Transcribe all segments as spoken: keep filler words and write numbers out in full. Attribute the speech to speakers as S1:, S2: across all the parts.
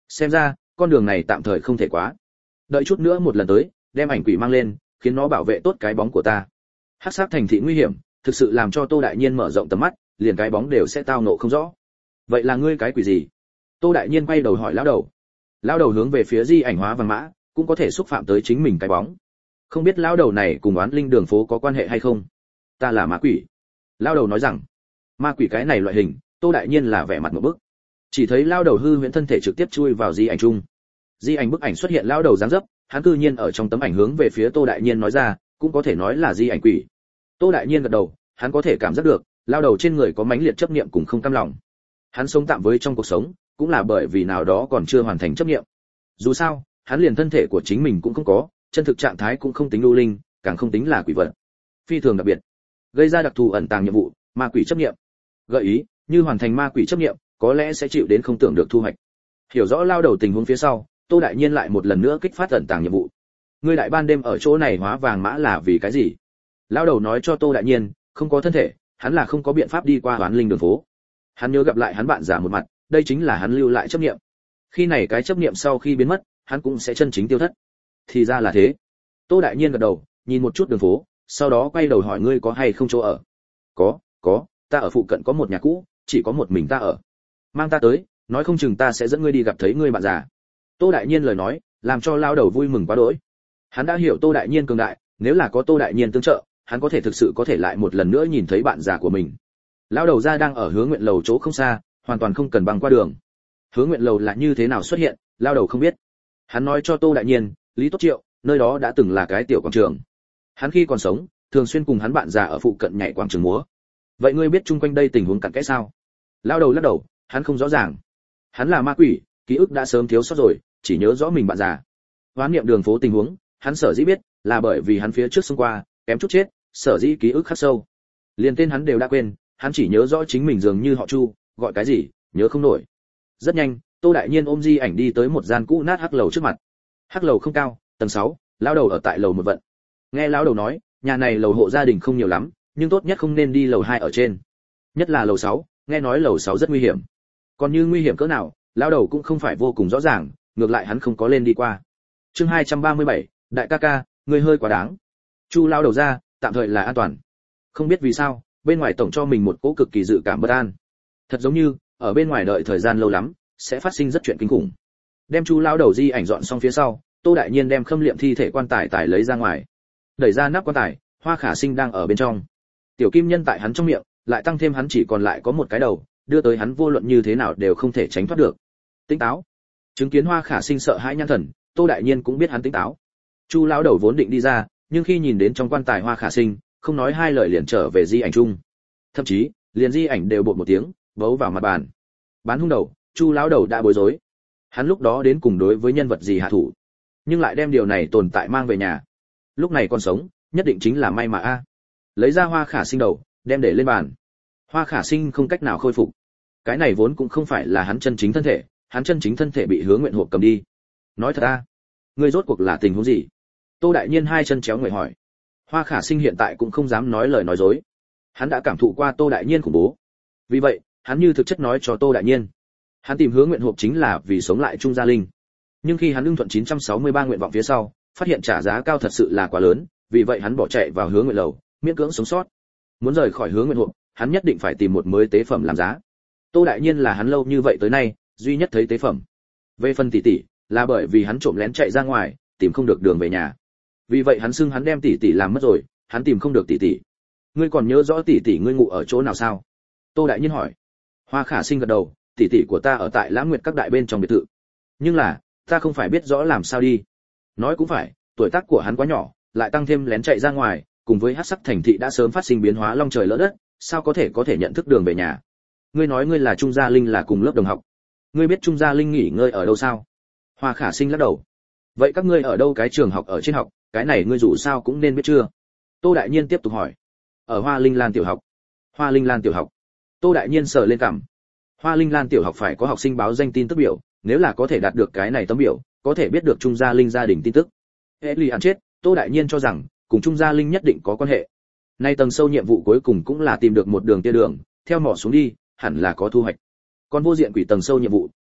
S1: Xem ra con đường này tạm thời không thể quá. Đợi chút nữa một lần tới, đem ảnh quỷ mang lên, khiến nó bảo vệ tốt cái bóng của ta. Hắc sát thành thị nguy hiểm, thực sự làm cho Tô Đại Nhiên mở rộng tầm mắt, liền cái bóng đều sẽ tao nộ không rõ. Vậy là ngươi cái quỷ gì? Tô Đại Nhiên quay đầu hỏi lão đầu. Lão đầu hướng về phía di ảnh hóa vàng mã, cũng có thể xúc phạm tới chính mình cái bóng. Không biết lão đầu này cùng oán linh đường phố có quan hệ hay không? Ta là ma quỷ. Lão đầu nói rằng, ma quỷ cái này loại hình, Tô Đại Nhiên là vẻ mặt một bức. Chỉ thấy lão đầu hư huyễn thân thể trực tiếp chui vào di ảnh chung. Di ảnh bức ảnh xuất hiện lão đầu dáng dấp, hắn cư nhiên ở trong tấm ảnh hướng về phía Tô Đại Nhiên nói ra, cũng có thể nói là di ảnh quỷ. Tô Đại Nhiên gật đầu, hắn có thể cảm giác được, lão đầu trên người có mãnh liệt chấp niệm cùng không cam lòng. Hắn sống tạm với trong cuộc sống, cũng là bởi vì nào đó còn chưa hoàn thành chấp niệm. Dù sao, hắn liền thân thể của chính mình cũng không có, chân thực trạng thái cũng không tính lưu linh, càng không tính là quỷ vật. Phi thường đặc biệt, gây ra đặc thù ẩn tàng nhiệm vụ, ma quỷ chấp niệm. Gợi ý, như hoàn thành ma quỷ chấp niệm, có lẽ sẽ chịu đến không tưởng được thu hoạch. Hiểu rõ lao đầu tình huống phía sau, Tô Đại Nhiên lại một lần nữa kích phát ẩn tàng nhiệm vụ. Ngươi đại ban đêm ở chỗ này hóa vàng mã là vì cái gì? Lao đầu nói cho Tô Đại Nhiên, không có thân thể, hắn là không có biện pháp đi qua oán linh đường phố. Hắn nhớ gặp lại hắn bạn già một mặt, đây chính là hắn lưu lại chấp niệm. Khi này cái chấp niệm sau khi biến mất, hắn cũng sẽ chân chính tiêu thất. Thì ra là thế. Tô Đại Nhiên gật đầu, nhìn một chút đường phố, sau đó quay đầu hỏi ngươi có hay không chỗ ở. Có, có, ta ở phụ cận có một nhà cũ, chỉ có một mình ta ở. Mang ta tới, nói không chừng ta sẽ dẫn ngươi đi gặp thấy ngươi bạn già. Tô Đại Nhiên lời nói, làm cho lao đầu vui mừng quá đỗi. Hắn đã hiểu Tô Đại Nhiên cường đại, nếu là có Tô Đại Nhiên tương trợ, hắn có thể thực sự có thể lại một lần nữa nhìn thấy bạn già của mình. Lao đầu ra đang ở Hướng Nguyện lầu chỗ không xa, hoàn toàn không cần băng qua đường. Hướng Nguyện lầu là như thế nào xuất hiện, lao đầu không biết. Hắn nói cho Tô Đại Nhiên, Lý Tốt Triệu, nơi đó đã từng là cái tiểu quảng trường. Hắn khi còn sống, thường xuyên cùng hắn bạn già ở phụ cận nhảy quảng trường múa. Vậy ngươi biết chung quanh đây tình huống cặn kẽ sao? Lao đầu lắc đầu, hắn không rõ ràng. Hắn là ma quỷ, ký ức đã sớm thiếu sót rồi, chỉ nhớ rõ mình bạn già. Hoán niệm đường phố tình huống, hắn sở dĩ biết, là bởi vì hắn phía trước xông qua, kém chút chết, sở dĩ ký ức khắc sâu. Liền tên hắn đều đã quên, hắn chỉ nhớ rõ chính mình dường như họ Chu, gọi cái gì, nhớ không nổi. Rất nhanh, Tô Đại Nhiên ôm di ảnh đi tới một gian cũ nát hắc lầu trước mặt. Hắc lầu không cao, tầng sáu, lão đầu ở tại lầu một vận. Nghe lão đầu nói, nhà này lầu hộ gia đình không nhiều lắm, nhưng tốt nhất không nên đi lầu hai ở trên. Nhất là lầu sáu, nghe nói lầu sáu rất nguy hiểm. Còn như nguy hiểm cỡ nào, lão đầu cũng không phải vô cùng rõ ràng, ngược lại hắn không có lên đi qua. Chương hai trăm ba mươi bảy, đại ca ca, ngươi hơi quá đáng. Chu lão đầu ra, tạm thời là an toàn. Không biết vì sao, bên ngoài tổng cho mình một cỗ cực kỳ dự cảm bất an. Thật giống như, ở bên ngoài đợi thời gian lâu lắm, sẽ phát sinh rất chuyện kinh khủng. Đem Chu lão đầu di ảnh dọn xong phía sau, Tô Đại Nhiên đem khâm liệm thi thể quan tài tải lấy ra ngoài. Đẩy ra nắp quan tài, Hoa Khả Sinh đang ở bên trong. Tiểu Kim Nhân tại hắn trong miệng, lại tăng thêm hắn chỉ còn lại có một cái đầu, đưa tới hắn vô luận như thế nào đều không thể tránh thoát được. Tỉnh táo. Chứng kiến Hoa Khả Sinh sợ hãi nhãn thần, Tô Đại Nhiên cũng biết hắn tỉnh táo. Chu lão đầu vốn định đi ra, nhưng khi nhìn đến trong quan tài Hoa Khả Sinh, không nói hai lời liền trở về di ảnh chung. Thậm chí, liền di ảnh đều bột một tiếng, bấu vào mặt bàn. Bán hung đầu, Chu lão đầu đã bối rối. Hắn lúc đó đến cùng đối với nhân vật gì hạ thủ, nhưng lại đem điều này tồn tại mang về nhà. Lúc này còn sống, nhất định chính là may mà a. Lấy ra Hoa Khả Sinh đầu, đem để lên bàn. Hoa Khả Sinh không cách nào khôi phục. Cái này vốn cũng không phải là hắn chân chính thân thể, hắn chân chính thân thể bị Hứa Nguyện hộp cầm đi. Nói thật a, ngươi rốt cuộc là tình huống gì? Tô Đại Nhiên hai chân chéo người hỏi. Hoa Khả Sinh hiện tại cũng không dám nói lời nói dối. Hắn đã cảm thụ qua Tô Đại Nhiên khủng bố. Vì vậy, hắn như thực chất nói cho Tô Đại Nhiên, hắn tìm Hứa Nguyện hộp chính là vì sống lại Trung Gia Linh. Nhưng khi hắn ưng thuận chín trăm sáu mươi ba nguyện vọng phía sau, phát hiện trả giá cao thật sự là quá lớn, vì vậy hắn bỏ chạy vào Hứa Nguyện lầu, miễn cưỡng sống sót. Muốn rời khỏi Hứa Nguyện hộp, hắn nhất định phải tìm một mới tế phẩm làm giá. Tô Đại Nhiên là hắn lâu như vậy tới nay duy nhất thấy tế phẩm. Về phần tỷ tỷ, là bởi vì hắn trộm lén chạy ra ngoài, tìm không được đường về nhà. Vì vậy hắn xưng hắn đem tỷ tỷ làm mất rồi, hắn tìm không được tỷ tỷ. Ngươi còn nhớ rõ tỷ tỷ ngươi ngủ ở chỗ nào sao? Tô Đại Nhiên hỏi. Hoa Khả Sinh gật đầu, tỷ tỷ của ta ở tại Lãng Nguyệt các đại bên trong biệt thự. Nhưng là, ta không phải biết rõ làm sao đi. Nói cũng phải, tuổi tác của hắn quá nhỏ, lại tăng thêm lén chạy ra ngoài, cùng với hắc sắc thành thị đã sớm phát sinh biến hóa long trời lỡ đất, sao có thể có thể nhận thức đường về nhà? Ngươi nói ngươi là Trung Gia Linh là cùng lớp đồng học. Ngươi biết Trung Gia Linh nghỉ ngơi ở đâu sao? Hoa Khả Sinh lắc đầu. Vậy các ngươi ở đâu cái trường học ở trên học, cái này ngươi dù sao cũng nên biết chưa? Tô Đại Nhiên tiếp tục hỏi. Ở Hoa Linh Lan tiểu học. Hoa Linh Lan tiểu học. Tô Đại Nhiên sờ lên cằm. Hoa Linh Lan tiểu học phải có học sinh báo danh tin tức biểu, nếu là có thể đạt được cái này tấm biểu, có thể biết được Trung Gia Linh gia đình tin tức. Eli ăn chết, Tô Đại Nhiên cho rằng cùng Trung Gia Linh nhất định có quan hệ. Nay tầng sâu nhiệm vụ cuối cùng cũng là tìm được một đường tia đường, theo mỏ xuống đi, hẳn là có thu hoạch. Còn vô diện quỷ tầng sâu nhiệm vụ,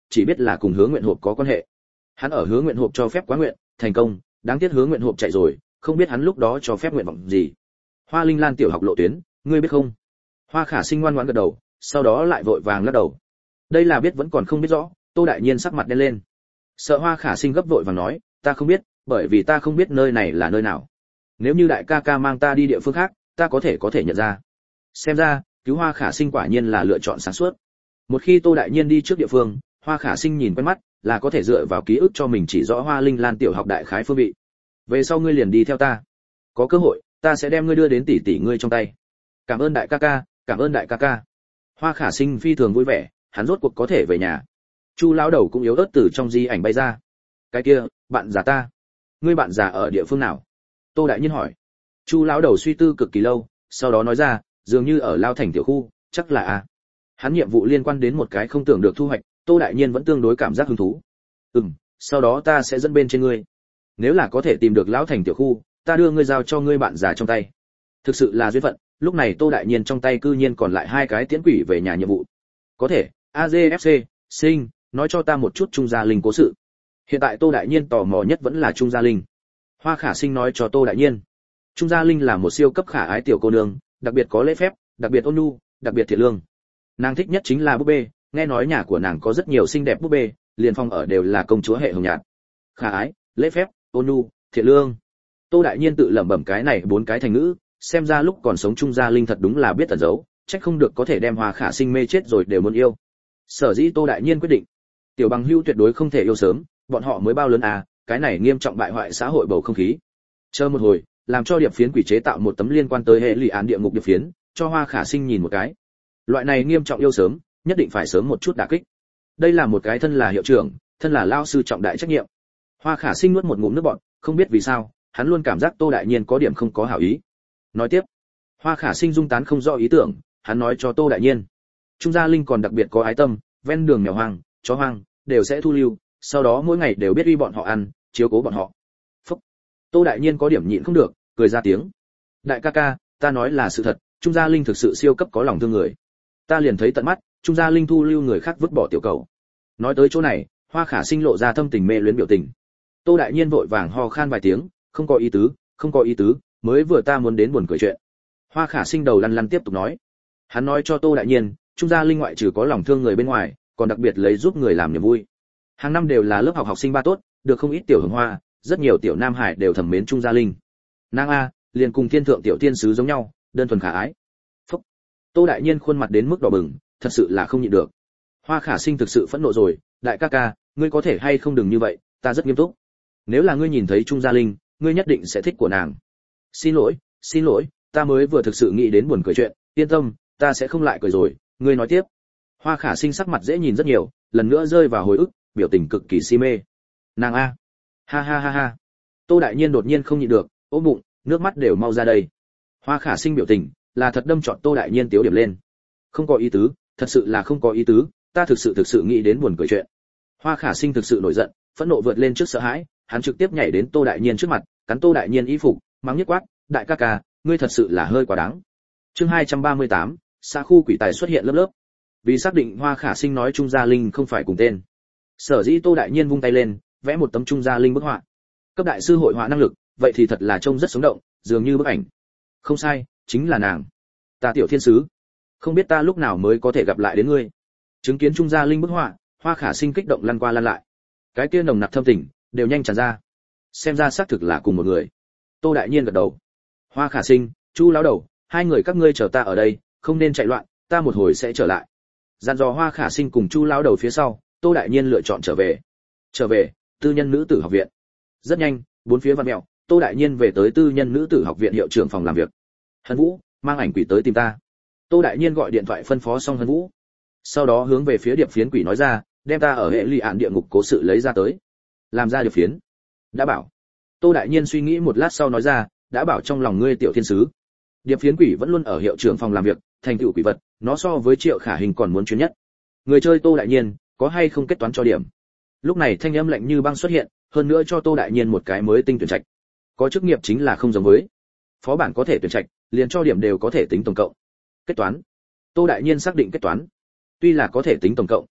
S1: chỉ biết là cùng Hứa Nguyện Hộp có quan hệ. Hắn ở Hứa Nguyện Hộp cho phép quá nguyện, thành công, đáng tiếc Hứa Nguyện Hộp chạy rồi, không biết hắn lúc đó cho phép nguyện vọng gì. Hoa Linh Lan tiểu học lộ tuyến, ngươi biết không? Hoa Khả Sinh ngoan ngoãn gật đầu, sau đó lại vội vàng lắc đầu. Đây là biết vẫn còn không biết rõ. Tô Đại Nhiên sắc mặt đen lên. Sợ Hoa Khả Sinh gấp vội vàng nói, ta không biết, bởi vì ta không biết nơi này là nơi nào. Nếu như đại ca ca mang ta đi địa phương khác, ta có thể có thể nhận ra. Xem ra, cứu Hoa Khả Sinh quả nhiên là lựa chọn sáng suốt. Một khi Tô Đại Nhiên đi trước địa phương, Hoa Khả Sinh nhìn quen mắt, là có thể dựa vào ký ức cho mình chỉ rõ Hoa Linh Lan tiểu học đại khái phương vị. Về sau ngươi liền đi theo ta. Có cơ hội, ta sẽ đem ngươi đưa đến tỷ tỷ ngươi trong tay. Cảm ơn đại ca ca, cảm ơn đại ca ca. Hoa Khả Sinh phi thường vui vẻ, hắn rốt cuộc có thể về nhà. Chu lão đầu cũng yếu ớt từ trong di ảnh bay ra. Cái kia, bạn già ta, ngươi bạn già ở địa phương nào? Tô Đại Nhiên hỏi. Chu lão đầu suy tư cực kỳ lâu, sau đó nói ra, dường như ở Lao Thành tiểu khu, chắc là a. Hắn nhiệm vụ liên quan đến một cái không tưởng được thu hoạch, Tô Đại Nhiên vẫn tương đối cảm giác hứng thú. Ừm, sau đó ta sẽ dẫn bên trên ngươi. Nếu là có thể tìm được Lão Thành tiểu khu, ta đưa ngươi giao cho ngươi bạn già trong tay. Thực sự là duyên phận, lúc này Tô Đại Nhiên trong tay cư nhiên còn lại hai cái tiễn quỷ về nhà nhiệm vụ. Có thể, a giê ép xê, Sinh, nói cho ta một chút Trung Gia Linh cố sự. Hiện tại Tô Đại Nhiên tò mò nhất vẫn là Trung Gia Linh. Hoa Khả Sinh nói cho Tô Đại Nhiên, Trung Gia Linh là một siêu cấp khả ái tiểu cô nương, đặc biệt có lễ phép, đặc biệt ôn nhu, đặc biệt thiện lương. Nàng thích nhất chính là búp bê, nghe nói nhà của nàng có rất nhiều xinh đẹp búp bê, liền phòng ở đều là công chúa hệ hồng nhạt. Khả ái, lễ phép, ôn nhu, thiện lương. Tô Đại Nhiên tự lẩm bẩm cái này bốn cái thành ngữ, xem ra lúc còn sống Trung Gia Linh thật đúng là biết tẩn giấu, trách không được có thể đem Hoa Khả Sinh mê chết rồi đều muốn yêu. Sở dĩ Tô Đại Nhiên quyết định, tiểu bằng hữu tuyệt đối không thể yêu sớm, bọn họ mới bao lớn à, cái này nghiêm trọng bại hoại xã hội bầu không khí. Chờ một hồi, làm cho điệp phiến quỷ chế tạo một tấm liên quan tới hệ lụy án địa ngục điệp phiến, cho Hoa Khả Sinh nhìn một cái. Loại này nghiêm trọng yêu sớm, nhất định phải sớm một chút đả kích. Đây là một cái thân là hiệu trưởng, thân là lao sư trọng đại trách nhiệm. Hoa Khả Sinh nuốt một ngụm nước bọt, không biết vì sao, hắn luôn cảm giác Tô Đại Nhiên có điểm không có hảo ý. Nói tiếp, Hoa Khả Sinh dung tán không rõ ý tưởng, hắn nói cho Tô Đại Nhiên, Trung Gia Linh còn đặc biệt có ái tâm, ven đường mèo hoang, chó hoang đều sẽ thu lưu, sau đó mỗi ngày đều biết uy bọn họ ăn, chiếu cố bọn họ. Phúc. Tô Đại Nhiên có điểm nhịn không được, cười ra tiếng. Đại ca ca, ta nói là sự thật, Trung Gia Linh thực sự siêu cấp có lòng thương người. Ta liền thấy tận mắt, Trung Gia Linh thu lưu người khác vứt bỏ tiểu cầu. Nói tới chỗ này, Hoa Khả Sinh lộ ra thâm tình mê luyến biểu tình. Tô Đại Nhiên vội vàng ho khan vài tiếng, không có ý tứ, không có ý tứ, mới vừa ta muốn đến buồn cười chuyện. Hoa Khả Sinh đầu lăn lăn tiếp tục nói. Hắn nói cho Tô Đại Nhiên, Trung Gia Linh ngoại trừ có lòng thương người bên ngoài, còn đặc biệt lấy giúp người làm niềm vui. Hàng năm đều là lớp học học sinh ba tốt, được không ít tiểu hưởng hoa, rất nhiều tiểu nam hải đều thầm mến Trung Gia Linh. Nàng a, liền cùng thiên thượng tiểu thiên sứ giống nhau, đơn thuần khả ái. Phúc. Tô Đại Nhiên khuôn mặt đến mức đỏ bừng, thật sự là không nhịn được. Hoa Khả Sinh thực sự phẫn nộ rồi, đại ca ca, ngươi có thể hay không đừng như vậy, ta rất nghiêm túc. Nếu là ngươi nhìn thấy Trung Gia Linh, ngươi nhất định sẽ thích của nàng. Xin lỗi, xin lỗi, ta mới vừa thực sự nghĩ đến buồn cười chuyện, yên tâm, ta sẽ không lại cười rồi, ngươi nói tiếp. Hoa Khả Sinh sắc mặt dễ nhìn rất nhiều, lần nữa rơi vào hồi ức, biểu tình cực kỳ si mê. Nàng a, ha ha ha ha. Tô Đại Nhiên đột nhiên không nhịn được, ôm bụng, nước mắt đều mau ra đây. Hoa Khả Sinh biểu tình là thật đâm trọn Tô Đại Nhiên tiếu điểm lên. Không có ý tứ, thật sự là không có ý tứ, ta thực sự thực sự nghĩ đến buồn cười chuyện. Hoa Khả Sinh thực sự nổi giận, phẫn nộ vượt lên trước sợ hãi, hắn trực tiếp nhảy đến Tô Đại Nhiên trước mặt, cắn Tô Đại Nhiên y phục, mắng nhất quát, đại ca ca, ngươi thật sự là hơi quá đáng. Chương hai trăm ba mươi tám, xã khu quỷ tài xuất hiện lớp lớp. Vì xác định Hoa Khả Sinh nói Trung Gia Linh không phải cùng tên, sở dĩ Tô Đại Nhiên vung tay lên, vẽ một tấm Trung Gia Linh bức họa. Cấp đại sư hội họa năng lực, vậy thì thật là trông rất sống động, dường như bức ảnh. Không sai, chính là nàng. Ta tiểu thiên sứ, không biết ta lúc nào mới có thể gặp lại đến ngươi. Chứng kiến Trung Gia Linh bức họa, Hoa Khả Sinh kích động lăn qua lăn lại. Cái kia nồng nặc thâm tình đều nhanh tràn ra. Xem ra xác thực là cùng một người. Tô Đại Nhiên gật đầu. Hoa Khả Sinh, Chu lão đầu, hai người các ngươi chờ ta ở đây, không nên chạy loạn, ta một hồi sẽ trở lại. Dặn dò Hoa Khả Sinh cùng Chu lão đầu phía sau, Tô Đại Nhiên lựa chọn trở về. Trở về, tư nhân nữ tử học viện. Rất nhanh, bốn phía vặn mèo, Tô Đại Nhiên về tới tư nhân nữ tử học viện hiệu trưởng phòng làm việc. Hân Vũ, mang ảnh quỷ tới tìm ta. Tô Đại Nhiên gọi điện thoại phân phó xong Hân Vũ. Sau đó hướng về phía điệp phiến quỷ nói ra, đem ta ở hệ lụy án địa ngục cố sự lấy ra tới. Làm ra điệp phiến. Đã bảo. Tô Đại Nhiên suy nghĩ một lát sau nói ra, đã bảo trong lòng ngươi tiểu thiên sứ. Điệp phiến quỷ vẫn luôn ở hiệu trưởng phòng làm việc, thành tựu quỷ vật, nó so với Triệu Khả Hình còn muốn chuyên nhất. Người chơi Tô Đại Nhiên, có hay không kết toán cho điểm? Lúc này thanh âm lạnh như băng xuất hiện, hơn nữa cho Tô Đại Nhiên một cái mới tinh tuyển trạch. Có chức nghiệp chính là không giống với. Phó bản có thể tuyển trạch, liền cho điểm đều có thể tính tổng cộng. Kết toán. Tô Đại Nhiên xác định kết toán. Tuy là có thể tính tổng cộng,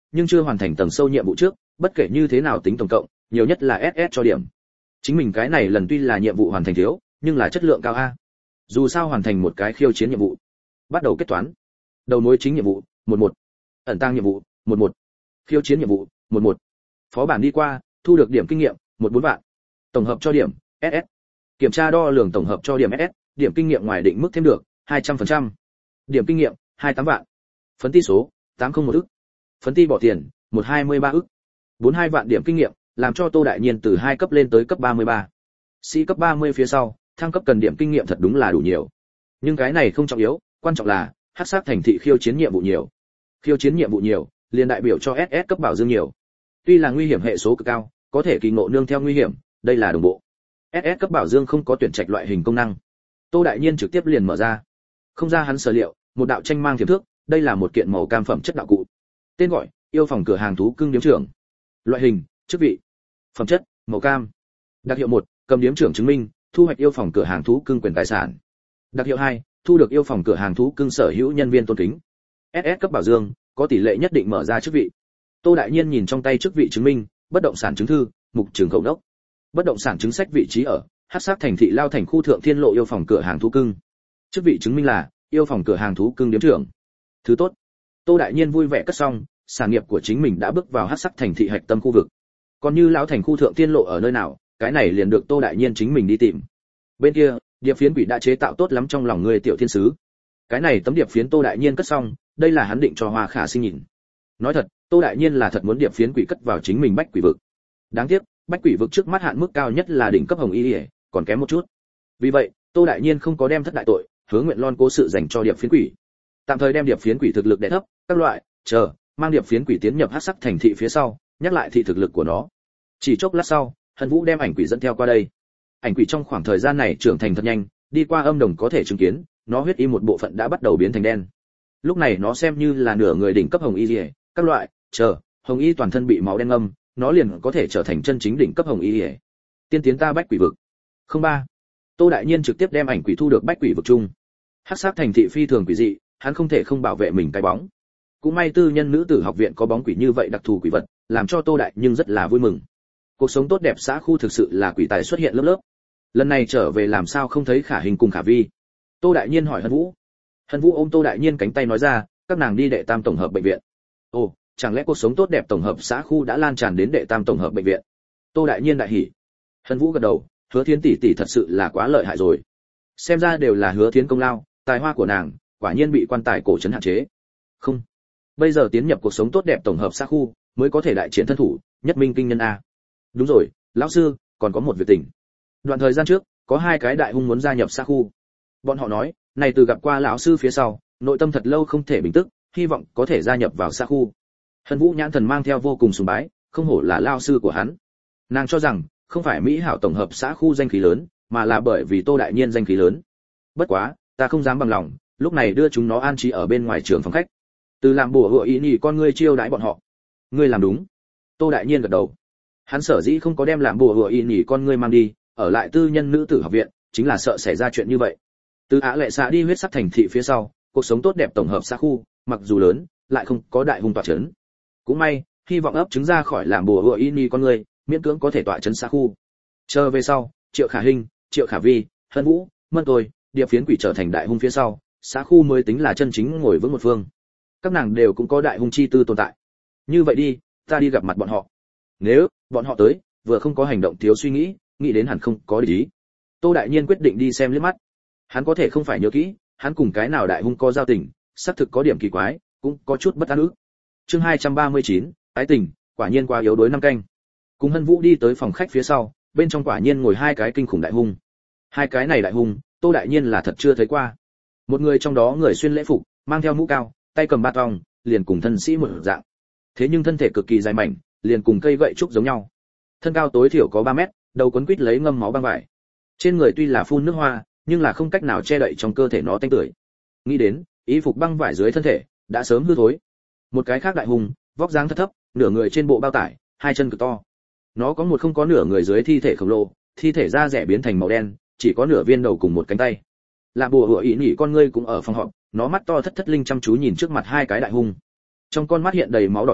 S1: nhưng chưa hoàn thành tầng sâu nhiệm vụ trước, bất kể như thế nào tính tổng cộng, nhiều nhất là ét ét cho điểm. Chính mình cái này lần tuy là nhiệm vụ hoàn thành thiếu, nhưng là chất lượng cao a. Dù sao hoàn thành một cái khiêu chiến nhiệm vụ. Bắt đầu kết toán. Đầu mối chính nhiệm vụ, một một. Ẩn tang nhiệm vụ, một một. Khiêu chiến nhiệm vụ, một một. Phó bản đi qua, thu được điểm kinh nghiệm, mười bốn vạn. Tổng hợp cho điểm, ét ét. Kiểm tra đo lường tổng hợp cho điểm ét ét, điểm kinh nghiệm ngoài định mức thêm được, hai trăm phần trăm. Điểm kinh nghiệm, hai mươi tám vạn. Phấn ti số, tám không một ức. Phấn ti bỏ tiền, một trăm hai mươi ba ức. bốn mươi hai vạn điểm kinh nghiệm, làm cho Tô Đại Nhiên từ hai cấp lên tới cấp ba mươi ba. Sĩ cấp ba mươi phía sau, thăng cấp cần điểm kinh nghiệm thật đúng là đủ nhiều. Nhưng cái này không trọng yếu, quan trọng là hắc sắc thành thị khiêu chiến nhiệm vụ nhiều. Khiêu chiến nhiệm vụ nhiều, liền đại biểu cho ét ét cấp bảo dương nhiều. Tuy là nguy hiểm hệ số cực cao, có thể kỳ ngộ nương theo nguy hiểm, đây là đồng bộ. ét ét cấp bảo dương không có tuyển trạch loại hình công năng. Tô Đại Nhiên trực tiếp liền mở ra. Không ra hắn sở liệu, một đạo tranh mang thiểm thước, đây là một kiện màu cam phẩm chất đạo cụ. Tên gọi: Yêu phòng cửa hàng thú cưng điếm trưởng. Loại hình: chức vị. Phẩm chất: màu cam. Đặc hiệu một: Cầm điếm trưởng chứng minh, thu hoạch yêu phòng cửa hàng thú cưng quyền tài sản. Đặc hiệu hai: Thu được yêu phòng cửa hàng thú cưng sở hữu nhân viên tôn kính. ét ét cấp bảo dương, có tỷ lệ nhất định mở ra chức vị. Tô Đại Nhiên nhìn trong tay chức vị chứng minh, bất động sản chứng thư, mục trường khẩu đốc. Bất động sản chứng sách vị trí ở hắc sát thành thị Lao thành khu Thượng Thiên lộ yêu phòng cửa hàng thú cưng. Chức vị chứng minh là yêu phòng cửa hàng thú cưng điếm trưởng. Thứ tốt. Tô Đại Nhiên vui vẻ cất xong, sản nghiệp của chính mình đã bước vào hắc sắc thành thị hạch tâm khu vực. Còn như Lão thành khu Thượng Thiên lộ ở nơi nào, cái này liền được Tô Đại Nhiên chính mình đi tìm. Bên kia, điệp phiến quỷ đã chế tạo tốt lắm trong lòng người tiểu thiên sứ. Cái này tấm điệp phiến Tô Đại Nhiên cất xong, đây là hắn định cho Hoa Khả Sinh nhìn. Nói thật, Tô Đại Nhiên là thật muốn điệp phiến quỷ cất vào chính mình bách quỷ vực. Đáng tiếc, bách quỷ vực trước mắt hạn mức cao nhất là đỉnh cấp hồng y, còn kém một chút. Vì vậy, Tô Đại Nhiên không có đem thất đại tội, hứa nguyện lon cố sự dành cho điệp phiến quỷ. Tạm thời đem điệp phiến quỷ thực lực đè thấp, các loại, chờ, mang điệp phiến quỷ tiến nhập hắc sắc thành thị phía sau, nhắc lại thị thực lực của nó. Chỉ chốc lát sau, Hân Vũ đem ảnh quỷ dẫn theo qua đây. Ảnh quỷ trong khoảng thời gian này trưởng thành thật nhanh, đi qua âm đồng có thể chứng kiến, nó huyết y một bộ phận đã bắt đầu biến thành đen. Lúc này nó xem như là nửa người đỉnh cấp hồng y liễu, các loại, chờ, hồng y toàn thân bị máu đen ngâm, nó liền có thể trở thành chân chính đỉnh cấp hồng y liễu. Tiên tiến ta bách quỷ vực. Không ba. Tô Đại Nhiên trực tiếp đem ảnh quỷ thu được bách quỷ vực chung. Hắc sắc thành thị phi thường quỷ dị, hắn không thể không bảo vệ mình cái bóng. Cũng may tư nhân nữ tử học viện có bóng quỷ như vậy đặc thù quỷ vật, làm cho Tô Đại nhưng rất là vui mừng. Cuộc sống tốt đẹp xã khu thực sự là quỷ tài xuất hiện lớp lớp. Lần này trở về làm sao không thấy Khả Hình cùng Khả Vi? Tô Đại Nhiên hỏi Hân Vũ. Hân Vũ ôm Tô Đại Nhiên cánh tay nói ra, các nàng đi đệ tam tổng hợp bệnh viện. Ồ, chẳng lẽ cuộc sống tốt đẹp tổng hợp xã khu đã lan tràn đến đệ tam tổng hợp bệnh viện? Tô Đại Nhiên đại hỉ. Hân Vũ gật đầu, Hứa Thiến tỷ tỷ thật sự là quá lợi hại rồi. Xem ra đều là Hứa Thiến công lao, tài hoa của nàng, quả nhiên bị quan tài cổ trấn hạn chế. Không, bây giờ tiến nhập cuộc sống tốt đẹp tổng hợp xã khu, mới có thể đại chiến thân thủ, nhất minh kinh nhân a. Đúng rồi, lão sư, còn có một việc tình. Đoạn thời gian trước, có hai cái đại hung muốn gia nhập xã khu. Bọn họ nói, này từ gặp qua lão sư phía sau, nội tâm thật lâu không thể bình tức, hy vọng có thể gia nhập vào xã khu. Hân Vũ nhãn thần mang theo vô cùng sùng bái, không hổ là lão sư của hắn. Nàng cho rằng, không phải Mỹ hảo tổng hợp xã khu danh khí lớn, mà là bởi vì Tô Đại Nhiên danh khí lớn. Bất quá, ta không dám bằng lòng, lúc này đưa chúng nó an trí ở bên ngoài trường phòng khách. Từ làm bùa hựa ý nhỉ con ngươi chiêu đãi bọn họ. Ngươi làm đúng. Tô Đại Nhiên gật đầu. Hắn sở dĩ không có đem làm bùa hựa ý nhỉ con ngươi mang đi, ở lại tư nhân nữ tử học viện, chính là sợ xảy ra chuyện như vậy. Từ Á Lệ xã đi huyết sắc thành thị phía sau, cuộc sống tốt đẹp tổng hợp xã khu, mặc dù lớn, lại không có đại hung tọa trấn. Cũng may, hy vọng ấp trứng ra khỏi làm bùa hựa ý nhỉ con ngươi, miễn cưỡng có thể tọa trấn xã khu. Chờ về sau, Triệu Khả Hinh, Triệu Khả Vi, Hân Vũ, Mân Tôi, điệp phiến quỷ trở thành đại hung phía sau, xã khu mới tính là chân chính ngồi vững một phương. Các nàng đều cũng có đại hung chi tư tồn tại. Như vậy đi, ta đi gặp mặt bọn họ. Nếu bọn họ tới, vừa không có hành động thiếu suy nghĩ, nghĩ đến hẳn không có ý. Tô Đại Nhiên quyết định đi xem liếc mắt. Hắn có thể không phải nhớ kỹ, hắn cùng cái nào đại hung có giao tình, xác thực có điểm kỳ quái, cũng có chút bất an ức. Chương hai trăm ba mươi chín, ái tình, quả nhiên quá yếu đuối năm canh. Cùng Hân Vũ đi tới phòng khách phía sau, bên trong quả nhiên ngồi hai cái kinh khủng đại hung. Hai cái này đại hung, Tô Đại Nhiên là thật chưa thấy qua. Một người trong đó người xuyên lễ phục, mang theo mũ cao, tay cầm ba tong, liền cùng thân sĩ một dạng. Thế nhưng thân thể cực kỳ dài mảnh, liền cùng cây gậy trúc giống nhau. Thân cao tối thiểu có ba mét, đầu quấn quít lấy ngâm máu băng vải. Trên người tuy là phun nước hoa, nhưng là không cách nào che đậy trong cơ thể nó tanh tưởi. Nghĩ đến, y phục băng vải dưới thân thể đã sớm hư thối. Một cái khác đại hung, vóc dáng thấp thấp, nửa người trên bộ bao tải, hai chân cực to. Nó có một không có nửa người dưới thi thể khổng lồ, thi thể da rẻ biến thành màu đen, chỉ có nửa viên đầu cùng một cánh tay. Là bùa hựa ý nhỉ con ngươi cũng ở phòng họp, nó mắt to thất thất linh chăm chú nhìn trước mặt hai cái đại hung. Trong con mắt hiện đầy máu đỏ sợi,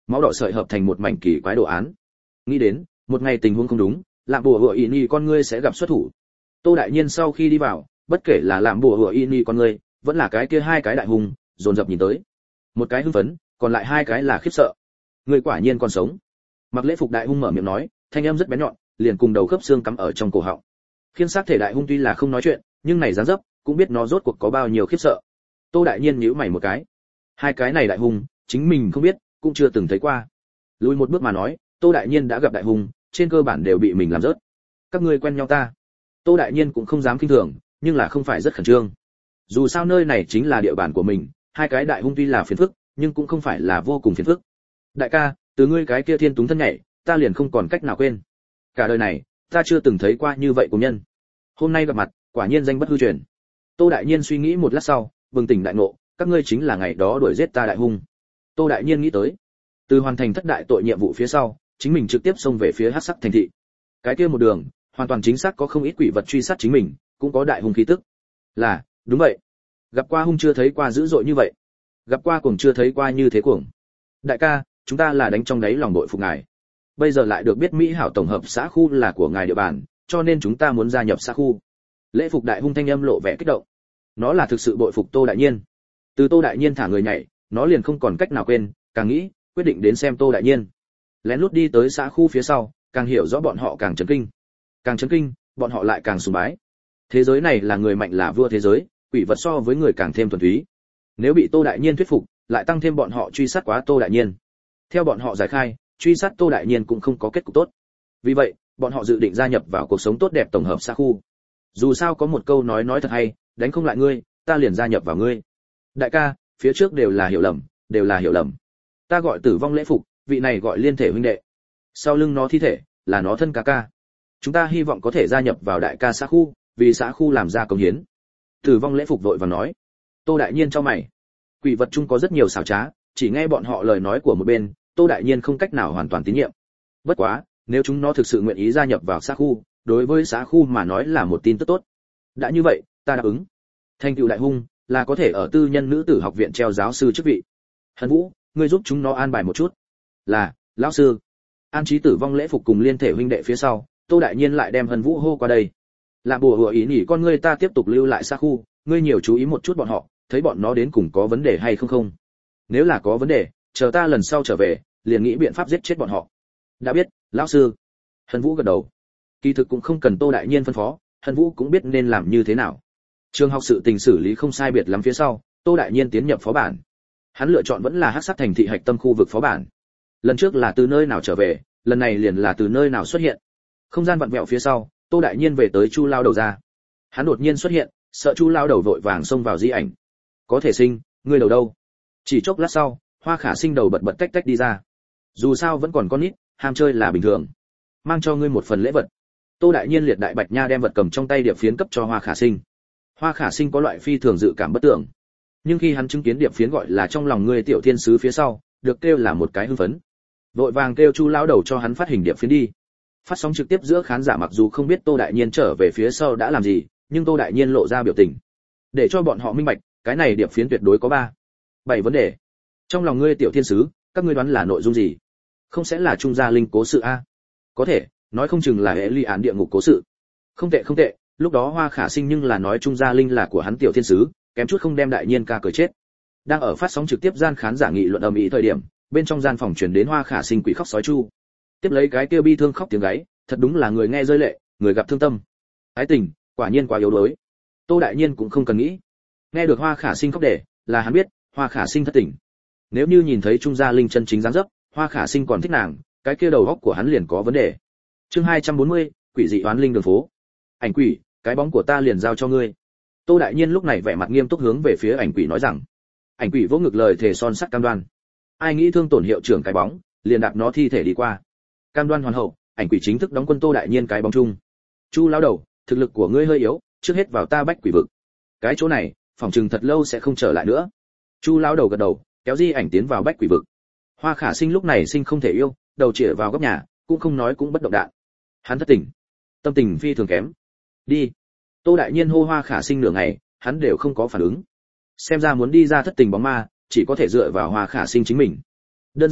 S1: máu đỏ sợi hợp thành một mảnh kỳ quái đồ án. Nghĩ đến, một ngày tình huống không đúng, làm bùa hựa y con ngươi sẽ gặp xuất thủ. Tô đại nhiên sau khi đi vào, bất kể là làm bùa hựa y con ngươi, vẫn là cái kia hai cái đại hùng, dồn dập nhìn tới. Một cái hưng phấn, còn lại hai cái là khiếp sợ. Người quả nhiên còn sống. Mặc lễ phục đại hung mở miệng nói, thanh âm rất bén nhọn, liền cùng đầu khớp xương cắm ở trong cổ họng. Khiên xác thể đại hung tuy là không nói chuyện, nhưng này dáng dấp, cũng biết nó rốt cuộc có bao nhiêu khiếp sợ. Tô đại nhiên nhíu mày một cái. Hai cái này đại hung, chính mình không biết, cũng chưa từng thấy qua. Lùi một bước mà nói, Tô đại nhiên đã gặp đại hung, trên cơ bản đều bị mình làm rớt. Các ngươi quen nhau ta? Tô đại nhiên cũng không dám khinh thường, nhưng là không phải rất khẩn trương. Dù sao nơi này chính là địa bàn của mình, hai cái đại hung tuy là phiền phức, nhưng cũng không phải là vô cùng phiền phức. Đại ca, từ ngươi cái kia thiên túng thân nhảy, ta liền không còn cách nào quên. Cả đời này, ta chưa từng thấy qua như vậy của nhân. Hôm nay gặp mặt, quả nhiên danh bất hư truyền. Tô đại nhiên suy nghĩ một lát sau, bừng tỉnh đại ngộ, các ngươi chính là ngày đó đuổi giết ta đại hung. Tô đại nhiên nghĩ tới, từ hoàn thành thất đại tội nhiệm vụ phía sau, chính mình trực tiếp xông về phía Hắc Sắc thành thị. Cái kia một đường, hoàn toàn chính xác có không ít quỷ vật truy sát chính mình, cũng có đại hung khí tức. Là, đúng vậy. Gặp qua hung chưa thấy qua dữ dội như vậy. Gặp qua cuồng chưa thấy qua như thế cuồng. Đại ca, chúng ta là đánh trong đáy lòng đội phục ngài. Bây giờ lại được biết Mỹ hảo tổng hợp xã khu là của ngài địa bàn, cho nên chúng ta muốn gia nhập xã khu. Lễ phục đại hung thanh âm lộ vẻ kích động. Nó là thực sự bội phục Tô đại nhiên. Từ Tô đại nhiên thả người nhảy, nó liền không còn cách nào quên, càng nghĩ, quyết định đến xem Tô đại nhiên. Lén lút đi tới xã khu phía sau, càng hiểu rõ bọn họ càng chấn kinh. Càng chấn kinh, bọn họ lại càng sùng bái. Thế giới này là người mạnh là vua thế giới, quỷ vật so với người càng thêm thuần túy. Nếu bị Tô đại nhiên thuyết phục, lại tăng thêm bọn họ truy sát quá Tô đại nhiên. Theo bọn họ giải khai, truy sát Tô đại nhiên cũng không có kết cục tốt. Vì vậy, bọn họ dự định gia nhập vào cuộc sống tốt đẹp tổng hợp xã khu. Dù sao có một câu nói nói thật hay, đánh không lại ngươi, ta liền gia nhập vào ngươi. Đại ca, phía trước đều là hiểu lầm, đều là hiểu lầm. Ta gọi Tử Vong lễ phục, vị này gọi Liên thể huynh đệ. Sau lưng nó thi thể, là nó thân ca ca. Chúng ta hy vọng có thể gia nhập vào đại ca xã khu, vì xã khu làm ra công hiến. Tử Vong lễ phục vội vàng nói. Tô đại nhiên cho mày. Quỷ vật chung có rất nhiều xảo trá, chỉ nghe bọn họ lời nói của một bên, Tô đại nhiên không cách nào hoàn toàn tín nhiệm. Bất quá, nếu chúng nó thực sự nguyện ý gia nhập vào xã khu, đối với xã khu mà nói là một tin tức tốt. Đã như vậy, ta đáp ứng. Thành tựu đại hung, là có thể ở tư nhân nữ tử học viện treo giáo sư chức vị. Hân Vũ, ngươi giúp chúng nó an bài một chút. Là, lão sư. An Chí Tử Vong lễ phục cùng Liên thể huynh đệ phía sau, Tô đại nhiên lại đem Hân Vũ hô qua đây. Làm bùa hùa ý nhỉ con ngươi ta tiếp tục lưu lại xã khu, ngươi nhiều chú ý một chút bọn họ, thấy bọn nó đến cùng có vấn đề hay không không. Nếu là có vấn đề, chờ ta lần sau trở về, liền nghĩ biện pháp giết chết bọn họ. Đã biết, lão sư. Hân Vũ gật đầu. Kỳ thực cũng không cần Tô đại nhiên phân phó, Hân Vũ cũng biết nên làm như thế nào. Trường học sự tình xử lý không sai biệt lắm phía sau, Tô đại nhiên tiến nhập phó bản. Hắn lựa chọn vẫn là Hắc Sắc thành thị hạch tâm khu vực phó bản. Lần trước là từ nơi nào trở về, lần này liền là từ nơi nào xuất hiện. Không gian vặn vẹo phía sau, Tô đại nhiên về tới Chu lao đầu ra. Hắn đột nhiên xuất hiện, sợ Chu lao đầu vội vàng xông vào di ảnh. Có thể sinh, ngươi đầu đâu? Chỉ chốc lát sau, Hoa Khả Sinh đầu bật bật tách tách đi ra. Dù sao vẫn còn con nít, ham chơi là bình thường. Mang cho ngươi một phần lễ vật. Tô đại nhiên liệt đại bạch nha đem vật cầm trong tay điệp phiến cấp cho Hoa Khả Sinh. Hoa Khả Sinh có loại phi thường dự cảm bất tưởng. Nhưng khi hắn chứng kiến điệp phiến gọi là trong lòng ngươi tiểu thiên sứ phía sau, được kêu là một cái hưng phấn. Vội vàng kêu Chu lão đầu cho hắn phát hình điệp phiến đi. Phát sóng trực tiếp giữa khán giả mặc dù không biết Tô đại nhiên trở về phía sau đã làm gì, nhưng Tô đại nhiên lộ ra biểu tình, để cho bọn họ minh bạch, cái này điệp phiến tuyệt đối có ba, bảy vấn đề. Trong lòng ngươi tiểu thiên sứ, các ngươi đoán là nội dung gì? Không sẽ là Trung Gia Linh cố sự a? Có thể, nói không chừng là hệ ly án địa ngục cố sự. Không tệ không tệ, lúc đó Hoa Khả Sinh nhưng là nói Trung Gia Linh là của hắn tiểu thiên sứ, kém chút không đem đại nhiên ca cười chết. Đang ở phát sóng trực tiếp gian khán giả nghị luận ầm ĩ thời điểm, bên trong gian phòng truyền đến Hoa Khả Sinh quỷ khóc sói chu. Tiếp lấy cái kia bi thương khóc tiếng gáy, thật đúng là người nghe rơi lệ, người gặp thương tâm. Ái tình, quả nhiên quá yếu đuối. Tô đại nhiên cũng không cần nghĩ. Nghe được Hoa Khả Sinh khóc để, là hắn biết, Hoa Khả Sinh thất tình. Nếu như nhìn thấy Trung Gia Linh chân chính dáng dấp, Hoa Khả Sinh còn thích nàng, cái kia đầu óc của hắn liền có vấn đề. Chương hai trăm bốn mươi, quỷ dị oán linh đường phố. Ảnh quỷ, cái bóng của ta liền giao cho ngươi. Tô đại nhiên lúc này vẻ mặt nghiêm túc hướng về phía ảnh quỷ nói rằng. Ảnh quỷ vỗ ngực lời thề son sắt cam đoan. Ai nghĩ thương tổn hiệu trưởng cái bóng, liền đạp nó thi thể đi qua. Cam đoan hoàn hậu, ảnh quỷ chính thức đóng quân Tô đại nhiên cái bóng chung. Chu lão đầu, thực lực của ngươi hơi yếu, trước hết vào ta bách quỷ vực. Cái chỗ này, phòng trừng thật lâu sẽ không trở lại nữa. Chu lão đầu gật đầu, kéo di ảnh tiến vào bách quỷ vực. Hoa Khả Sinh lúc này sinh không thể yêu, đầu chĩa vào góc nhà, cũng không nói cũng bất động đạn. Hắn thất tình, tâm tình phi thường kém. Đi. Tô đại nhiên hô Hoa Khả Sinh nửa ngày, hắn đều không có phản ứng. Xem ra muốn đi ra thất tình bóng ma, chỉ có thể dựa vào Hoa Khả Sinh chính mình. Đơn giản,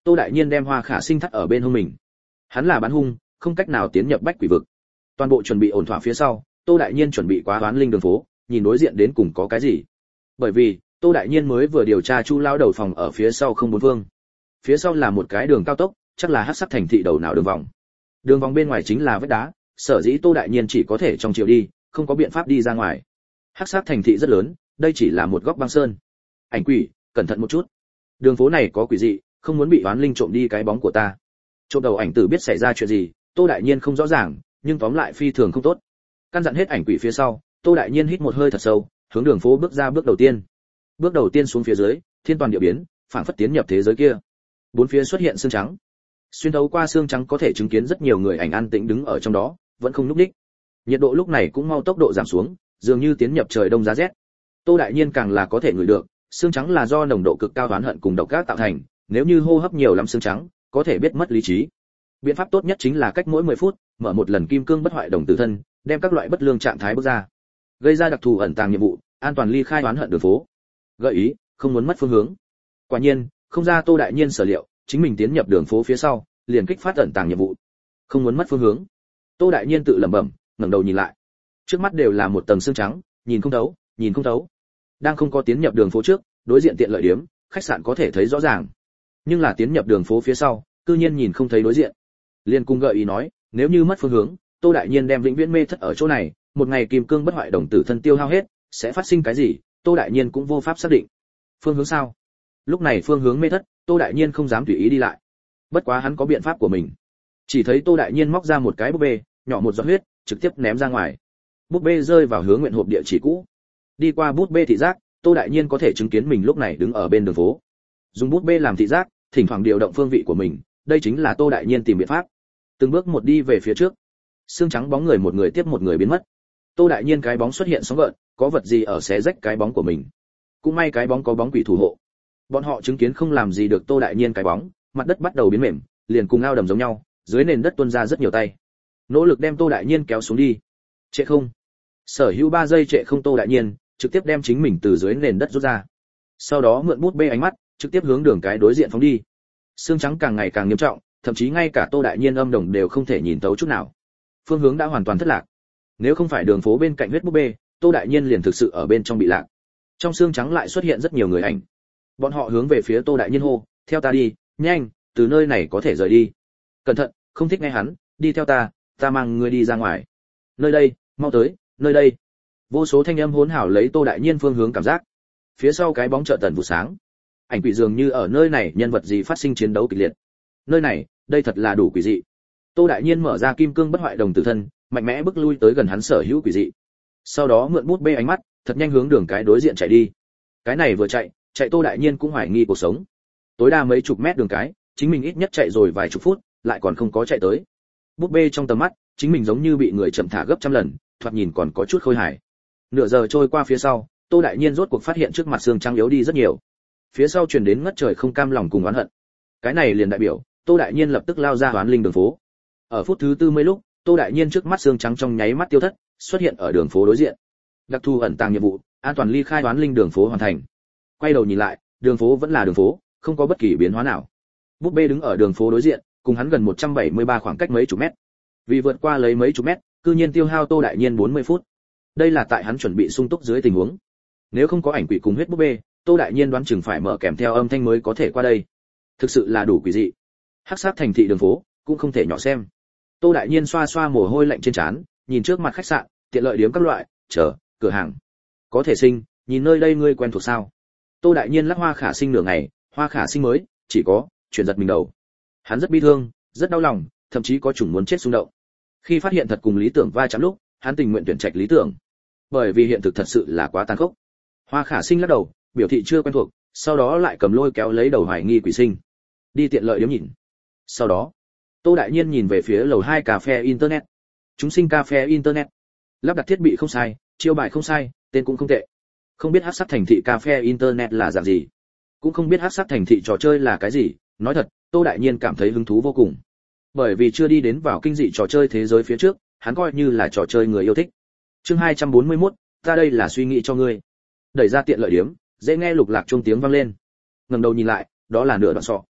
S1: Tô Đại Nhiên đem Hoa Khả Sinh thắt ở bên hông mình. Hắn là bán hung, không cách nào tiến nhập bách quỷ vực. Toàn bộ chuẩn bị ổn thỏa phía sau, Tô Đại Nhiên chuẩn bị quá Hoán Linh đường phố, nhìn đối diện đến cùng có cái gì. Bởi vì, Tô Đại Nhiên mới vừa điều tra Chu lao đầu phòng ở phía sau không bốn phương. Phía sau là một cái đường cao tốc, chắc là hắc sắc thành thị đầu nào đường vòng. Đường vòng bên ngoài chính là vách đá, sở dĩ Tô Đại Nhiên chỉ có thể trong chiều đi, không có biện pháp đi ra ngoài. Hắc sắc thành thị rất lớn, đây chỉ là một góc băng sơn. Ảnh quỷ, cẩn thận một chút. Đường phố này có quỷ dị, không muốn bị Hoán Linh trộm đi cái bóng của ta. Trộm đầu ảnh tử biết xảy ra chuyện gì, Tô Đại Nhiên không rõ ràng, nhưng tóm lại phi thường không tốt. Căn dặn hết ảnh quỷ phía sau, Tô Đại Nhiên hít một hơi thật sâu, hướng đường phố bước ra bước đầu tiên. Bước đầu tiên xuống phía dưới, thiên toàn địa biến, phảng phất tiến nhập thế giới kia. Bốn phía xuất hiện xương trắng. Xuyên thấu qua xương trắng có thể chứng kiến rất nhiều người ảnh an tĩnh đứng ở trong đó, vẫn không lúc đích. Nhiệt độ lúc này cũng mau tốc độ giảm xuống, dường như tiến nhập trời đông giá rét. Tô Đại Nhiên càng là có thể ngửi được, xương trắng là do nồng độ cực cao oán hận cùng độc ác tạo thành, nếu như hô hấp nhiều lắm xương trắng, có thể biết mất lý trí. Biện pháp tốt nhất chính là cách mỗi mười phút, mở một lần kim cương bất hoại đồng tử thân, đem các loại bất lương trạng thái bước ra. Gây ra đặc thù ẩn tàng nhiệm vụ, an toàn ly khai oán hận đường phố. Gợi ý, không muốn mất phương hướng. Quả nhiên, không ra Tô Đại Nhiên sở liệu, chính mình tiến nhập đường phố phía sau, liền kích phát ẩn tàng nhiệm vụ. Không muốn mất phương hướng. Tô Đại Nhiên tự lẩm bẩm, ngẩng đầu nhìn lại. Trước mắt đều là một tầng xương trắng, nhìn không thấu, nhìn không thấu. Đang không có tiến nhập đường phố trước, đối diện tiện lợi điểm, khách sạn có thể thấy rõ ràng. Nhưng là tiến nhập đường phố phía sau, cư nhiên nhìn không thấy đối diện. Liên cung gợi ý nói, nếu như mất phương hướng, Tô Đại Nhiên đem vĩnh viễn mê thất ở chỗ này, một ngày kim cương bất hoại đồng tử thân tiêu hao hết, sẽ phát sinh cái gì, Tô Đại Nhiên cũng vô pháp xác định. Phương hướng sao? Lúc này phương hướng mê thất, Tô Đại Nhiên không dám tùy ý đi lại. Bất quá hắn có biện pháp của mình. Chỉ thấy Tô Đại Nhiên móc ra một cái búp bê, nhỏ một giọt huyết, trực tiếp ném ra ngoài. Búp bê rơi vào hướng nguyện hộp địa chỉ cũ. Đi qua búp bê thị giác, Tô Đại Nhiên có thể chứng kiến mình lúc này đứng ở bên đường phố. Dùng búp bê làm thị giác, thỉnh thoảng điều động phương vị của mình, đây chính là Tô Đại Nhiên tìm biện pháp. Từng bước một đi về phía trước. Xương trắng bóng người một người tiếp một người biến mất. Tô Đại Nhiên cái bóng xuất hiện sóng gợn, có vật gì ở xé rách cái bóng của mình. Cũng may cái bóng có bóng quỷ thủ hộ. Bọn họ chứng kiến không làm gì được Tô Đại Nhiên cái bóng, mặt đất bắt đầu biến mềm, liền cùng ao đầm giống nhau, dưới nền đất tuôn ra rất nhiều tay. Nỗ lực đem Tô Đại Nhiên kéo xuống đi. Trệ không. Sở hữu ba giây trệ không Tô Đại Nhiên, trực tiếp đem chính mình từ dưới nền đất rút ra. Sau đó mượn bút bê ánh mắt, trực tiếp hướng đường cái đối diện phóng đi. Xương trắng càng ngày càng nghiêm trọng, thậm chí ngay cả Tô Đại Nhiên âm đồng đều không thể nhìn tấu chút nào. Phương hướng đã hoàn toàn thất lạc. Nếu không phải đường phố bên cạnh huyết búp bê, Tô Đại Nhiên liền thực sự ở bên trong bị lạc. Trong xương trắng lại xuất hiện rất nhiều người ảnh. Bọn họ hướng về phía Tô Đại Nhiên hô, "Theo ta đi, nhanh, từ nơi này có thể rời đi." "Cẩn thận, không thích nghe hắn, đi theo ta, ta mang ngươi đi ra ngoài." "Nơi đây, mau tới, nơi đây." Vô số thanh âm hỗn hào lấy Tô Đại Nhiên phương hướng cảm giác. Phía sau cái bóng chợt tần vụ sáng. Ảnh quỷ dường như ở nơi này nhân vật gì phát sinh chiến đấu kịch liệt. Nơi này, đây thật là đủ quỷ dị. Tô Đại Nhiên mở ra kim cương bất hoại đồng tử thân, mạnh mẽ bước lui tới gần hắn sở hữu quỷ dị. Sau đó mượn bút bê ánh mắt, thật nhanh hướng đường cái đối diện chạy đi. Cái này vừa chạy, chạy Tô Đại Nhiên cũng hoài nghi cuộc sống. Tối đa mấy chục mét đường cái, chính mình ít nhất chạy rồi vài chục phút, lại còn không có chạy tới. Bút bê trong tầm mắt, chính mình giống như bị người chậm thả gấp trăm lần, thoạt nhìn còn có chút khôi hài. Nửa giờ trôi qua phía sau, Tô Đại Nhiên rốt cuộc phát hiện trước mặt xương trắng yếu đi rất nhiều. Phía sau truyền đến ngất trời không cam lòng cùng oán hận. Cái này liền đại biểu, Tô Đại Nhiên lập tức lao ra Hoán Linh đường phố. Ở phút thứ tư mươi lúc, Tô Đại Nhiên trước mắt xương trắng trong nháy mắt tiêu thất, xuất hiện ở đường phố đối diện. Đặc thù ẩn tàng nhiệm vụ, an toàn ly khai Hoán Linh đường phố hoàn thành. Quay đầu nhìn lại, đường phố vẫn là đường phố, không có bất kỳ biến hóa nào. Búp bê đứng ở đường phố đối diện, cùng hắn gần một trăm bảy mươi ba khoảng cách mấy chục mét. Vì vượt qua lấy mấy chục mét, cư nhiên tiêu hao Tô Đại Nhiên bốn mươi phút. Đây là tại hắn chuẩn bị sung túc dưới tình huống. Nếu không có ảnh quỷ cùng huyết búp bê, Tô Đại Nhiên đoán chừng phải mở kèm theo âm thanh mới có thể qua đây. Thực sự là đủ quỷ dị. Hắc sát thành thị đường phố, cũng không thể nhỏ xem. Tô Đại Nhiên xoa xoa mồ hôi lạnh trên trán, nhìn trước mặt khách sạn, tiện lợi điếm các loại, chờ, cửa hàng. Có thể sinh, nhìn nơi đây ngươi quen thuộc sao? Tô Đại Nhiên lắc Hoa Khả Sinh nửa ngày, Hoa Khả Sinh mới, chỉ có, chuyển giật mình đầu. Hắn rất bi thương, rất đau lòng, thậm chí có chủng muốn chết xung động. Khi phát hiện thật cùng lý tưởng va chạm lúc, hắn tình nguyện tuyển trạch lý tưởng. Bởi vì hiện thực thật sự là quá tàn khốc. Hoa Khả Sinh lắc đầu, biểu thị chưa quen thuộc, sau đó lại cầm lôi kéo lấy đầu hoài nghi quỷ sinh. Đi tiện lợi điếm nhìn. Sau đó, Tô Đại Nhiên nhìn về phía lầu hai cà phê internet. Chúng sinh cà phê internet. Lắp đặt thiết bị không sai, chiêu bài không sai, tên cũng không tệ. Không biết hắc sắc thành thị cà phê internet là dạng gì, cũng không biết hắc sắc thành thị trò chơi là cái gì, nói thật, Tô Đại Nhiên cảm thấy hứng thú vô cùng. Bởi vì chưa đi đến vào kinh dị trò chơi thế giới phía trước, hắn coi như là trò chơi người yêu thích. Chương hai trăm bốn mươi mốt, ta đây là suy nghĩ cho ngươi. Đẩy ra tiện lợi điếm, dễ nghe lục lạc chuông tiếng vang lên. Ngẩng đầu nhìn lại, đó là nửa đoạn sọ.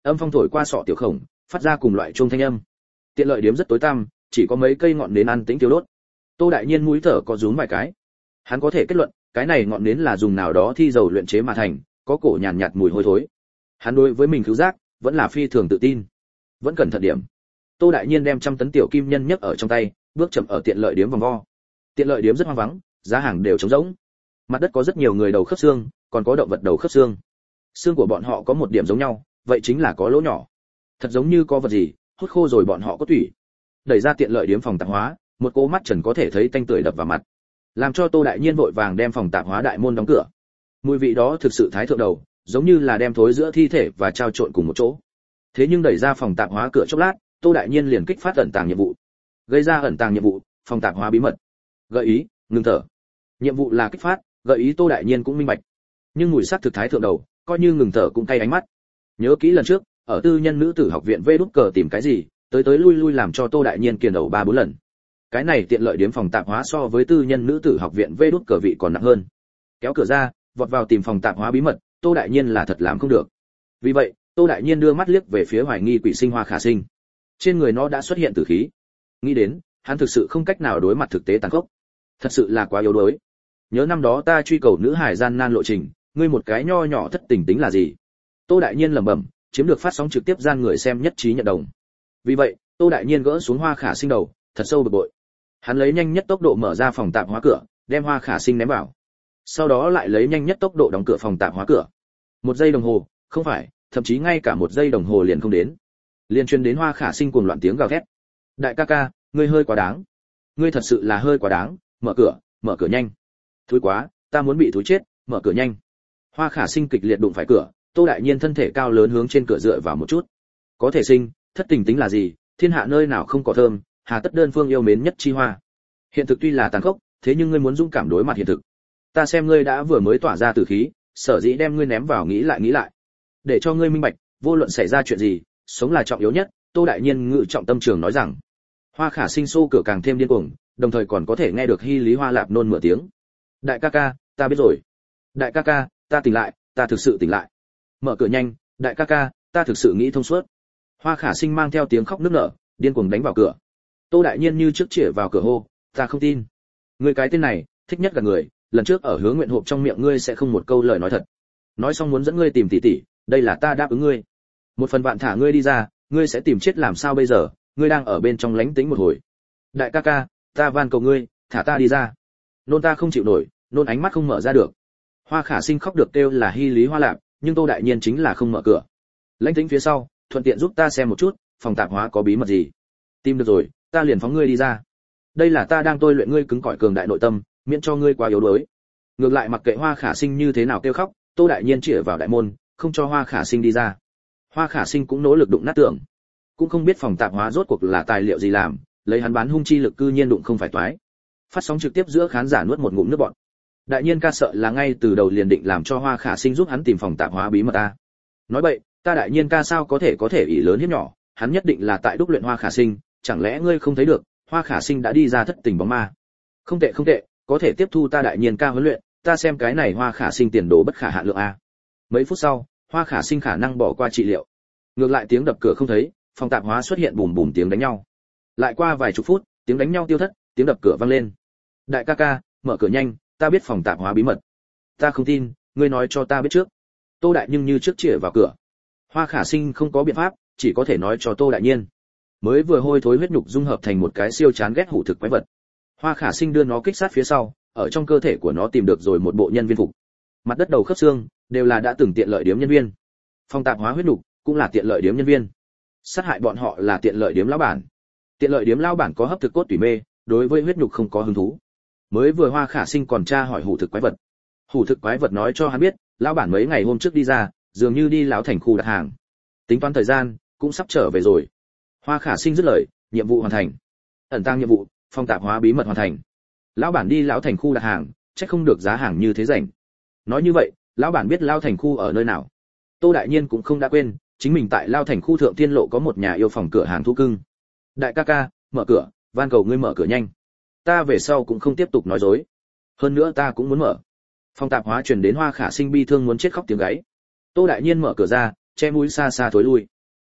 S1: âm phong thổi qua sọ tiểu khổng, phát ra cùng loại chuông thanh âm. Tiện lợi điếm rất tối tăm, chỉ có mấy cây ngọn nến an tĩnh thiêu đốt. Tô đại nhiên mũi thở có rúm vài cái. Hắn có thể kết luận, cái này ngọn nến là dùng nào đó thi dầu luyện chế mà thành, có cổ nhàn nhạt, nhạt mùi hôi thối. Hắn đối với mình cứu giác vẫn là phi thường tự tin. Vẫn cẩn thận điểm. Tô đại nhiên đem trăm tấn tiểu kim nhân nhấc ở trong tay, bước chậm ở tiện lợi điếm vòng vo. Tiện lợi điếm rất hoang vắng, giá hàng đều trống rỗng. Mặt đất có rất nhiều người đầu khớp xương, còn có động vật đầu khớp xương. Xương của bọn họ có một điểm giống nhau, vậy chính là có lỗ nhỏ. Thật giống như có vật gì hút khô rồi bọn họ có tủy. Đẩy ra tiện lợi điếm phòng tạp hóa, một cô mắt trần có thể thấy tanh tưởi đập vào mặt, làm cho Tô đại nhiên vội vàng đem phòng tạp hóa đại môn đóng cửa. Mùi vị đó thực sự thái thượng đầu, giống như là đem thối giữa thi thể và trao trộn cùng một chỗ. Thế nhưng đẩy ra phòng tạp hóa cửa chốc lát, Tô đại nhiên liền kích phát ẩn tàng nhiệm vụ. Gây ra ẩn tàng nhiệm vụ, phòng tạp hóa bí mật. Gợi ý, ngừng thở. Nhiệm vụ là kích phát, gợi ý Tô đại nhiên cũng minh bạch. Nhưng mùi sắc thực thái thượng đầu, coi như ngừng thở cũng cay ánh mắt. Nhớ kỹ lần trước, ở tư nhân nữ tử học viện vê đút cờ tìm cái gì, tới tới lui lui làm cho Tô đại nhiên kiền đầu ba bốn lần. Cái này tiện lợi điếm phòng tạp hóa so với tư nhân nữ tử học viện vê đút cờ vị còn nặng hơn. Kéo cửa ra, vọt vào tìm phòng tạp hóa bí mật, Tô đại nhiên là thật làm không được. Vì vậy, Tô đại nhiên đưa mắt liếc về phía hoài nghi quỷ sinh Hoa Khả Sinh. Trên người nó đã xuất hiện tử khí. Nghĩ đến, hắn thực sự không cách nào đối mặt thực tế tàn khốc. Thật sự là quá yếu đuối. Nhớ năm đó ta truy cầu nữ hải gian nan lộ trình, ngươi một cái nho nhỏ thất tình tính là gì? Tô đại nhiên lẩm bẩm, chiếm được phát sóng trực tiếp gian người xem nhất trí nhận đồng. Vì vậy, Tô đại nhiên gỡ xuống Hoa Khả Sinh đầu, thật sâu bực bội. Hắn lấy nhanh nhất tốc độ mở ra phòng tạp hóa cửa, đem Hoa Khả Sinh ném vào. Sau đó lại lấy nhanh nhất tốc độ đóng cửa phòng tạp hóa cửa. Một giây đồng hồ, không phải, thậm chí ngay cả một giây đồng hồ liền không đến. Liên truyền đến Hoa Khả Sinh cuồng loạn tiếng gào thét. Đại ca ca, ngươi hơi quá đáng. Ngươi thật sự là hơi quá đáng, mở cửa, mở cửa nhanh. Thúi quá, ta muốn bị thúi chết, mở cửa nhanh. Hoa Khả Sinh kịch liệt đụng phải cửa, Tô đại nhiên thân thể cao lớn hướng trên cửa dựa vào một chút. Có thể sinh, thất tình tính là gì, thiên hạ nơi nào không có thơm, hà tất đơn phương yêu mến nhất chi hoa. Hiện thực tuy là tàn khốc, thế nhưng ngươi muốn dũng cảm đối mặt hiện thực. Ta xem ngươi đã vừa mới tỏa ra tử khí, sở dĩ đem ngươi ném vào nghĩ lại nghĩ lại. Để cho ngươi minh bạch, vô luận xảy ra chuyện gì, sống là trọng yếu nhất, Tô đại nhiên ngự trọng tâm trường nói rằng. Hoa Khả Sinh xô cửa càng thêm điên cuồng, đồng thời còn có thể nghe được Hy Lý Hoa Lạp nôn mửa tiếng. Đại ca ca, ta biết rồi. Đại ca ca, ta tỉnh lại, ta thực sự tỉnh lại. Mở cửa nhanh, đại ca ca, ta thực sự nghĩ thông suốt. Hoa Khả Sinh mang theo tiếng khóc nức nở, điên cuồng đánh vào cửa. Tô đại nhiên như trước chĩa vào cửa hô, ta không tin. Ngươi cái tên này, thích nhất gạt người, lần trước ở Hứa Nguyện hộp trong miệng ngươi sẽ không một câu lời nói thật. Nói xong muốn dẫn ngươi tìm tỷ tỷ, đây là ta đáp ứng ngươi. Một phần vạn thả ngươi đi ra, ngươi sẽ tìm chết làm sao bây giờ, ngươi đang ở bên trong lánh tính một hồi. Đại ca ca, ta van cầu ngươi, thả ta đi ra. Nôn ta không chịu nổi, nôn ánh mắt không mở ra được. Hoa Khả Sinh khóc được kêu là Hy Lý Hoa Lạp, nhưng Tô đại nhiên chính là không mở cửa. Lãnh tính phía sau, thuận tiện giúp ta xem một chút, phòng tạp hóa có bí mật gì. Tìm được rồi, ta liền phóng ngươi đi ra. Đây là ta đang tôi luyện ngươi cứng cỏi cường đại nội tâm, miễn cho ngươi quá yếu đuối. Ngược lại mặc kệ Hoa Khả Sinh như thế nào kêu khóc, Tô đại nhiên chĩa vào đại môn, không cho Hoa Khả Sinh đi ra. Hoa Khả Sinh cũng nỗ lực đụng nát tường, cũng không biết phòng tạp hóa rốt cuộc là tài liệu gì làm, lấy hắn bán hung chi lực cư nhiên đụng không phải toái. Phát sóng trực tiếp giữa khán giả nuốt một ngụm nước bọt. Đại nhiên ca sợ là ngay từ đầu liền định làm cho Hoa Khả Sinh giúp hắn tìm phòng tạp hóa bí mật ta. Nói vậy, ta đại nhiên ca sao có thể có thể ỷ lớn hiếp nhỏ, hắn nhất định là tại đúc luyện Hoa Khả Sinh, chẳng lẽ ngươi không thấy được, Hoa Khả Sinh đã đi ra thất tình bóng ma. Không tệ không tệ, có thể tiếp thu ta đại nhiên ca huấn luyện, ta xem cái này Hoa Khả Sinh tiền đồ bất khả hạn lượng a. Mấy phút sau, Hoa Khả Sinh khả năng bỏ qua trị liệu. Ngược lại tiếng đập cửa không thấy, phòng tạp hóa xuất hiện bùm bùm tiếng đánh nhau. Lại qua vài chục phút, tiếng đánh nhau tiêu thất, tiếng đập cửa vang lên. Đại ca ca, mở cửa nhanh, ta biết phòng tạp hóa bí mật. Ta không tin, ngươi nói cho ta biết trước. Tô đại nhưng như trước chĩa vào cửa. Hoa Khả Sinh không có biện pháp, chỉ có thể nói cho Tô đại nhiên. Mới vừa hôi thối huyết nhục dung hợp thành một cái siêu chán ghét hủ thực quái vật. Hoa Khả Sinh đưa nó kích sát phía sau, ở trong cơ thể của nó tìm được rồi một bộ nhân viên phục. Mặt đất đầu khớp xương đều là đã từng tiện lợi điếm nhân viên. Phòng tạp hóa huyết nhục cũng là tiện lợi điếm nhân viên. Sát hại bọn họ là tiện lợi điếm lão bản. Tiện lợi điếm lão bản có hấp thực cốt tủy mê, đối với huyết nhục không có hứng thú. Mới vừa Hoa Khả Sinh còn tra hỏi hủ thực quái vật. Hủ thực quái vật nói cho hắn biết, lão bản mấy ngày hôm trước đi ra, dường như đi lão thành khu đặt hàng. Tính toán thời gian, cũng sắp trở về rồi. Hoa Khả Sinh dứt lời, nhiệm vụ hoàn thành. Ẩn tàng nhiệm vụ, phòng tạp hóa bí mật hoàn thành. Lão bản đi lão thành khu đặt hàng, chắc không được giá hàng như thế rảnh. Nói như vậy, lão bản biết lão thành khu ở nơi nào. Tô đại nhiên cũng không đã quên, chính mình tại lão thành khu thượng tiên lộ có một nhà yêu phòng cửa hàng thú cưng. Đại ca ca, mở cửa, van cầu ngươi mở cửa nhanh. Ta về sau cũng không tiếp tục nói dối. Hơn nữa ta cũng muốn mở. Phòng tạp hóa truyền đến Hoa Khả Sinh bi thương muốn chết khóc tiếng gáy. Tô đại nhiên mở cửa ra, che mũi xa xa thối lui.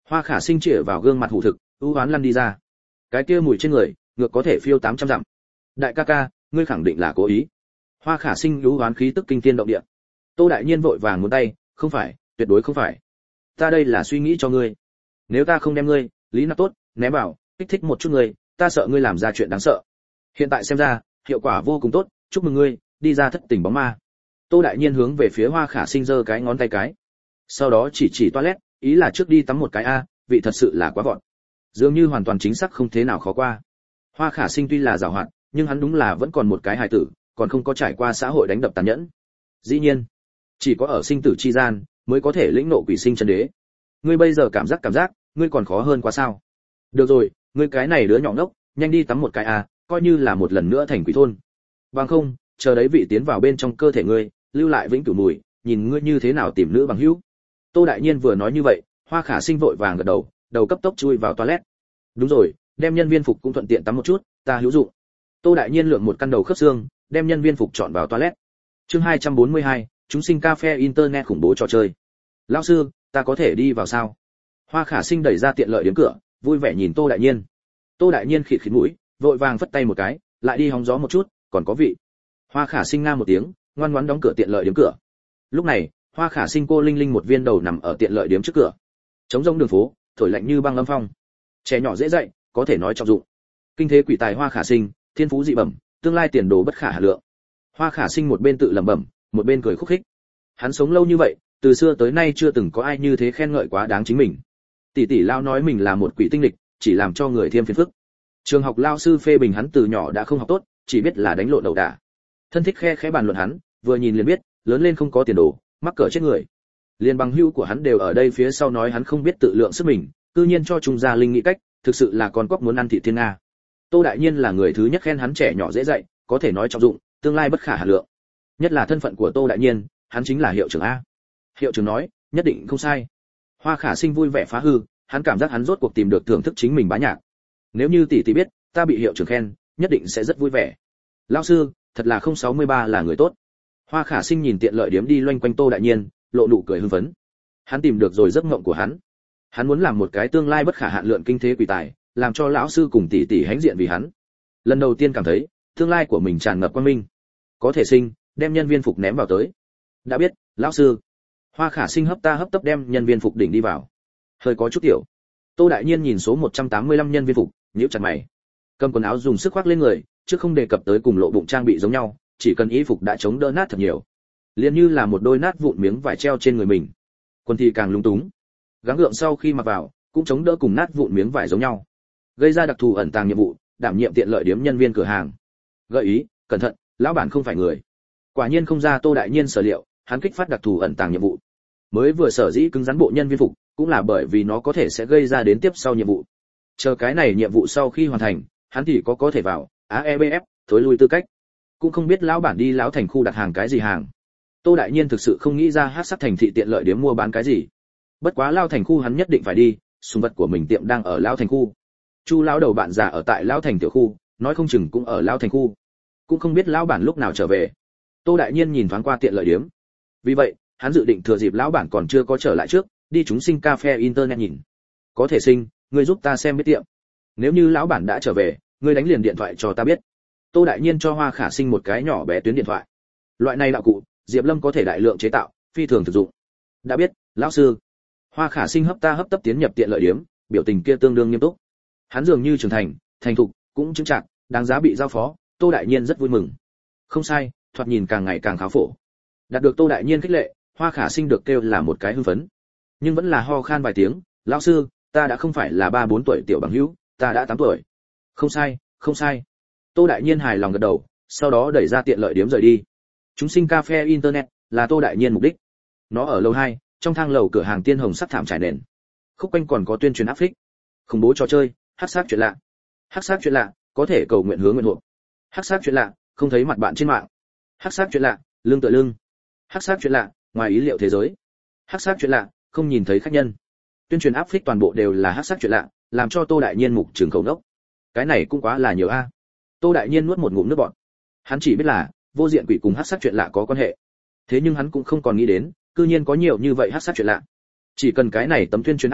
S1: Hoa Khả Sinh chĩa vào gương mặt hủ thực, u hoán lăn đi ra. Cái kia mùi trên người, ngược có thể phiêu tám trăm dặm. Đại ca ca, ngươi khẳng định là cố ý. Hoa Khả Sinh u hoán khí tức kinh thiên động địa. Tô Đại Nhiên vội vàng muốn tay, không phải, tuyệt đối không phải. Ta đây là suy nghĩ cho ngươi. Nếu ta không đem ngươi, lý nạp tốt, ném vào, kích thích một chút ngươi, ta sợ ngươi làm ra chuyện đáng sợ. Hiện tại xem ra, hiệu quả vô cùng tốt, chúc mừng ngươi, đi ra thất tình bóng ma. Tô Đại Nhiên hướng về phía Hoa Khả Sinh giơ cái ngón tay cái. Sau đó chỉ chỉ toilet, ý là trước đi tắm một cái a, vị thật sự là quá vọt. Dường như hoàn toàn chính xác không thế nào khó qua. Hoa Khả Sinh tuy là giàu hoạt, nhưng hắn đúng là vẫn còn một cái hài tử, còn không có trải qua xã hội đánh đập tàn nhẫn. Dĩ nhiên, chỉ có ở sinh tử chi gian mới có thể lĩnh nộ quỷ sinh chân đế. Ngươi bây giờ cảm giác cảm giác, ngươi còn khó hơn quá sao? Được rồi, ngươi cái này đứa nhỏ ngốc, nhanh đi tắm một cái a, coi như là một lần nữa thành quỷ thôn. Bằng không, chờ đấy vị tiến vào bên trong cơ thể ngươi, lưu lại vĩnh cửu mùi, nhìn ngươi như thế nào tìm nữ bằng hữu. Tô Đại Nhiên vừa nói như vậy, Hoa Khả Sinh vội vàng gật đầu, đầu cấp tốc chui vào toilet. Đúng rồi, đem nhân viên phục cũng thuận tiện tắm một chút, ta hữu dụng. Tô Đại Nhiên lượng một căn đầu khớp xương, đem nhân viên phục chọn vào toilet. Chương hai trăm bốn mươi hai, chúng sinh cafe internet khủng bố trò chơi. Lão sư, ta có thể đi vào sao? Hoa Khả Sinh đẩy ra tiện lợi đến cửa, vui vẻ nhìn Tô Đại Nhiên. Tô Đại Nhiên khịt khịt mũi, vội vàng phất tay một cái, lại đi hóng gió một chút, còn có vị. Hoa Khả Sinh nga một tiếng, ngoan ngoãn đóng cửa tiện lợi điểm cửa. Lúc này, Hoa Khả Sinh cô linh linh một viên đầu nằm ở tiện lợi điểm trước cửa. Trống rỗng đường phố, thổi lạnh như băng âm phong. Trẻ nhỏ dễ dạy, có thể nói trọng dụng. Kinh thế quỷ tài Hoa Khả Sinh, thiên phú dị bẩm, tương lai tiền đồ bất khả hà lượng. Hoa Khả Sinh một bên tự lẩm bẩm, một bên cười khúc khích. Hắn sống lâu như vậy, từ xưa tới nay chưa từng có ai như thế khen ngợi quá đáng chính mình. Tỷ tỷ lao nói mình là một quỷ tinh lịch, chỉ làm cho người thêm phiền phức. Trường học lao sư phê bình hắn từ nhỏ đã không học tốt, chỉ biết là đánh lộn đầu đả. Thân thích khe khẽ bàn luận hắn, vừa nhìn liền biết, lớn lên không có tiền đồ, mắc cỡ chết người. Liên bằng hữu của hắn đều ở đây phía sau nói hắn không biết tự lượng sức mình, cư nhiên cho trung gia linh nghĩ cách, thực sự là con quắc muốn ăn thị thiên nga. Tô Đại Nhiên là người thứ nhất khen hắn trẻ nhỏ dễ dạy, có thể nói trọng dụng, tương lai bất khả hà lượng. Nhất là thân phận của Tô Đại Nhiên, hắn chính là hiệu trưởng a. Hiệu trưởng nói, nhất định không sai. Hoa Khả Sinh vui vẻ phá hư, hắn cảm giác hắn rốt cuộc tìm được thưởng thức chính mình bá nhạc. Nếu như tỷ tỷ biết, ta bị hiệu trưởng khen, nhất định sẽ rất vui vẻ. Lão sư, thật là không sáu mươi ba là người tốt. Hoa Khả Sinh nhìn tiện lợi điểm đi loanh quanh Tô Đại Nhiên, lộ nụ cười hưng phấn. Hắn tìm được rồi giấc mộng của hắn. Hắn muốn làm một cái tương lai bất khả hạn lượng kinh thế quỷ tài, làm cho lão sư cùng tỷ tỷ hãnh diện vì hắn. Lần đầu tiên cảm thấy, tương lai của mình tràn ngập quang minh. Có thể sinh, đem nhân viên phục ném vào tới. Đã biết, lão sư. Hoa Khả Sinh hấp ta hấp tấp đem nhân viên phục đỉnh đi vào. Hơi có chút tiểu. Tô Đại Nhiên nhìn số một trăm tám mươi lăm nhân viên phục, nhíu chặt mày. Cầm quần áo dùng sức khoác lên người, chứ không đề cập tới cùng lộ bụng trang bị giống nhau, chỉ cần y phục đã chống đỡ nát thật nhiều. Liền như là một đôi nát vụn miếng vải treo trên người mình. Quần thì càng lung túng. Gắng gượng sau khi mặc vào, cũng chống đỡ cùng nát vụn miếng vải giống nhau. Gây ra đặc thù ẩn tàng nhiệm vụ, đảm nhiệm tiện lợi điểm nhân viên cửa hàng. Gợi ý, cẩn thận, lão bản không phải người. Quả nhiên không ra Tô Đại Nhiên sở liệu, hắn kích phát đặc thù ẩn tàng nhiệm vụ. Mới vừa sở dĩ cứng rắn bộ nhân viên phục, cũng là bởi vì nó có thể sẽ gây ra đến tiếp sau nhiệm vụ. Chờ cái này nhiệm vụ sau khi hoàn thành, hắn thì có có thể vào a e bê ép, thối lui tư cách. Cũng không biết lão bản đi lão thành khu đặt hàng cái gì hàng. Tô Đại Nhiên thực sự không nghĩ ra hắc sắc thành thị tiện lợi điểm mua bán cái gì. Bất quá lão thành khu hắn nhất định phải đi, sùng vật của mình tiệm đang ở lão thành khu. Chu lão đầu bạn già ở tại lão thành tiểu khu, nói không chừng cũng ở lão thành khu. Cũng không biết lão bản lúc nào trở về. Tô Đại Nhiên nhìn thoáng qua tiện lợi điểm. Vì vậy, hắn dự định thừa dịp lão bản còn chưa có trở lại trước, đi chúng sinh cafe internet nhìn. Có thể sinh, ngươi giúp ta xem biết tiệm. Nếu như lão bản đã trở về, ngươi đánh liền điện thoại cho ta biết. Tô Đại Nhiên cho Hoa Khả Sinh một cái nhỏ bé tuyến điện thoại. Loại này đạo cụ, Diệp Lâm có thể đại lượng chế tạo, phi thường thực dụng. Đã biết, lão sư. Hoa Khả Sinh hấp ta hấp tấp tiến nhập tiện lợi điểm, biểu tình kia tương đương nghiêm túc. Hắn dường như trưởng thành, thành thục, cũng chứng trạng, đáng giá bị giao phó, Tô Đại Nhiên rất vui mừng. Không sai, thoạt nhìn càng ngày càng khá phổ. Đạt được Tô Đại Nhiên khích lệ, Hoa Khả Sinh được kêu là một cái hưng phấn. Nhưng vẫn là ho khan vài tiếng, "Lão sư, ta đã không phải là ba bốn tuổi tiểu bằng hữu, ta đã tám tuổi." "Không sai, không sai." Tô Đại Nhiên hài lòng gật đầu, sau đó đẩy ra tiện lợi điểm rời đi. Chúng sinh cafe internet là Tô Đại Nhiên mục đích. Nó ở lầu hai, trong thang lầu cửa hàng tiên hồng sắc thảm trải nền. Khúc quanh còn có tuyên truyền áp phích. Khủng bố trò chơi, hắc sát chuyện lạ. Hắc sát chuyện lạ, có thể cầu nguyện hướng nguyện hộ. Hắc sát chuyện lạ, không thấy mặt bạn trên mạng. Hắc sát chuyện lạ, lưng tựa lưng. Hắc sát chuyện lạ, ngoài ý liệu thế giới. Hắc sát chuyện lạ, không nhìn thấy khách nhân. Tuyên truyền áp phích toàn bộ đều là hắc sát chuyện lạ, làm cho Tô Đại Nhiên mục trường khẩu đốc. Cái này cũng quá là nhiều a. Tô Đại Nhiên nuốt một ngụm nước bọt. Hắn chỉ biết là vô diện quỷ cùng hắc sát chuyện lạ có quan hệ. Thế nhưng hắn cũng không còn nghĩ đến, cư nhiên có nhiều như vậy hắc sát chuyện lạ. Chỉ cần cái này tấm tuyên truyền áp phích,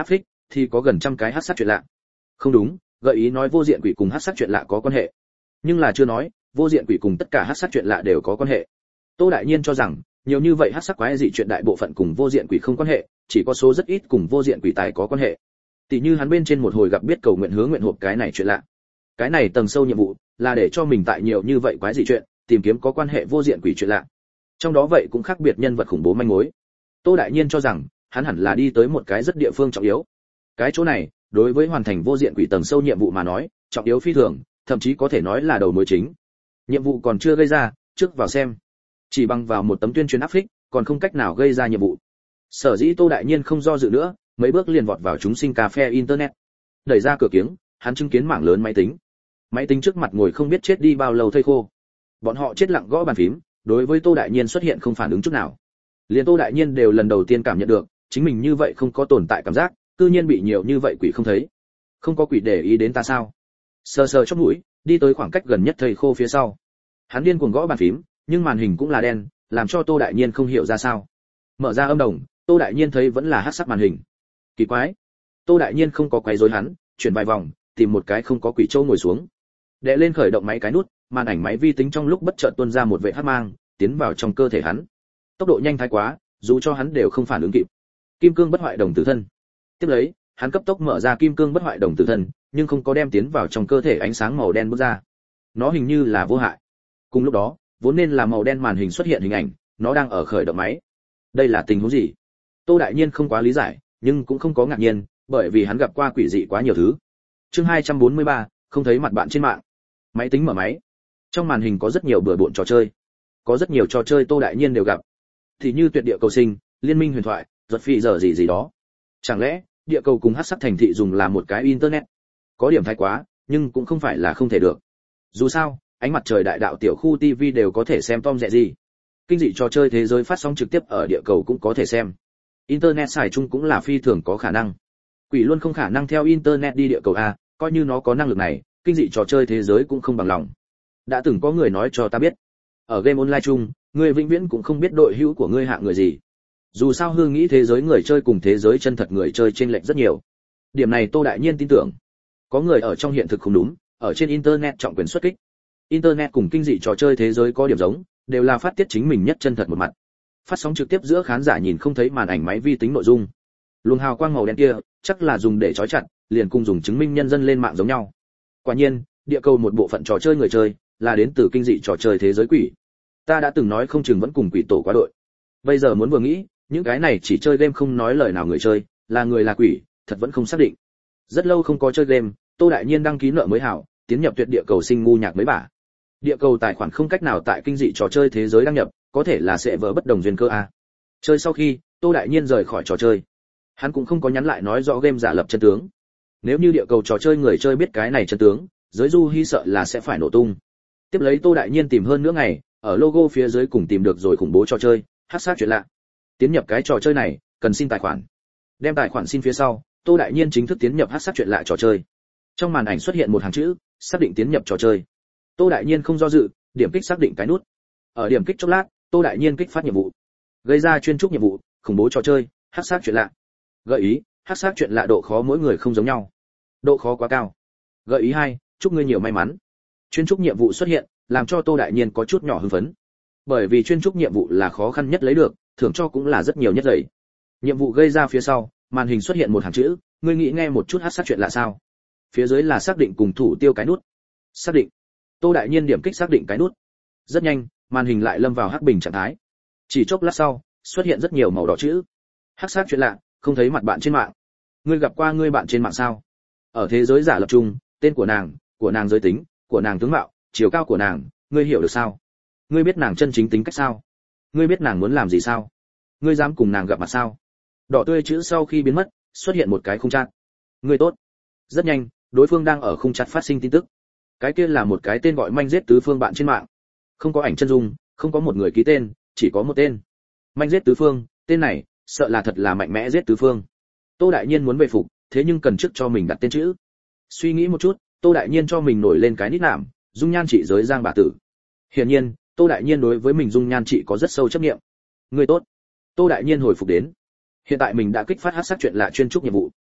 S1: thì có gần trăm cái hắc sắc chuyện lạ. Không đúng, gợi ý nói vô diện quỷ cùng hắc sắc chuyện lạ có quan hệ, nhưng là chưa nói vô diện quỷ cùng tất cả hắc sắc chuyện lạ đều có quan hệ. Tô Đại Nhiên cho rằng nhiều như vậy hắc sắc quái dị chuyện đại bộ phận cùng vô diện quỷ không quan hệ, chỉ có số rất ít cùng vô diện quỷ tài có quan hệ. Tỷ như hắn bên trên một hồi gặp biết cầu nguyện hướng nguyện hộp cái này chuyện lạ. Cái này tầng sâu nhiệm vụ là để cho mình tại nhiều như vậy quái dị chuyện, tìm kiếm có quan hệ vô diện quỷ chuyện lạ. Trong đó vậy cũng khác biệt nhân vật khủng bố manh mối. Tô Đại Nhiên cho rằng hắn hẳn là đi tới một cái rất địa phương trọng yếu. Cái chỗ này, đối với hoàn thành vô diện quỷ tầng sâu nhiệm vụ mà nói, trọng yếu phi thường, thậm chí có thể nói là đầu mối chính. Nhiệm vụ còn chưa gây ra, trước vào xem. Chỉ bằng vào một tấm tuyên truyền áp phích, còn không cách nào gây ra nhiệm vụ. Sở dĩ Tô Đại Nhiên không do dự nữa, mấy bước liền vọt vào chúng sinh cà phê internet. Đẩy ra cửa kiếng, hắn chứng kiến mảng lớn máy tính. Máy tính trước mặt ngồi không biết chết đi bao lâu thây khô. Bọn họ chết lặng gõ bàn phím, đối với Tô Đại Nhiên xuất hiện không phản ứng chút nào. Liền Tô Đại Nhiên đều lần đầu tiên cảm nhận được, chính mình như vậy không có tồn tại cảm giác, tự nhiên bị nhiều như vậy quỷ không thấy. Không có quỷ để ý đến ta sao? Sờ sờ chóp mũi, đi tới khoảng cách gần nhất thầy khô phía sau. Hắn điên cuồng gõ bàn phím, nhưng màn hình cũng là đen, làm cho Tô Đại Nhiên không hiểu ra sao. Mở ra âm đồng, Tô Đại Nhiên thấy vẫn là hắc sắc màn hình. Kỳ quái. Tô Đại Nhiên không có quấy rối hắn, chuyển vài vòng, tìm một cái không có quỷ châu ngồi xuống. Đệ lên khởi động máy cái nút, màn ảnh máy vi tính trong lúc bất chợt tuôn ra một vệ hắc mang, tiến vào trong cơ thể hắn. Tốc độ nhanh thái quá, dù cho hắn đều không phản ứng kịp. Kim cương bất hoại đồng tử thân. Tiếp lấy, hắn cấp tốc mở ra kim cương bất hoại đồng tử thân, nhưng không có đem tiến vào trong cơ thể ánh sáng màu đen bước ra. Nó hình như là vô hại. Cùng lúc đó, vốn nên là màu đen màn hình xuất hiện hình ảnh, nó đang ở khởi động máy. Đây là tình huống gì? Tô Đại Nhiên không quá lý giải, nhưng cũng không có ngạc nhiên, bởi vì hắn gặp qua quỷ dị quá nhiều thứ. Chương hai trăm bốn mươi ba, không thấy mặt bạn trên mạng. Máy tính mở máy. Trong màn hình có rất nhiều bừa bộn trò chơi. Có rất nhiều trò chơi Tô Đại Nhiên đều gặp. Thì như Tuyệt địa cầu sinh, Liên minh huyền thoại, Giật phi giờ gì gì đó. Chẳng lẽ, địa cầu cùng hắc sắc thành thị dùng là một cái internet? Có điểm thái quá, nhưng cũng không phải là không thể được. Dù sao, ánh mặt trời đại đạo tiểu khu ti vi đều có thể xem Tom rẻ gì. Kinh dị trò chơi thế giới phát sóng trực tiếp ở địa cầu cũng có thể xem. Internet xài chung cũng là phi thường có khả năng. Quỷ luôn không khả năng theo internet đi địa cầu a, coi như nó có năng lực này, kinh dị trò chơi thế giới cũng không bằng lòng. Đã từng có người nói cho ta biết, ở game online chung, người vĩnh viễn cũng không biết đội hữu của ngươi hạ người gì. Dù sao hương nghĩ thế giới người chơi cùng thế giới chân thật người chơi chênh lệch rất nhiều. Điểm này Tô Đại Nhiên tin tưởng. Có người ở trong hiện thực không đúng, ở trên internet trọng quyền xuất kích. Internet cùng kinh dị trò chơi thế giới có điểm giống, đều là phát tiết chính mình nhất chân thật một mặt. Phát sóng trực tiếp giữa khán giả nhìn không thấy màn ảnh máy vi tính nội dung. Luồng hào quang màu đen kia, chắc là dùng để trói chặt, liền cùng dùng chứng minh nhân dân lên mạng giống nhau. Quả nhiên, địa cầu một bộ phận trò chơi người chơi là đến từ kinh dị trò chơi thế giới quỷ. Ta đã từng nói không chừng vẫn cùng quỷ tổ quá đội. Bây giờ muốn vừa nghĩ, những cái này chỉ chơi game không nói lời nào người chơi, là người là quỷ, thật vẫn không xác định. Rất lâu không có chơi game, Tô Đại Nhiên đăng ký nợ mới hảo, tiến nhập Tuyệt địa cầu sinh ngu nhạc mấy bả. Địa cầu tài khoản không cách nào tại kinh dị trò chơi thế giới đăng nhập, có thể là sẽ vỡ bất đồng duyên cơ a. Chơi sau khi, Tô Đại Nhiên rời khỏi trò chơi. Hắn cũng không có nhắn lại nói rõ game giả lập chân tướng. Nếu như địa cầu trò chơi người chơi biết cái này chân tướng, giới du hy sợ là sẽ phải nổ tung. Tiếp lấy Tô Đại Nhiên tìm hơn nửa ngày, ở logo phía dưới cùng tìm được rồi khủng bố trò chơi, hắc sát chuyện lạ. Tiến nhập cái trò chơi này, cần xin tài khoản. Đem tài khoản xin phía sau, Tô Đại Nhiên chính thức tiến nhập hắc sát chuyện lạ trò chơi. Trong màn ảnh xuất hiện một hàng chữ, xác định tiến nhập trò chơi. Tô Đại Nhiên không do dự, điểm kích xác định cái nút. Ở điểm kích chốc lát, Tô Đại Nhiên kích phát nhiệm vụ. Gây ra chuyên trúc nhiệm vụ, khủng bố trò chơi, hắc sát chuyện lạ. Gợi ý, hắc sát chuyện lạ độ khó mỗi người không giống nhau. Độ khó quá cao. Gợi ý hai, chúc ngươi nhiều may mắn. Chuyên trúc nhiệm vụ xuất hiện, làm cho Tô Đại Nhiên có chút nhỏ hưng phấn. Bởi vì chuyên trúc nhiệm vụ là khó khăn nhất lấy được, thưởng cho cũng là rất nhiều nhất dày. Nhiệm vụ gây ra phía sau, màn hình xuất hiện một hàng chữ, ngươi nghĩ nghe một chút hắc sát chuyện lạ sao? Phía dưới là xác định cùng thủ tiêu cái nút. Xác định. Tô Đại Nhiên điểm kích xác định cái nút. Rất nhanh, màn hình lại lâm vào hắc bình trạng thái. Chỉ chốc lát sau, xuất hiện rất nhiều màu đỏ chữ. Hắc sát chuyện lạ, không thấy mặt bạn trên mạng. Ngươi gặp qua ngươi bạn trên mạng sao? Ở thế giới giả lập chung, tên của nàng, của nàng giới tính, của nàng tướng mạo, chiều cao của nàng, ngươi hiểu được sao? Ngươi biết nàng chân chính tính cách sao? Ngươi biết nàng muốn làm gì sao? Ngươi dám cùng nàng gặp mặt sao? Đỏ tươi chữ sau khi biến mất, xuất hiện một cái khung chat. Ngươi tốt. Rất nhanh, đối phương đang ở khung chat phát sinh tin tức. Cái kia là một cái tên gọi manh giết tứ phương bạn trên mạng. Không có ảnh chân dung, không có một người ký tên, chỉ có một tên. Manh giết tứ phương, tên này, sợ là thật là mạnh mẽ giết tứ phương. Tô Đại Nhiên muốn về phục, thế nhưng cần trước cho mình đặt tên chữ. Suy nghĩ một chút, Tô Đại Nhiên cho mình nổi lên cái nít nạm, dung nhan trị giới Giang bà tử. Hiển nhiên, Tô Đại Nhiên đối với mình dung nhan trị có rất sâu chấp niệm. Người tốt. Tô Đại Nhiên hồi phục đến. Hiện tại mình đã kích phát hắc sắc chuyện lạ chuyên trúc nhiệm vụ.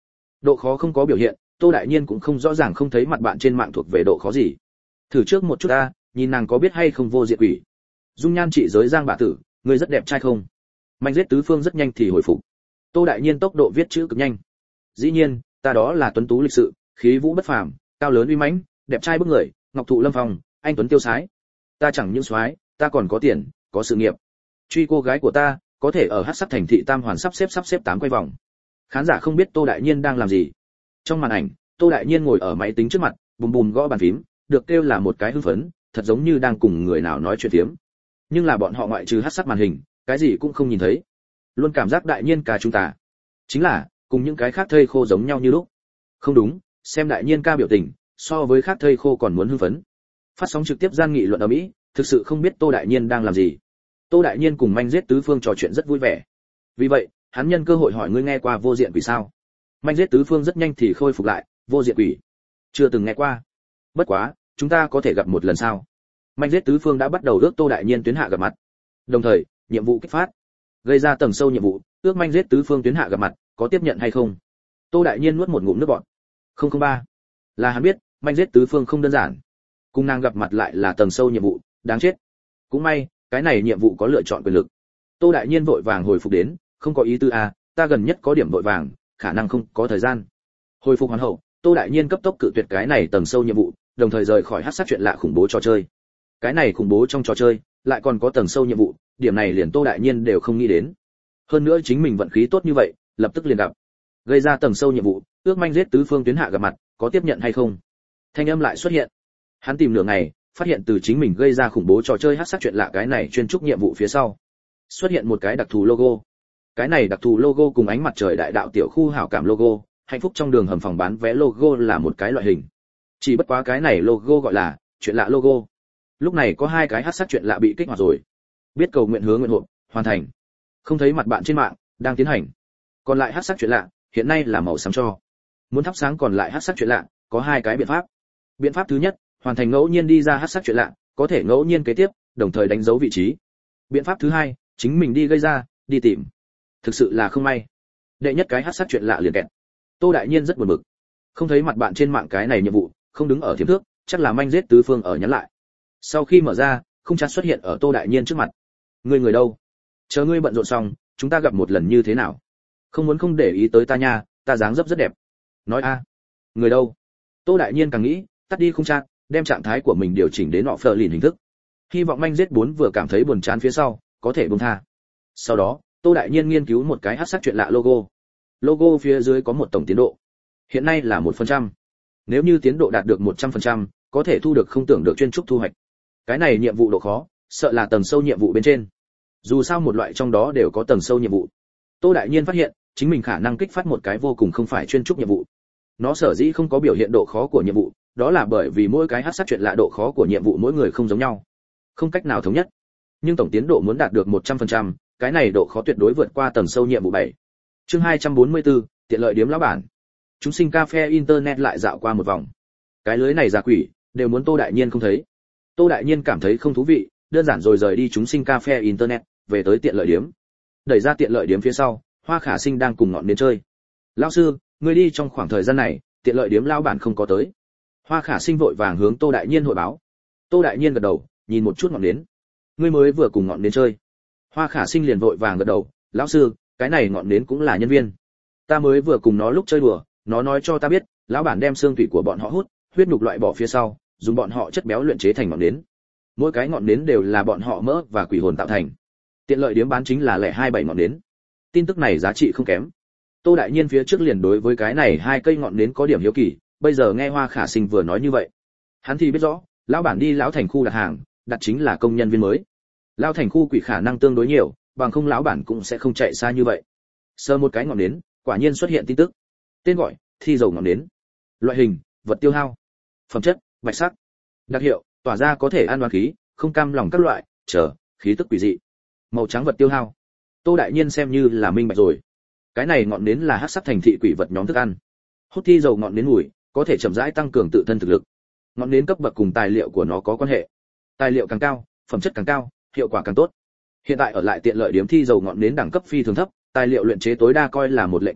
S1: Độ khó không có biểu hiện, Tô Đại Nhiên cũng không rõ ràng không thấy mặt bạn trên mạng thuộc về độ khó gì. Thử trước một chút ta, nhìn nàng có biết hay không vô diện quỷ. Dung nhan chị giới Giang bà tử, người rất đẹp trai không? Mạnh giết tứ phương rất nhanh thì hồi phục. Tô Đại Nhiên tốc độ viết chữ cực nhanh. Dĩ nhiên, ta đó là tuấn tú lịch sự, khí vũ bất phàm, cao lớn uy mãnh, đẹp trai bức người, ngọc thụ lâm phong, anh tuấn tiêu sái. Ta chẳng những soái, ta còn có tiền, có sự nghiệp. Truy cô gái của ta, có thể ở hắc sắc thành thị tam hoàn sắp xếp sắp xếp tám quay vòng. Khán giả không biết Tô Đại Nhiên đang làm gì. Trong màn ảnh, Tô Đại Nhiên ngồi ở máy tính trước mặt, bùm bùm gõ bàn phím, được kêu là một cái hưng phấn, thật giống như đang cùng người nào nói chuyện tiếm. Nhưng là bọn họ ngoại trừ hắc sắc màn hình, cái gì cũng không nhìn thấy. Luôn cảm giác Đại Nhiên ca chúng ta chính là cùng những cái khác thây khô giống nhau như lúc. Không đúng, xem Đại Nhiên ca biểu tình, so với khác thây khô còn muốn hưng phấn. Phát sóng trực tiếp gian nghị luận ở Mỹ, thực sự không biết Tô Đại Nhiên đang làm gì. Tô Đại Nhiên cùng Manh Giết tứ phương trò chuyện rất vui vẻ. Vì vậy, hắn nhân cơ hội hỏi ngươi nghe qua vô diện quỷ sao? Manh Giết tứ phương rất nhanh thì khôi phục lại, vô diện quỷ. Chưa từng nghe qua. Bất quá, chúng ta có thể gặp một lần sao? Manh Giết tứ phương đã bắt đầu ước Tô Đại Nhiên tuyến hạ gặp mặt. Đồng thời, nhiệm vụ kích phát, gây ra tầng sâu nhiệm vụ, ước Manh Giết tứ phương tuyến hạ gặp mặt, có tiếp nhận hay không? Tô Đại Nhiên nuốt một ngụm nước bọt. không không ba. Là hắn biết, Manh Giết tứ phương không đơn giản. Cùng nàng gặp mặt lại là tầng sâu nhiệm vụ, đáng chết. Cũng may, cái này nhiệm vụ có lựa chọn quyền lực. Tô Đại Nhiên vội vàng hồi phục đến, không có ý tư a, ta gần nhất có điểm vội vàng, khả năng không có thời gian. Hồi phục hoàn hậu, Tô Đại Nhiên cấp tốc cự tuyệt cái này tầng sâu nhiệm vụ, đồng thời rời khỏi hắc sát chuyện lạ khủng bố trò chơi. Cái này khủng bố trong trò chơi, lại còn có tầng sâu nhiệm vụ, điểm này liền Tô Đại Nhiên đều không nghĩ đến. Hơn nữa chính mình vận khí tốt như vậy, lập tức liền gặp. Gây ra tầng sâu nhiệm vụ, ước Manh Giết tứ phương tuyến hạ gặp mặt, có tiếp nhận hay không? Thanh âm lại xuất hiện. Hắn tìm nửa ngày, phát hiện từ chính mình gây ra khủng bố trò chơi hắc sát chuyện lạ cái này chuyên trúc nhiệm vụ phía sau, xuất hiện một cái đặc thù logo. Cái này đặc thù logo cùng ánh mặt trời đại đạo tiểu khu hảo cảm logo, hạnh phúc trong đường hầm phòng bán vé logo là một cái loại hình. Chỉ bất quá cái này logo gọi là chuyện lạ logo. Lúc này có hai cái hắc sát chuyện lạ bị kích hoạt rồi. Biết cầu nguyện hướng nguyện hộ, hoàn thành. Không thấy mặt bạn trên mạng, đang tiến hành. Còn lại hắc sát chuyện lạ, hiện nay là màu xám cho. Muốn thắp sáng còn lại hắc sát chuyện lạ, có hai cái biện pháp. Biện pháp thứ nhất, hoàn thành ngẫu nhiên đi ra hắc sắc chuyện lạ, có thể ngẫu nhiên kế tiếp, đồng thời đánh dấu vị trí. Biện pháp thứ hai, chính mình đi gây ra, đi tìm. Thực sự là không may. Đệ nhất cái hắc sắc chuyện lạ liền kẹt. Tô Đại Nhiên rất buồn bực. Không thấy mặt bạn trên mạng cái này nhiệm vụ, không đứng ở thiểm thước, chắc là Manh Giết tứ phương ở nhắn lại. Sau khi mở ra, không chát xuất hiện ở Tô Đại Nhiên trước mặt. Ngươi người đâu? Chờ ngươi bận rộn xong, chúng ta gặp một lần như thế nào? Không muốn không để ý tới ta nha, ta dáng dấp rất đẹp. Nói a, người đâu? Tô Đại Nhiên càng nghĩ, tắt đi không chát, đem trạng thái của mình điều chỉnh đến nọ phờ lìn hình thức. Hy vọng Manh Giết bốn vừa cảm thấy buồn chán phía sau, có thể buông tha. Sau đó, Tô Đại Nhiên nghiên cứu một cái hắc sắc chuyện lạ logo. Logo phía dưới có một tổng tiến độ. Hiện nay là một phần trăm. Nếu như tiến độ đạt được một trăm phần trăm, có thể thu được không tưởng được chuyên trúc thu hoạch. Cái này nhiệm vụ độ khó, sợ là tầng sâu nhiệm vụ bên trên. Dù sao một loại trong đó đều có tầng sâu nhiệm vụ. Tô Đại Nhiên phát hiện, chính mình khả năng kích phát một cái vô cùng không phải chuyên trúc nhiệm vụ. Nó sở dĩ không có biểu hiện độ khó của nhiệm vụ, đó là bởi vì mỗi cái hắc sắc chuyện lạ độ khó của nhiệm vụ mỗi người không giống nhau, không cách nào thống nhất. Nhưng tổng tiến độ muốn đạt được một trăm phần trăm, cái này độ khó tuyệt đối vượt qua tầng sâu nhiệm vụ bảy. Chương hai trăm bốn mươi tư, tiện lợi điếm lão bản. Chúng sinh cafe internet lại dạo qua một vòng. Cái lưới này giả quỷ, đều muốn Tô Đại Nhiên không thấy. Tô Đại Nhiên cảm thấy không thú vị, đơn giản rồi rời đi chúng sinh cafe internet, về tới tiện lợi điếm. Đẩy ra tiện lợi điếm phía sau, Hoa Khả Sinh đang cùng ngọn đến chơi. Lão sư, ngươi đi trong khoảng thời gian này, tiện lợi điếm lão bản không có tới. Hoa Khả Sinh vội vàng hướng Tô Đại Nhiên hội báo. Tô Đại Nhiên gật đầu, nhìn một chút ngọn nến. Ngươi mới vừa cùng ngọn nến chơi. Hoa Khả Sinh liền vội vàng gật đầu, lão sư, cái này ngọn nến cũng là nhân viên. Ta mới vừa cùng nó lúc chơi đùa, nó nói cho ta biết, lão bản đem xương tủy của bọn họ hút, huyết nhục loại bỏ phía sau, dùng bọn họ chất béo luyện chế thành ngọn nến. Mỗi cái ngọn nến đều là bọn họ mỡ và quỷ hồn tạo thành. Tiện lợi điếm bán chính là lẻ hai bảy ngọn nến. Tin tức này giá trị không kém. Tô Đại Nhiên phía trước liền đối với cái này hai cây ngọn nến có điểm hiếu kỳ, bây giờ nghe Hoa Khả Sinh vừa nói như vậy, hắn thì biết rõ, lão bản đi lão thành khu đặt hàng, đặt chính là công nhân viên mới. Lão thành khu quỷ khả năng tương đối nhiều, bằng không lão bản cũng sẽ không chạy xa như vậy. Sơ một cái ngọn nến, quả nhiên xuất hiện tin tức. Tên gọi: thi dầu ngọn nến. Loại hình: vật tiêu hao. Phẩm chất: bạch sắc. Đặc hiệu: tỏa ra có thể an oán khí, không cam lòng các loại, chờ, khí tức quỷ dị. Màu trắng vật tiêu hao. Tô Đại Nhiên xem như là minh bạch rồi. Cái này ngọn nến là hắc sắc thành thị quỷ vật nhóm thức ăn. Hút thi dầu ngọn nến mùi, có thể chậm rãi tăng cường tự thân thực lực. Ngọn nến cấp bậc cùng tài liệu của nó có quan hệ. Tài liệu càng cao, phẩm chất càng cao, hiệu quả càng tốt. Hiện tại ở lại tiện lợi điếm thi dầu ngọn nến đẳng cấp phi thường thấp, tài liệu luyện chế tối đa coi là một lệ quỷ,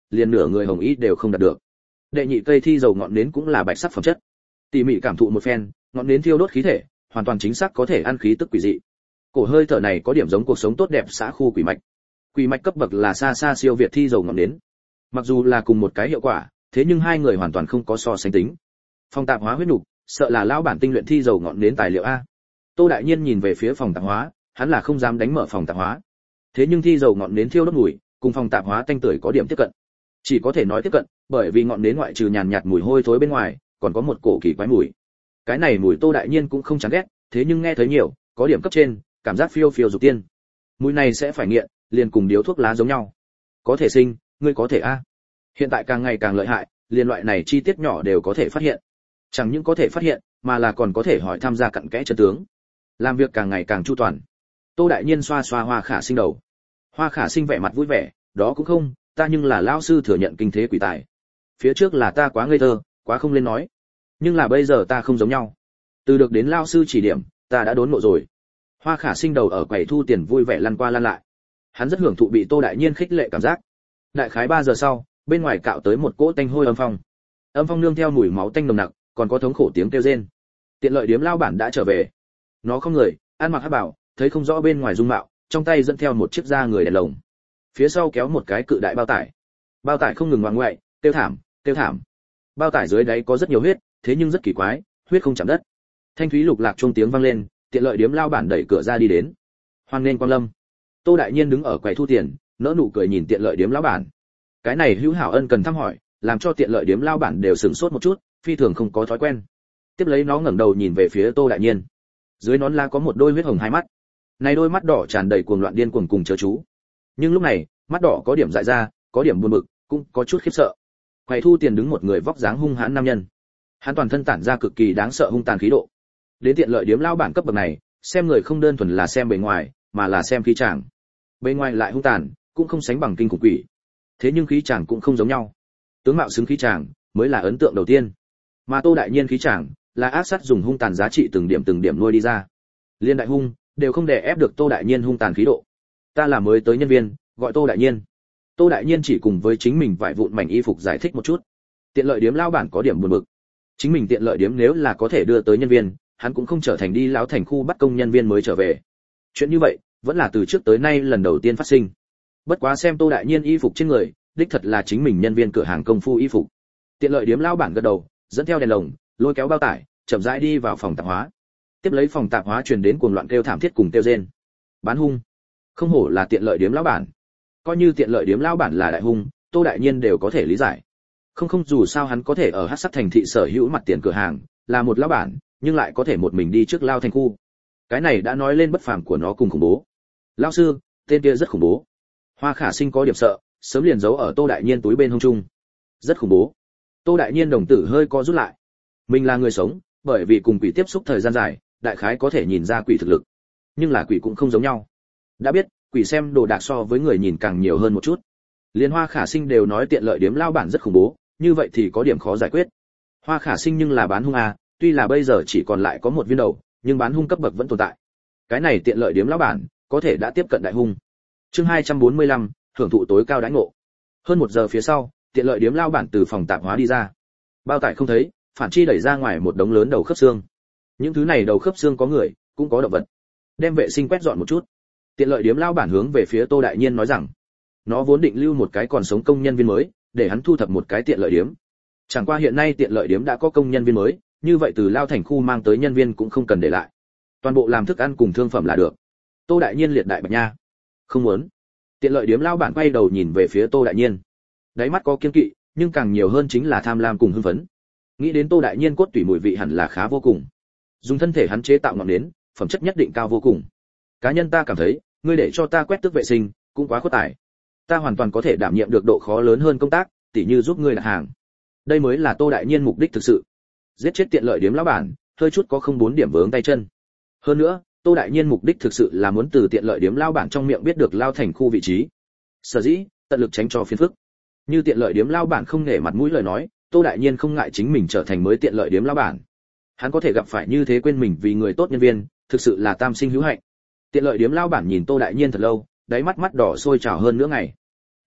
S1: liền nửa người hồng y đều không đạt được. Đệ nhị cây thi dầu ngọn nến cũng là bạch sắc phẩm chất. Tỉ mỉ cảm thụ một phen, ngọn nến thiêu đốt khí thể, hoàn toàn chính xác có thể ăn khí tức quỷ dị. Cổ hơi thở này có điểm giống cuộc sống tốt đẹp xã khu quỷ mạch. Quỷ mạch cấp bậc là xa xa siêu việt thi dầu ngọn nến. Mặc dù là cùng một cái hiệu quả, thế nhưng hai người hoàn toàn không có so sánh tính. Phòng tạp hóa huyết nục, sợ là lão bản tinh luyện thi dầu ngọn nến tài liệu a. Tô Đại Nhiên nhìn về phía phòng tạp hóa, hắn là không dám đánh mở phòng tạp hóa. Thế nhưng thi dầu ngọn nến thiêu đốt mùi, cùng phòng tạp hóa tanh tưởi có điểm tiếp cận. Chỉ có thể nói tiếp cận, bởi vì ngọn nến ngoại trừ nhàn nhạt mùi hôi thối bên ngoài, còn có một cổ kỳ quái mùi. Cái này mùi Tô Đại Nhiên cũng không chán ghét, thế nhưng nghe thấy nhiều, có điểm cấp trên, cảm giác phiêu phiêu dục tiên. Mùi này sẽ phải nghiện, liền cùng điếu thuốc lá giống nhau. Có thể sinh, ngươi có thể a. Hiện tại càng ngày càng lợi hại, liền loại này chi tiết nhỏ đều có thể phát hiện. Chẳng những có thể phát hiện, mà là còn có thể hỏi tham gia cặn kẽ chân tướng. Làm việc càng ngày càng chu toàn. Tô Đại Nhiên xoa xoa Hoa Khả Sinh đầu. Hoa Khả Sinh vẻ mặt vui vẻ, đó cũng không, ta nhưng là lão sư thừa nhận kinh thế quỷ tài. Phía trước là ta quá ngây thơ, quá không lên nói. Nhưng là bây giờ ta không giống nhau. Từ được đến lão sư chỉ điểm, ta đã đốn ngộ rồi. Hoa Khả Sinh đầu ở quầy thu tiền vui vẻ lăn qua lăn lại. Hắn rất hưởng thụ bị Tô Đại Nhiên khích lệ cảm giác. Đại khái ba giờ sau, bên ngoài cạo tới một cỗ tanh hôi âm phong. Âm phong nương theo mùi máu tanh nồng nặc, còn có thống khổ tiếng kêu rên. Tiện lợi điếm lao bản đã trở về. Nó không người, ăn mặc hắc bảo, thấy không rõ bên ngoài dung mạo, trong tay dẫn theo một chiếc da người đèn lồng. Phía sau kéo một cái cự đại bao tải. Bao tải không ngừng ngoằn ngoại, tiêu thảm, tiêu thảm. Bao tải dưới đáy có rất nhiều huyết, thế nhưng rất kỳ quái, huyết không chạm đất. Thanh thúy lục lạc chuông tiếng vang lên, tiện lợi điếm lao bản đẩy cửa ra đi đến. Hoan nghênh quang lâm. Tô Đại Nhiên đứng ở quầy thu tiền, nỡ nụ cười nhìn tiện lợi điếm lão bản. Cái này hữu hảo ân cần thăm hỏi, làm cho tiện lợi điếm lao bản đều sửng sốt một chút, phi thường không có thói quen. Tiếp lấy nó ngẩng đầu nhìn về phía Tô Đại Nhiên. Dưới nón lá có một đôi huyết hồng hai mắt. Này đôi mắt đỏ tràn đầy cuồng loạn điên cuồng cùng chớ chú. Nhưng lúc này, mắt đỏ có điểm dại ra, có điểm buồn bực, cũng có chút khiếp sợ. Quầy thu tiền đứng một người vóc dáng hung hãn nam nhân. Hắn toàn thân tản ra cực kỳ đáng sợ hung tàn khí độ. Đến tiện lợi điếm lao bản cấp bậc này, xem người không đơn thuần là xem bề ngoài, mà là xem khí chàng. Bề ngoài lại hung tàn, cũng không sánh bằng kinh khủng quỷ. Thế nhưng khí chàng cũng không giống nhau. Tướng mạo xứng khí chàng mới là ấn tượng đầu tiên. Mà Tô Đại Nhiên khí chàng là ác sát dùng hung tàn giá trị từng điểm từng điểm nuôi đi ra. Liên đại hung đều không đè ép được Tô Đại Nhiên hung tàn khí độ. Ta là mới tới nhân viên, gọi Tô Đại Nhiên. Tô Đại Nhiên chỉ cùng với chính mình vài vụn mảnh y phục giải thích một chút. Tiện lợi điếm lao bản có điểm buồn bực. Chính mình tiện lợi điếm nếu là có thể đưa tới nhân viên, hắn cũng không trở thành đi lão thành khu bắt công nhân viên mới trở về. Chuyện như vậy, vẫn là từ trước tới nay lần đầu tiên phát sinh. Bất quá xem Tô Đại Nhiên y phục trên người, đích thật là chính mình nhân viên cửa hàng công phu y phục. Tiện lợi điếm lao bản gật đầu, dẫn theo đèn lồng, lôi kéo bao tải, chậm rãi đi vào phòng tạp hóa. Tiếp lấy phòng tạp hóa truyền đến cuồng loạn kêu thảm thiết cùng kêu rên. Bán hung. Không hổ là tiện lợi điếm lão bản. Coi như tiện lợi điếm lão bản là đại hung, Tô Đại Nhiên đều có thể lý giải. Không không dù sao hắn có thể ở Hắc Sắc thành thị sở hữu mặt tiền cửa hàng, là một lão bản, nhưng lại có thể một mình đi trước lao thành khu. Cái này đã nói lên bất phàm của nó cùng khủng bố. Lão sư, tên kia rất khủng bố. Hoa Khả Sinh có điểm sợ, sớm liền giấu ở Tô Đại Nhiên túi bên hông trung. Rất khủng bố. Tô Đại Nhiên đồng tử hơi co rút lại. Mình là người sống, bởi vì cùng quỷ tiếp xúc thời gian dài, đại khái có thể nhìn ra quỷ thực lực. Nhưng là quỷ cũng không giống nhau. Đã biết, quỷ xem đồ đạc so với người nhìn càng nhiều hơn một chút. Liên Hoa Khả Sinh đều nói tiện lợi điếm lao bản rất khủng bố, như vậy thì có điểm khó giải quyết. Hoa Khả Sinh nhưng là bán hung à, tuy là bây giờ chỉ còn lại có một viên đầu, nhưng bán hung cấp bậc vẫn tồn tại. Cái này tiện lợi điếm lão bản, có thể đã tiếp cận đại hung. Chương hai trăm bốn mươi lăm, hưởng thụ tối cao đãi ngộ. Hơn một giờ phía sau, tiện lợi điếm lao bản từ phòng tạp hóa đi ra. Bao tải không thấy, phản chi đẩy ra ngoài một đống lớn đầu khớp xương. Những thứ này đầu khớp xương có người, cũng có động vật. Đem vệ sinh quét dọn một chút. Tiện lợi điếm lao bản hướng về phía Tô Đại Nhiên nói rằng, nó vốn định lưu một cái còn sống công nhân viên mới, để hắn thu thập một cái tiện lợi điếm. Chẳng qua hiện nay tiện lợi điếm đã có công nhân viên mới, như vậy từ lao thành khu mang tới nhân viên cũng không cần để lại. Toàn bộ làm thức ăn cùng thương phẩm là được. Tô Đại Nhiên liệt đại bạch nha. Không muốn. Tiện lợi điếm lao bản quay đầu nhìn về phía Tô Đại Nhiên. Đáy mắt có kiên kỵ, nhưng càng nhiều hơn chính là tham lam cùng hưng phấn. Nghĩ đến Tô Đại Nhiên cốt tủy mùi vị hẳn là khá vô cùng. Dùng thân thể hắn chế tạo ngọn nến, phẩm chất nhất định cao vô cùng. Cá nhân ta cảm thấy, ngươi để cho ta quét tước vệ sinh, cũng quá khuất tài. Ta hoàn toàn có thể đảm nhiệm được độ khó lớn hơn công tác, tỉ như giúp ngươi đặt hàng. Đây mới là Tô Đại Nhiên mục đích thực sự. Giết chết tiện lợi điếm lão bản, hơi chút có không bốn điểm vướng tay chân. Hơn nữa, Tô Đại Nhiên mục đích thực sự là muốn từ tiện lợi điếm lão bản trong miệng biết được lao thành khu vị trí. Sở dĩ, tận lực tránh cho phiền phức. Như tiện lợi điếm lão bản không nể mặt mũi lời nói, Tô Đại Nhiên không ngại chính mình trở thành mới tiện lợi điếm lão bản. Hắn có thể gặp phải như thế quên mình vì người tốt nhân viên, thực sự là tam sinh hữu hạnh. Tiện lợi điếm lão bản nhìn Tô Đại Nhiên thật lâu, đáy mắt mắt đỏ sôi trào hơn nữa ngày.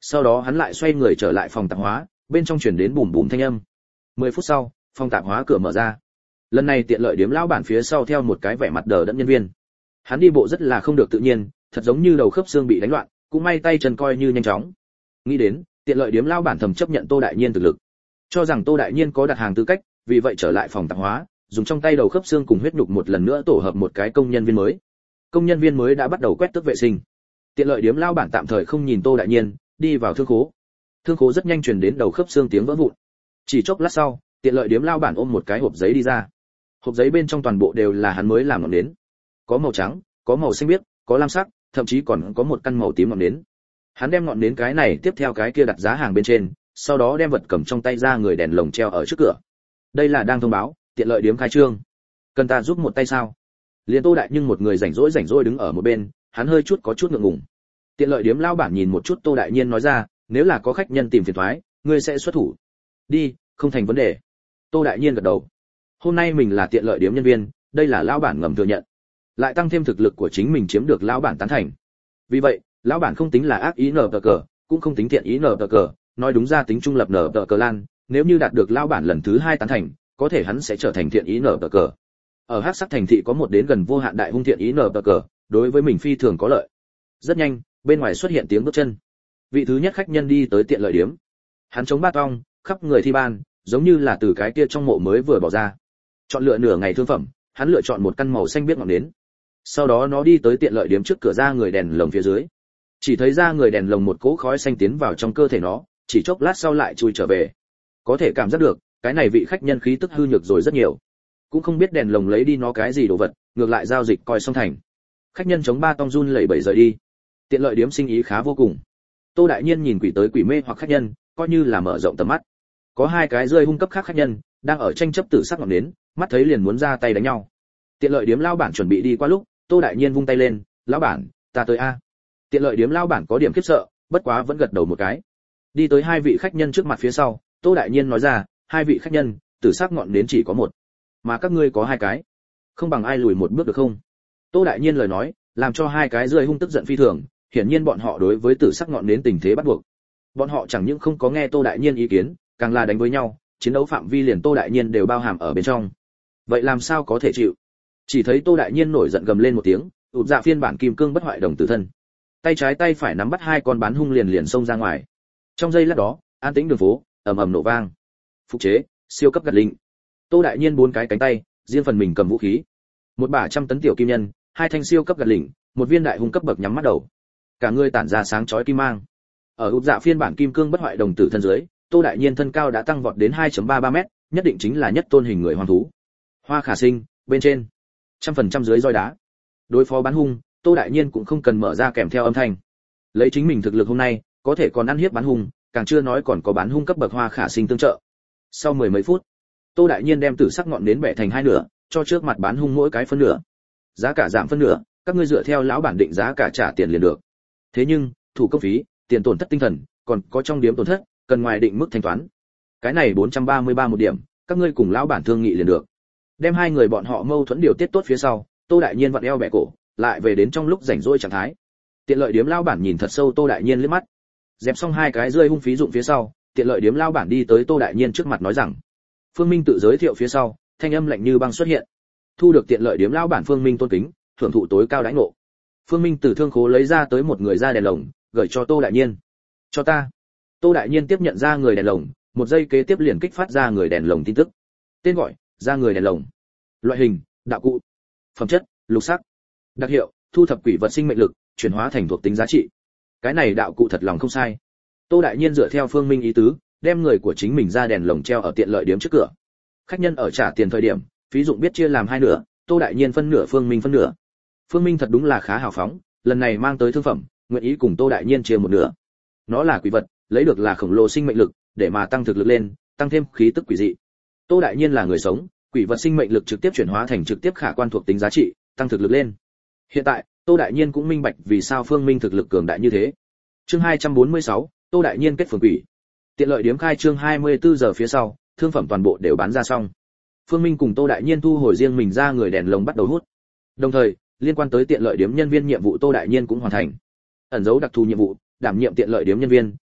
S1: Sau đó hắn lại xoay người trở lại phòng tạp hóa, bên trong truyền đến bùm bùm thanh âm. mười phút sau, phòng tạp hóa cửa mở ra. Lần này tiện lợi điếm lão bản phía sau theo một cái vẻ mặt đờ đẫn nhân viên. Hắn đi bộ rất là không được tự nhiên, thật giống như đầu khớp xương bị đánh loạn, cũng may tay chân coi như nhanh chóng. Nghĩ đến, tiện lợi điếm lão bản thầm chấp nhận Tô Đại Nhiên thực lực, cho rằng Tô Đại Nhiên có đặt hàng tư cách, vì vậy trở lại phòng tạp hóa, dùng trong tay đầu khớp xương cùng huyết nhục một lần nữa tổ hợp một cái công nhân viên mới. Công nhân viên mới đã bắt đầu quét tước vệ sinh. Tiện lợi điếm lão bản tạm thời không nhìn Tô Đại Nhiên, đi vào thương khố. Thương khố rất nhanh truyền đến đầu khớp xương tiếng vỡ vụn. Chỉ chốc lát sau, tiện lợi điếm lão bản ôm một cái hộp giấy đi ra. Hộp giấy bên trong toàn bộ đều là hắn mới làm ngọn nến. Có màu trắng, có màu xanh biếc, có lam sắc, thậm chí còn có một căn màu tím ngọn nến. Hắn đem ngọn nến cái này tiếp theo cái kia đặt giá hàng bên trên, sau đó đem vật cầm trong tay ra người đèn lồng treo ở trước cửa. Đây là đang thông báo, tiện lợi điếm khai trương. Cần ta giúp một tay sao? Liên Tô Đại nhưng một người rảnh rỗi rảnh rỗi đứng ở một bên, hắn hơi chút có chút ngượng ngùng. Tiện lợi điếm lão bản nhìn một chút Tô Đại Nhiên nói ra, nếu là có khách nhân tìm phiền toái, ngươi sẽ xuất thủ. Đi, không thành vấn đề. Tô Đại Nhiên gật đầu. Hôm nay mình là tiện lợi điếm nhân viên, đây là lão bản ngầm thừa nhận, lại tăng thêm thực lực của chính mình chiếm được lão bản tán thành. Vì vậy, lão bản không tính là ác ý nở tờ cờ, cũng không tính thiện ý nở tờ cờ, nói đúng ra tính trung lập nở tờ cờ lan, nếu như đạt được lão bản lần thứ hai tán thành, có thể hắn sẽ trở thành thiện ý nở tờ cờ. Ở Hắc Sắc thành thị có một đến gần vô hạn đại hung thiện ý nở tờ cờ, đối với mình phi thường có lợi. Rất nhanh, bên ngoài xuất hiện tiếng bước chân. Vị thứ nhất khách nhân đi tới tiện lợi điếm. Hắn chống bát ong, khắp người thi ban, giống như là từ cái kia trong mộ mới vừa bỏ ra. Chọn lựa nửa ngày thương phẩm, hắn lựa chọn một căn màu xanh biếc ngọn nến. Sau đó nó đi tới tiện lợi điếm trước cửa ra người đèn lồng phía dưới. Chỉ thấy ra người đèn lồng một cỗ khói xanh tiến vào trong cơ thể nó, chỉ chốc lát sau lại chui trở về. Có thể cảm giác được, cái này vị khách nhân khí tức hư nhược rồi rất nhiều. Cũng không biết đèn lồng lấy đi nó cái gì đồ vật, ngược lại giao dịch coi xong thành. Khách nhân chống ba tong run lẩy bẩy rời đi. Tiện lợi điếm sinh ý khá vô cùng. Tô Đại Nhiên nhìn quỷ tới quỷ mê hoặc khách nhân, coi như là mở rộng tầm mắt. Có hai cái rơi hung cấp khác khách nhân, đang ở tranh chấp tử sắc ngọn nến, mắt thấy liền muốn ra tay đánh nhau. Tiện lợi điếm lão bản chuẩn bị đi qua lúc, Tô Đại Nhiên vung tay lên, "Lão bản, ta tới a." Tiện lợi điếm lão bản có điểm khiếp sợ, bất quá vẫn gật đầu một cái. Đi tới hai vị khách nhân trước mặt phía sau, Tô Đại Nhiên nói ra, "Hai vị khách nhân, tử sắc ngọn nến chỉ có một, mà các ngươi có hai cái, không bằng ai lùi một bước được không?" Tô Đại Nhiên lời nói, làm cho hai cái rơi hung tức giận phi thường, hiển nhiên bọn họ đối với tử sắc ngọn nến tình thế bắt buộc. Bọn họ chẳng những không có nghe Tô Đại Nhiên ý kiến, càng là đánh với nhau, chiến đấu phạm vi liền Tô Đại Nhiên đều bao hàm ở bên trong. Vậy làm sao có thể chịu? Chỉ thấy Tô Đại Nhiên nổi giận gầm lên một tiếng, ụt dạ phiên bản kim cương bất hoại đồng tử thân. Tay trái tay phải nắm bắt hai con bán hung liền liền xông ra ngoài. Trong giây lát đó, an tĩnh đường phố, ầm ầm nổ vang. Phục chế, siêu cấp gật linh. Tô Đại Nhiên bốn cái cánh tay, riêng phần mình cầm vũ khí. Một bả trăm tấn tiểu kim nhân, hai thanh siêu cấp gật lỉnh, một viên đại hung cấp bậc nhắm mắt đầu. Cả người tản ra sáng chói kim mang. Ở ụt dạ phiên bản kim cương bất hoại đồng tử thân dưới, Tô Đại Nhiên thân cao đã tăng vọt đến hai phẩy ba ba mét, nhất định chính là nhất tôn hình người hoang thú. Hoa khả sinh, bên trên, trăm phần trăm dưới roi đá. Đối phó bán hung, Tô Đại Nhiên cũng không cần mở ra kèm theo âm thanh. Lấy chính mình thực lực hôm nay, có thể còn ăn hiếp bán hung, càng chưa nói còn có bán hung cấp bậc hoa khả sinh tương trợ. Sau mười mấy phút, Tô Đại Nhiên đem tử sắc ngọn nến bẻ thành hai nửa, cho trước mặt bán hung mỗi cái phân nửa. Giá cả giảm phân nửa, các ngươi dựa theo lão bản định giá cả trả tiền liền được. Thế nhưng, thủ công phí, tiền tổn thất tinh thần, còn có trong điểm tổn thất, cần ngoài định mức thanh toán. Cái này bốn trăm ba mươi ba một điểm, các ngươi cùng lão bản thương nghị liền được. Đem hai người bọn họ mâu thuẫn điều tiết tốt phía sau, Tô Đại Nhiên vặn eo bẻ cổ, lại về đến trong lúc rảnh rỗi trạng thái. Tiện lợi điếm lão bản nhìn thật sâu Tô Đại Nhiên liếc mắt. Dẹp xong hai cái rơi hung phí dụng phía sau, tiện lợi điếm lão bản đi tới Tô Đại Nhiên trước mặt nói rằng: Phương Minh tự giới thiệu phía sau, thanh âm lạnh như băng xuất hiện. Thu được tiện lợi điếm lão bản Phương Minh tôn kính, hưởng thụ tối cao đãi ngộ. Phương Minh từ thương khố lấy ra tới một người da đèn lồng, gửi cho Tô Đại Nhiên. "Cho ta." Tô Đại Nhiên tiếp nhận ra người đèn lồng, một giây kế tiếp liền kích phát ra người đèn lồng tin tức. Tên gọi: ra người đèn lồng. Loại hình: đạo cụ. Phẩm chất: lục sắc. Đặc hiệu: thu thập quỷ vật sinh mệnh lực, chuyển hóa thành thuộc tính giá trị. Cái này đạo cụ thật lòng không sai. Tô Đại Nhiên dựa theo Phương Minh ý tứ, đem người của chính mình ra đèn lồng treo ở tiện lợi điếm trước cửa. Khách nhân ở trả tiền thời điểm, phí dụng biết chia làm hai nửa, Tô Đại Nhiên phân nửa, Phương Minh phân nửa. Phương Minh thật đúng là khá hào phóng, lần này mang tới thương phẩm, nguyện ý cùng Tô Đại Nhiên chia một nửa. Nó là quỷ vật, lấy được là khổng lồ sinh mệnh lực, để mà tăng thực lực lên, tăng thêm khí tức quỷ dị. Tô Đại Nhiên là người sống, quỷ vật sinh mệnh lực trực tiếp chuyển hóa thành trực tiếp khả quan thuộc tính giá trị, tăng thực lực lên. Hiện tại, Tô Đại Nhiên cũng minh bạch vì sao Phương Minh thực lực cường đại như thế. Chương hai trăm bốn mươi sáu, Tô Đại Nhiên kết phường quỷ. Tiện lợi điếm khai trương hai mươi tư giờ phía sau, thương phẩm toàn bộ đều bán ra xong. Phương Minh cùng Tô Đại Nhiên thu hồi riêng mình ra người đèn lồng bắt đầu hút. Đồng thời, liên quan tới tiện lợi điếm nhân viên nhiệm vụ Tô Đại Nhiên cũng hoàn thành. Ẩn dấu đặc thù nhiệm vụ, đảm nhiệm tiện lợi điếm nhân viên,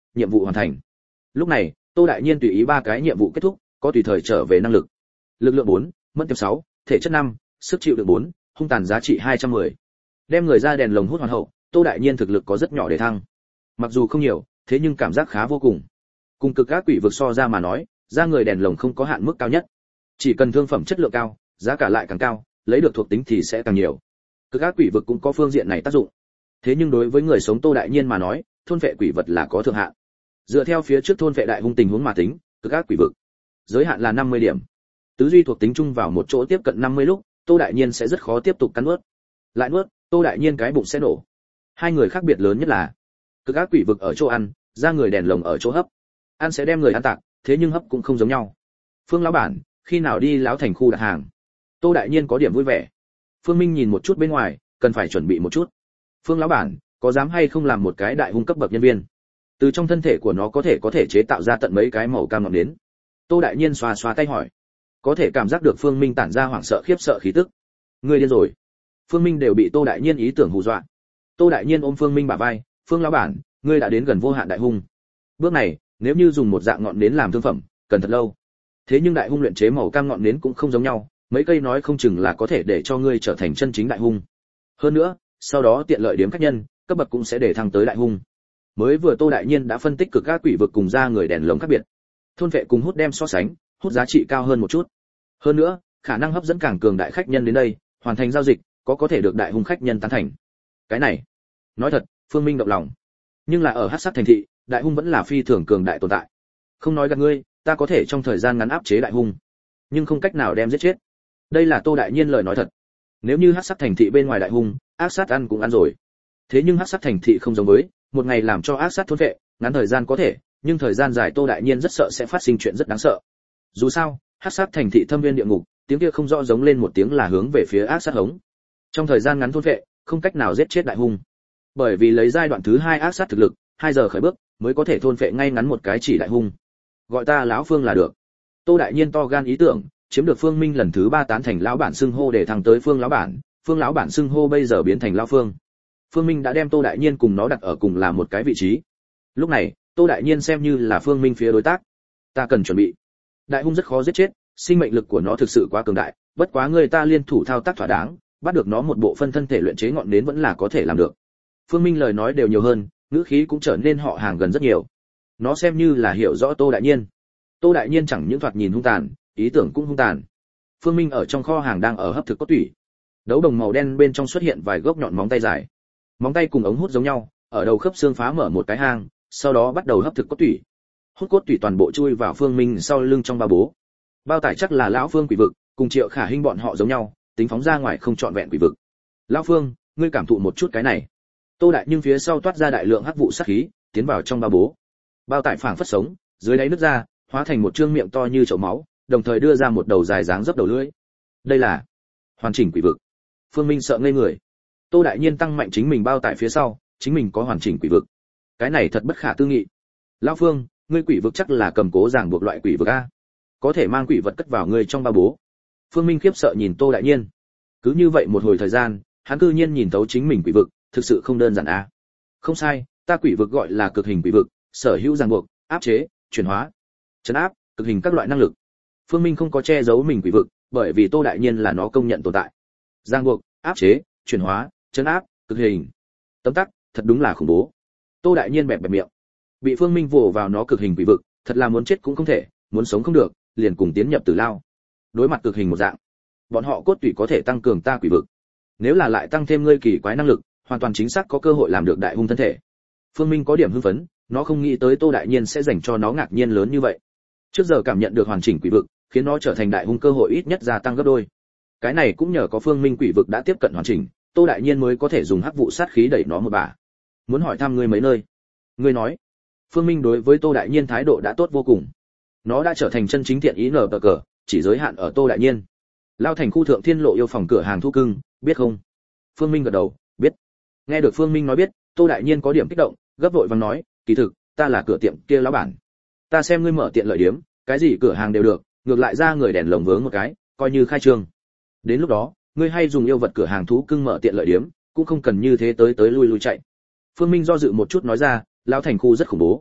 S1: nhiệm vụ hoàn thành. Lúc này, Tô Đại Nhiên tùy ý ba cái nhiệm vụ kết thúc, có tùy thời trở về năng lực. Lực lượng bốn, mẫn tiệp sáu, thể chất năm, sức chịu đựng bốn, hung tàn giá trị hai trăm mười. Đem người ra đèn lồng hút hoàn hậu, Tô Đại Nhiên thực lực có rất nhỏ để thăng. Mặc dù không nhiều, thế nhưng cảm giác khá vô cùng. Cùng cực ác quỷ vực so ra mà nói, ra người đèn lồng không có hạn mức cao nhất. Chỉ cần thương phẩm chất lượng cao, giá cả lại càng cao, lấy được thuộc tính thì sẽ càng nhiều. Cực ác quỷ vực cũng có phương diện này tác dụng. Thế nhưng đối với người sống Tô Đại Nhiên mà nói, thôn vệ quỷ vật là có thượng hạn. Dựa theo phía trước thôn vệ đại hung tình huống mà tính, cực ác quỷ vực giới hạn là năm mươi điểm. Tứ duy thuộc tính chung vào một chỗ tiếp cận năm mươi lúc, Tô Đại Nhiên sẽ rất khó tiếp tục cắn nuốt. Lại nuốt, Tô Đại Nhiên cái bụng sẽ nổ. Hai người khác biệt lớn nhất là, cực ác quỷ vực ở chỗ ăn, ra người đèn lồng ở chỗ hấp. Ăn sẽ đem người ăn tạc, thế nhưng hấp cũng không giống nhau. Phương lão bản, khi nào đi lão thành khu đặt hàng? Tô Đại Nhiên có điểm vui vẻ. Phương Minh nhìn một chút bên ngoài, cần phải chuẩn bị một chút. Phương lão bản, có dám hay không làm một cái đại hung cấp bậc nhân viên? Từ trong thân thể của nó có thể có thể chế tạo ra tận mấy cái màu cam ngọn đến. Tô Đại Nhiên xoa xoa tay hỏi. Có thể cảm giác được Phương Minh tản ra hoảng sợ khiếp sợ khí tức. Ngươi điên rồi. Phương Minh đều bị Tô Đại Nhiên ý tưởng hù dọa. Tô Đại Nhiên ôm Phương Minh bả vai, "Phương lão bản, ngươi đã đến gần vô hạn đại hung. Bước này, nếu như dùng một dạng ngọn nến làm thương phẩm, cần thật lâu. Thế nhưng đại hung luyện chế màu cam ngọn nến cũng không giống nhau, mấy cây nói không chừng là có thể để cho ngươi trở thành chân chính đại hung. Hơn nữa, sau đó tiện lợi điểm khách nhân, cấp bậc cũng sẽ để thăng tới đại hung." Mới vừa Tô Đại Nhiên đã phân tích cực ác quỷ vực cùng ra người đèn lồng khác biệt. Thôn vệ cùng hút đem so sánh, hút giá trị cao hơn một chút. Hơn nữa, khả năng hấp dẫn càng cường đại khách nhân đến đây, hoàn thành giao dịch, có có thể được đại hung khách nhân tán thành. Cái này, nói thật, Phương Minh động lòng. Nhưng là ở Hắc Sát thành thị, đại hung vẫn là phi thường cường đại tồn tại. Không nói gạt ngươi, ta có thể trong thời gian ngắn áp chế đại hung, nhưng không cách nào đem giết chết. Đây là Tô Đại Nhiên lời nói thật. Nếu như Hắc Sát thành thị bên ngoài đại hung, ác sát ăn cũng ăn rồi. Thế nhưng Hắc Sát thành thị không giống với, một ngày làm cho ác sát thôn vệ, ngắn thời gian có thể, nhưng thời gian dài Tô Đại Nhiên rất sợ sẽ phát sinh chuyện rất đáng sợ. Dù sao, Hắc Sát thành thị thâm viên địa ngục, tiếng kia không rõ giống lên một tiếng là hướng về phía ác sát hống. Trong thời gian ngắn thôn vệ, không cách nào giết chết đại hung. Bởi vì lấy giai đoạn thứ hai ác sát thực lực, hai giờ khởi bước mới có thể thôn vệ ngay ngắn một cái chỉ đại hung. Gọi ta lão Phương là được. Tô Đại Nhiên to gan ý tưởng, chiếm được Phương Minh lần thứ ba tán thành lão bản xưng hô để thăng tới Phương lão bản, Phương lão bản xưng hô bây giờ biến thành lão Phương. Phương Minh đã đem Tô Đại Nhiên cùng nó đặt ở cùng là một cái vị trí. Lúc này, Tô Đại Nhiên xem như là Phương Minh phía đối tác. Ta cần chuẩn bị. Đại hung rất khó giết chết, sinh mệnh lực của nó thực sự quá cường đại, bất quá người ta liên thủ thao tác thỏa đáng, bắt được nó một bộ phân thân thể luyện chế ngọn nến vẫn là có thể làm được. Phương Minh lời nói đều nhiều hơn, ngữ khí cũng trở nên họ hàng gần rất nhiều. Nó xem như là hiểu rõ Tô Đại Nhiên. Tô Đại Nhiên chẳng những thoạt nhìn hung tàn, ý tưởng cũng hung tàn. Phương Minh ở trong kho hàng đang ở hấp thực cốt tủy. Đấu đồng màu đen bên trong xuất hiện vài gốc nhọn móng tay dài. Móng tay cùng ống hút giống nhau, ở đầu khớp xương phá mở một cái hang, sau đó bắt đầu hấp thực cốt tủy. Hút cốt tủy toàn bộ chui vào Phương Minh sau lưng trong bao bố. Bao tải chắc là lão Phương quỷ vực, cùng Triệu Khả Hinh bọn họ giống nhau, tính phóng ra ngoài không trọn vẹn quỷ vực. Lão Phương, ngươi cảm thụ một chút cái này. Tô Đại nhưng phía sau toát ra đại lượng hắc vụ sát khí, tiến vào trong bao bố. Bao tải phảng phất sống, dưới đáy nứt ra, hóa thành một trương miệng to như chậu máu, đồng thời đưa ra một đầu dài dáng dấp đầu lưỡi. Đây là hoàn chỉnh quỷ vực. Phương Minh sợ ngây người. Tô Đại Nhiên tăng mạnh chính mình bao tải phía sau, chính mình có hoàn chỉnh quỷ vực. Cái này thật bất khả tư nghị. Lão Phương, ngươi quỷ vực chắc là cầm cố ràng buộc loại quỷ vực a, có thể mang quỷ vật cất vào ngươi trong bao bố. Phương Minh khiếp sợ nhìn Tô Đại Nhiên. Cứ như vậy một hồi thời gian, hắn cư nhiên nhìn thấu chính mình quỷ vực, thực sự không đơn giản a. Không sai, ta quỷ vực gọi là cực hình quỷ vực, sở hữu ràng buộc, áp chế, chuyển hóa, trấn áp, cực hình các loại năng lực. Phương Minh không có che giấu mình quỷ vực, bởi vì Tô Đại Nhiên là nó công nhận tồn tại. Ràng buộc, áp chế, chuyển hóa, trấn áp, cực hình. Tấm tắc, thật đúng là khủng bố. Tô Đại Nhiên bẹp bẹp miệng. Bị Phương Minh vồ vào nó cực hình quỷ vực, thật là muốn chết cũng không thể, muốn sống không được, liền cùng tiến nhập tử lao. Đối mặt cực hình một dạng, bọn họ cốt tủy có thể tăng cường ta quỷ vực. Nếu là lại tăng thêm ngươi kỳ quái năng lực, hoàn toàn chính xác có cơ hội làm được đại hung thân thể. Phương Minh có điểm hưng phấn, nó không nghĩ tới Tô Đại Nhiên sẽ dành cho nó ngạc nhiên lớn như vậy. Trước giờ cảm nhận được hoàn chỉnh quỷ vực, khiến nó trở thành đại hung cơ hội ít nhất gia tăng gấp đôi. Cái này cũng nhờ có Phương Minh quỷ vực đã tiếp cận hoàn chỉnh, Tô Đại Nhiên mới có thể dùng hắc vụ sát khí đẩy nó một bà. Muốn hỏi thăm ngươi mấy nơi? Ngươi nói. Phương Minh đối với Tô Đại Nhiên thái độ đã tốt vô cùng. Nó đã trở thành chân chính thiện ý nở bờ cờ, chỉ giới hạn ở Tô Đại Nhiên. Lao thành khu thượng thiên lộ yêu phòng cửa hàng thu cưng, biết không? Phương Minh gật đầu, biết. Nghe được Phương Minh nói biết, Tô Đại Nhiên có điểm kích động, gấp vội vàng nói, kỳ thực, ta là cửa tiệm kia lão bản. Ta xem ngươi mở tiện lợi điếm, cái gì cửa hàng đều được, ngược lại ra người đèn lồng vướng một cái, coi như khai trương. Đến lúc đó, ngươi hay dùng yêu vật cửa hàng thú cưng mở tiện lợi điếm, cũng không cần như thế tới tới lui lui chạy. Phương Minh do dự một chút nói ra, lão thành khu rất khủng bố.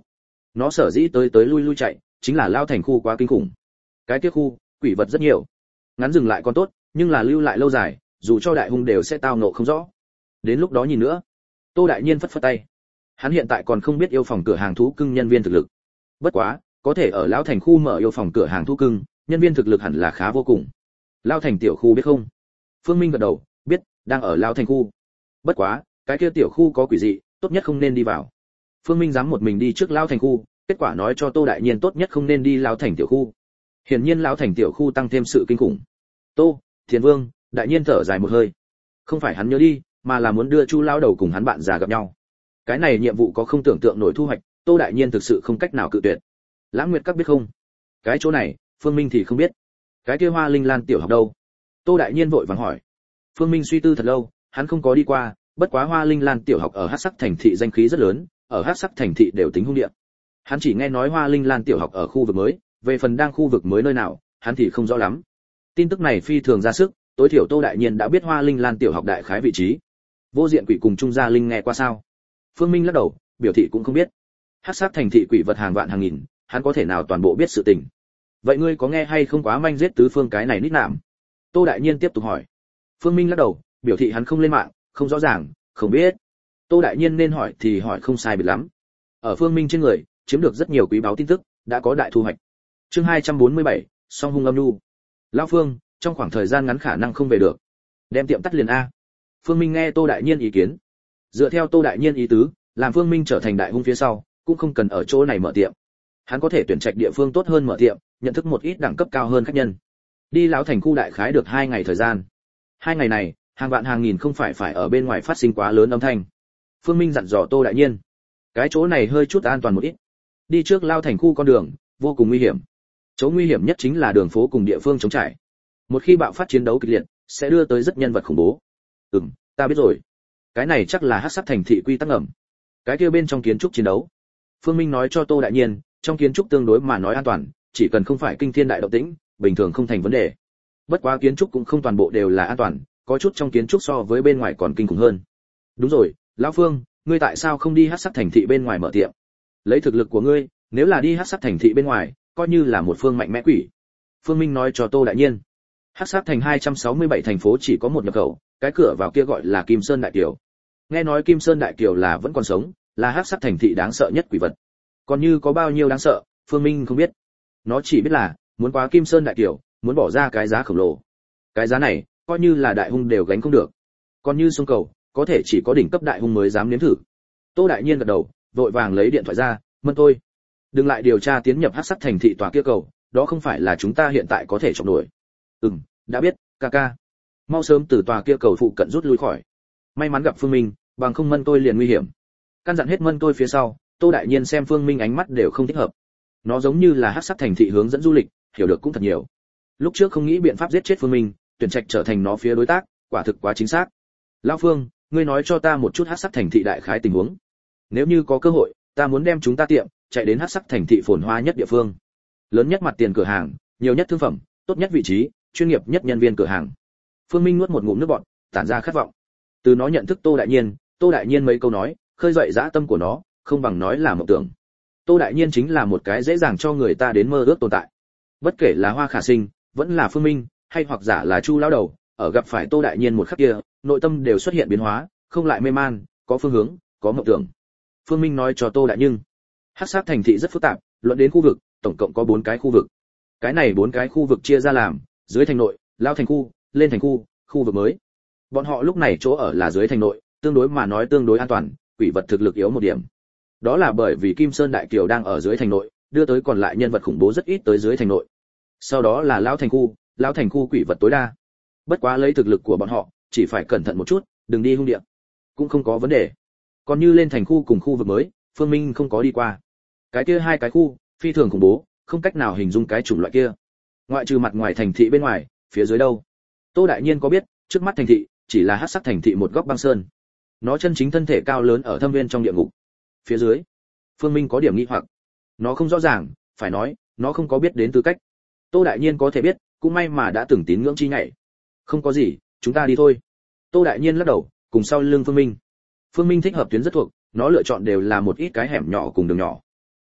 S1: Nó sở dĩ tới tới lui lui chạy chính là lao thành khu quá kinh khủng. Cái kia khu quỷ vật rất nhiều, ngắn dừng lại còn tốt, nhưng là lưu lại lâu dài, dù cho đại hung đều sẽ tao nộ không rõ. Đến lúc đó nhìn nữa. Tô Đại Nhiên phất phất tay. Hắn hiện tại còn không biết yêu phòng cửa hàng thú cưng nhân viên thực lực. Bất quá, có thể ở lão thành khu mở yêu phòng cửa hàng thú cưng, nhân viên thực lực hẳn là khá vô cùng. Lão thành tiểu khu biết không? Phương Minh gật đầu, biết, đang ở lão thành khu. Bất quá, cái kia tiểu khu có quỷ dị, tốt nhất không nên đi vào. Phương Minh dám một mình đi trước lão thành khu, kết quả nói cho Tô Đại Nhiên tốt nhất không nên đi lão thành tiểu khu. Hiển nhiên lão thành tiểu khu tăng thêm sự kinh khủng. Tô, Thiền Vương, Đại Nhiên thở dài một hơi. Không phải hắn nhớ đi, mà là muốn đưa Chu lão đầu cùng hắn bạn già gặp nhau. Cái này nhiệm vụ có không tưởng tượng nổi thu hoạch, Tô Đại Nhiên thực sự không cách nào cự tuyệt. Lãng Nguyệt các biết không? Cái chỗ này, Phương Minh thì không biết. Cái kia Hoa Linh Lan tiểu học đâu? Tô Đại Nhiên vội vàng hỏi. Phương Minh suy tư thật lâu, hắn không có đi qua, bất quá Hoa Linh Lan tiểu học ở Hắc Sắc thành thị danh khí rất lớn, ở Hắc Sắc thành thị đều tính hung địa. Hắn chỉ nghe nói Hoa Linh Lan tiểu học ở khu vực mới, về phần đang khu vực mới nơi nào, hắn thì không rõ lắm. Tin tức này phi thường ra sức, tối thiểu Tô Đại Nhiên đã biết Hoa Linh Lan tiểu học đại khái vị trí. Vô Diện Quỷ cùng Trung Gia Linh nghe qua sao? Phương Minh lắc đầu, biểu thị cũng không biết. Hắc Sắc thành thị quỷ vật hàng vạn hàng nghìn, hắn có thể nào toàn bộ biết sự tình. Vậy ngươi có nghe hay không quá manh giết tứ phương cái này nít nạm? Tô Đại Nhiên tiếp tục hỏi. Phương Minh lắc đầu, biểu thị hắn không lên mạng, không rõ ràng, không biết. Tô Đại Nhiên nên hỏi thì hỏi không sai biệt lắm. Ở Phương Minh trên người, chiếm được rất nhiều quý báu tin tức, đã có đại thu hoạch. Chương hai trăm bốn mươi bảy, song hung âm nhu. Lão Phương, trong khoảng thời gian ngắn khả năng không về được. Đem tiệm tắt liền a. Phương Minh nghe Tô Đại Nhiên ý kiến. Dựa theo Tô Đại Nhiên ý tứ, làm Phương Minh trở thành đại hung phía sau, cũng không cần ở chỗ này mở tiệm. Hắn có thể tuyển trạch địa phương tốt hơn mở tiệm, nhận thức một ít đẳng cấp cao hơn khách nhân. Đi lão thành khu đại khái được hai ngày thời gian. Hai ngày này, hàng vạn hàng nghìn không phải phải ở bên ngoài phát sinh quá lớn âm thanh. Phương Minh dặn dò Tô Đại Nhiên, cái chỗ này hơi chút an toàn một ít. Đi trước lao thành khu con đường, vô cùng nguy hiểm. Chỗ nguy hiểm nhất chính là đường phố cùng địa phương trống trải. Một khi bạo phát chiến đấu kịch liệt, sẽ đưa tới rất nhân vật khủng bố. Ừm, ta biết rồi. Cái này chắc là Hắc Sắc thành thị quy tắc ngầm. Cái kia bên trong kiến trúc chiến đấu. Phương Minh nói cho Tô Đại Nhiên, trong kiến trúc tương đối mà nói an toàn, chỉ cần không phải kinh thiên đại động tĩnh, bình thường không thành vấn đề. Bất quá kiến trúc cũng không toàn bộ đều là an toàn, có chút trong kiến trúc so với bên ngoài còn kinh khủng hơn. Đúng rồi, lão Phương, ngươi tại sao không đi Hắc Sắc thành thị bên ngoài mở tiệm? Lấy thực lực của ngươi, nếu là đi Hắc Sắc thành thị bên ngoài, coi như là một phương mạnh mẽ quỷ. Phương Minh nói cho Tô Đại Nhiên. Hắc Sắc thành hai trăm sáu mươi bảy thành phố chỉ có một nhập khẩu, cái cửa vào kia gọi là Kim Sơn Đại Kiều. Nghe nói Kim Sơn Đại Kiều là vẫn còn sống, là Hắc Sắc thành thị đáng sợ nhất quỷ vật. Còn như có bao nhiêu đáng sợ, Phương Minh không biết. Nó chỉ biết là, muốn qua Kim Sơn Đại Kiều, muốn bỏ ra cái giá khổng lồ. Cái giá này, coi như là đại hung đều gánh không được. Còn như sông cầu, có thể chỉ có đỉnh cấp đại hung mới dám nếm thử. Tô Đại Nhiên gật đầu, vội vàng lấy điện thoại ra, "Mân tôi, đừng lại điều tra tiến nhập Hắc Sắc thành thị tòa kia cầu, đó không phải là chúng ta hiện tại có thể chống nổi." "Ừm, đã biết, ca ca." Mau sớm từ tòa kia cầu phụ cận rút lui khỏi. May mắn gặp Phương Minh, bằng không Mân tôi liền nguy hiểm. Căn dặn hết Mân tôi phía sau, Tô Đại Nhiên xem Phương Minh ánh mắt đều không thích hợp. Nó giống như là Hắc Sắc thành thị hướng dẫn du lịch, hiểu được cũng thật nhiều. Lúc trước không nghĩ biện pháp giết chết Phương Minh, tuyển trạch trở thành nó phía đối tác, quả thực quá chính xác. "Lão Phương, ngươi nói cho ta một chút Hắc Sắc thành thị đại khái tình huống. Nếu như có cơ hội, ta muốn đem chúng ta tiệm chạy đến Hắc Sắc thành thị phồn hoa nhất địa phương. Lớn nhất mặt tiền cửa hàng, nhiều nhất thương phẩm, tốt nhất vị trí, chuyên nghiệp nhất nhân viên cửa hàng." Phương Minh nuốt một ngụm nước bọt, tản ra khát vọng. Từ nó nhận thức Tô Đại Nhiên, Tô Đại Nhiên mấy câu nói, khơi dậy dã tâm của nó, không bằng nói là mộng tưởng. Tô Đại Nhiên chính là một cái dễ dàng cho người ta đến mơ ước tồn tại. Bất kể là Hoa Khả Sinh, vẫn là Phương Minh, hay hoặc giả là Chu lão đầu, ở gặp phải Tô Đại Nhiên một khắc kia, nội tâm đều xuất hiện biến hóa, không lại mê man, có phương hướng, có mộng tưởng. Phương Minh nói cho Tô Đại Nhưng, Hắc Sắc thành thị rất phức tạp, luận đến khu vực, tổng cộng có bốn cái khu vực. Cái này bốn cái khu vực chia ra làm, dưới thành nội, lao thành khu, lên thành khu, khu vực mới. Bọn họ lúc này chỗ ở là dưới thành nội, tương đối mà nói tương đối an toàn, quỷ vật thực lực yếu một điểm. Đó là bởi vì Kim Sơn Đại Kiều đang ở dưới thành nội, đưa tới còn lại nhân vật khủng bố rất ít tới dưới thành nội. Sau đó là lão thành khu, lão thành khu quỷ vật tối đa. Bất quá lấy thực lực của bọn họ, chỉ phải cẩn thận một chút, đừng đi hung địa, cũng không có vấn đề. Còn như lên thành khu cùng khu vực mới, Phương Minh không có đi qua. Cái kia hai cái khu, phi thường khủng bố, không cách nào hình dung cái chủng loại kia. Ngoại trừ mặt ngoài thành thị bên ngoài, phía dưới đâu? Tô Đại Nhiên có biết, trước mắt thành thị chỉ là Hắc Sắc thành thị một góc băng sơn. Nó chân chính thân thể cao lớn ở thâm viên trong địa ngục. Phía dưới, Phương Minh có điểm nghi hoặc. Nó không rõ ràng, phải nói, nó không có biết đến tư cách. Tô Đại Nhiên có thể biết, cũng may mà đã từng tín ngưỡng chi nhảy. Không có gì, chúng ta đi thôi. Tô Đại Nhiên lắc đầu, cùng sau lưng Phương Minh. Phương Minh thích hợp tuyến rất thuộc, nó lựa chọn đều là một ít cái hẻm nhỏ cùng đường nhỏ.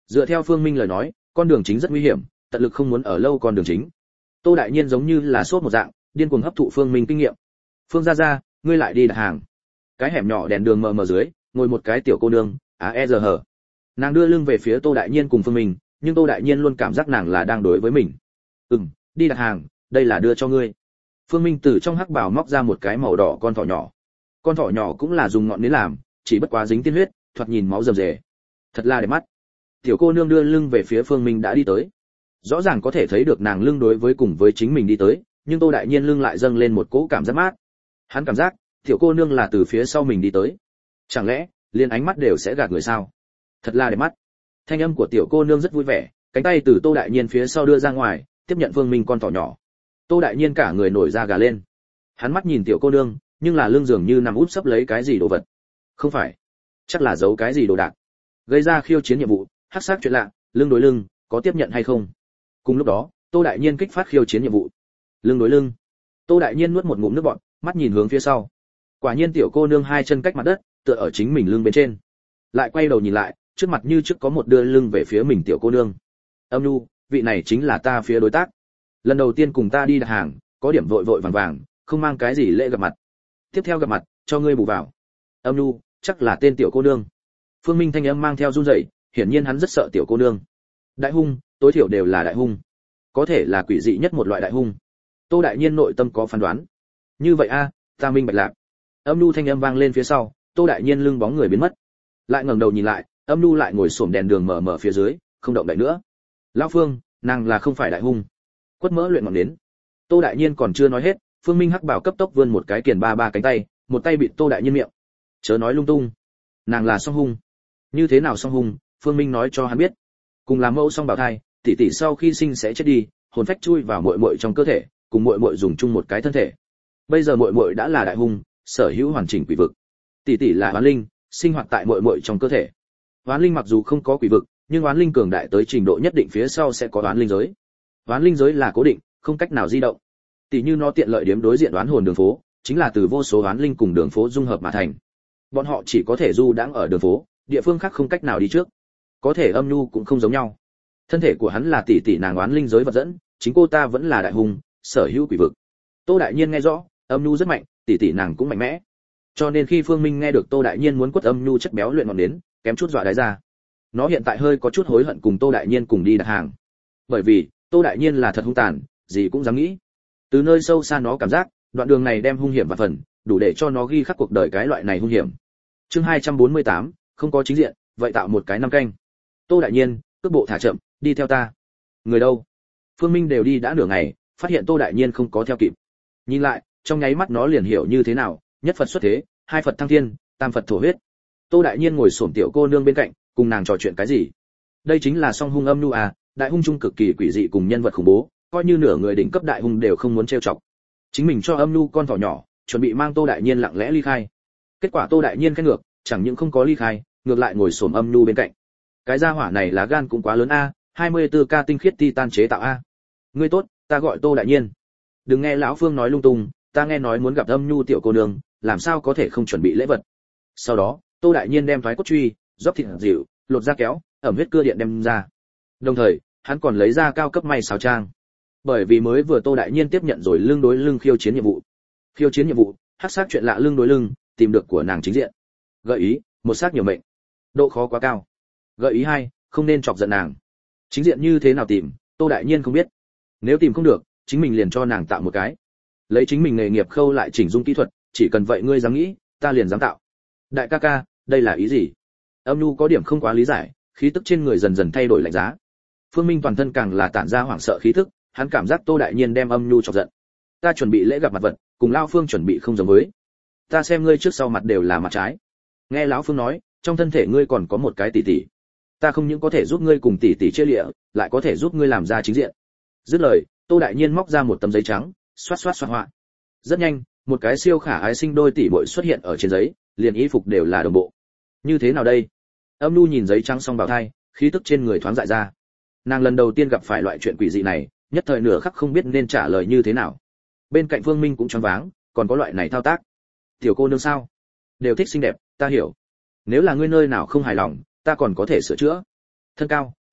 S1: Dựa theo Phương Minh lời nói, con đường chính rất nguy hiểm, tận lực không muốn ở lâu con đường chính. Tô đại nhiên giống như là sốt một dạng, điên cuồng hấp thụ Phương Minh kinh nghiệm. Phương gia gia, ngươi lại đi đặt hàng. Cái hẻm nhỏ đèn đường mờ mờ dưới, ngồi một cái tiểu cô nương, á e giờ hở. Nàng đưa lưng về phía Tô đại nhiên cùng Phương Minh, nhưng Tô đại nhiên luôn cảm giác nàng là đang đối với mình. "Ừm, đi đặt hàng, đây là đưa cho ngươi." Phương Minh từ trong hắc bào móc ra một cái màu đỏ con thỏ nhỏ. Con thỏ nhỏ cũng là dùng ngọn nến làm, chỉ bất quá dính tiên huyết, thoạt nhìn máu rầm rề. Thật là đẹp mắt. Tiểu cô nương đưa lưng về phía Phương Minh đã đi tới. Rõ ràng có thể thấy được nàng lưng đối với cùng với chính mình đi tới, nhưng Tô đại nhiên lưng lại dâng lên một cỗ cảm giác mát. Hắn cảm giác, tiểu cô nương là từ phía sau mình đi tới. Chẳng lẽ, liền ánh mắt đều sẽ gạt người sao? Thật là đẹp mắt. Thanh âm của tiểu cô nương rất vui vẻ, cánh tay từ Tô đại nhiên phía sau đưa ra ngoài, tiếp nhận Phương Minh con thỏ nhỏ. Tô đại nhiên cả người nổi da gà lên. Hắn mắt nhìn tiểu cô nương, nhưng là lưng dường như nằm úp sấp lấy cái gì đồ vật. Không phải, chắc là giấu cái gì đồ đạc. Gây ra khiêu chiến nhiệm vụ, hắc sắc chuyện lạ, lưng đối lưng, có tiếp nhận hay không? Cùng lúc đó, Tô đại nhiên kích phát khiêu chiến nhiệm vụ. Lưng đối lưng. Tô đại nhiên nuốt một ngụm nước bọt, mắt nhìn hướng phía sau. Quả nhiên tiểu cô nương hai chân cách mặt đất, tựa ở chính mình lưng bên trên. Lại quay đầu nhìn lại, trước mặt như trước có một đưa lưng về phía mình tiểu cô nương. Âm Nhu, vị này chính là ta phía đối tác. Lần đầu tiên cùng ta đi đặt hàng, có điểm vội vội vàng vàng, không mang cái gì lễ gặp mặt. Tiếp theo gặp mặt, cho ngươi bù vào. Âm Nhu, chắc là tên tiểu cô nương. Phương Minh thanh âm mang theo run rẩy, hiển nhiên hắn rất sợ tiểu cô nương. Đại hung, tối thiểu đều là đại hung. Có thể là quỷ dị nhất một loại đại hung. Tô đại nhiên nội tâm có phán đoán. Như vậy a, ta minh bạch lạc. Âm Nhu thanh âm vang lên phía sau, Tô đại nhiên lưng bóng người biến mất. Lại ngẩng đầu nhìn lại, Âm Nhu lại ngồi xổm đèn đường mở mở phía dưới, không động đậy nữa. Lão Phương, nàng là không phải đại hung. Quất mỡ luyện ngọn đến. Tô đại nhiên còn chưa nói hết, Phương Minh hắc bảo cấp tốc vươn một cái kiền ba ba cánh tay, một tay bịt Tô đại nhiên miệng. Chớ nói lung tung. Nàng là song hung. Như thế nào song hung? Phương Minh nói cho hắn biết. Cùng làm mẫu song bào thai, tỷ tỷ sau khi sinh sẽ chết đi, hồn phách chui vào muội muội trong cơ thể, cùng muội muội dùng chung một cái thân thể. Bây giờ muội muội đã là đại hung, sở hữu hoàn chỉnh quỷ vực. Tỷ tỷ là oán linh, sinh hoạt tại muội muội trong cơ thể. Oán linh mặc dù không có quỷ vực, nhưng oán linh cường đại tới trình độ nhất định phía sau sẽ có oán linh giới. Oán linh giới là cố định, không cách nào di động. Tỷ như nó tiện lợi điểm đối diện oán hồn đường phố, chính là từ vô số oán linh cùng đường phố dung hợp mà thành. Bọn họ chỉ có thể du đãng ở đường phố, địa phương khác không cách nào đi trước. Có thể Âm Nhu cũng không giống nhau. Thân thể của hắn là tỷ tỷ nàng oán linh giới vật dẫn, chính cô ta vẫn là đại hung, sở hữu quỷ vực. Tô đại nhiên nghe rõ, Âm Nhu rất mạnh, tỷ tỷ nàng cũng mạnh mẽ. Cho nên khi Phương Minh nghe được Tô đại nhiên muốn quất Âm Nhu chất béo luyện ngọn đến, kém chút dọa đái ra. Nó hiện tại hơi có chút hối hận cùng Tô đại nhiên cùng đi đặt hàng. Bởi vì, Tô đại nhiên là thật hung tàn, gì cũng dám nghĩ. Từ nơi sâu xa nó cảm giác, đoạn đường này đem hung hiểm và phần, đủ để cho nó ghi khắc cuộc đời cái loại này hung hiểm. Chương hai trăm bốn mươi tám, không có chính diện, vậy tạo một cái năm canh. Tô đại nhiên, cước bộ thả chậm, đi theo ta. Người đâu? Phương Minh đều đi đã nửa ngày, phát hiện Tô đại nhiên không có theo kịp. Nhìn lại, trong nháy mắt nó liền hiểu như thế nào, nhất Phật xuất thế, hai Phật thăng thiên, tam Phật thổ huyết. Tô đại nhiên ngồi xổm tiểu cô nương bên cạnh, cùng nàng trò chuyện cái gì? Đây chính là song hung Âm Nhu à, đại hung trung cực kỳ quỷ dị cùng nhân vật khủng bố, coi như nửa người đỉnh cấp đại hung đều không muốn trêu chọc. Chính mình cho Âm Nhu con thỏ nhỏ, chuẩn bị mang Tô đại nhiên lặng lẽ ly khai. Kết quả Tô đại nhiên cái ngược, chẳng những không có ly khai, ngược lại ngồi xổm Âm Nhu bên cạnh. Cái gia hỏa này lá gan cũng quá lớn a, hai mươi tư K tinh khiết titan chế tạo a. Ngươi tốt, ta gọi Tô đại nhiên. Đừng nghe lão Phương nói lung tung, ta nghe nói muốn gặp Âm Nhu tiểu cô nương, làm sao có thể không chuẩn bị lễ vật. Sau đó, Tô đại nhiên đem thoái cốt truy, dốc thịt dịu, lột da kéo, ẩm huyết cưa điện đem ra. Đồng thời, hắn còn lấy ra cao cấp may sáo trang. Bởi vì mới vừa Tô đại nhiên tiếp nhận rồi lưng đối lưng khiêu chiến nhiệm vụ. Khiêu chiến nhiệm vụ, hắc xác chuyện lạ lưng đối lưng, tìm được của nàng chính diện. Gợi ý, một xác nhiều mệnh. Độ khó quá cao. Gợi ý hai, không nên chọc giận nàng. Chính diện như thế nào tìm, Tô đại nhiên không biết. Nếu tìm không được, chính mình liền cho nàng tạo một cái. Lấy chính mình nghề nghiệp khâu lại chỉnh dung kỹ thuật, chỉ cần vậy ngươi dám nghĩ, ta liền dám tạo. Đại ca ca, đây là ý gì? Âm Nhu có điểm không quá lý giải, khí tức trên người dần dần thay đổi lạnh giá. Phương Minh toàn thân càng là tản ra hoảng sợ khí tức, hắn cảm giác Tô đại nhiên đem Âm Nhu chọc giận. Ta chuẩn bị lễ gặp mặt vật, cùng lão Phương chuẩn bị không giống với. Ta xem ngươi trước sau mặt đều là mặt trái. Nghe lão Phương nói, trong thân thể ngươi còn có một cái tỷ tỷ. Ta không những có thể giúp ngươi cùng tỷ tỷ chia lịa, lại có thể giúp ngươi làm ra chính diện. Dứt lời, Tô đại nhiên móc ra một tấm giấy trắng, xoát xoát xoát họa. Rất nhanh, một cái siêu khả ái sinh đôi tỷ muội xuất hiện ở trên giấy, liền y phục đều là đồng bộ. Như thế nào đây? Âm Nhu nhìn giấy trắng xong bào thai, khí tức trên người thoáng dại ra. Nàng lần đầu tiên gặp phải loại chuyện quỷ dị này, nhất thời nửa khắc không biết nên trả lời như thế nào. Bên cạnh Phương Minh cũng choáng váng, còn có loại này thao tác. Tiểu cô nương sao? Đều thích xinh đẹp, ta hiểu. Nếu là ngươi nơi nào không hài lòng, ta còn có thể sửa chữa. Thân cao,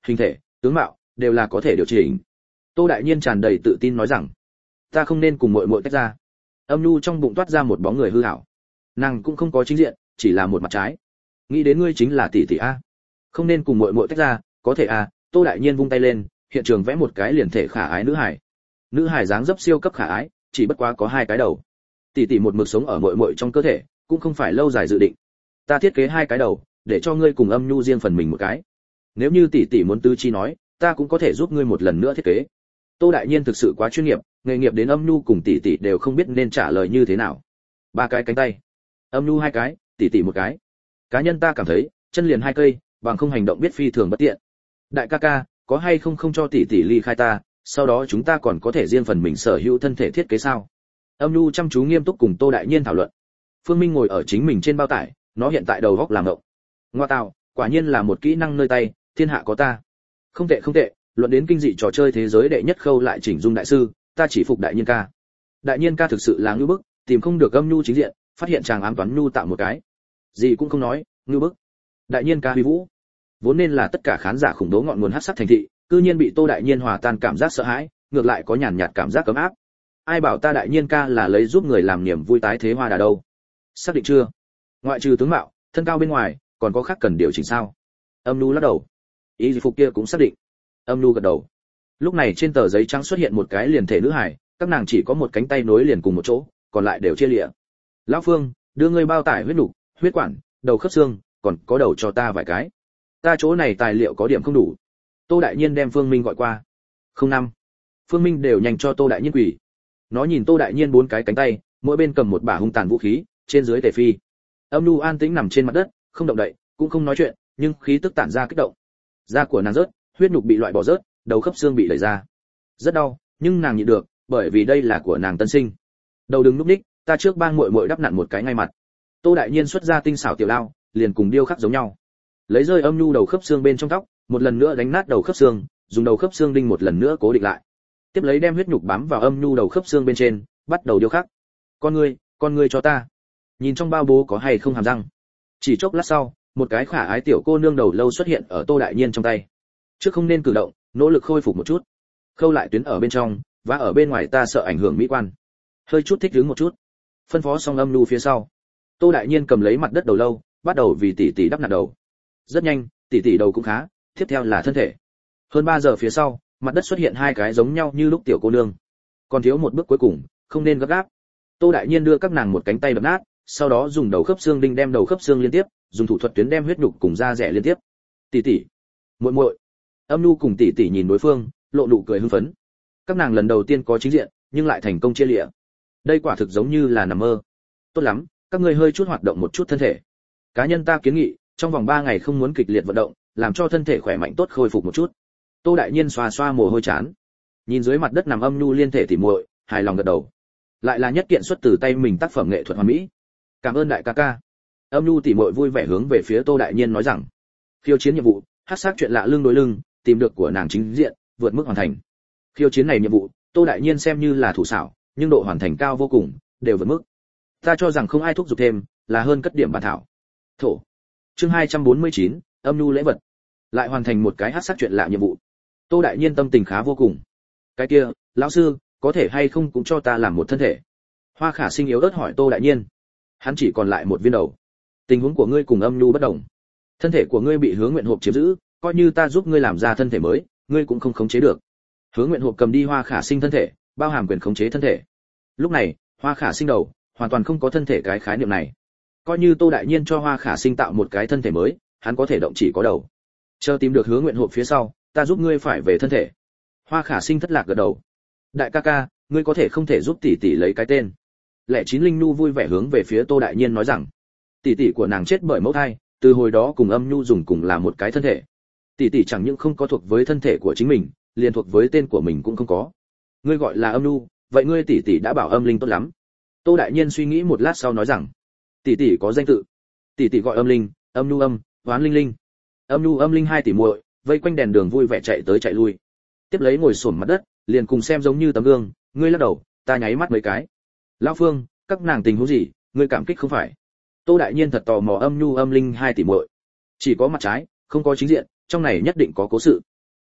S1: hình thể, tướng mạo đều là có thể điều chỉnh. Tô Đại Nhiên tràn đầy tự tin nói rằng, ta không nên cùng muội muội tách ra. Âm nhu trong bụng toát ra một bóng người hư ảo. Nàng cũng không có chính diện, chỉ là một mặt trái. Nghĩ đến ngươi chính là tỷ tỷ a. Không nên cùng muội muội tách ra, có thể a. Tô Đại Nhiên vung tay lên, hiện trường vẽ một cái liền thể khả ái nữ hài. Nữ hài dáng dấp siêu cấp khả ái, chỉ bất quá có hai cái đầu. Tỷ tỷ một mực sống ở muội muội trong cơ thể, cũng không phải lâu dài dự định. Ta thiết kế hai cái đầu, để cho ngươi cùng Âm nhu riêng phần mình một cái. Nếu như tỷ tỷ muốn tứ chi nói, ta cũng có thể giúp ngươi một lần nữa thiết kế. Tô Đại Nhiên thực sự quá chuyên nghiệp, nghề nghiệp đến Âm nhu cùng tỷ tỷ đều không biết nên trả lời như thế nào. Ba cái cánh tay, Âm nhu hai cái, tỷ tỷ một cái. Cá nhân ta cảm thấy, chân liền hai cây, bằng không hành động biết phi thường bất tiện. Đại ca ca, có hay không không cho tỷ tỷ ly khai ta, sau đó chúng ta còn có thể riêng phần mình sở hữu thân thể thiết kế sao? Âm nhu chăm chú nghiêm túc cùng Tô Đại Nhiên thảo luận. Phương Minh ngồi ở chính mình trên bao tải, nó hiện tại đầu góc làm động. Ngoa tạo, quả nhiên là một kỹ năng nơi tay, thiên hạ có ta. Không tệ không tệ, luận đến kinh dị trò chơi thế giới đệ nhất khâu lại chỉnh dung đại sư, ta chỉ phục Đại Nhiên ca. Đại Nhiên ca thực sự là ngưu bức, tìm không được Âm nhu chính diện, phát hiện chàng ám toán nhu tạo một cái. Gì cũng không nói, ngưu bức. Đại Nhiên ca huy vũ. Vốn nên là tất cả khán giả khủng bố ngọn nguồn hắc sắc thành thị, cư nhiên bị Tô Đại Nhiên hòa tan cảm giác sợ hãi, ngược lại có nhàn nhạt cảm giác ấm áp. Ai bảo ta Đại Nhiên ca là lấy giúp người làm niềm vui tái thế hoa đà đâu? Xác định chưa? Ngoại trừ tướng mạo, thân cao bên ngoài, còn có khác cần điều chỉnh sao? Âm nhu lắc đầu. Ý gì phục kia cũng xác định. Âm nhu gật đầu. Lúc này trên tờ giấy trắng xuất hiện một cái liền thể nữ hải, các nàng chỉ có một cánh tay nối liền cùng một chỗ, còn lại đều chia lìa. Lão Phương, đưa ngươi bao tải huyết nục, huyết quản, đầu khớp xương, còn có đầu cho ta vài cái. Ta chỗ này tài liệu có điểm không đủ. Tô Đại Nhiên đem Phương Minh gọi qua. Không năm. Phương Minh đều nhanh cho Tô Đại Nhiên quỳ. Nó nhìn Tô Đại Nhiên bốn cái cánh tay, mỗi bên cầm một bả hung tàn vũ khí, trên dưới tề phi. Âm nhu an tĩnh nằm trên mặt đất, không động đậy, cũng không nói chuyện, nhưng khí tức tản ra kích động. Da của nàng rớt, huyết nhục bị loại bỏ rớt, đầu khớp xương bị đẩy ra. Rất đau, nhưng nàng nhịn được, bởi vì đây là của nàng tân sinh. Đầu đừng núp ních, ta trước bang muội muội đắp nặn một cái ngay mặt. Tô Đại Nhiên xuất ra tinh xảo tiểu lao, liền cùng điêu khắc giống nhau. Lấy rơi Âm nhu đầu khớp xương bên trong tóc, một lần nữa đánh nát đầu khớp xương, dùng đầu khớp xương đinh một lần nữa cố định lại. Tiếp lấy đem huyết nhục bám vào Âm nhu đầu khớp xương bên trên, bắt đầu điêu khắc. Con ngươi, con ngươi cho ta. Nhìn trong bao bố có hay không hàm răng. Chỉ chốc lát sau, một cái khả ái tiểu cô nương đầu lâu xuất hiện ở Tô Đại Nhiên trong tay. Trước không nên cử động, nỗ lực khôi phục một chút. Khâu lại tuyến ở bên trong, và ở bên ngoài ta sợ ảnh hưởng mỹ quan. Hơi chút thích ứng một chút. Phân phó xong Âm nhu phía sau. Tô Đại Nhiên cầm lấy mặt đất đầu lâu, bắt đầu vì tỷ tỷ đắp nặn đầu. Rất nhanh, tỷ tỷ đầu cũng khá, tiếp theo là thân thể. Hơn ba giờ phía sau, mặt đất xuất hiện hai cái giống nhau như lúc tiểu cô nương. Còn thiếu một bước cuối cùng, không nên gấp gáp. Tô Đại Nhiên đưa các nàng một cánh tay đập nát, sau đó dùng đầu khớp xương đinh đem đầu khớp xương liên tiếp, dùng thủ thuật tuyến đem huyết nhục cùng da rẻ liên tiếp. Tỷ tỷ, muội muội. Âm nhu cùng tỷ tỷ nhìn đối phương, lộ nụ cười hưng phấn. Các nàng lần đầu tiên có chính diện, nhưng lại thành công chia lìa. Đây quả thực giống như là nằm mơ. Tốt lắm, các ngươi hơi chút hoạt động một chút thân thể. Cá nhân ta kiến nghị, trong vòng ba ngày không muốn kịch liệt vận động, làm cho thân thể khỏe mạnh tốt khôi phục một chút. Tô Đại Nhiên xoa xoa mồ hôi chán, nhìn dưới mặt đất nằm Âm nhu liên thể tỉ muội, hài lòng gật đầu. Lại là nhất kiện xuất từ tay mình tác phẩm nghệ thuật hoàn mỹ. Cảm ơn đại ca ca. Âm nhu tỉ muội vui vẻ hướng về phía Tô Đại Nhiên nói rằng, khiêu chiến nhiệm vụ, hắc sắc chuyện lạ lưng đối lưng, tìm được của nàng chính diện, vượt mức hoàn thành. Khiêu chiến này nhiệm vụ, Tô Đại Nhiên xem như là thủ xảo, nhưng độ hoàn thành cao vô cùng, đều vượt mức. Ta cho rằng không ai thúc giục thêm, là hơn cất điểm bản thảo. Thổ. Chương hai trăm bốn mươi chín, Âm nhu lễ vật. Lại hoàn thành một cái hắc sắc chuyện lạ nhiệm vụ. Tô Đại Nhiên tâm tình khá vô cùng. Cái kia, lão sư, có thể hay không cũng cho ta làm một thân thể? Hoa Khả Sinh yếu ớt hỏi Tô Đại Nhiên. Hắn chỉ còn lại một viên đầu. Tình huống của ngươi cùng Âm nhu bất đồng. Thân thể của ngươi bị Hứa Nguyện Hộp chiếm giữ, coi như ta giúp ngươi làm ra thân thể mới, ngươi cũng không khống chế được. Hứa Nguyện Hộp cầm đi Hoa Khả Sinh thân thể, bao hàm quyền khống chế thân thể. Lúc này, Hoa Khả Sinh đầu hoàn toàn không có thân thể cái khái niệm này. Coi như Tô Đại Nhiên cho Hoa Khả Sinh tạo một cái thân thể mới, hắn có thể động chỉ có đầu. Chờ tìm được Hứa Nguyện Hộp phía sau, ta giúp ngươi phải về thân thể. Hoa Khả Sinh thất lạc gật đầu. Đại ca ca, ngươi có thể không thể giúp tỷ tỷ lấy cái tên? Lệ Chín Linh Nhu vui vẻ hướng về phía Tô Đại Nhiên nói rằng, tỷ tỷ của nàng chết bởi mẫu thai, từ hồi đó cùng Âm nhu dùng cùng là một cái thân thể. Tỷ tỷ chẳng những không có thuộc với thân thể của chính mình, liền thuộc với tên của mình cũng không có. Ngươi gọi là Âm nhu, vậy ngươi tỷ tỷ đã bảo Âm Linh tốt lắm. Tô Đại Nhiên suy nghĩ một lát sau nói rằng, tỷ tỷ có danh tự. Tỷ tỷ gọi Âm Linh, Âm nhu âm, Hoán Linh Linh. Âm nhu Âm Linh hai tỷ muội, vây quanh đèn đường vui vẻ chạy tới chạy lui. Tiếp lấy ngồi xổm mặt đất, liền cùng xem giống như tấm gương, ngươi lắc đầu, ta nháy mắt mấy cái. Lão Phương, các nàng tình huống gì, ngươi cảm kích không phải? Tô Đại Nhiên thật tò mò Âm nhu Âm Linh hai tỷ muội. Chỉ có mặt trái, không có chính diện, trong này nhất định có cố sự.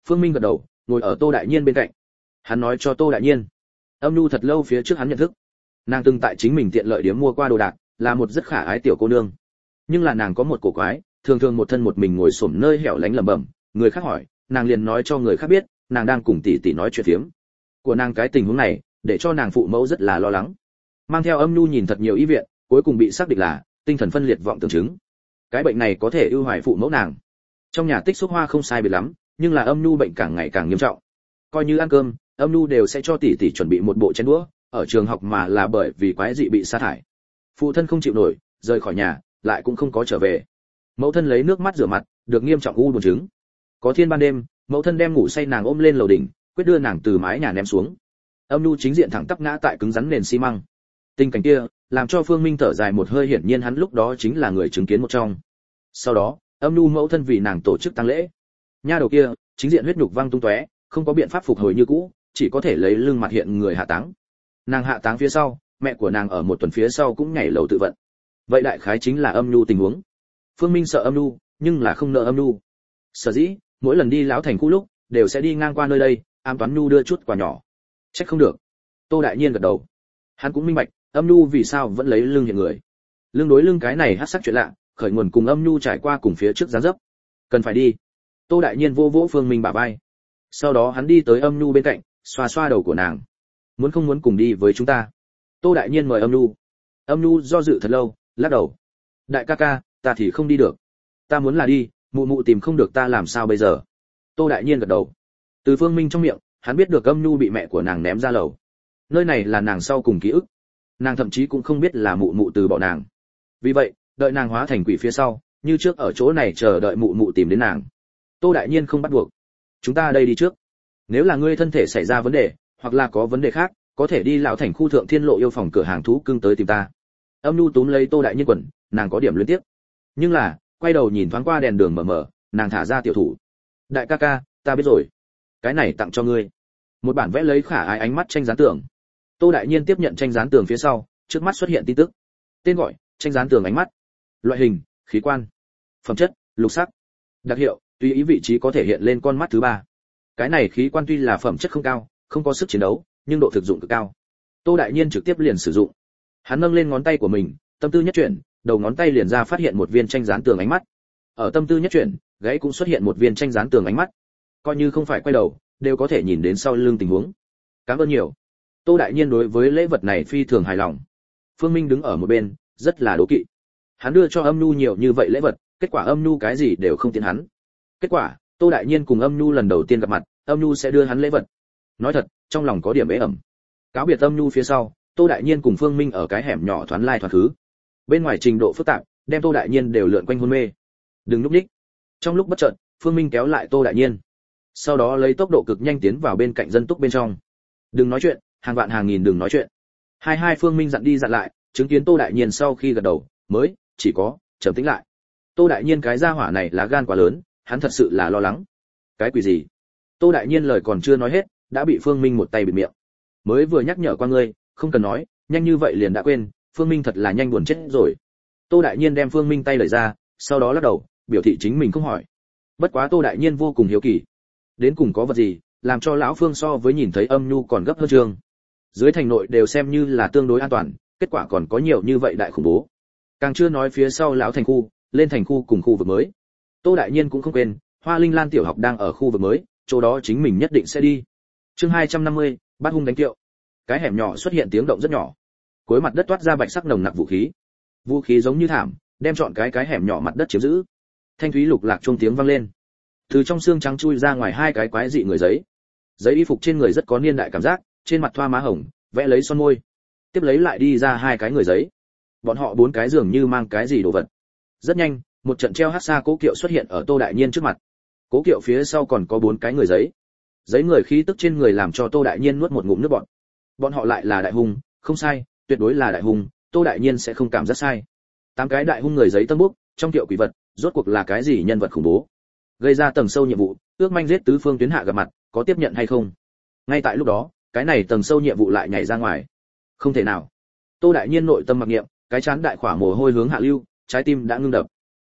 S1: Phương Minh gật đầu, ngồi ở Tô Đại Nhiên bên cạnh. Hắn nói cho Tô Đại Nhiên, Âm Nhu thật lâu phía trước hắn nhận thức, nàng từng tại chính mình tiện lợi điểm mua qua đồ đạc, là một rất khả ái tiểu cô nương. Nhưng là nàng có một cổ quái, thường thường một thân một mình ngồi xổm nơi hẻo lánh lẩm bẩm, người khác hỏi, nàng liền nói cho người khác biết, nàng đang cùng tỷ tỷ nói chuyện phiếm. Của nàng cái tình huống này, để cho nàng phụ mẫu rất là lo lắng. Mang theo Âm Nhu nhìn thật nhiều y viện, cuối cùng bị xác định là tinh thần phân liệt vọng tưởng chứng. Cái bệnh này có thể ưu hoại phụ mẫu nàng. Trong nhà tích xúc hoa không sai biệt lắm, nhưng là Âm Nhu bệnh càng ngày càng nghiêm trọng. Coi như ăn cơm, Âm Nhu đều sẽ cho tỷ tỷ chuẩn bị một bộ chén đũa, ở trường học mà là bởi vì quái dị bị sa thải. Phụ thân không chịu nổi, rời khỏi nhà, lại cũng không có trở về. Mẫu thân lấy nước mắt rửa mặt, được nghiêm trọng u buồn chứng. Có thiên ban đêm, mẫu thân đem ngủ say nàng ôm lên lầu đỉnh, quyết đưa nàng từ mái nhà ném xuống. Âm Nhu chính diện thẳng tắp ngã tại cứng rắn nền xi măng. Tình cảnh kia làm cho Phương Minh thở dài một hơi, hiển nhiên hắn lúc đó chính là người chứng kiến một trong. Sau đó, Âm Nhu mẫu thân vì nàng tổ chức tang lễ. Nha đầu kia, chính diện huyết nhục văng tung tóe, không có biện pháp phục hồi như cũ, chỉ có thể lấy lưng mặt hiện người hạ táng. Nàng hạ táng phía sau, mẹ của nàng ở một tuần phía sau cũng nhảy lầu tự vận. Vậy đại khái chính là Âm Nhu tình huống. Phương Minh sợ Âm Nhu, nhưng là không nợ Âm Nhu. Sở dĩ, mỗi lần đi lão thành khu lúc, đều sẽ đi ngang qua nơi đây, Am Toán Nhu đưa chút quà nhỏ. Chắc không được. Tô Đại Nhiên gật đầu. Hắn cũng minh bạch, Âm Nhu vì sao vẫn lấy lưng hiện người. Lưng đối lưng cái này hắc sắc chuyện lạ, khởi nguồn cùng Âm Nhu trải qua cùng phía trước giáng dấp. Cần phải đi. Tô Đại Nhiên vô vỗ Phương Minh bả vai. Sau đó hắn đi tới Âm Nhu bên cạnh, xoa xoa đầu của nàng. Muốn không muốn cùng đi với chúng ta? Tô Đại Nhiên mời Âm Nhu. Âm Nhu do dự thật lâu, lắc đầu. Đại ca ca, ta thì không đi được. Ta muốn là đi, mụ mụ tìm không được ta làm sao bây giờ? Tô Đại Nhiên gật đầu. Từ Phương Minh trong miệng, hắn biết được Âm Nhu bị mẹ của nàng ném ra lầu. Nơi này là nàng sau cùng ký ức. Nàng thậm chí cũng không biết là mụ mụ từ bỏ nàng. Vì vậy, đợi nàng hóa thành quỷ phía sau, như trước ở chỗ này chờ đợi mụ mụ tìm đến nàng. Tô Đại Nhiên không bắt buộc. Chúng ta đây đi trước. Nếu là ngươi thân thể xảy ra vấn đề, hoặc là có vấn đề khác, có thể đi lão thành khu thượng thiên lộ yêu phòng cửa hàng thú cưng tới tìm ta. Âm Nhu túm lấy Tô Đại Nhiên quần, nàng có điểm luyến tiếc. Nhưng là, quay đầu nhìn thoáng qua đèn đường mờ mờ, nàng thả ra tiểu thủ. Đại ca ca, ta biết rồi. Cái này tặng cho ngươi. Một bản vẽ lấy khả ái ánh mắt tranh dán tường. Tô Đại Nhiên tiếp nhận tranh dán tường phía sau, trước mắt xuất hiện tin tức. Tên gọi: tranh dán tường ánh mắt. Loại hình: khí quan. Phẩm chất: lục sắc. Đặc hiệu: tùy ý vị trí có thể hiện lên con mắt thứ ba. Cái này khí quan tuy là phẩm chất không cao, không có sức chiến đấu, nhưng độ thực dụng cực cao. Tô Đại Nhiên trực tiếp liền sử dụng. Hắn nâng lên ngón tay của mình, tâm tư nhất chuyển, đầu ngón tay liền ra phát hiện một viên tranh dán tường ánh mắt. Ở tâm tư nhất chuyển, gáy cũng xuất hiện một viên tranh dán tường ánh mắt. Coi như không phải quay đầu, đều có thể nhìn đến sau lưng tình huống. Cảm ơn nhiều. Tô Đại Nhiên đối với lễ vật này phi thường hài lòng. Phương Minh đứng ở một bên, rất là đố kỵ. Hắn đưa cho Âm Nhu nhiều như vậy lễ vật, kết quả Âm Nhu cái gì đều không tiến hắn. Kết quả, Tô Đại Nhiên cùng Âm Nhu lần đầu tiên gặp mặt, Âm Nhu sẽ đưa hắn lễ vật. Nói thật, trong lòng có điểm ế ẩm. Cáo biệt Âm Nhu phía sau, Tô Đại Nhiên cùng Phương Minh ở cái hẻm nhỏ thoáng lai thoáng khứ. Bên ngoài trình độ phức tạp, đem Tô Đại Nhiên đều lượn quanh hôn mê. Đừng lúc nhích. Trong lúc bất chợt, Phương Minh kéo lại Tô Đại Nhiên. Sau đó lấy tốc độ cực nhanh tiến vào bên cạnh dân túc bên trong. Đừng nói chuyện, hàng vạn hàng nghìn đừng nói chuyện. Hai hai Phương Minh dặn đi dặn lại, chứng kiến Tô Đại Nhiên sau khi gật đầu, mới chỉ có trầm tĩnh lại. Tô Đại Nhiên cái gia hỏa này lá gan quá lớn, hắn thật sự là lo lắng. Cái quỷ gì? Tô Đại Nhiên lời còn chưa nói hết, đã bị Phương Minh một tay bịt miệng. Mới vừa nhắc nhở qua ngươi, không cần nói, nhanh như vậy liền đã quên, Phương Minh thật là nhanh buồn chết rồi. Tô Đại Nhiên đem Phương Minh tay lấy ra, sau đó lắc đầu, biểu thị chính mình không hỏi. Bất quá Tô Đại Nhiên vô cùng hiếu kỳ, đến cùng có vật gì làm cho lão Phương so với nhìn thấy Âm Nhu còn gấp hơn trường. Dưới thành nội đều xem như là tương đối an toàn, kết quả còn có nhiều như vậy đại khủng bố. Càng chưa nói phía sau lão thành khu, lên thành khu cùng khu vực mới. Tô Đại Nhiên cũng không quên, Hoa Linh Lan tiểu học đang ở khu vực mới, chỗ đó chính mình nhất định sẽ đi. Chương hai trăm năm mươi, Bát hung đánh kiệu. Cái hẻm nhỏ xuất hiện tiếng động rất nhỏ. Cuối mặt đất toát ra bạch sắc nồng nặc vũ khí. Vũ khí giống như thảm, đem trọn cái cái hẻm nhỏ mặt đất chiếm giữ. Thanh thúy lục lạc chuông tiếng vang lên. Từ trong xương trắng chui ra ngoài hai cái quái dị người giấy. Giấy y phục trên người rất có niên đại cảm giác, trên mặt thoa má hồng, vẽ lấy son môi. Tiếp lấy lại đi ra hai cái người giấy. Bọn họ bốn cái dường như mang cái gì đồ vật. Rất nhanh, một trận treo hắc xa cố kiệu xuất hiện ở Tô Đại Nhiên trước mặt. Cố kiệu phía sau còn có bốn cái người giấy. Giấy người khí tức trên người làm cho Tô Đại Nhiên nuốt một ngụm nước bọt. Bọn họ lại là đại hung, không sai, tuyệt đối là đại hung, Tô Đại Nhiên sẽ không cảm giác sai. Tám cái đại hung người giấy tân bốc, trong kiệu quỷ vật, rốt cuộc là cái gì nhân vật khủng bố? Gây ra tầng sâu nhiệm vụ, ước manh giết tứ phương tuyến hạ gặp mặt, có tiếp nhận hay không? Ngay tại lúc đó, cái này tầng sâu nhiệm vụ lại nhảy ra ngoài. Không thể nào. Tô Đại Nhiên nội tâm mặc niệm, cái chán đại khỏa mồ hôi hướng hạ lưu, trái tim đã ngưng đập. Nói,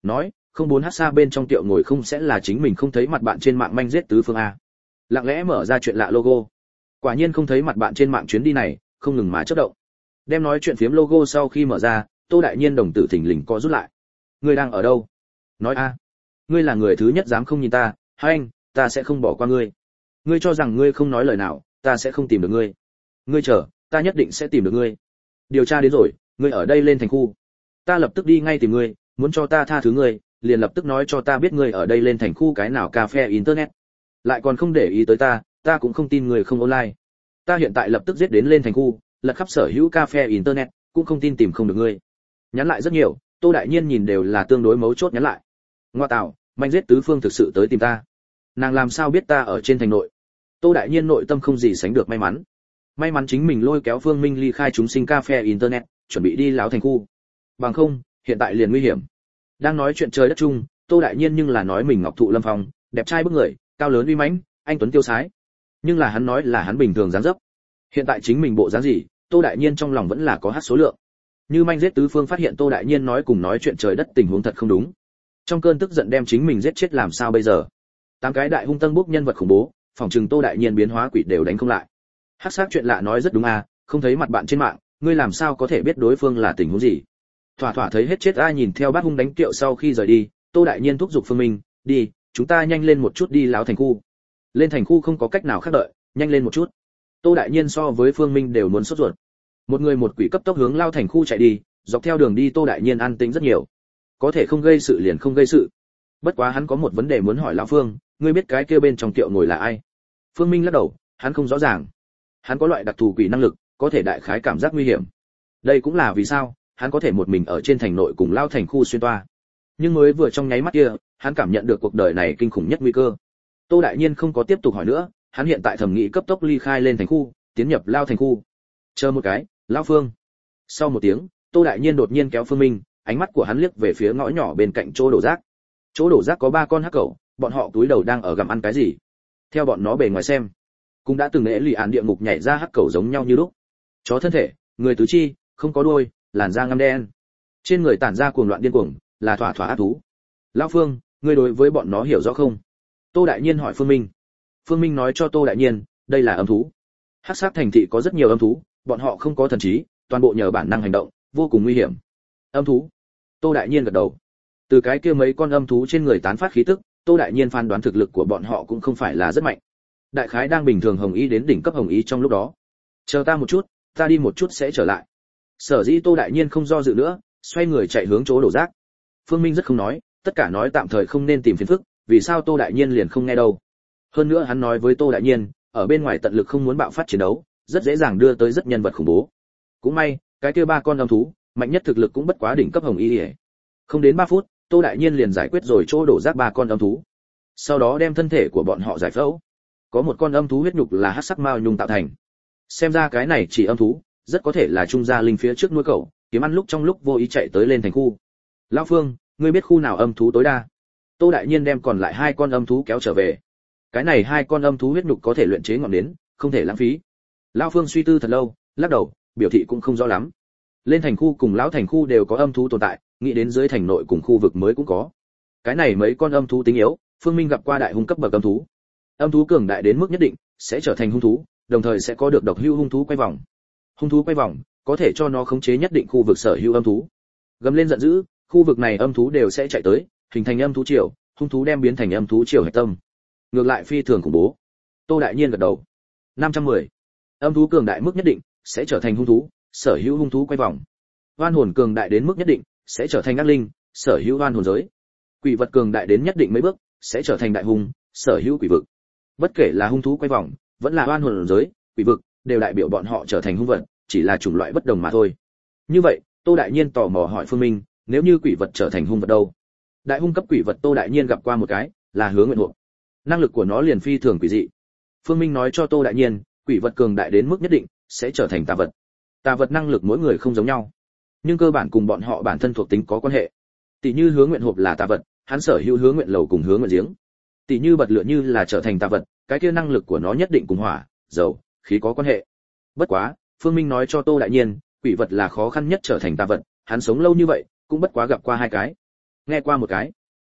S1: không bốn hát xa bên trong tiệu ngồi không sẽ là chính mình không thấy mặt bạn trên mạng manh giết tứ phương a. Lặng lẽ mở ra chuyện lạ logo. Quả nhiên không thấy mặt bạn trên mạng chuyến đi này, không ngừng mà chớp động. Đem nói chuyện phiếm logo sau khi mở ra, Tô Đại Nhiên đồng tử thình lình co rút lại. Ngươi đang ở đâu? Nói a. Ngươi là người thứ nhất dám không nhìn ta, hai anh, ta sẽ không bỏ qua ngươi. Ngươi cho rằng ngươi không nói lời nào, ta sẽ không tìm được ngươi. Ngươi chờ, ta nhất định sẽ tìm được ngươi. Điều tra đến rồi, ngươi ở đây lên thành khu. Ta lập tức đi ngay tìm ngươi, muốn cho ta tha thứ ngươi, liền lập tức nói cho ta biết ngươi ở đây lên thành khu cái nào cà phê internet. Lại còn không để ý tới ta, ta cũng không tin người không online. Ta hiện tại lập tức giết đến lên thành khu, lật khắp sở hữu cà phê internet, cũng không tin tìm không được ngươi. Nhắn lại rất nhiều, Tô Đại Nhiên nhìn đều là tương đối mấu chốt nhắn lại. Ngoa tạo, manh giết tứ phương thực sự tới tìm ta. Nàng làm sao biết ta ở trên thành nội? Tô Đại Nhiên nội tâm không gì sánh được may mắn. May mắn chính mình lôi kéo Phương Minh ly khai chúng sinh cà phê internet, chuẩn bị đi láo thành khu. Bằng không, hiện tại liền nguy hiểm. Đang nói chuyện trời đất chung, Tô Đại Nhiên nhưng là nói mình ngọc thụ lâm phong, đẹp trai bức người, cao lớn uy mãnh, anh tuấn tiêu sái. Nhưng là hắn nói là hắn bình thường dáng dấp. Hiện tại chính mình bộ dáng gì, Tô Đại Nhiên trong lòng vẫn là có hát số lượng. Như manh giết tứ phương phát hiện Tô Đại Nhiên nói cùng nói chuyện trời đất tình huống thật không đúng. Trong cơn tức giận đem chính mình giết chết làm sao bây giờ? Tám cái đại hung tân bốc nhân vật khủng bố, phòng trừng Tô Đại Nhiên biến hóa quỷ đều đánh không lại. Hắc xác chuyện lạ nói rất đúng à, không thấy mặt bạn trên mạng, ngươi làm sao có thể biết đối phương là tình huống gì? Thỏa thỏa thấy hết chết ai nhìn theo bát hung đánh kiệu sau khi rời đi, Tô Đại Nhiên thúc giục Phương Minh, đi, chúng ta nhanh lên một chút đi láo thành khu. Lên thành khu không có cách nào khác đợi, nhanh lên một chút. Tô Đại Nhiên so với Phương Minh đều muốn sốt ruột. Một người một quỷ cấp tốc hướng lao thành khu chạy đi, dọc theo đường đi Tô Đại Nhiên an tĩnh rất nhiều. Có thể không gây sự liền không gây sự. Bất quá hắn có một vấn đề muốn hỏi lão Phương, ngươi biết cái kia bên trong tiệu ngồi là ai? Phương Minh lắc đầu, hắn không rõ ràng. Hắn có loại đặc thù quỷ năng lực, có thể đại khái cảm giác nguy hiểm. Đây cũng là vì sao hắn có thể một mình ở trên thành nội cùng lao thành khu xuyên toa. Nhưng mới vừa trong nháy mắt kia, hắn cảm nhận được cuộc đời này kinh khủng nhất nguy cơ. Tô Đại Nhiên không có tiếp tục hỏi nữa, hắn hiện tại thẩm nghĩ cấp tốc ly khai lên thành khu, tiến nhập lao thành khu. Chờ một cái, lão Phương. Sau một tiếng, Tô Đại Nhiên đột nhiên kéo Phương Minh, ánh mắt của hắn liếc về phía ngõ nhỏ bên cạnh chỗ đổ rác. Chỗ đổ rác có ba con hắc cẩu, bọn họ túi đầu đang ở gặm ăn cái gì? Theo bọn nó bề ngoài xem, cũng đã từng lễ lì án địa ngục nhảy ra hắc cẩu giống nhau như lúc. Chó thân thể, người tứ chi, không có đuôi, làn da ngăm đen. Trên người tản ra cuồng loạn điên cuồng, là thỏa thỏa ác thú. Lão Phương, ngươi đối với bọn nó hiểu rõ không? Tô Đại Nhiên hỏi Phương Minh. Phương Minh nói cho Tô Đại Nhiên, đây là âm thú. Hắc sát thành thị có rất nhiều âm thú, bọn họ không có thần trí, toàn bộ nhờ bản năng hành động, vô cùng nguy hiểm. Âm thú? Tô Đại Nhiên gật đầu. Từ cái kia mấy con âm thú trên người tán phát khí tức, Tô Đại Nhiên phán đoán thực lực của bọn họ cũng không phải là rất mạnh. Đại khái đang bình thường hồng ý đến đỉnh cấp hồng ý trong lúc đó. Chờ ta một chút, ta đi một chút sẽ trở lại. Sở dĩ Tô Đại Nhiên không do dự nữa, xoay người chạy hướng chỗ đổ rác. Phương Minh rất không nói, tất cả nói tạm thời không nên tìm phiền phức, vì sao Tô Đại Nhiên liền không nghe đâu. Hơn nữa hắn nói với Tô Đại Nhiên, ở bên ngoài tận lực không muốn bạo phát chiến đấu, rất dễ dàng đưa tới rất nhân vật khủng bố. Cũng may, cái kia ba con âm thú, mạnh nhất thực lực cũng bất quá đỉnh cấp hồng y. Không đến ba phút, Tô Đại Nhiên liền giải quyết rồi chỗ đổ rác ba con âm thú. Sau đó đem thân thể của bọn họ giải phẫu. Có một con âm thú huyết nhục là hắc sắc mao nhung tạo thành. Xem ra cái này chỉ âm thú, rất có thể là trung gia linh phía trước nuôi cậu, kiếm ăn lúc trong lúc vô ý chạy tới lên thành khu. Lão Phương, ngươi biết khu nào âm thú tối đa? Tô Đại Nhiên đem còn lại hai con âm thú kéo trở về. Cái này hai con âm thú huyết nhục có thể luyện chế ngọn nến, không thể lãng phí. Lão Phương suy tư thật lâu, lắc đầu, biểu thị cũng không rõ lắm. Lên thành khu cùng lão thành khu đều có âm thú tồn tại, nghĩ đến dưới thành nội cùng khu vực mới cũng có. Cái này mấy con âm thú tính yếu, Phương Minh gặp qua đại hung cấp bậc âm thú. Âm thú cường đại đến mức nhất định, sẽ trở thành hung thú, đồng thời sẽ có được độc hưu hung thú quay vòng. Hung thú quay vòng, có thể cho nó khống chế nhất định khu vực sở hữu âm thú. Gầm lên giận dữ, khu vực này âm thú đều sẽ chạy tới, hình thành âm thú triều, hung thú đem biến thành âm thú triều hạch tâm. Ngược lại phi thường khủng bố. Tô Đại Nhiên gật đầu. năm trăm mười. Âm thú cường đại mức nhất định, sẽ trở thành hung thú, sở hữu hung thú quay vòng. Oan hồn cường đại đến mức nhất định, sẽ trở thành ác linh, sở hữu oan hồn giới. Quỷ vật cường đại đến nhất định mấy bước, sẽ trở thành đại hung, sở hữu quỷ vực. Bất kể là hung thú quay vòng, vẫn là oan hồn giới, quỷ vực, đều đại biểu bọn họ trở thành hung vật, chỉ là chủng loại bất đồng mà thôi. Như vậy, Tô Đại Nhiên tò mò hỏi Phương Minh, nếu như quỷ vật trở thành hung vật đâu? Đại hung cấp quỷ vật Tô Đại Nhiên gặp qua một cái, là Hứa Nguyện Hộp. Năng lực của nó liền phi thường quỷ dị. Phương Minh nói cho Tô Đại Nhiên, quỷ vật cường đại đến mức nhất định, sẽ trở thành tà vật. Tà vật năng lực mỗi người không giống nhau, nhưng cơ bản cùng bọn họ bản thân thuộc tính có quan hệ. Tỷ như Hứa Nguyện Hộp là tà vật, hắn sở hữu Hứa Nguyện Lầu cùng Hứa Nguyện Giếng. Tỷ như bật lửa như là trở thành tà vật, cái kia năng lực của nó nhất định cùng hỏa, dầu, khí có quan hệ. Bất quá, Phương Minh nói cho Tô Đại Nhiên, quỷ vật là khó khăn nhất trở thành tà vật, hắn sống lâu như vậy, cũng bất quá gặp qua hai cái. Nghe qua một cái.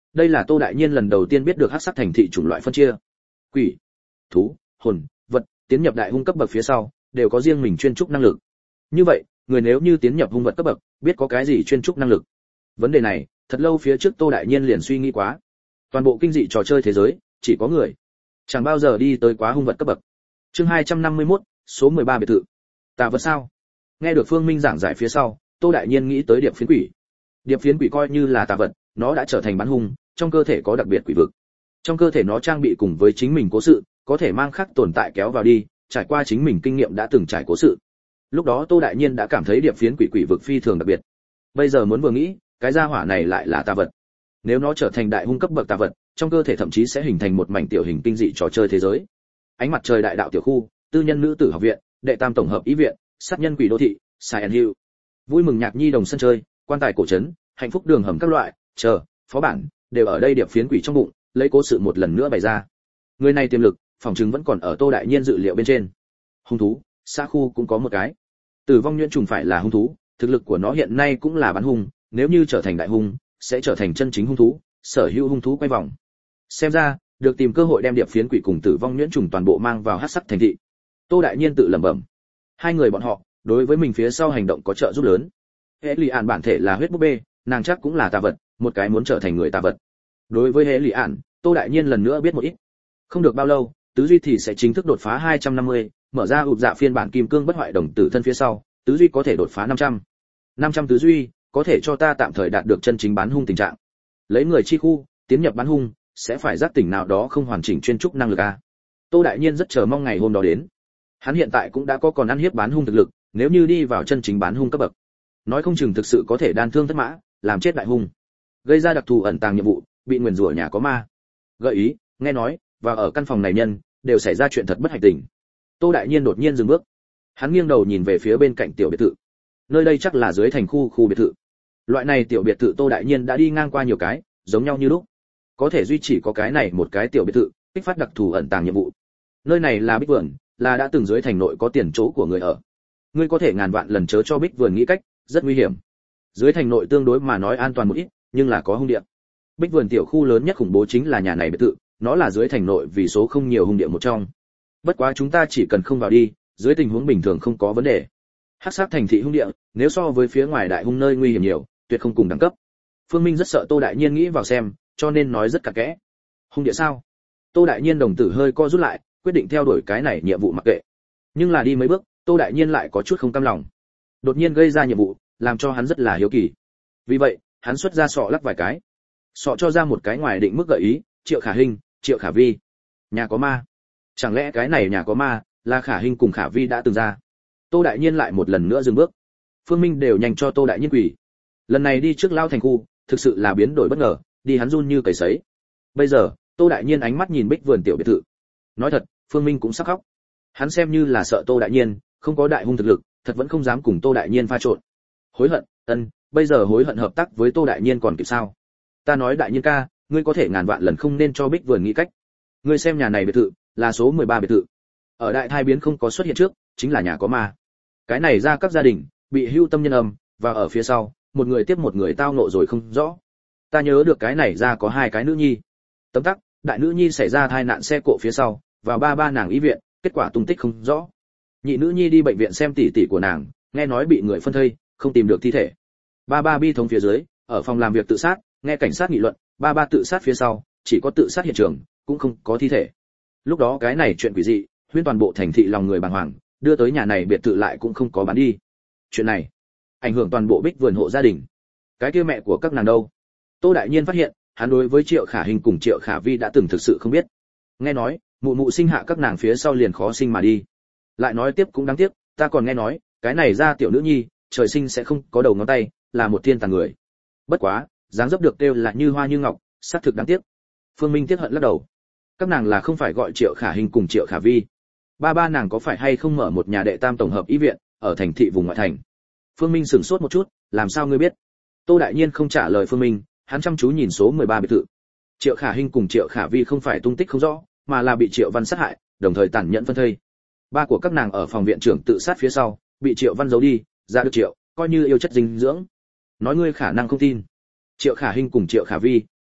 S1: đây là Tô đại nhiên lần đầu tiên biết được hắc sắc thành thị chủng loại phân chia. Quỷ, thú, hồn, vật, tiến nhập đại hung cấp bậc phía sau, đều có riêng mình chuyên trúc năng lực. Như vậy, người nếu như tiến nhập hung vật cấp bậc, biết có cái gì chuyên trúc năng lực? Vấn đề này, thật lâu phía trước Tô đại nhiên liền suy nghĩ quá. Toàn bộ kinh dị trò chơi thế giới, chỉ có người chẳng bao giờ đi tới quá hung vật cấp bậc. Chương hai trăm năm mươi mốt, số mười ba biệt thự. Tà vật sao? Nghe được Phương Minh giảng giải phía sau, Tô đại nhiên nghĩ tới điệp phiến quỷ. Điệp phiến quỷ coi như là tà vật, nó đã trở thành bán hung, trong cơ thể có đặc biệt quỷ vực. Trong cơ thể nó trang bị cùng với chính mình cố sự, có thể mang khắc tồn tại kéo vào đi, trải qua chính mình kinh nghiệm đã từng trải cố sự. Lúc đó Tô đại nhiên đã cảm thấy điệp phiến quỷ quỷ vực phi thường đặc biệt. Bây giờ muốn vừa nghĩ, cái gia hỏa này lại là tà vật. Nếu nó trở thành đại hung cấp bậc tà vật, trong cơ thể thậm chí sẽ hình thành một mảnh tiểu hình kinh dị trò chơi thế giới. Ánh mặt trời đại đạo tiểu khu, tư nhân nữ tử học viện, đệ tam tổng hợp ý viện, sát nhân quỷ đô thị, Silent Hill. Vui mừng nhạc nhi đồng sân chơi, quan tài cổ trấn, hạnh phúc đường hầm các loại, chờ, phó bản, đều ở đây điệp phiến quỷ trong bụng, lấy cố sự một lần nữa bày ra. Người này tiềm lực, phòng chứng vẫn còn ở Tô đại nhiên dự liệu bên trên. Hung thú, xã khu cũng có một cái. Tử vong nhuyễn trùng phải là hung thú, thực lực của nó hiện nay cũng là bán hung, nếu như trở thành đại hung, sẽ trở thành chân chính hung thú, sở hữu hung thú quay vòng. Xem ra, được tìm cơ hội đem điệp phiến quỷ cùng tử vong nhuyễn trùng toàn bộ mang vào hắc sắc thành thị. Tô đại nhiên tự lẩm bẩm. Hai người bọn họ, đối với mình phía sau hành động có trợ giúp lớn. Hễ Lì Ản bản thể là huyết búp bê, nàng chắc cũng là tà vật, một cái muốn trở thành người tà vật. Đối với Hễ Lì Ản, Tô đại nhiên lần nữa biết một ít. Không được bao lâu, tứ duy thì sẽ chính thức đột phá hai trăm năm mươi, mở ra ụp dạ phiên bản kim cương bất hoại đồng tử thân phía sau, tứ duy có thể đột phá năm trăm. năm trăm tứ duy, có thể cho ta tạm thời đạt được chân chính bán hung tình trạng. Lấy người chi khu, tiến nhập bán hung, sẽ phải giác tỉnh nào đó không hoàn chỉnh chuyên trúc năng lực a. Tô đại nhiên rất chờ mong ngày hôm đó đến. Hắn hiện tại cũng đã có còn ăn hiếp bán hung thực lực, nếu như đi vào chân chính bán hung cấp bậc, nói không chừng thực sự có thể đan thương thất mã, làm chết đại hung, gây ra đặc thù ẩn tàng nhiệm vụ, bị nguyền rủa nhà có ma. Gợi ý, nghe nói, và ở căn phòng này nhân đều xảy ra chuyện thật bất hạnh tình. Tô đại nhiên đột nhiên dừng bước. Hắn nghiêng đầu nhìn về phía bên cạnh tiểu biệt thự. Nơi đây chắc là dưới thành khu khu biệt thự. Loại này tiểu biệt thự Tô đại nhiên đã đi ngang qua nhiều cái, giống nhau như lúc. Có thể duy chỉ có cái này một cái tiểu biệt thự, kích phát đặc thù ẩn tàng nhiệm vụ. Nơi này là Bích Vườn, là đã từng dưới thành nội có tiền chỗ của người ở. Ngươi có thể ngàn vạn lần chớ cho Bích Vườn nghĩ cách, rất nguy hiểm. Dưới thành nội tương đối mà nói an toàn một ít, nhưng là có hung địa. Bích Vườn tiểu khu lớn nhất khủng bố chính là nhà này biệt thự, nó là dưới thành nội vì số không nhiều hung địa một trong. Bất quá chúng ta chỉ cần không vào đi, dưới tình huống bình thường không có vấn đề. Hắc sát thành thị hung địa, nếu so với phía ngoài đại hung nơi nguy hiểm nhiều, tuyệt không cùng đẳng cấp. Phương Minh rất sợ Tô đại nhiên nghĩ vào xem, cho nên nói rất cặn kẽ. Hung địa sao? Tô đại nhiên đồng tử hơi co rút lại, quyết định theo đuổi cái này nhiệm vụ mặc kệ. Nhưng là đi mấy bước, Tô đại nhiên lại có chút không cam lòng. Đột nhiên gây ra nhiệm vụ, làm cho hắn rất là hiếu kỳ. Vì vậy, hắn xuất ra sọ lắc vài cái. Sọ cho ra một cái ngoài định mức gợi ý, Triệu Khả Hinh, Triệu Khả Vi. Nhà có ma. Chẳng lẽ cái này nhà có ma là Khả Hinh cùng Khả Vi đã từng ra? Tô đại nhiên lại một lần nữa dừng bước. Phương Minh đều nhanh cho Tô đại nhiên quỷ. Lần này đi trước lao thành khu, thực sự là biến đổi bất ngờ, đi hắn run như cầy sấy. Bây giờ, Tô đại nhiên ánh mắt nhìn Bích Vườn tiểu biệt thự. Nói thật, Phương Minh cũng sắp khóc. Hắn xem như là sợ Tô đại nhiên không có đại hung thực lực, thật vẫn không dám cùng Tô đại nhiên pha trộn. Hối hận, ân, bây giờ hối hận hợp tác với Tô đại nhiên còn kịp sao? Ta nói đại nhiên ca, ngươi có thể ngàn vạn lần không nên cho Bích Vườn nghĩ cách. Ngươi xem nhà này biệt thự, là số mười ba biệt thự. Ở đại thai biến không có xuất hiện trước, chính là nhà có ma. Cái này ra các gia đình bị hưu tâm nhân âm, và ở phía sau, một người tiếp một người tao nộ rồi không rõ. Ta nhớ được cái này ra có hai cái nữ nhi. Tấm tắc, đại nữ nhi xảy ra tai nạn xe cộ phía sau, vào ba ba nàng y viện, kết quả tung tích không rõ. Nhị nữ nhi đi bệnh viện xem tỷ tỷ của nàng, nghe nói bị người phân thây, không tìm được thi thể. Ba ba bi thống phía dưới, ở phòng làm việc tự sát, nghe cảnh sát nghị luận, ba ba tự sát phía sau, chỉ có tự sát hiện trường, cũng không có thi thể. Lúc đó cái này chuyện quỷ dị, huyên toàn bộ thành thị lòng người bàng hoàng, đưa tới nhà này biệt thự lại cũng không có bán đi. Chuyện này ảnh hưởng toàn bộ Bích Vườn hộ gia đình. Cái kia mẹ của các nàng đâu? Tô đại nhiên phát hiện, hắn đối với Triệu Khả Hinh cùng Triệu Khả Vi đã từng thực sự không biết. Nghe nói, mụ mụ sinh hạ các nàng phía sau liền khó sinh mà đi. Lại nói tiếp cũng đáng tiếc, ta còn nghe nói, cái này ra tiểu nữ nhi, trời sinh sẽ không có đầu ngón tay, là một thiên tàn người. Bất quá, dáng dấp được kêu là như hoa như ngọc, xác thực đáng tiếc. Phương Minh tiếc hận lắc đầu. Các nàng là không phải gọi Triệu Khả Hinh cùng Triệu Khả Vi. Ba ba nàng có phải hay không mở một nhà đệ tam tổng hợp y viện ở thành thị vùng ngoại thành? Phương Minh sửng sốt một chút, làm sao ngươi biết? Tô đại nhiên không trả lời Phương Minh, hắn chăm chú nhìn số mười ba biệt thự. Triệu Khả Hinh cùng Triệu Khả Vi không phải tung tích không rõ, mà là bị Triệu Văn sát hại, đồng thời tàn nhẫn phân thây. Ba của các nàng ở phòng viện trưởng tự sát phía sau, bị Triệu Văn giấu đi, ra được Triệu, coi như yêu chất dinh dưỡng. Nói ngươi khả năng không tin. Triệu Khả Hinh cùng Triệu Khả Vi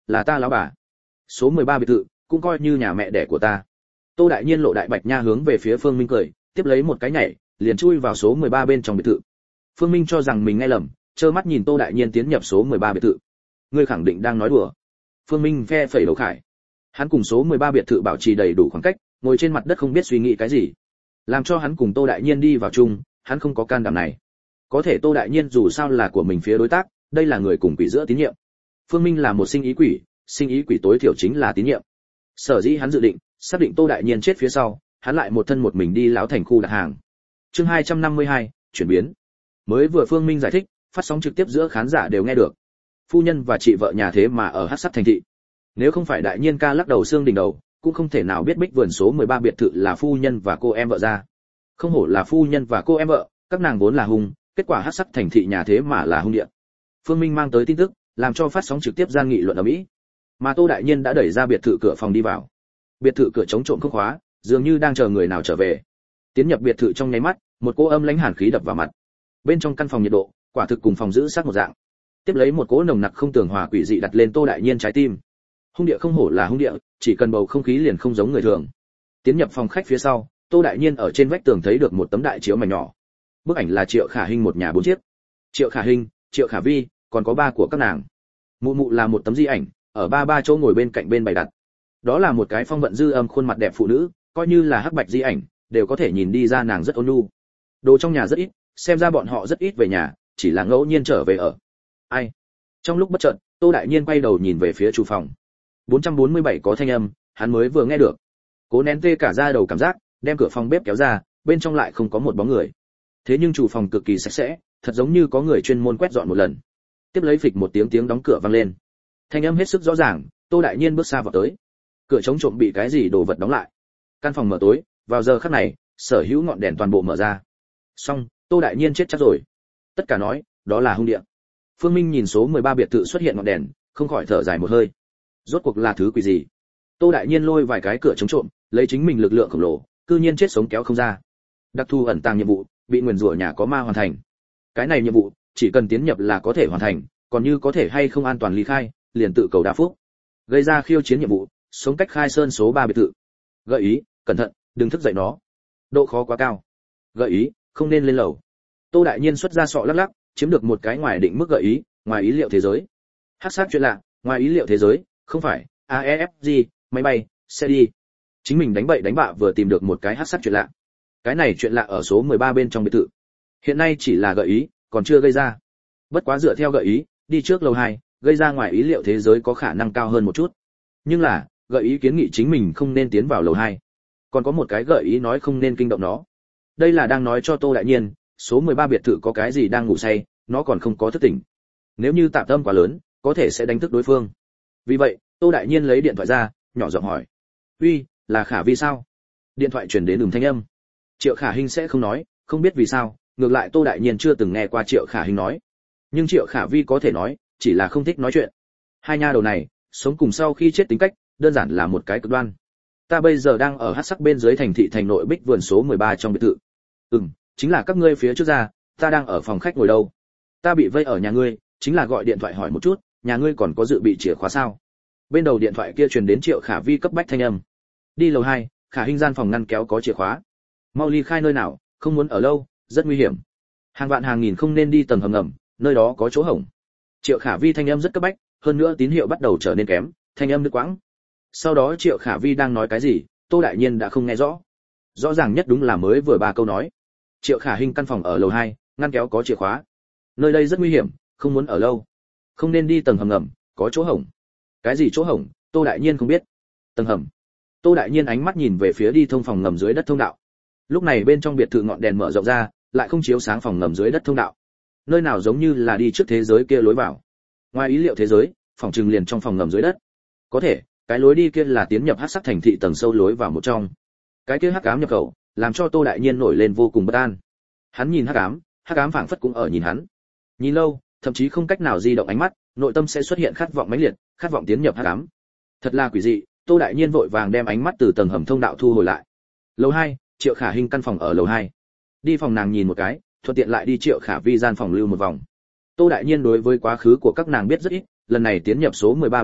S1: là ta lão bà. Số mười ba biệt thự cũng coi như nhà mẹ đẻ của ta. Tô Đại Nhiên lộ đại bạch nha hướng về phía Phương Minh cười, tiếp lấy một cái nhảy, liền chui vào số mười ba bên trong biệt thự. Phương Minh cho rằng mình nghe lầm, trơ mắt nhìn Tô Đại Nhiên tiến nhập số mười ba biệt thự. Ngươi khẳng định đang nói đùa. Phương Minh phe phẩy đầu khải. Hắn cùng số mười ba biệt thự bảo trì đầy đủ khoảng cách, ngồi trên mặt đất không biết suy nghĩ cái gì. Làm cho hắn cùng Tô Đại Nhiên đi vào chung, hắn không có can đảm này. Có thể Tô Đại Nhiên dù sao là của mình phía đối tác, đây là người cùng quỷ giữa tín nhiệm. Phương Minh là một sinh ý quỷ, sinh ý quỷ tối thiểu chính là tín nhiệm. Sở dĩ hắn dự định, xác định Tô Đại Nhiên chết phía sau, hắn lại một thân một mình đi lão thành khu đặt hàng. Chương hai trăm năm mươi hai, chuyển biến. Mới vừa Phương Minh giải thích, phát sóng trực tiếp giữa khán giả đều nghe được. Phu nhân và chị vợ nhà thế mà ở Hắc Sắc thành thị. Nếu không phải Đại Nhiên ca lắc đầu xương đỉnh đầu, cũng không thể nào biết Bích Vườn số mười ba biệt thự là phu nhân và cô em vợ ra. Không hổ là phu nhân và cô em vợ, các nàng vốn là hung, kết quả Hắc Sắc thành thị nhà thế mà là hung địa. Phương Minh mang tới tin tức, làm cho phát sóng trực tiếp gian nghị luận ở Mỹ. Mà Tô Đại Nhiên đã đẩy ra biệt thự cửa phòng đi vào. Biệt thự cửa chống trộm không khóa, dường như đang chờ người nào trở về. Tiến nhập biệt thự trong nháy mắt, một cỗ âm lãnh hàn khí đập vào mặt. Bên trong căn phòng nhiệt độ, quả thực cùng phòng giữ xác một dạng. Tiếp lấy một cỗ nồng nặc không tường hòa quỷ dị đặt lên Tô Đại Nhiên trái tim. Hung địa không hổ là hung địa, chỉ cần bầu không khí liền không giống người thường. Tiến nhập phòng khách phía sau, Tô Đại Nhiên ở trên vách tường thấy được một tấm đại chiếu mảnh nhỏ. Bức ảnh là Triệu Khả Hinh một nhà bốn chiếc. Triệu Khả Hinh, Triệu Khả Vi, còn có ba của các nàng. Mụ mụ là một tấm di ảnh, ở ba ba chỗ ngồi bên cạnh bên bày đặt. Đó là một cái phong vận dư âm khuôn mặt đẹp phụ nữ, coi như là hắc bạch di ảnh, đều có thể nhìn đi ra nàng rất ôn nhu. Đồ trong nhà rất ít, xem ra bọn họ rất ít về nhà, chỉ là ngẫu nhiên trở về ở. Ai? Trong lúc bất chợt, Tô Đại Nhiên quay đầu nhìn về phía chủ phòng. bốn trăm bốn mươi bảy có thanh âm, hắn mới vừa nghe được. Cố nén tê cả da đầu cảm giác, đem cửa phòng bếp kéo ra, bên trong lại không có một bóng người. Thế nhưng chủ phòng cực kỳ sạch sẽ, thật giống như có người chuyên môn quét dọn một lần. Tiếp lấy phịch một tiếng tiếng đóng cửa vang lên. Thanh âm hết sức rõ ràng, Tô Đại Nhiên bước xa vào tới. Cửa chống trộm bị cái gì đồ vật đóng lại. Căn phòng mở tối, vào giờ khắc này, sở hữu ngọn đèn toàn bộ mở ra. Xong, Tô Đại Nhiên chết chắc rồi. Tất cả nói, đó là hung địa. Phương Minh nhìn số mười ba biệt thự xuất hiện ngọn đèn, không khỏi thở dài một hơi. Rốt cuộc là thứ quỷ gì? Tô Đại Nhiên lôi vài cái cửa chống trộm, lấy chính mình lực lượng khổng lồ, cư nhiên chết sống kéo không ra. Đặc thù ẩn tàng nhiệm vụ, bị nguyền rủa nhà có ma hoàn thành. Cái này nhiệm vụ, chỉ cần tiến nhập là có thể hoàn thành, còn như có thể hay không an toàn ly khai, liền tự cầu đa phúc. Gây ra khiêu chiến nhiệm vụ, sống cách khai sơn số ba biệt thự. Gợi ý, cẩn thận, đừng thức dậy nó. Độ khó quá cao. Gợi ý, không nên lên lầu. Tô Đại Nhiên xuất ra sọ lắc lắc, chiếm được một cái ngoài định mức gợi ý, ngoài ý liệu thế giới. Hắc sát chuyện lạ, ngoài ý liệu thế giới, không phải a e ép giê, máy bay, xe đi. Chính mình đánh bậy đánh bạ vừa tìm được một cái hắc sát chuyện lạ. Cái này chuyện lạ ở số mười ba bên trong biệt thự. Hiện nay chỉ là gợi ý, còn chưa gây ra. Bất quá dựa theo gợi ý, đi trước lầu hai, gây ra ngoài ý liệu thế giới có khả năng cao hơn một chút. Nhưng là, gợi ý kiến nghị chính mình không nên tiến vào lầu hai. Còn có một cái gợi ý nói không nên kinh động nó. Đây là đang nói cho Tô Đại Nhiên, số mười ba biệt thự có cái gì đang ngủ say, nó còn không có thức tỉnh. Nếu như tạm tâm quá lớn, có thể sẽ đánh thức đối phương. Vì vậy, Tô Đại Nhiên lấy điện thoại ra, nhỏ giọng hỏi: "Uy, là Khả Vi sao?" Điện thoại truyền đến ừm thanh âm. Triệu Khả Hinh sẽ không nói, không biết vì sao, ngược lại Tô Đại Nhiên chưa từng nghe qua Triệu Khả Hinh nói. Nhưng Triệu Khả Vi có thể nói, chỉ là không thích nói chuyện. Hai nha đầu này, sống cùng sau khi chết tính cách, đơn giản là một cái cực đoan. Ta bây giờ đang ở Hắc Sắc bên dưới thành thị thành nội Bích Vườn số mười ba trong biệt thự. Ừm, chính là các ngươi phía trước ra, ta đang ở phòng khách ngồi đâu. Ta bị vây ở nhà ngươi, chính là gọi điện thoại hỏi một chút, nhà ngươi còn có dự bị chìa khóa sao? Bên đầu điện thoại kia truyền đến Triệu Khả Vi cấp bách thanh âm. Đi lầu hai, Khả Hinh gian phòng ngăn kéo có chìa khóa. Mau ly khai nơi nào, không muốn ở lâu, rất nguy hiểm. Hàng vạn hàng nghìn không nên đi tầng hầm ngầm, nơi đó có chỗ hổng. Triệu Khả Vi thanh âm rất cấp bách, hơn nữa tín hiệu bắt đầu trở nên kém, thanh âm đứt quãng. Sau đó Triệu Khả Vi đang nói cái gì, Tô Đại Nhiên đã không nghe rõ. Rõ ràng nhất đúng là mới vừa ba câu nói. Triệu Khả Hinh căn phòng ở lầu hai, ngăn kéo có chìa khóa. Nơi đây rất nguy hiểm, không muốn ở lâu. Không nên đi tầng hầm ngầm, có chỗ hổng. Cái gì chỗ hổng, Tô Đại Nhiên không biết. Tầng hầm. Tô Đại Nhiên ánh mắt nhìn về phía đi thông phòng ngầm dưới đất thông đạo. Lúc này bên trong biệt thự ngọn đèn mở rộng ra, lại không chiếu sáng phòng ngầm dưới đất thông đạo. Nơi nào giống như là đi trước thế giới kia lối vào. Ngoài ý liệu thế giới, phòng trừng liền trong phòng ngầm dưới đất. Có thể, cái lối đi kia là tiến nhập Hắc Sắc thành thị tầng sâu lối vào một trong. Cái kia hắc ám nhập khẩu, làm cho Tô Đại Nhiên nổi lên vô cùng bất an. Hắn nhìn hắc ám, hắc ám phảng phất cũng ở nhìn hắn. Nhìn lâu, thậm chí không cách nào di động ánh mắt, nội tâm sẽ xuất hiện khát vọng mãnh liệt, khát vọng tiến nhập hắc ám. Thật là quỷ dị, Tô Đại Nhiên vội vàng đem ánh mắt từ tầng hầm thông đạo thu hồi lại. Lầu hai, Triệu Khả Hinh căn phòng ở lầu hai. Đi phòng nàng nhìn một cái, thuận tiện lại đi Triệu Khả Vi gian phòng lưu một vòng. Tô Đại Nhiên đối với quá khứ của các nàng biết rất ít, lần này tiến nhập số mười ba biệt thự,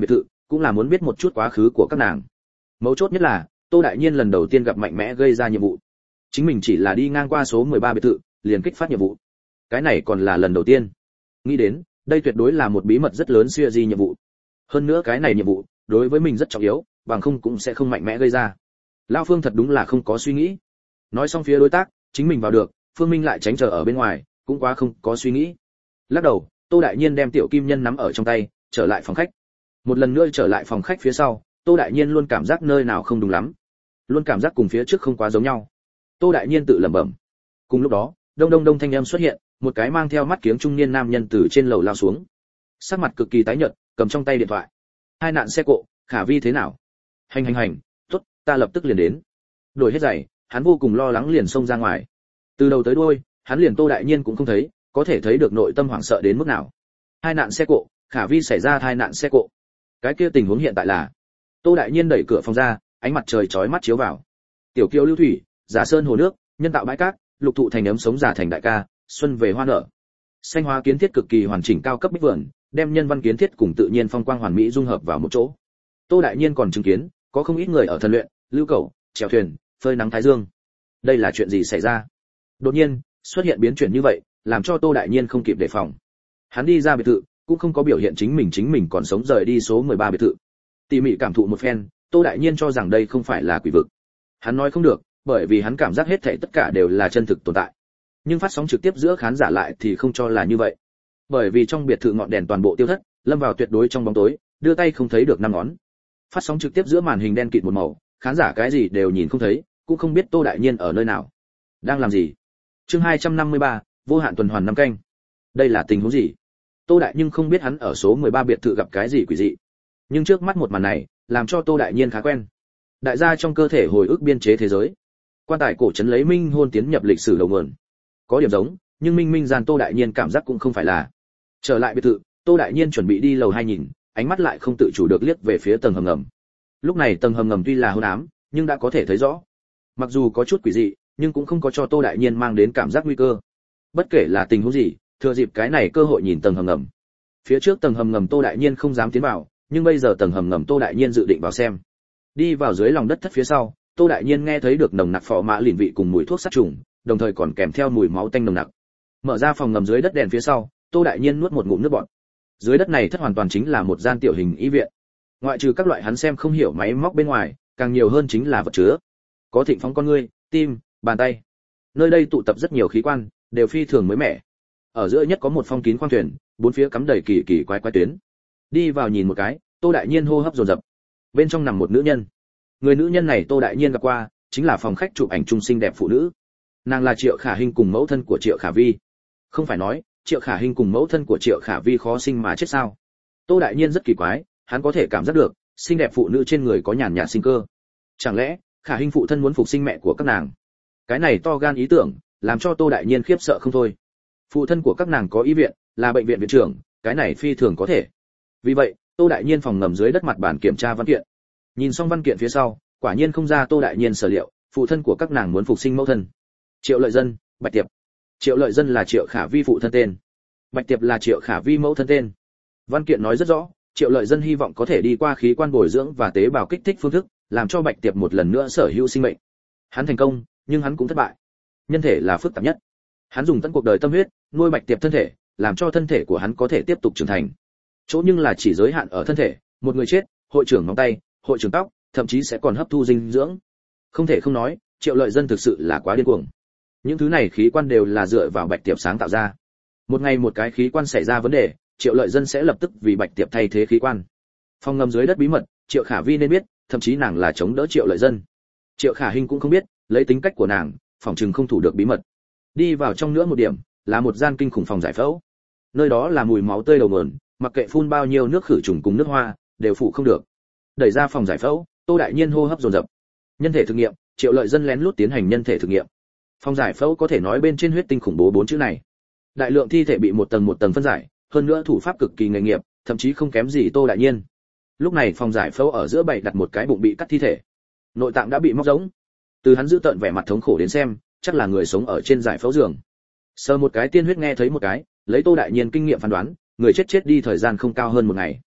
S1: cũng là muốn biết một chút quá khứ của các nàng. Mấu chốt nhất là Tô Đại Nhiên lần đầu tiên gặp mạnh mẽ gây ra nhiệm vụ. Chính mình chỉ là đi ngang qua số mười ba biệt thự, liền kích phát nhiệm vụ. Cái này còn là lần đầu tiên. Nghĩ đến, đây tuyệt đối là một bí mật rất lớn siêu di nhiệm vụ. Hơn nữa cái này nhiệm vụ, đối với mình rất trọng yếu, bằng không cũng sẽ không mạnh mẽ gây ra. Lão Phương thật đúng là không có suy nghĩ. Nói xong phía đối tác, chính mình vào được, Phương Minh lại tránh chờ ở bên ngoài, cũng quá không có suy nghĩ. Lắc đầu, Tô Đại Nhiên đem Tiểu Kim Nhân nắm ở trong tay, trở lại phòng khách. Một lần nữa trở lại phòng khách phía sau, Tô Đại Nhiên luôn cảm giác nơi nào không đúng lắm, luôn cảm giác cùng phía trước không quá giống nhau. Tô Đại Nhiên tự lẩm bẩm. Cùng lúc đó, đông đông đông thanh âm xuất hiện, một cái mang theo mắt kiếng trung niên nam nhân từ trên lầu lao xuống, sắc mặt cực kỳ tái nhợt, cầm trong tay điện thoại. Hai nạn xe cộ, Khả Vi thế nào? Hành hành hành, tốt, ta lập tức liền đến. Đổi hết giày, hắn vô cùng lo lắng liền xông ra ngoài. Từ đầu tới đuôi, hắn liền Tô Đại Nhiên cũng không thấy, có thể thấy được nội tâm hoảng sợ đến mức nào. Hai nạn xe cộ, Khả Vi xảy ra hai nạn xe cộ. Cái kia tình huống hiện tại là, Tô Đại Nhiên đẩy cửa phòng ra, ánh mặt trời chói mắt chiếu vào. Tiểu Kiều lưu thủy, giả sơn hồ nước, nhân tạo bãi cát, lục thụ thành ấm sống giả thành đại ca, xuân về hoa nở. Xanh hóa kiến thiết cực kỳ hoàn chỉnh cao cấp bích vườn, đem nhân văn kiến thiết cùng tự nhiên phong quang hoàn mỹ dung hợp vào một chỗ. Tô Đại Nhiên còn chứng kiến, có không ít người ở thần luyện, lưu cầu, chèo thuyền, phơi nắng thái dương. Đây là chuyện gì xảy ra? Đột nhiên, xuất hiện biến chuyển như vậy, làm cho Tô Đại Nhiên không kịp đề phòng. Hắn đi ra biệt thự, cũng không có biểu hiện chính mình chính mình còn sống rời đi số mười ba biệt thự. Tỉ mỉ cảm thụ một phen, Tô Đại Nhiên cho rằng đây không phải là quỷ vực. Hắn nói không được, bởi vì hắn cảm giác hết thảy tất cả đều là chân thực tồn tại. Nhưng phát sóng trực tiếp giữa khán giả lại thì không cho là như vậy. Bởi vì trong biệt thự ngọn đèn toàn bộ tiêu thất, lâm vào tuyệt đối trong bóng tối, đưa tay không thấy được năm ngón. Phát sóng trực tiếp giữa màn hình đen kịt một màu, khán giả cái gì đều nhìn không thấy, cũng không biết Tô Đại Nhiên ở nơi nào, đang làm gì. Chương hai trăm năm mươi ba, vô hạn tuần hoàn năm canh. Đây là tình huống gì? Tô Đại nhưng không biết hắn ở số mười ba biệt thự gặp cái gì quỷ dị. Nhưng trước mắt một màn này, làm cho Tô Đại Nhiên khá quen. Đại gia trong cơ thể hồi ức biên chế thế giới. Quan tài cổ trấn lấy minh hôn tiến nhập lịch sử đầu nguồn. Có điểm giống, nhưng minh minh gian Tô Đại Nhiên cảm giác cũng không phải là. Trở lại biệt thự, Tô Đại Nhiên chuẩn bị đi lầu hai nhìn, ánh mắt lại không tự chủ được liếc về phía tầng hầm ngầm. Lúc này tầng hầm ngầm tuy là hôn ám, nhưng đã có thể thấy rõ. Mặc dù có chút quỷ dị, nhưng cũng không có cho Tô Đại Nhiên mang đến cảm giác nguy cơ. Bất kể là tình huống gì, thừa dịp cái này cơ hội nhìn tầng hầm ngầm. Phía trước tầng hầm ngầm Tô Đại Nhiên không dám tiến vào, nhưng bây giờ tầng hầm ngầm Tô Đại Nhiên dự định vào xem. Đi vào dưới lòng đất thất phía sau, Tô Đại Nhiên nghe thấy được nồng nặc phò mã lìn vị cùng mùi thuốc sát trùng, đồng thời còn kèm theo mùi máu tanh nồng nặc. Mở ra phòng ngầm dưới đất đèn phía sau, Tô Đại Nhiên nuốt một ngụm nước bọt. Dưới đất này thất hoàn toàn chính là một gian tiểu hình y viện. Ngoại trừ các loại hắn xem không hiểu máy móc bên ngoài, càng nhiều hơn chính là vật chứa. Có thịnh phóng con ngươi, tim, bàn tay. Nơi đây tụ tập rất nhiều khí quan, đều phi thường mới mẻ. Ở giữa nhất có một phong kín khoang thuyền, bốn phía cắm đầy kỳ kỳ quái quái tuyến. Đi vào nhìn một cái, Tô Đại Nhiên hô hấp dồn dập. Bên trong nằm một nữ nhân. Người nữ nhân này Tô Đại Nhiên gặp qua, chính là phòng khách chụp ảnh chung xinh đẹp phụ nữ. Nàng là Triệu Khả Hinh cùng mẫu thân của Triệu Khả Vi. Không phải nói, Triệu Khả Hinh cùng mẫu thân của Triệu Khả Vi khó sinh mà chết sao? Tô Đại Nhiên rất kỳ quái, hắn có thể cảm giác được, xinh đẹp phụ nữ trên người có nhàn nhạt sinh cơ. Chẳng lẽ, Khả Hinh phụ thân muốn phục sinh mẹ của các nàng? Cái này to gan ý tưởng, làm cho Tô Đại Nhiên khiếp sợ không thôi. Phụ thân của các nàng có y viện, là bệnh viện viện trưởng, cái này phi thường có thể. Vì vậy, Tô Đại Nhiên phòng ngầm dưới đất mặt bàn kiểm tra văn kiện. Nhìn xong văn kiện phía sau, quả nhiên không ra Tô Đại Nhiên sở liệu, phụ thân của các nàng muốn phục sinh mẫu thân. Triệu Lợi Dân, Bạch Tiệp. Triệu Lợi Dân là Triệu Khả Vi phụ thân tên. Bạch Tiệp là Triệu Khả Vi mẫu thân tên. Văn kiện nói rất rõ, Triệu Lợi Dân hy vọng có thể đi qua khí quan bồi dưỡng và tế bào kích thích phương thức, làm cho Bạch Tiệp một lần nữa sở hữu sinh mệnh. Hắn thành công, nhưng hắn cũng thất bại. Nhân thể là phức tạp nhất. Hắn dùng tận cuộc đời tâm huyết, nuôi Bạch Tiệp thân thể, làm cho thân thể của hắn có thể tiếp tục trưởng thành. Chỗ nhưng là chỉ giới hạn ở thân thể, một người chết, hội trưởng ngón tay, hội trưởng tóc, thậm chí sẽ còn hấp thu dinh dưỡng. Không thể không nói, Triệu Lợi Dân thực sự là quá điên cuồng. Những thứ này khí quan đều là dựa vào Bạch Tiệp sáng tạo ra. Một ngày một cái khí quan xảy ra vấn đề, Triệu Lợi Dân sẽ lập tức vì Bạch Tiệp thay thế khí quan. Phòng ngầm dưới đất bí mật, Triệu Khả Vi nên biết, thậm chí nàng là chống đỡ Triệu Lợi Dân. Triệu Khả Hinh cũng không biết, lấy tính cách của nàng, phòng trừng không thủ được bí mật. Đi vào trong nữa một điểm, là một gian kinh khủng phòng giải phẫu. Nơi đó là mùi máu tươi đầu nguồn, mặc kệ phun bao nhiêu nước khử trùng cùng nước hoa, đều phụ không được. Đẩy ra phòng giải phẫu, Tô Đại Nhiên hô hấp dồn dập. Nhân thể thực nghiệm, Triệu Lợi Dân lén lút tiến hành nhân thể thực nghiệm. Phòng giải phẫu có thể nói bên trên huyết tinh khủng bố bốn chữ này. Đại lượng thi thể bị một tầng một tầng phân giải, hơn nữa thủ pháp cực kỳ nghề nghiệp, thậm chí không kém gì Tô Đại Nhiên. Lúc này phòng giải phẫu ở giữa bày đặt một cái bụng bị cắt thi thể. Nội tạng đã bị móc rỗng. Từ hắn giữ tợn vẻ mặt thống khổ đến xem, chắc là người sống ở trên giải phẫu giường. Sờ một cái tiên huyết nghe thấy một cái, lấy Tô Đại Nhiên kinh nghiệm phán đoán, người chết chết đi thời gian không cao hơn một ngày.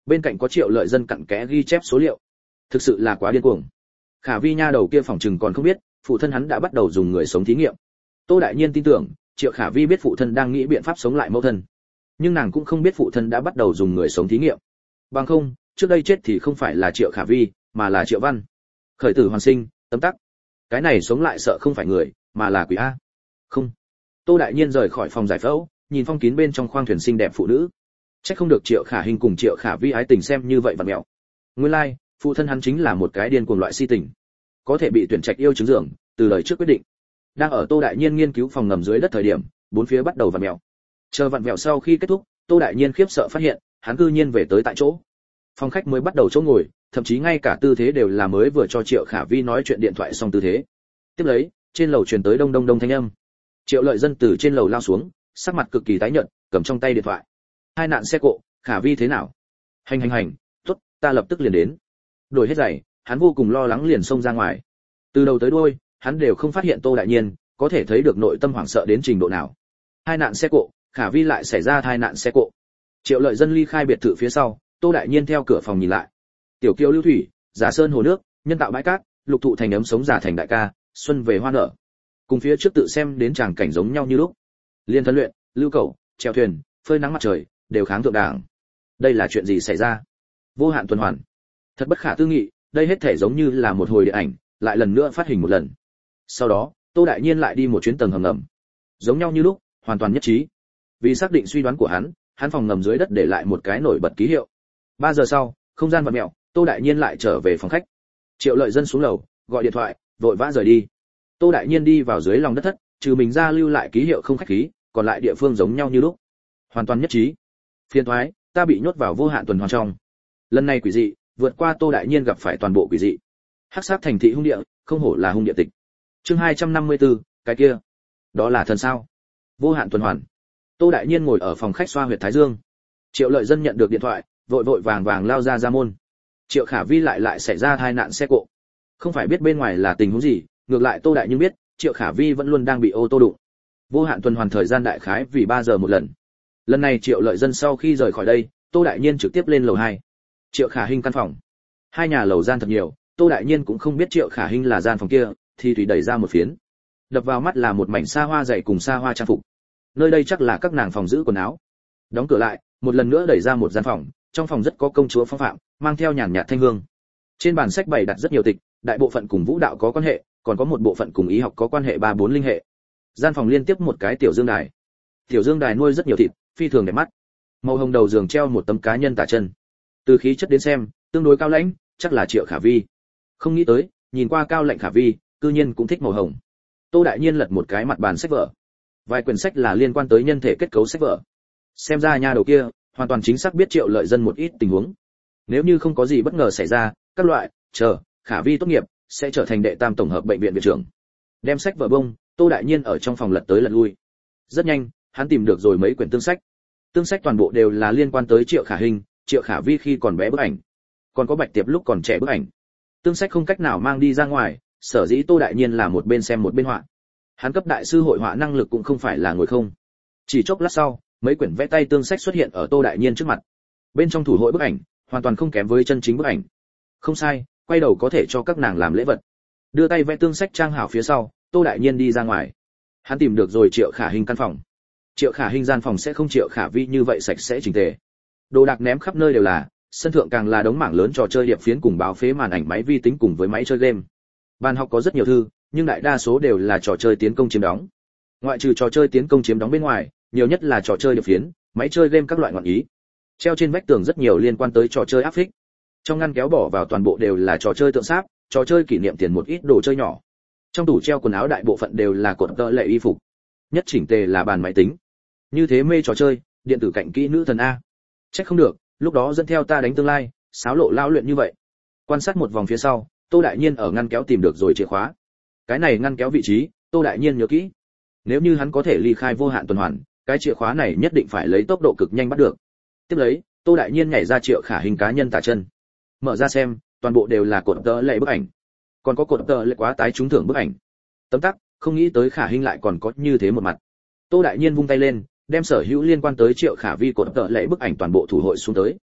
S1: bên cạnh có Triệu Lợi Dân cặn kẽ ghi chép số liệu. Thực sự là quá điên cuồng. Khả Vi nha đầu kia phỏng chừng còn không biết, phụ thân hắn đã bắt đầu dùng người sống thí nghiệm. Tô Đại Nhiên tin tưởng, Triệu Khả Vi biết phụ thân đang nghĩ biện pháp sống lại mẫu thân, nhưng nàng cũng không biết phụ thân đã bắt đầu dùng người sống thí nghiệm. Bằng không, trước đây chết thì không phải là Triệu Khả Vi, mà là Triệu Văn. Khởi tử hoàn sinh, tấm tắc. Cái này sống lại sợ không phải người, mà là quỷ a. Không. Tô Đại Nhiên rời khỏi phòng giải phẫu, nhìn phong kín bên trong khoang thuyền xinh đẹp phụ nữ. Chắc không được Triệu Khả Hình cùng Triệu Khả Vi ái tình xem như vậy vặn mẹo. Nguyên lai, like, phụ thân hắn chính là một cái điên cuồng loại si tình, có thể bị tuyển trạch yêu chứng dưỡng, từ lời trước quyết định. Đang ở Tô Đại Nhiên nghiên cứu phòng ngầm dưới đất thời điểm, bốn phía bắt đầu vặn mẹo. Chờ vặn mẹo sau khi kết thúc, Tô Đại Nhiên khiếp sợ phát hiện, hắn cư nhiên về tới tại chỗ. Phòng khách mới bắt đầu chỗ ngồi, thậm chí ngay cả tư thế đều là mới vừa cho Triệu Khả Vi nói chuyện điện thoại xong tư thế. Tiếp lấy, trên lầu truyền tới đông đông đông thanh âm. Triệu Lợi Dân từ trên lầu lao xuống, sắc mặt cực kỳ tái nhợt, cầm trong tay điện thoại. Hai nạn xe cộ, Khả Vi thế nào? Hành hành hành, tốt, ta lập tức liền đến. Đổi hết giày, hắn vô cùng lo lắng liền xông ra ngoài. Từ đầu tới đuôi, hắn đều không phát hiện Tô Đại Nhiên, có thể thấy được nội tâm hoảng sợ đến trình độ nào. Hai nạn xe cộ, Khả Vi lại xảy ra hai nạn xe cộ. Triệu Lợi Dân ly khai biệt thự phía sau, Tô Đại Nhiên theo cửa phòng nhìn lại. Tiểu Kiều lưu thủy, giả sơn hồ nước, nhân tạo bãi cát, lục thụ thành ấm sống giả thành đại ca, xuân về hoa nở. Cùng phía trước tự xem đến tràng cảnh giống nhau như lúc. Liên thân luyện, lưu cầu, chèo thuyền, phơi nắng mặt trời, đều kháng thượng đảng. Đây là chuyện gì xảy ra? Vô hạn tuần hoàn. Thật bất khả tư nghị, đây hết thể giống như là một hồi điện ảnh, lại lần nữa phát hình một lần. Sau đó, Tô Đại Nhiên lại đi một chuyến tầng hầm ngầm. Giống nhau như lúc, hoàn toàn nhất trí. Vì xác định suy đoán của hắn, hắn phòng ngầm dưới đất để lại một cái nổi bật ký hiệu. Ba giờ sau, không gian vặn mèo, Tô Đại Nhiên lại trở về phòng khách. Triệu Lợi Dân xuống lầu, gọi điện thoại, vội vã rời đi. Tô Đại Nhiên đi vào dưới lòng đất thất, trừ mình ra lưu lại ký hiệu không khách khí, còn lại địa phương giống nhau như lúc. Hoàn toàn nhất trí. Phiền toái, ta bị nhốt vào vô hạn tuần hoàn trong. Lần này quỷ dị, vượt qua Tô Đại Nhiên gặp phải toàn bộ quỷ dị. Hắc sát thành thị hung địa, không hổ là hung địa tịch. Chương hai trăm năm mươi tư, cái kia, đó là thần sao? Vô hạn tuần hoàn. Tô Đại Nhiên ngồi ở phòng khách xoa huyệt thái dương. Triệu Lợi Dân nhận được điện thoại, vội vội vàng vàng lao ra ra môn. Triệu Khả Vi lại lại xảy ra tai nạn xe cộ. Không phải biết bên ngoài là tình huống gì, ngược lại Tô Đại Nhiên biết, Triệu Khả Vi vẫn luôn đang bị ô tô đụng. Vô hạn tuần hoàn thời gian đại khái vì ba giờ một lần. Lần này Triệu Lợi Dân sau khi rời khỏi đây, Tô Đại Nhiên trực tiếp lên lầu hai. Triệu Khả Hinh căn phòng. Hai nhà lầu gian thật nhiều, Tô Đại Nhiên cũng không biết Triệu Khả Hinh là gian phòng kia, thì tùy đẩy ra một phiến. Đập vào mắt là một mảnh xa hoa dày cùng xa hoa trang phục. Nơi đây chắc là các nàng phòng giữ quần áo. Đóng cửa lại, một lần nữa đẩy ra một gian phòng, trong phòng rất có công chúa phong phạm, mang theo nhàn nhạt thanh hương. Trên bàn sách bày đặt rất nhiều tịch, đại bộ phận cùng vũ đạo có quan hệ, còn có một bộ phận cùng y học có quan hệ ba bốn linh hệ. Gian phòng liên tiếp một cái tiểu dương đài. Tiểu dương đài nuôi rất nhiều thịt, phi thường đẹp mắt. Màu hồng đầu giường treo một tấm cá nhân tả chân. Từ khí chất đến xem, tương đối cao lãnh, chắc là Triệu Khả Vi. Không nghĩ tới, nhìn qua cao lãnh Khả Vi, cư nhiên cũng thích màu hồng. Tô Đại Nhiên lật một cái mặt bàn sách vở. Vài quyển sách là liên quan tới nhân thể kết cấu sách vở. Xem ra nha đầu kia, hoàn toàn chính xác biết Triệu Lợi Dân một ít tình huống. Nếu như không có gì bất ngờ xảy ra, các loại, chờ, Khả Vi tốt nghiệp, sẽ trở thành đệ tam tổng hợp bệnh viện viện trưởng. Đem sách vở bông, Tô Đại Nhiên ở trong phòng lật tới lật lui. Rất nhanh, hắn tìm được rồi mấy quyển tương sách. Tương sách toàn bộ đều là liên quan tới Triệu Khả Hinh, Triệu Khả Vi khi còn bé bức ảnh, còn có Bạch Tiệp lúc còn trẻ bức ảnh. Tương sách không cách nào mang đi ra ngoài, sở dĩ Tô Đại Nhiên là một bên xem một bên họa. Hắn cấp đại sư hội họa năng lực cũng không phải là ngồi không. Chỉ chốc lát sau, mấy quyển vẽ tay tương sách xuất hiện ở Tô Đại Nhiên trước mặt. Bên trong thủ hội bức ảnh, hoàn toàn không kém với chân chính bức ảnh. Không sai, quay đầu có thể cho các nàng làm lễ vật. Đưa tay vẽ tương sách trang hảo phía sau, Tô Đại Nhiên đi ra ngoài. Hắn tìm được rồi Triệu Khả Hinh căn phòng. Triệu Khả Hinh gian phòng sẽ không Triệu Khả Vi như vậy sạch sẽ chỉnh tề. Đồ đạc ném khắp nơi đều là, sân thượng càng là đống mảng lớn trò chơi điệp phiến cùng báo phế màn ảnh máy vi tính cùng với máy chơi game. Bàn học có rất nhiều thư, nhưng đại đa số đều là trò chơi tiến công chiếm đóng. Ngoại trừ trò chơi tiến công chiếm đóng bên ngoài, nhiều nhất là trò chơi điệp phiến, máy chơi game các loại ngọn ý. Treo trên vách tường rất nhiều liên quan tới trò chơi áp phích. Trong ngăn kéo bỏ vào toàn bộ đều là trò chơi tượng sáp, trò chơi kỷ niệm tiền một ít đồ chơi nhỏ. Trong tủ treo quần áo đại bộ phận đều là cột tơ lệ y phục. Nhất chỉnh tề là bàn máy tính. Như thế mê trò chơi, điện tử cạnh kỹ nữ thần a. Chắc không được, lúc đó dẫn theo ta đánh tương lai, sáo lộ lao luyện như vậy. Quan sát một vòng phía sau, Tô Đại Nhiên ở ngăn kéo tìm được rồi chìa khóa. Cái này ngăn kéo vị trí, Tô Đại Nhiên nhớ kỹ. Nếu như hắn có thể ly khai vô hạn tuần hoàn, cái chìa khóa này nhất định phải lấy tốc độ cực nhanh bắt được. Tiếp lấy, Tô Đại Nhiên nhảy ra Triệu Khả Hinh cá nhân tả chân. Mở ra xem, toàn bộ đều là cột tơ lệ bức ảnh. Còn có cột tơ lệ quá tái trúng thưởng bức ảnh. Tấm tắc, không nghĩ tới Khả Hinh lại còn có như thế một mặt. Tô Đại Nhiên vung tay lên, đem sở hữu liên quan tới Triệu Khả Vi cột tơ lệ bức ảnh toàn bộ thủ hội xuống tới.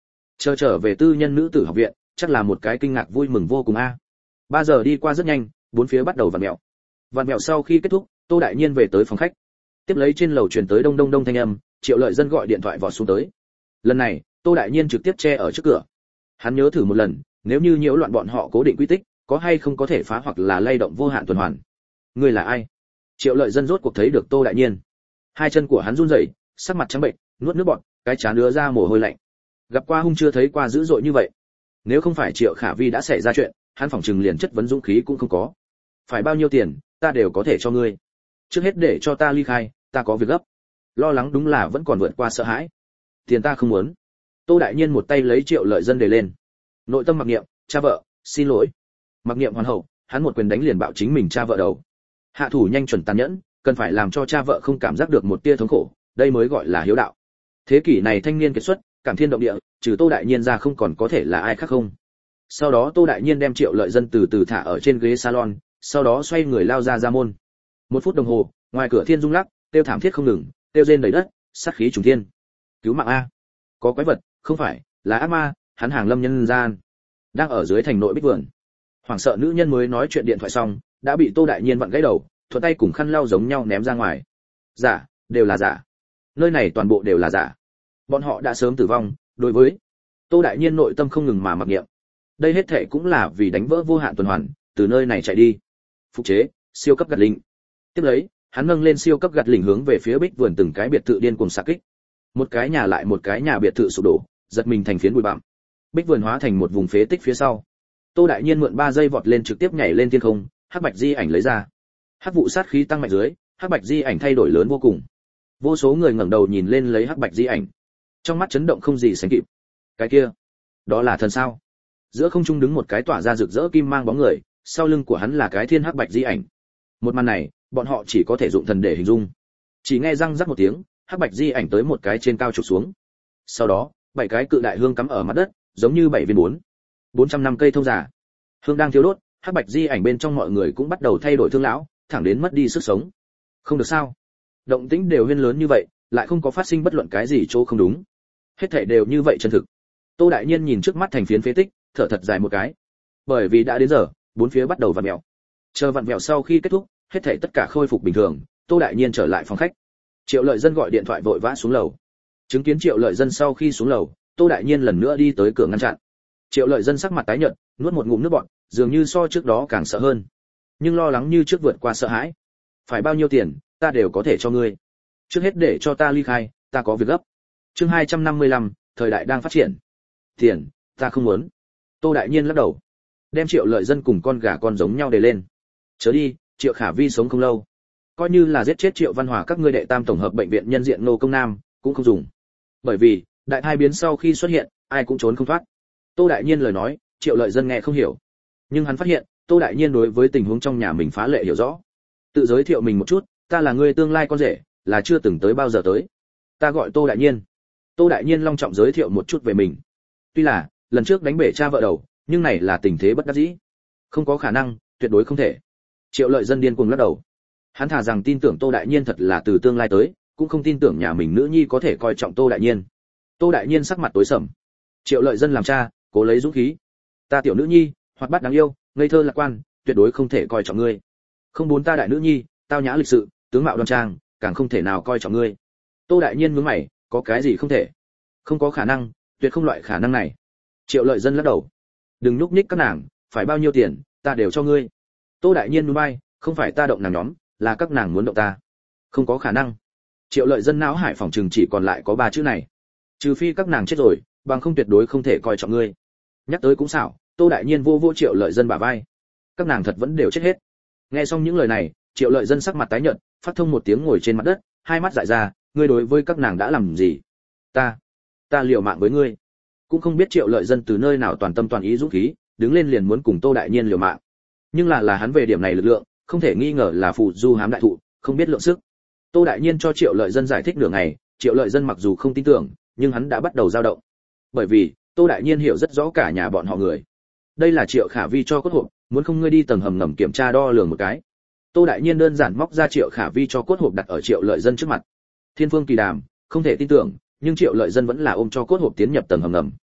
S1: chờ trở về tư nhân nữ tử học viện, chắc là một cái kinh ngạc vui mừng vô cùng a. Ba giờ đi qua rất nhanh, bốn phía bắt đầu vặn mèo. Vặn mèo sau khi kết thúc, Tô Đại Nhiên về tới phòng khách. Tiếp lấy trên lầu truyền tới đông đông đông thanh âm, Triệu Lợi Dân gọi điện thoại vọt xuống tới. Lần này, Tô Đại Nhiên trực tiếp che ở trước cửa. Hắn nhớ thử một lần, nếu như nhiễu loạn bọn họ cố định quy tích, có hay không có thể phá hoặc là lay động vô hạn tuần hoàn. Ngươi là ai? Triệu Lợi Dân rốt cuộc thấy được Tô Đại Nhiên. Hai chân của hắn run rẩy, sắc mặt trắng bệch, nuốt nước bọt, cái trán ứa ra mồ hôi lạnh. Gặp qua hung chưa thấy qua dữ dội như vậy. Nếu không phải Triệu Khả Vi đã xảy ra chuyện, hắn phỏng chừng liền chất vấn dũng khí cũng không có. Phải bao nhiêu tiền, ta đều có thể cho ngươi. Trước hết để cho ta ly khai, ta có việc gấp. Lo lắng đúng là vẫn còn vượt qua sợ hãi. Tiền ta không muốn. Tô Đại Nhiên một tay lấy Triệu Lợi Dân để lên. Nội tâm mặc niệm, cha vợ, xin lỗi. Mặc niệm hoàn hậu, hắn một quyền đánh liền bạo chính mình cha vợ đầu. Hạ thủ nhanh chuẩn tàn nhẫn, cần phải làm cho cha vợ không cảm giác được một tia thống khổ, đây mới gọi là hiếu đạo. Thế kỷ này thanh niên kiệt xuất, cảm thiên động địa, trừ Tô Đại Nhiên ra không còn có thể là ai khác không. Sau đó Tô Đại Nhiên đem Triệu Lợi Dân từ từ thả ở trên ghế salon, sau đó xoay người lao ra ra môn. Một phút đồng hồ, ngoài cửa thiên rung lắc, tiêu thảm thiết không ngừng, tiêu rên đầy đất, sát khí trùng thiên. Cứu mạng a! Có quái vật, không phải, là ác ma, hắn hàng lâm nhân gian. Đang ở dưới thành nội bích vườn. Hoảng sợ nữ nhân mới nói chuyện điện thoại xong, đã bị Tô Đại Nhiên vặn gãy đầu, thuận tay cùng khăn lau giống nhau ném ra ngoài. Giả, đều là giả. Nơi này toàn bộ đều là giả. Bọn họ đã sớm tử vong, đối với Tô Đại Nhiên nội tâm không ngừng mà mặc niệm. Đây hết thảy cũng là vì đánh vỡ vô hạn tuần hoàn, từ nơi này chạy đi. Phục chế, siêu cấp gạt lình. Tiếp lấy, hắn nâng lên siêu cấp gạt lình hướng về phía bích vườn từng cái biệt thự điên cuồng xạ kích. Một cái nhà lại một cái nhà biệt thự sụp đổ, giật mình thành phiến bụi bặm. Bích vườn hóa thành một vùng phế tích phía sau. Tô Đại Nhiên mượn ba giây vọt lên trực tiếp nhảy lên thiên không, hắc bạch di ảnh lấy ra. Hắc vụ sát khí tăng mạnh dưới, hắc bạch di ảnh thay đổi lớn vô cùng. Vô số người ngẩng đầu nhìn lên lấy hắc bạch di ảnh, trong mắt chấn động không gì sánh kịp. Cái kia, đó là thần sao? Giữa không trung đứng một cái tỏa ra rực rỡ kim mang bóng người, sau lưng của hắn là cái thiên hắc bạch di ảnh. Một màn này, bọn họ chỉ có thể dụng thần để hình dung. Chỉ nghe răng rắc một tiếng, hắc bạch di ảnh tới một cái trên cao chụp xuống. Sau đó, bảy cái cự đại hương cắm ở mặt đất, giống như bảy viên bốn bốn trăm năm cây thông giả. Hương đang thiêu đốt, hắc bạch di ảnh bên trong mọi người cũng bắt đầu thay đổi thương lão, thẳng đến mất đi sức sống. Không được sao? Động tĩnh đều huyên lớn như vậy, lại không có phát sinh bất luận cái gì chỗ không đúng. Hết thảy đều như vậy chân thực. Tô Đại Nhiên nhìn trước mắt thành phiến phế tích, thở thật dài một cái. Bởi vì đã đến giờ, bốn phía bắt đầu vặn vẹo. Chờ vặn vẹo sau khi kết thúc, hết thảy tất cả khôi phục bình thường, Tô Đại Nhiên trở lại phòng khách. Triệu Lợi Dân gọi điện thoại vội vã xuống lầu. Chứng kiến Triệu Lợi Dân sau khi xuống lầu, Tô Đại Nhiên lần nữa đi tới cửa ngăn chặn. Triệu Lợi Dân sắc mặt tái nhợt, nuốt một ngụm nước bọt, dường như so trước đó càng sợ hơn. Nhưng lo lắng như trước vượt qua sợ hãi. Phải bao nhiêu tiền, ta đều có thể cho ngươi. Trước hết để cho ta ly khai, ta có việc gấp. Chương hai trăm năm mươi lăm, thời đại đang phát triển. Tiền, ta không muốn. Tô Đại Nhiên lắc đầu, đem Triệu Lợi Dân cùng con gà con giống nhau để lên. Chớ đi, Triệu Khả Vi sống không lâu. Coi như là giết chết Triệu Văn Hòa các ngươi đệ tam tổng hợp bệnh viện nhân diện Ngô Công Nam, cũng không dùng. Bởi vì, đại thai biến sau khi xuất hiện, ai cũng trốn không thoát. Tô Đại Nhiên lời nói, Triệu Lợi Dân nghe không hiểu. Nhưng hắn phát hiện, Tô Đại Nhiên đối với tình huống trong nhà mình phá lệ hiểu rõ. Tự giới thiệu mình một chút, ta là người tương lai con rể, là chưa từng tới bao giờ tới. Ta gọi Tô Đại Nhiên. Tô Đại Nhiên long trọng giới thiệu một chút về mình. Tuy là, lần trước đánh bể cha vợ đầu, nhưng này là tình thế bất đắc dĩ. Không có khả năng, tuyệt đối không thể. Triệu Lợi Dân điên cuồng lắc đầu. Hắn thà rằng tin tưởng Tô Đại Nhiên thật là từ tương lai tới, cũng không tin tưởng nhà mình nữ nhi có thể coi trọng Tô Đại Nhiên. Tô Đại Nhiên sắc mặt tối sầm. Triệu Lợi Dân làm cha, cố lấy dũng khí. Ta tiểu nữ nhi, hoạt bát đáng yêu, ngây thơ lạc quan, tuyệt đối không thể coi trọng ngươi. Không muốn ta đại nữ nhi, tao nhã lịch sự, tướng mạo đoan trang, càng không thể nào coi trọng ngươi. Tô Đại Nhiên nhướng mày, có cái gì không thể? Không có khả năng, tuyệt không loại khả năng này. Triệu Lợi Dân lắc đầu. Đừng nhúc nhích các nàng, phải bao nhiêu tiền, ta đều cho ngươi. Tô Đại Nhiên nhún vai, không phải ta động nàng nhóm, là các nàng muốn động ta. Không có khả năng. Triệu Lợi Dân não hải phòng trừng chỉ còn lại có ba chữ này. Trừ phi các nàng chết rồi, bằng không tuyệt đối không thể coi trọng ngươi. Nhắc tới cũng xảo, Tô Đại Nhiên vô vô Triệu Lợi Dân bả vai. Các nàng thật vẫn đều chết hết. Nghe xong những lời này, Triệu Lợi Dân sắc mặt tái nhợt, phát thông một tiếng ngồi trên mặt đất, hai mắt dại ra, ngươi đối với các nàng đã làm gì? Ta, ta liều mạng với ngươi. Cũng không biết Triệu Lợi Dân từ nơi nào toàn tâm toàn ý dũng khí, đứng lên liền muốn cùng Tô Đại Nhiên liều mạng. Nhưng là là hắn về điểm này lực lượng, không thể nghi ngờ là phụ du hám đại thụ, không biết lượng sức. Tô Đại Nhiên cho Triệu Lợi Dân giải thích nửa ngày, Triệu Lợi Dân mặc dù không tin tưởng, nhưng hắn đã bắt đầu dao động. Bởi vì, Tô Đại Nhiên hiểu rất rõ cả nhà bọn họ người. Đây là Triệu Khả Vi cho cốt hộp, muốn không ngươi đi tầng hầm ngầm kiểm tra đo lường một cái. Tô Đại Nhiên đơn giản móc ra Triệu Khả Vi cho cốt hộp đặt ở Triệu Lợi Dân trước mặt. Thiên phương kỳ đàm, không thể tin tưởng, nhưng Triệu Lợi Dân vẫn là ôm cho cốt hộp tiến nhập tầng hầm ngầm.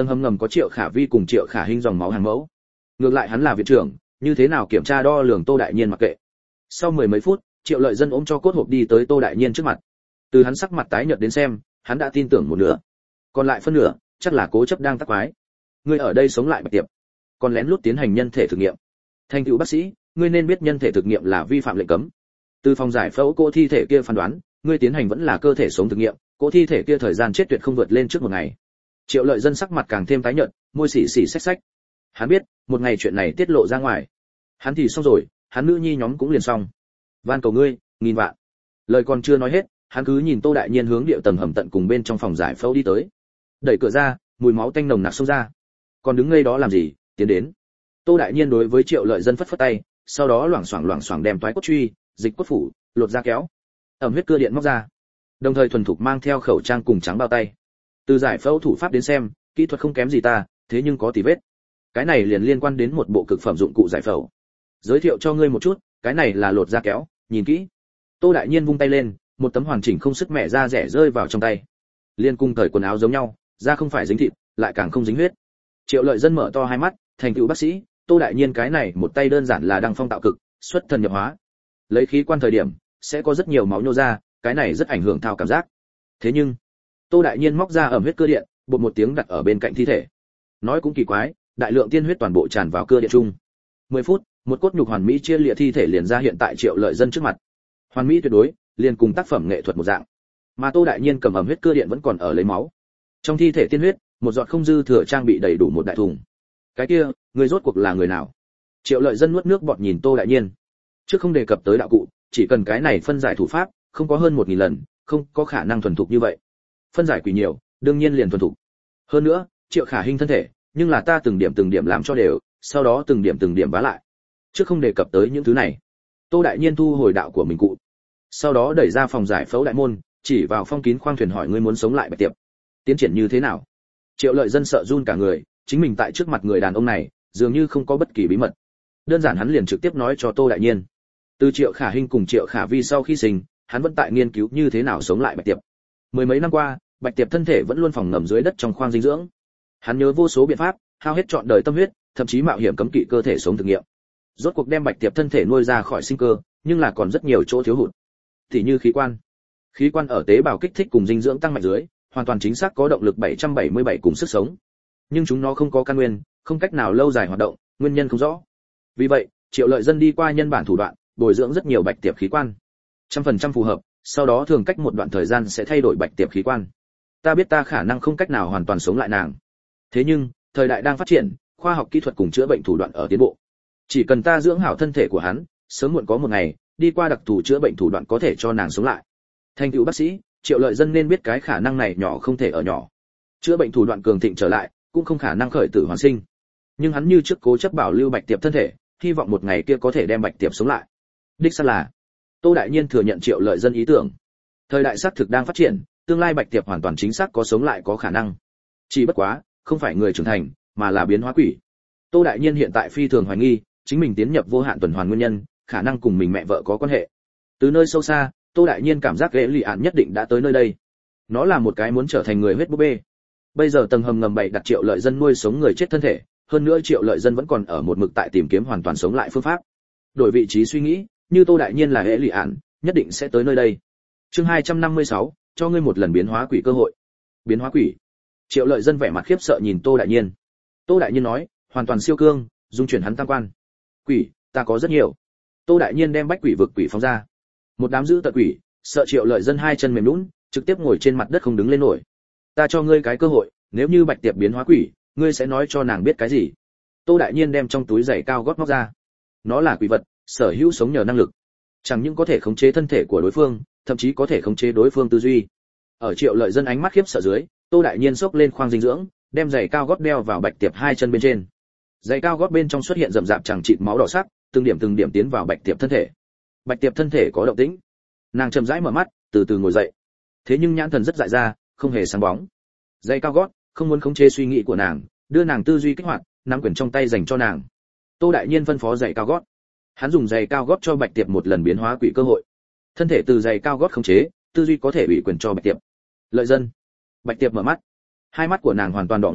S1: Tầng hầm ngầm có Triệu Khả Vi cùng Triệu Khả Hinh dòng máu hàng mẫu. Ngược lại hắn là viện trưởng, như thế nào kiểm tra đo lường Tô Đại Nhiên mặc kệ. Sau mười mấy phút, Triệu Lợi Dân ôm cho cốt hộp đi tới Tô Đại Nhiên trước mặt. Từ hắn sắc mặt tái nhợt đến xem, hắn đã tin tưởng một nửa. Còn lại phân nửa, chắc là cố chấp đang tác quái. Ngươi ở đây sống lại Bạch Tiệp, còn lén lút tiến hành nhân thể thực nghiệm. Thành tựu bác sĩ, ngươi nên biết nhân thể thực nghiệm là vi phạm lệnh cấm. Từ phòng giải phẫu cô thi thể kia phán đoán, ngươi tiến hành vẫn là cơ thể sống thực nghiệm, cô thi thể kia thời gian chết tuyệt không vượt lên trước một ngày. Triệu Lợi Dân sắc mặt càng thêm tái nhợt, môi xỉ xỉ xách xách. Hắn biết, một ngày chuyện này tiết lộ ra ngoài, hắn thì xong rồi, hắn nữ nhi nhóm cũng liền xong. Van cầu ngươi, nghìn vạn. Lời còn chưa nói hết, hắn cứ nhìn Tô Đại Nhiên hướng địa tầng hầm tận cùng bên trong phòng giải phẫu đi tới. Đẩy cửa ra, mùi máu tanh nồng nặc xông ra. Còn đứng ngây đó làm gì, tiến đến. Tô Đại Nhiên đối với Triệu Lợi Dân phất phất tay, sau đó loảng xoảng loảng xoảng đem toái cốt truy, dịch cốt phủ, lột ra kéo. Ẩm huyết cưa điện móc ra. Đồng thời thuần thục mang theo khẩu trang cùng trắng bao tay. Từ giải phẫu thủ pháp đến xem, kỹ thuật không kém gì ta, thế nhưng có tì vết. Cái này liền liên quan đến một bộ cực phẩm dụng cụ giải phẫu. Giới thiệu cho ngươi một chút, cái này là lột da kéo, nhìn kỹ. Tô Đại Nhiên vung tay lên, một tấm hoàn chỉnh không sức mẹ da rẻ rơi vào trong tay. Liên cung cởi quần áo giống nhau, da không phải dính thịt, lại càng không dính huyết. Triệu Lợi Dân mở to hai mắt, thành tựu bác sĩ, Tô Đại Nhiên cái này một tay đơn giản là đăng phong tạo cực, xuất thần nhập hóa. Lấy khí quan thời điểm, sẽ có rất nhiều máu nhô ra, cái này rất ảnh hưởng thao cảm giác. Thế nhưng, Tô Đại Nhiên móc ra ẩm huyết cơ điện, bột một tiếng đặt ở bên cạnh thi thể. Nói cũng kỳ quái, đại lượng tiên huyết toàn bộ tràn vào cơ điện chung. mười phút, một cốt nhục hoàn mỹ chia liệt thi thể liền ra hiện tại Triệu Lợi Dân trước mặt. Hoàn mỹ tuyệt đối, liền cùng tác phẩm nghệ thuật một dạng. Mà Tô Đại Nhiên cầm ẩm huyết cơ điện vẫn còn ở lấy máu. Trong thi thể tiên huyết, một giọt không dư thừa trang bị đầy đủ một đại thùng. Cái kia, người rốt cuộc là người nào? Triệu Lợi Dân nuốt nước bọt nhìn Tô Đại Nhiên. Trước không đề cập tới đạo cụ, chỉ cần cái này phân giải thủ pháp, không có hơn một nghìn lần, không có khả năng thuần thục như vậy. Phân giải quỷ nhiều, đương nhiên liền thuần thục. Hơn nữa, Triệu Khả Hinh thân thể, nhưng là ta từng điểm từng điểm làm cho đều, sau đó từng điểm từng điểm vá lại. Trước không đề cập tới những thứ này. Tô Đại Nhiên thu hồi đạo của mình cụ. Sau đó đẩy ra phòng giải phẫu đại môn, chỉ vào phong kín khoang thuyền hỏi ngươi muốn sống lại Bạch Tiệp. Tiến triển như thế nào? Triệu Lợi Dân sợ run cả người, chính mình tại trước mặt người đàn ông này, dường như không có bất kỳ bí mật. Đơn giản hắn liền trực tiếp nói cho Tô Đại Nhiên. Từ Triệu Khả Hinh cùng Triệu Khả Vi sau khi sinh, hắn vẫn tại nghiên cứu như thế nào sống lại Bạch Tiệp. Mười mấy năm qua, Bạch Tiệp thân thể vẫn luôn phòng ngầm dưới đất trong khoang dinh dưỡng. Hắn nhớ vô số biện pháp, hao hết trọn đời tâm huyết, thậm chí mạo hiểm cấm kỵ cơ thể sống thực nghiệm. Rốt cuộc đem Bạch Tiệp thân thể nuôi ra khỏi sinh cơ, nhưng là còn rất nhiều chỗ thiếu hụt. Thì như khí quan. Khí quan ở tế bào kích thích cùng dinh dưỡng tăng mạnh dưới, hoàn toàn chính xác có động lực bảy trăm bảy mươi bảy cùng sức sống. Nhưng chúng nó không có căn nguyên, không cách nào lâu dài hoạt động, nguyên nhân không rõ. Vì vậy, Triệu Lợi Dân đi qua nhân bản thủ đoạn, bồi dưỡng rất nhiều Bạch Tiệp khí quan. trăm phần trăm phù hợp, sau đó thường cách một đoạn thời gian sẽ thay đổi Bạch Tiệp khí quan. Ta biết ta khả năng không cách nào hoàn toàn sống lại nàng. Thế nhưng, thời đại đang phát triển, khoa học kỹ thuật cùng chữa bệnh thủ đoạn ở tiến bộ. Chỉ cần ta dưỡng hảo thân thể của hắn, sớm muộn có một ngày, đi qua đặc thù chữa bệnh thủ đoạn có thể cho nàng sống lại. Thành tựu bác sĩ, Triệu Lợi Dân nên biết cái khả năng này nhỏ không thể ở nhỏ. Chữa bệnh thủ đoạn cường thịnh trở lại, cũng không khả năng khởi tử hoàn sinh. Nhưng hắn như trước cố chấp bảo lưu Bạch Tiệp thân thể, hy vọng một ngày kia có thể đem Bạch Tiệp sống lại. Đích xác là, Tô Đại Nhiên thừa nhận Triệu Lợi Dân ý tưởng. Thời đại xác thực đang phát triển, tương lai Bạch Tiệp hoàn toàn chính xác có sống lại có khả năng. Chỉ bất quá, không phải người trưởng thành, mà là biến hóa quỷ. Tô Đại Nhiên hiện tại phi thường hoài nghi, chính mình tiến nhập vô hạn tuần hoàn nguyên nhân, khả năng cùng mình mẹ vợ có quan hệ. Từ nơi sâu xa, Tô Đại Nhiên cảm giác ghế lì ạn nhất định đã tới nơi đây. Nó là một cái muốn trở thành người huyết búp bê. Bây giờ tầng hầm ngầm bày đặt Triệu Lợi Dân nuôi sống người chết thân thể, hơn nữa Triệu Lợi Dân vẫn còn ở một mực tại tìm kiếm hoàn toàn sống lại phương pháp. Đổi vị trí suy nghĩ, như Tô Đại Nhiên là ghế lì ạn, nhất định sẽ tới nơi đây. Chương hai trăm năm mươi sáu, cho ngươi một lần biến hóa quỷ cơ hội. Biến hóa quỷ? Triệu Lợi Dân vẻ mặt khiếp sợ nhìn Tô Đại Nhiên. Tô Đại Nhiên nói, hoàn toàn siêu cương, dung chuyển hắn tam quan. Quỷ, ta có rất nhiều. Tô Đại Nhiên đem bách quỷ vực quỷ phóng ra. Một đám dữ tợn quỷ, sợ Triệu Lợi Dân hai chân mềm nhũn, trực tiếp ngồi trên mặt đất không đứng lên nổi. Ta cho ngươi cái cơ hội, nếu như Bạch Tiệp biến hóa quỷ, ngươi sẽ nói cho nàng biết cái gì? Tô Đại Nhiên đem trong túi giày cao gót móc ra. Nó là quỷ vật, sở hữu sống nhờ năng lực. Chẳng những có thể khống chế thân thể của đối phương, thậm chí có thể khống chế đối phương tư duy. Ở Triệu Lợi Dân ánh mắt khiếp sợ dưới, Tô Đại Nhiên xốc lên khoang dinh dưỡng, đem giày cao gót đeo vào Bạch Tiệp hai chân bên trên. Giày cao gót bên trong xuất hiện rậm rạp chẳng chịt máu đỏ sắc, từng điểm từng điểm tiến vào Bạch Tiệp thân thể. Bạch Tiệp thân thể có động tĩnh. Nàng chậm rãi mở mắt, từ từ ngồi dậy. Thế nhưng nhãn thần rất dại ra, không hề sáng bóng. Giày cao gót không muốn khống chế suy nghĩ của nàng, đưa nàng tư duy kích hoạt, nắm quyền trong tay dành cho nàng. Tô Đại Nhiên phân phó giày cao gót. Hắn dùng giày cao gót cho Bạch Tiệp một lần biến hóa quỷ cơ hội. Thân thể từ giày cao gót khống chế, tư duy có thể ủy quyền cho Bạch Tiệp. Lợi Dân. Bạch Tiệp mở mắt. Hai mắt của nàng hoàn toàn đỏ ngầu,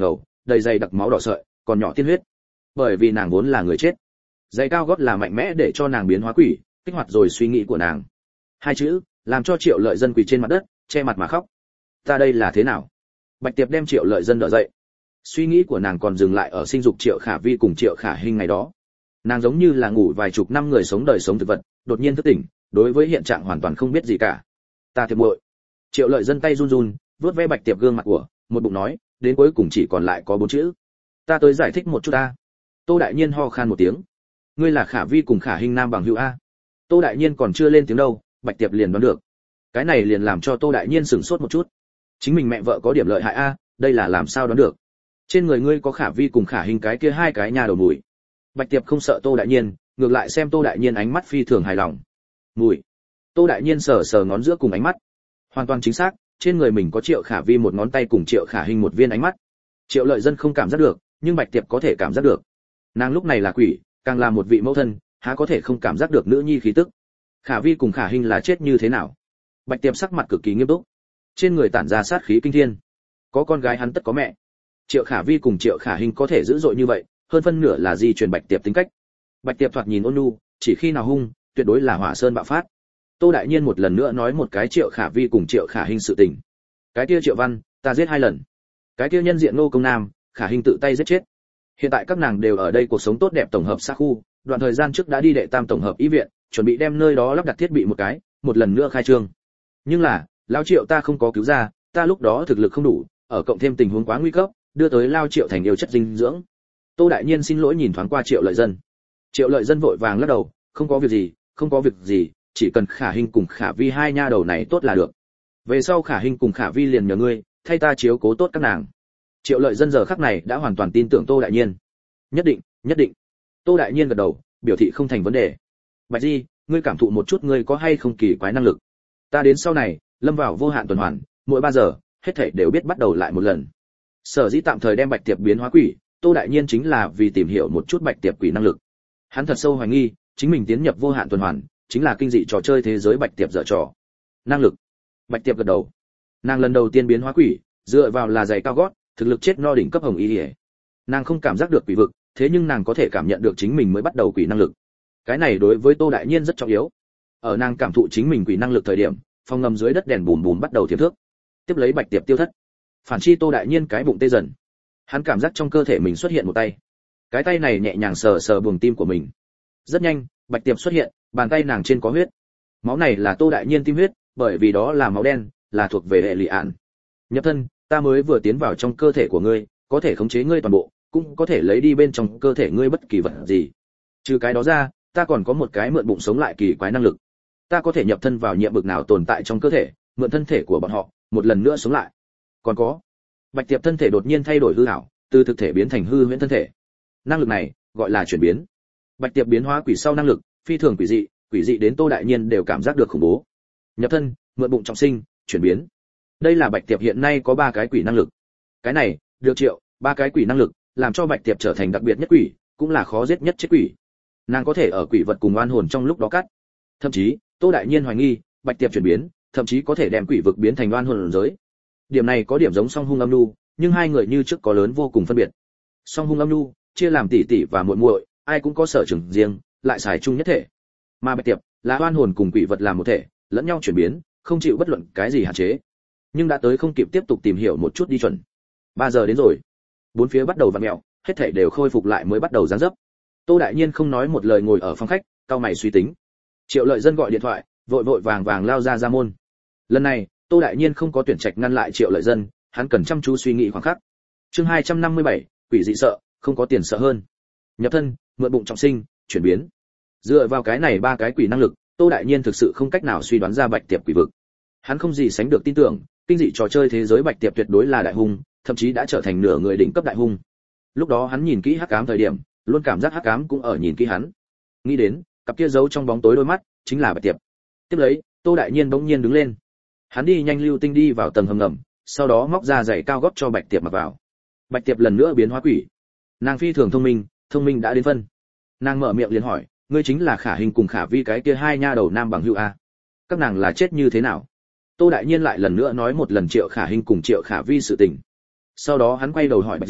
S1: đầy dày đặc máu đỏ sợi, còn nhỏ tiên huyết. Bởi vì nàng vốn là người chết. Giày cao gót là mạnh mẽ để cho nàng biến hóa quỷ, kích hoạt rồi suy nghĩ của nàng. Hai chữ, làm cho Triệu Lợi Dân quỳ trên mặt đất, che mặt mà khóc. Ta đây là thế nào? Bạch Tiệp đem Triệu Lợi Dân đỡ dậy. Suy nghĩ của nàng còn dừng lại ở sinh dục Triệu Khả Vi cùng Triệu Khả Hinh ngày đó. Nàng giống như là ngủ vài chục năm người sống đời sống thực vật, đột nhiên thức tỉnh, đối với hiện trạng hoàn toàn không biết gì cả. Ta thiệp muội. Triệu Lợi Dân tay run run, vuốt ve Bạch Tiệp gương mặt của, một bụng nói, đến cuối cùng chỉ còn lại có bốn chữ. Ta tới giải thích một chút ta. Tô Đại Nhiên ho khan một tiếng. Ngươi là Khả Vi cùng Khả Hinh nam bằng hữu a? Tô Đại Nhiên còn chưa lên tiếng đâu, Bạch Tiệp liền đoán được. Cái này liền làm cho Tô Đại Nhiên sửng sốt một chút. Chính mình mẹ vợ có điểm lợi hại a, đây là làm sao đoán được? Trên người ngươi có Khả Vi cùng Khả Hinh cái kia hai cái nhà đầu mùi. Bạch Tiệp không sợ Tô Đại Nhiên, ngược lại xem Tô Đại Nhiên ánh mắt phi thường hài lòng. Mùi. Tô Đại Nhiên sờ sờ ngón giữa cùng ánh mắt. Hoàn toàn chính xác, trên người mình có Triệu Khả Vi một ngón tay cùng Triệu Khả Hinh một viên ánh mắt. Triệu Lợi Dân không cảm giác được, nhưng Bạch Tiệp có thể cảm giác được. Nàng lúc này là quỷ, càng là một vị mẫu thân, há có thể không cảm giác được nữ nhi khí tức. Khả Vi cùng Khả Hinh là chết như thế nào? Bạch Tiệp sắc mặt cực kỳ nghiêm túc. Trên người tản ra sát khí kinh thiên. Có con gái hắn tất có mẹ. Triệu Khả Vi cùng Triệu Khả Hinh có thể dữ dội như vậy, hơn phân nửa là di truyền Bạch Tiệp tính cách. Bạch Tiệp thoạt nhìn ôn nhu, chỉ khi nào hung, tuyệt đối là hỏa sơn bạo phát. Tô Đại Nhiên một lần nữa nói một cái Triệu Khả Vi cùng Triệu Khả Hinh sự tình. Cái kia Triệu Văn, ta giết hai lần. Cái kia nhân diện Ngô Công Nam, Khả Hinh tự tay giết chết. Hiện tại các nàng đều ở đây cuộc sống tốt đẹp tổng hợp xã khu, đoạn thời gian trước đã đi đệ tam tổng hợp y viện, chuẩn bị đem nơi đó lắp đặt thiết bị một cái, một lần nữa khai trương. Nhưng là, Lao Triệu ta không có cứu ra, ta lúc đó thực lực không đủ, ở cộng thêm tình huống quá nguy cấp, đưa tới Lao Triệu thành yêu chất dinh dưỡng. Tô Đại Nhiên xin lỗi nhìn thoáng qua Triệu Lợi Dân. Triệu Lợi Dân vội vàng lắc đầu, không có việc gì, không có việc gì, chỉ cần Khả Hinh cùng Khả Vi hai nha đầu này tốt là được. Về sau Khả Hinh cùng Khả Vi liền nhờ ngươi, thay ta chiếu cố tốt các nàng. Triệu Lợi Dân giờ khắc này đã hoàn toàn tin tưởng Tô Đại Nhiên. Nhất định, nhất định. Tô Đại Nhiên gật đầu, biểu thị không thành vấn đề. Bạch Di, ngươi cảm thụ một chút ngươi có hay không kỳ quái năng lực. Ta đến sau này, lâm vào vô hạn tuần hoàn, mỗi ba giờ, hết thảy đều biết bắt đầu lại một lần. Sở dĩ tạm thời đem Bạch Tiệp biến hóa quỷ, Tô Đại Nhiên chính là vì tìm hiểu một chút Bạch Tiệp quỷ năng lực. Hắn thật sâu hoài nghi, chính mình tiến nhập vô hạn tuần hoàn, chính là kinh dị trò chơi thế giới Bạch Tiệp dở trò. Năng lực. Bạch Tiệp gật đầu. Nàng lần đầu tiên biến hóa quỷ, dựa vào là giày cao gót, thực lực chết no đỉnh cấp hồng y liễu. Nàng không cảm giác được quỷ vực, thế nhưng nàng có thể cảm nhận được chính mình mới bắt đầu quỷ năng lực. Cái này đối với Tô Đại Nhiên rất trọng yếu. Ở nàng cảm thụ chính mình quỷ năng lực thời điểm, phòng ngầm dưới đất đèn bùm bùm bắt đầu thiểm thước. Tiếp lấy Bạch Tiệp tiêu thất. Phản chi Tô Đại Nhiên cái bụng tê dần. Hắn cảm giác trong cơ thể mình xuất hiện một tay. Cái tay này nhẹ nhàng sờ sờ buồng tim của mình. Rất nhanh, Bạch Tiệp xuất hiện, bàn tay nàng trên có huyết. Máu này là Tô Đại Nhiên tim huyết, bởi vì đó là máu đen, là thuộc về hệ lụy ản. Nhập thân, ta mới vừa tiến vào trong cơ thể của ngươi, có thể khống chế ngươi toàn bộ, cũng có thể lấy đi bên trong cơ thể ngươi bất kỳ vật gì. Trừ cái đó ra, ta còn có một cái mượn bụng sống lại kỳ quái năng lực. Ta có thể nhập thân vào nhiệm bực nào tồn tại trong cơ thể, mượn thân thể của bọn họ, một lần nữa sống lại. Còn có, Bạch Tiệp thân thể đột nhiên thay đổi hư ảo, từ thực thể biến thành hư huyễn thân thể. Năng lực này gọi là chuyển biến. Bạch Tiệp biến hóa quỷ sau năng lực, phi thường quỷ dị, quỷ dị đến Tô Đại Nhiên đều cảm giác được khủng bố. Nhập thân, mượn bụng trọng sinh, chuyển biến. Đây là Bạch Tiệp hiện nay có ba cái quỷ năng lực. Cái này, được Triệu, ba cái quỷ năng lực, làm cho Bạch Tiệp trở thành đặc biệt nhất quỷ, cũng là khó giết nhất chết quỷ. Nàng có thể ở quỷ vật cùng oan hồn trong lúc đó cắt. Thậm chí, Tô Đại Nhiên hoài nghi, Bạch Tiệp chuyển biến, thậm chí có thể đem quỷ vực biến thành oan hồn giới. Điểm này có điểm giống Song Hung Âm Nhu, nhưng hai người như trước có lớn vô cùng phân biệt. Song Hung Âm Nhu chia làm tỷ tỷ và muội muội, ai cũng có sở trường riêng, lại xài chung nhất thể. Mà Bạch Tiệp là oan hồn cùng quỷ vật làm một thể, lẫn nhau chuyển biến, không chịu bất luận cái gì hạn chế. Nhưng đã tới không kịp tiếp tục tìm hiểu một chút đi chuẩn. ba giờ đến rồi. Bốn phía bắt đầu vặn mèo, hết thảy đều khôi phục lại mới bắt đầu giáng dấp. Tô Đại Nhiên không nói một lời ngồi ở phòng khách, cau mày suy tính. Triệu Lợi Dân gọi điện thoại, vội vội vàng vàng lao ra ra môn. Lần này, Tô Đại Nhiên không có tuyển trạch ngăn lại Triệu Lợi Dân, hắn cần chăm chú suy nghĩ khoảng khắc. Chương hai trăm năm mươi bảy, quỷ dị sợ, không có tiền sợ hơn. Nhập thân, mượn bụng trọng sinh, chuyển biến. Dựa vào cái này ba cái quỷ năng lực, Tô Đại Nhiên thực sự không cách nào suy đoán ra Bạch Tiệp quỷ vực. Hắn không gì sánh được tin tưởng, kinh dị trò chơi thế giới Bạch Tiệp tuyệt đối là đại hung, thậm chí đã trở thành nửa người đỉnh cấp đại hung. Lúc đó hắn nhìn kỹ Hắc Ám thời điểm, luôn cảm giác Hắc Ám cũng ở nhìn kỹ hắn. Nghĩ đến, cặp kia giấu trong bóng tối đôi mắt, chính là Bạch Tiệp. Tiếp lấy, Tô Đại Nhiên bỗng nhiên đứng lên. Hắn đi nhanh lưu tinh đi vào tầng hầm ngầm, sau đó móc ra giày cao gót cho Bạch Tiệp mặc vào. Bạch Tiệp lần nữa biến hóa quỷ. Nàng phi thường thông minh, thông minh đã đến phân. Nàng mở miệng liền hỏi, ngươi chính là Khả Hinh cùng Khả Vi cái kia hai nha đầu nam bằng hữu a? Các nàng là chết như thế nào? Tô Đại Nhiên lại lần nữa nói một lần Triệu Khả Hinh cùng Triệu Khả Vi sự tình. Sau đó hắn quay đầu hỏi Bạch Di,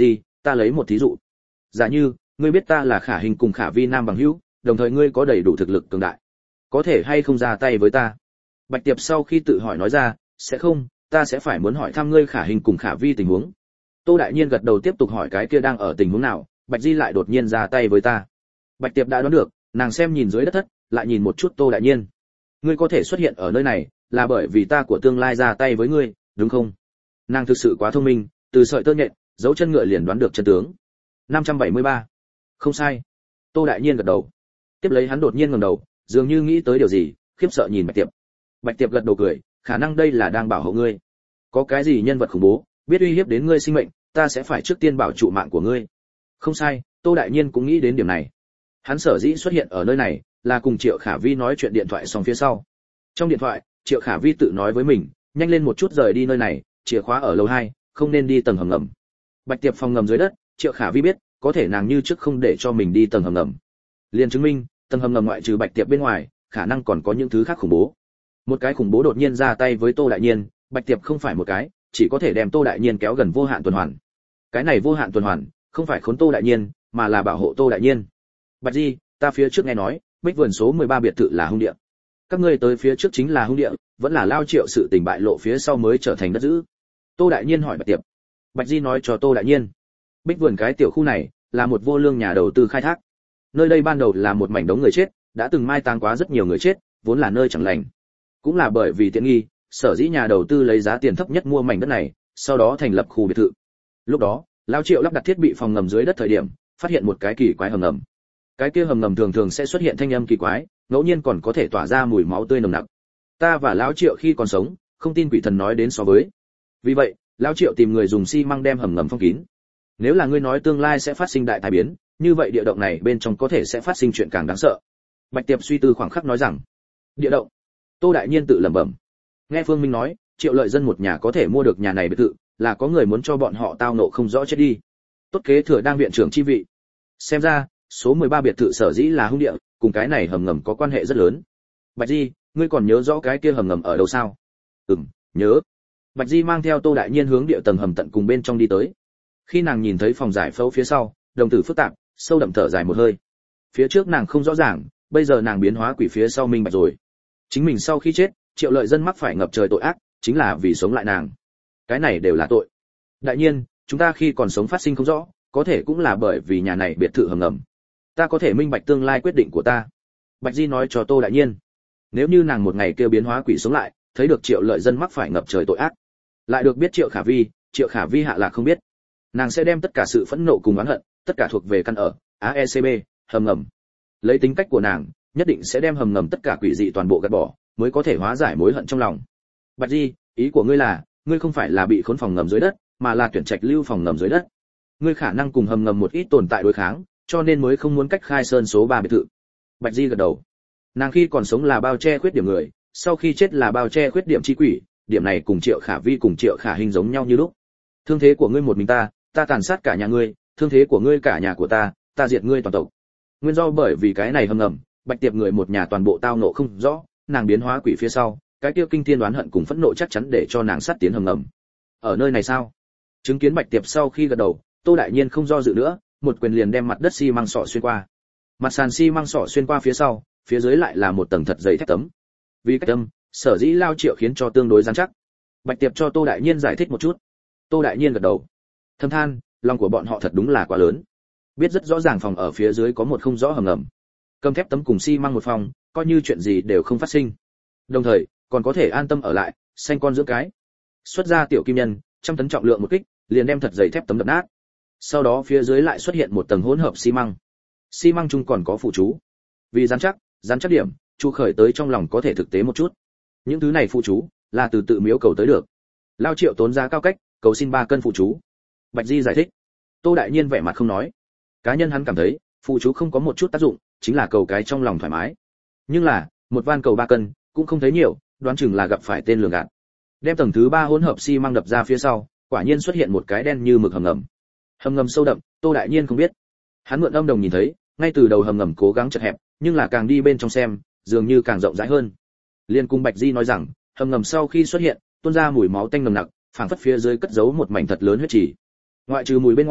S1: ta lấy một thí dụ. Giả như ngươi biết ta là Khả Hình cùng Khả Vi nam bằng hữu, đồng thời ngươi có đầy đủ thực lực cường đại, có thể hay không ra tay với ta? Bạch Tiệp sau khi tự hỏi nói ra, sẽ không, ta sẽ phải muốn hỏi thăm ngươi Khả Hình cùng Khả Vi tình huống. Tô Đại Nhiên gật đầu tiếp tục hỏi cái kia đang ở tình huống nào, Bạch Di lại đột nhiên ra tay với ta. Bạch Tiệp đã đoán được, nàng xem nhìn dưới đất thất, lại nhìn một chút Tô Đại Nhiên. Ngươi có thể xuất hiện ở nơi này, là bởi vì ta của tương lai ra tay với ngươi, đúng không? Nàng thực sự quá thông minh, từ sợi tơ nhện, dấu chân ngựa liền đoán được chân tướng. năm trăm bảy mươi ba. Không sai. Tô Đại Nhiên gật đầu. Tiếp lấy hắn đột nhiên ngẩng đầu, dường như nghĩ tới điều gì, khiếp sợ nhìn Bạch Tiệp. Bạch Tiệp gật đầu cười, khả năng đây là đang bảo hộ ngươi. Có cái gì nhân vật khủng bố, biết uy hiếp đến ngươi sinh mệnh, ta sẽ phải trước tiên bảo trụ mạng của ngươi. Không sai, Tô Đại Nhiên cũng nghĩ đến điểm này. Hắn sở dĩ xuất hiện ở nơi này, là cùng Triệu Khả Vi nói chuyện điện thoại xong phía sau. Trong điện thoại, Triệu Khả Vi tự nói với mình, nhanh lên một chút rời đi nơi này, chìa khóa ở lầu hai, không nên đi tầng hầm ngầm. Bạch Tiệp phòng ngầm dưới đất, Triệu Khả Vi biết, có thể nàng như trước không để cho mình đi tầng hầm ngầm. Liền chứng minh, tầng hầm ngầm ngoại trừ Bạch Tiệp bên ngoài, khả năng còn có những thứ khác khủng bố. Một cái khủng bố đột nhiên ra tay với Tô Đại Nhiên, Bạch Tiệp không phải một cái, chỉ có thể đem Tô Đại Nhiên kéo gần vô hạn tuần hoàn. Cái này vô hạn tuần hoàn, không phải khốn Tô Đại Nhiên, mà là bảo hộ Tô Đại Nhiên. Bạch Di, ta phía trước nghe nói, Bích Vườn số mười ba biệt thự là hung địa. Các ngươi tới phía trước chính là hung địa, vẫn là Lao Triệu sự tình bại lộ phía sau mới trở thành đất giữ. Tô Đại Nhiên hỏi Bạch Tiệp. Bạch Di nói cho Tô Đại Nhiên, Bích Vườn cái tiểu khu này là một vô lương nhà đầu tư khai thác. Nơi đây ban đầu là một mảnh đống người chết, đã từng mai táng quá rất nhiều người chết, vốn là nơi chẳng lành. Cũng là bởi vì tiện nghi, sở dĩ nhà đầu tư lấy giá tiền thấp nhất mua mảnh đất này, sau đó thành lập khu biệt thự. Lúc đó, Lao Triệu lắp đặt thiết bị phòng ngầm dưới đất thời điểm, phát hiện một cái kỳ quái hầm ngầm. Cái kia hầm ngầm thường thường sẽ xuất hiện thanh âm kỳ quái, ngẫu nhiên còn có thể tỏa ra mùi máu tươi nồng nặc. Ta và Lão Triệu khi còn sống, không tin quỷ thần nói đến so với. Vì vậy, Lão Triệu tìm người dùng xi măng đem hầm ngầm phong kín. Nếu là ngươi nói tương lai sẽ phát sinh đại tai biến, như vậy địa động này bên trong có thể sẽ phát sinh chuyện càng đáng sợ. Bạch Tiệp suy tư khoảng khắc nói rằng, địa động. Tô Đại Nhiên tự lẩm bẩm. Nghe Phương Minh nói, Triệu Lợi Dân một nhà có thể mua được nhà này biệt thự, là có người muốn cho bọn họ tao nộ không rõ chết đi. Tốt kế thừa đang viện trưởng chi vị. Xem ra, số mười ba biệt thự sở dĩ là hung địa, cùng cái này hầm ngầm có quan hệ rất lớn. Bạch Di, ngươi còn nhớ rõ cái kia hầm ngầm ở đâu sao? Ừm, nhớ. Bạch Di mang theo Tô Đại Nhiên hướng địa tầng hầm tận cùng bên trong đi tới. Khi nàng nhìn thấy phòng giải phẫu phía sau, đồng tử phức tạp, sâu đậm thở dài một hơi. Phía trước nàng không rõ ràng, bây giờ nàng biến hóa quỷ phía sau minh bạch rồi. Chính mình sau khi chết, Triệu Lợi Dân mắc phải ngập trời tội ác, chính là vì sống lại nàng. Cái này đều là tội. Đại Nhiên, chúng ta khi còn sống phát sinh không rõ, có thể cũng là bởi vì nhà này biệt thự hầm ngầm. Ta có thể minh bạch tương lai quyết định của ta. Bạch Di nói cho Tô Đại Nhiên. Nếu như nàng một ngày kêu biến hóa quỷ sống lại, thấy được Triệu Lợi Dân mắc phải ngập trời tội ác, lại được biết Triệu Khả Vi, Triệu Khả Vi hạ lạc không biết, nàng sẽ đem tất cả sự phẫn nộ cùng oán hận, tất cả thuộc về căn ở a e xê bê, hầm ngầm. Lấy tính cách của nàng, nhất định sẽ đem hầm ngầm tất cả quỷ dị toàn bộ gạt bỏ, mới có thể hóa giải mối hận trong lòng. Bạch Di, ý của ngươi là, ngươi không phải là bị khốn phòng ngầm dưới đất, mà là tuyển trạch lưu phòng ngầm dưới đất. Ngươi khả năng cùng hầm ngầm một ít tồn tại đối kháng, cho nên mới không muốn cách khai sơn số ba biệt thự. Bạch Di gật đầu. Nàng khi còn sống là bao che khuyết điểm người, sau khi chết là bao che khuyết điểm chi quỷ, điểm này cùng Triệu Khả Vi cùng Triệu Khả Hình giống nhau như lúc. Thương thế của ngươi một mình ta, ta tàn sát cả nhà ngươi, thương thế của ngươi cả nhà của ta, ta diệt ngươi toàn tộc. Nguyên do bởi vì cái này hầm ngầm, Bạch Tiệp người một nhà toàn bộ tao nộ không rõ, nàng biến hóa quỷ phía sau, cái kia kinh thiên đoán hận cùng phẫn nộ chắc chắn để cho nàng sát tiến hầm ngầm. Ở nơi này sao? Chứng kiến Bạch Tiệp sau khi gật đầu, Tô Đại Nhiên không do dự nữa, một quyền liền đem mặt đất xi măng sọ xuyên qua. Mặt sàn xi măng sọ xuyên qua phía sau, phía dưới lại là một tầng thật dày thép tấm. Vì cách âm, sở dĩ Lao Triệu khiến cho tương đối rắn chắc. Bạch Tiệp cho Tô Đại Nhiên giải thích một chút. Tô Đại Nhiên gật đầu. Thầm than, lòng của bọn họ thật đúng là quá lớn. Biết rất rõ ràng phòng ở phía dưới có một không rõ hầm ngầm. Cầm thép tấm cùng xi măng một phòng, coi như chuyện gì đều không phát sinh. Đồng thời, còn có thể an tâm ở lại, sanh con dưỡng cái. Xuất ra tiểu kim nhân, trăm tấn trọng lượng một kích, liền đem thật dày thép tấm đập nát. Sau đó phía dưới lại xuất hiện một tầng hỗn hợp xi măng. Xi măng chung còn có phụ chú. Vì rắn chắc, rắn chắc điểm, Chu Khởi tới trong lòng có thể thực tế một chút. Những thứ này phụ chú là từ tự miếu cầu tới được. Lao Triệu tốn giá cao cách, cầu xin ba cân phụ chú. Bạch Di giải thích. Tô Đại Nhiên vẻ mặt không nói. Cá nhân hắn cảm thấy, phụ chú không có một chút tác dụng, chính là cầu cái trong lòng thoải mái. Nhưng là, một van cầu ba cân, cũng không thấy nhiều, đoán chừng là gặp phải tên lường gạt. Đem tầng thứ ba hỗn hợp xi măng đập ra phía sau, quả nhiên xuất hiện một cái đen như mực hầm ngầm. Hầm ngầm sâu đậm, Tô Đại Nhiên không biết. Hắn mượn âm đồng nhìn thấy, ngay từ đầu hầm ngầm cố gắng chật hẹp, nhưng là càng đi bên trong xem, dường như càng rộng rãi hơn. Liên cung Bạch Di nói rằng, hầm ngầm sau khi xuất hiện, tuôn ra mùi máu tanh nồng nặc, phảng phất phía dưới cất giấu một mảnh thật lớn huyết trì. Ngoại trừ mùi bên ngoài,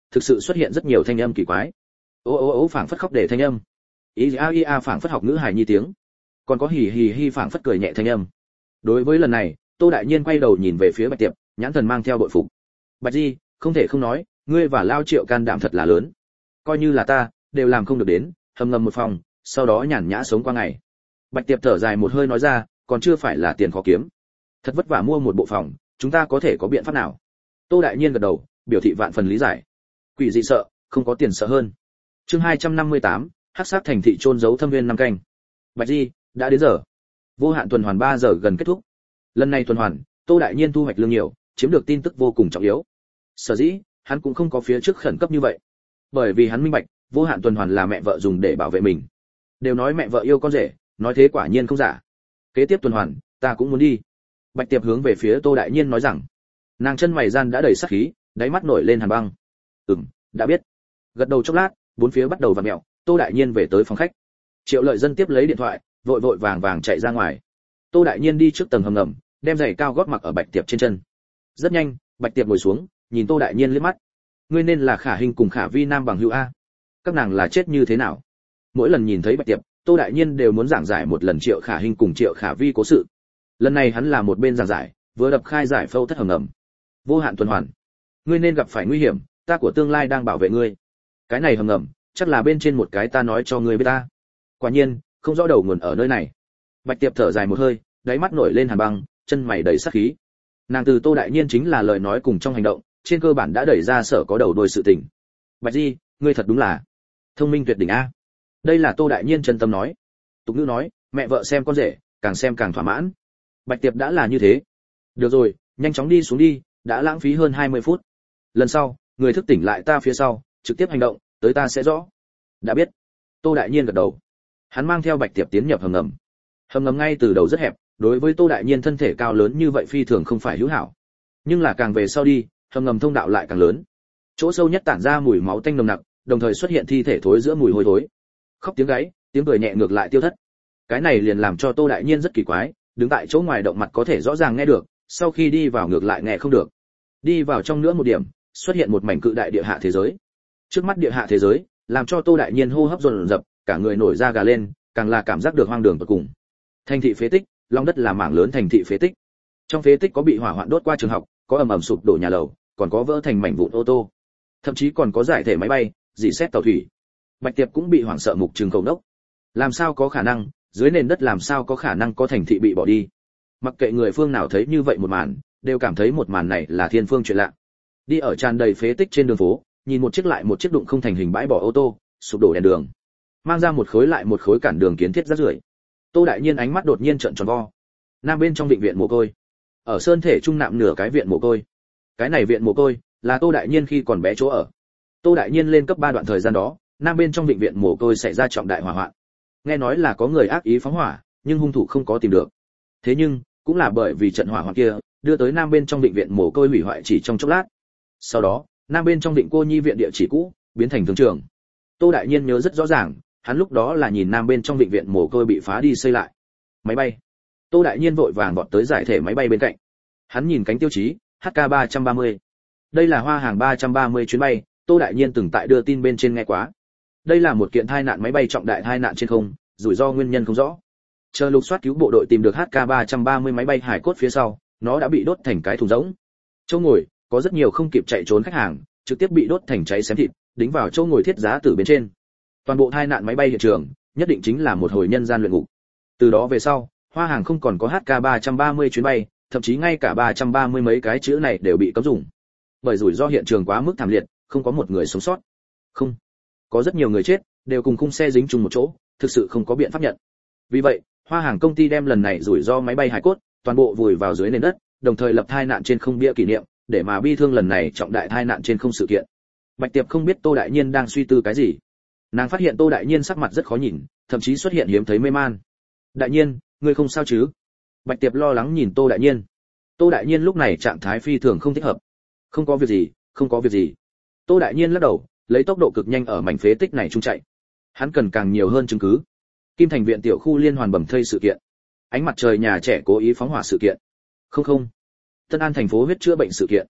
S1: thực sự xuất hiện rất nhiều thanh âm kỳ quái. Ô ô ô phảng phất khóc để thanh âm. Ý a ý a phảng phất học ngữ hài nhi tiếng. Còn có hì hì hi phảng phất cười nhẹ thanh âm. Đối với lần này, Tô Đại Nhiên quay đầu nhìn về phía Bạch Tiệp, nhãn thần mang theo bội phục. Bạch Di, không thể không nói, ngươi và Lao Triệu can đảm thật là lớn. Coi như là ta, đều làm không được đến, hầm ngầm một phòng, sau đó nhàn nhã sống qua ngày. Bạch Tiệp thở dài một hơi nói ra, còn chưa phải là tiền khó kiếm. Thật vất vả mua một bộ phòng, chúng ta có thể có biện pháp nào? Tô Đại Nhiên gật đầu, biểu thị vạn phần lý giải. Quỷ dị sợ, không có tiền sợ hơn. Chương hai trăm năm mươi tám, Hắc Sát thành thị chôn giấu thâm viên năm canh. Bạch Di, đã đến giờ. Vô hạn tuần hoàn ba giờ gần kết thúc. Lần này tuần hoàn, Tô Đại Nhiên thu hoạch lương nhiều, chiếm được tin tức vô cùng trọng yếu. Sở dĩ, hắn cũng không có phía trước khẩn cấp như vậy. Bởi vì hắn minh bạch, vô hạn tuần hoàn là mẹ vợ dùng để bảo vệ mình. Đều nói mẹ vợ yêu con rể, nói thế quả nhiên không giả. Kế tiếp tuần hoàn, ta cũng muốn đi. Bạch Tiệp hướng về phía Tô Đại Nhiên nói rằng, nàng chân mày gian đã đầy sát khí, đáy mắt nổi lên hàn băng. Ừm, đã biết. Gật đầu chốc lát, bốn phía bắt đầu vặn mèo, Tô Đại Nhiên về tới phòng khách. Triệu Lợi Dân tiếp lấy điện thoại, vội vội vàng vàng chạy ra ngoài. Tô Đại Nhiên đi trước tầng hầm ngầm, đem giày cao gót mặc ở Bạch Tiệp trên chân. Rất nhanh, Bạch Tiệp ngồi xuống, nhìn Tô Đại Nhiên liếc mắt. Ngươi nên là Khả Hình cùng Khả Vi nam bằng hữu a. Các nàng là chết như thế nào? Mỗi lần nhìn thấy Bạch Tiệp, Tô Đại Nhiên đều muốn giảng giải một lần Triệu Khả Hình cùng Triệu Khả Vi cố sự. Lần này hắn là một bên giảng giải, vừa đập khai giải phâu thất hầm ngầm. Vô hạn tuần hoàn. Ngươi nên gặp phải nguy hiểm, ta của tương lai đang bảo vệ ngươi. Cái này hầm ngầm, chắc là bên trên một cái ta nói cho ngươi biết ta. Quả nhiên, không rõ đầu nguồn ở nơi này. Bạch Tiệp thở dài một hơi, đáy mắt nổi lên hàn băng, chân mày đầy sát khí. Nàng từ Tô Đại Nhiên chính là lời nói cùng trong hành động, trên cơ bản đã đẩy ra sở có đầu đuôi sự tình. Bạch Di, ngươi thật đúng là thông minh tuyệt đỉnh a. Đây là Tô Đại Nhiên chân tâm nói. Tục ngữ nói, mẹ vợ xem con rể, càng xem càng thỏa mãn. Bạch Tiệp đã là như thế. Được rồi, nhanh chóng đi xuống đi, đã lãng phí hơn hai mươi phút. Lần sau, người thức tỉnh lại ta phía sau, trực tiếp hành động, tới ta sẽ rõ. Đã biết. Tô Đại Nhiên gật đầu. Hắn mang theo Bạch Tiệp tiến nhập hầm ngầm. Hầm ngầm ngay từ đầu rất hẹp, đối với Tô Đại Nhiên thân thể cao lớn như vậy phi thường không phải hữu hảo. Nhưng là càng về sau đi, hầm ngầm thông đạo lại càng lớn. Chỗ sâu nhất tản ra mùi máu tanh nồng nặc, đồng thời xuất hiện thi thể thối giữa mùi hôi thối. Khóc tiếng gáy, tiếng cười nhẹ ngược lại tiêu thất. Cái này liền làm cho Tô Đại Nhiên rất kỳ quái, đứng tại chỗ ngoài động mặt có thể rõ ràng nghe được, sau khi đi vào ngược lại nghe không được. Đi vào trong nữa một điểm, xuất hiện một mảnh cự đại địa hạ thế giới. Trước mắt địa hạ thế giới, làm cho Tô Đại Nhiên hô hấp dồn dập, cả người nổi da gà lên, càng là cảm giác được hoang đường tột cùng. Thành thị phế tích, lòng đất là mảng lớn thành thị phế tích. Trong phế tích có bị hỏa hoạn đốt qua trường học, có ầm ầm sụp đổ nhà lầu, còn có vỡ thành mảnh vụn ô tô, thậm chí còn có giải thể máy bay, dỉ xét tàu thủy. Bạch Tiệp cũng bị hoảng sợ mục trừng khẩu đốc. Làm sao có khả năng, dưới nền đất làm sao có khả năng có thành thị bị bỏ đi? Mặc kệ người phương nào thấy như vậy một màn, đều cảm thấy một màn này là thiên phương chuyện lạ. Đi ở tràn đầy phế tích trên đường phố, nhìn một chiếc lại một chiếc đụng không thành hình bãi bỏ ô tô, sụp đổ đèn đường, mang ra một khối lại một khối cản đường kiến thiết rác rưởi. Tô Đại Nhiên ánh mắt đột nhiên trợn tròn vo. Nam bên trong định viện mồ côi, ở sơn thể trung nạm nửa cái viện mồ côi. Cái này viện mồ côi là Tô Đại Nhiên khi còn bé chỗ ở. Tô Đại Nhiên lên cấp ba đoạn thời gian đó, nam bên trong định viện mồ côi xảy ra trọng đại hỏa hoạn. Nghe nói là có người ác ý phóng hỏa, nhưng hung thủ không có tìm được. Thế nhưng, cũng là bởi vì trận hỏa hoạn kia, đưa tới nam bên trong định viện mồ côi hủy hoại chỉ trong chốc lát. Sau đó, nam bên trong định cô nhi viện địa chỉ cũ biến thành thương trường. Tô Đại Nhiên nhớ rất rõ ràng, hắn lúc đó là nhìn nam bên trong định viện mồ côi bị phá đi xây lại. Máy bay. Tô Đại Nhiên vội vàng vọt tới giải thể máy bay bên cạnh. Hắn nhìn cánh tiêu chí H K ba trăm ba mươi. Đây là Hoa Hàng ba trăm ba mươi chuyến bay, Tô Đại Nhiên từng tại đưa tin bên trên nghe quá. Đây là một kiện tai nạn máy bay trọng đại tai nạn trên không, rủi ro nguyên nhân không rõ. Chờ lục soát cứu bộ đội tìm được H K ba trăm ba mươi máy bay hải cốt phía sau, nó đã bị đốt thành cái thùng rỗng. Chỗ ngồi, có rất nhiều không kịp chạy trốn khách hàng, trực tiếp bị đốt thành cháy xém thịt, đính vào chỗ ngồi thiết giá từ bên trên. Toàn bộ tai nạn máy bay hiện trường, nhất định chính là một hồi nhân gian luyện ngục. Từ đó về sau, Hoa Hàng không còn có H K ba trăm ba mươi chuyến bay, thậm chí ngay cả ba trăm ba mươi mấy cái chữ này đều bị cấm dùng. Bởi rủi ro hiện trường quá mức thảm liệt, không có một người sống sót. Không, có rất nhiều người chết, đều cùng khung xe dính chung một chỗ, thực sự không có biện pháp nhận. Vì vậy, Hoa Hàng công ty đem lần này rủi ro máy bay hải cốt, toàn bộ vùi vào dưới nền đất, đồng thời lập tai nạn trên không bia kỷ niệm, để mà bi thương lần này trọng đại tai nạn trên không sự kiện. Bạch Tiệp không biết Tô Đại Nhiên đang suy tư cái gì. Nàng phát hiện Tô Đại Nhiên sắc mặt rất khó nhìn, thậm chí xuất hiện hiếm thấy mê man. "Đại Nhiên, ngươi không sao chứ?" Bạch Tiệp lo lắng nhìn Tô Đại Nhiên. Tô Đại Nhiên lúc này trạng thái phi thường không thích hợp. "Không có việc gì, không có việc gì." Tô Đại Nhiên lắc đầu, lấy tốc độ cực nhanh ở mảnh phế tích này trung chạy. Hắn cần càng nhiều hơn chứng cứ. Kim Thành viện tiểu khu liên hoàn bầm thây sự kiện, ánh mặt trời nhà trẻ cố ý phóng hỏa sự kiện. Không không. Tân An thành phố huyết chữa bệnh sự kiện.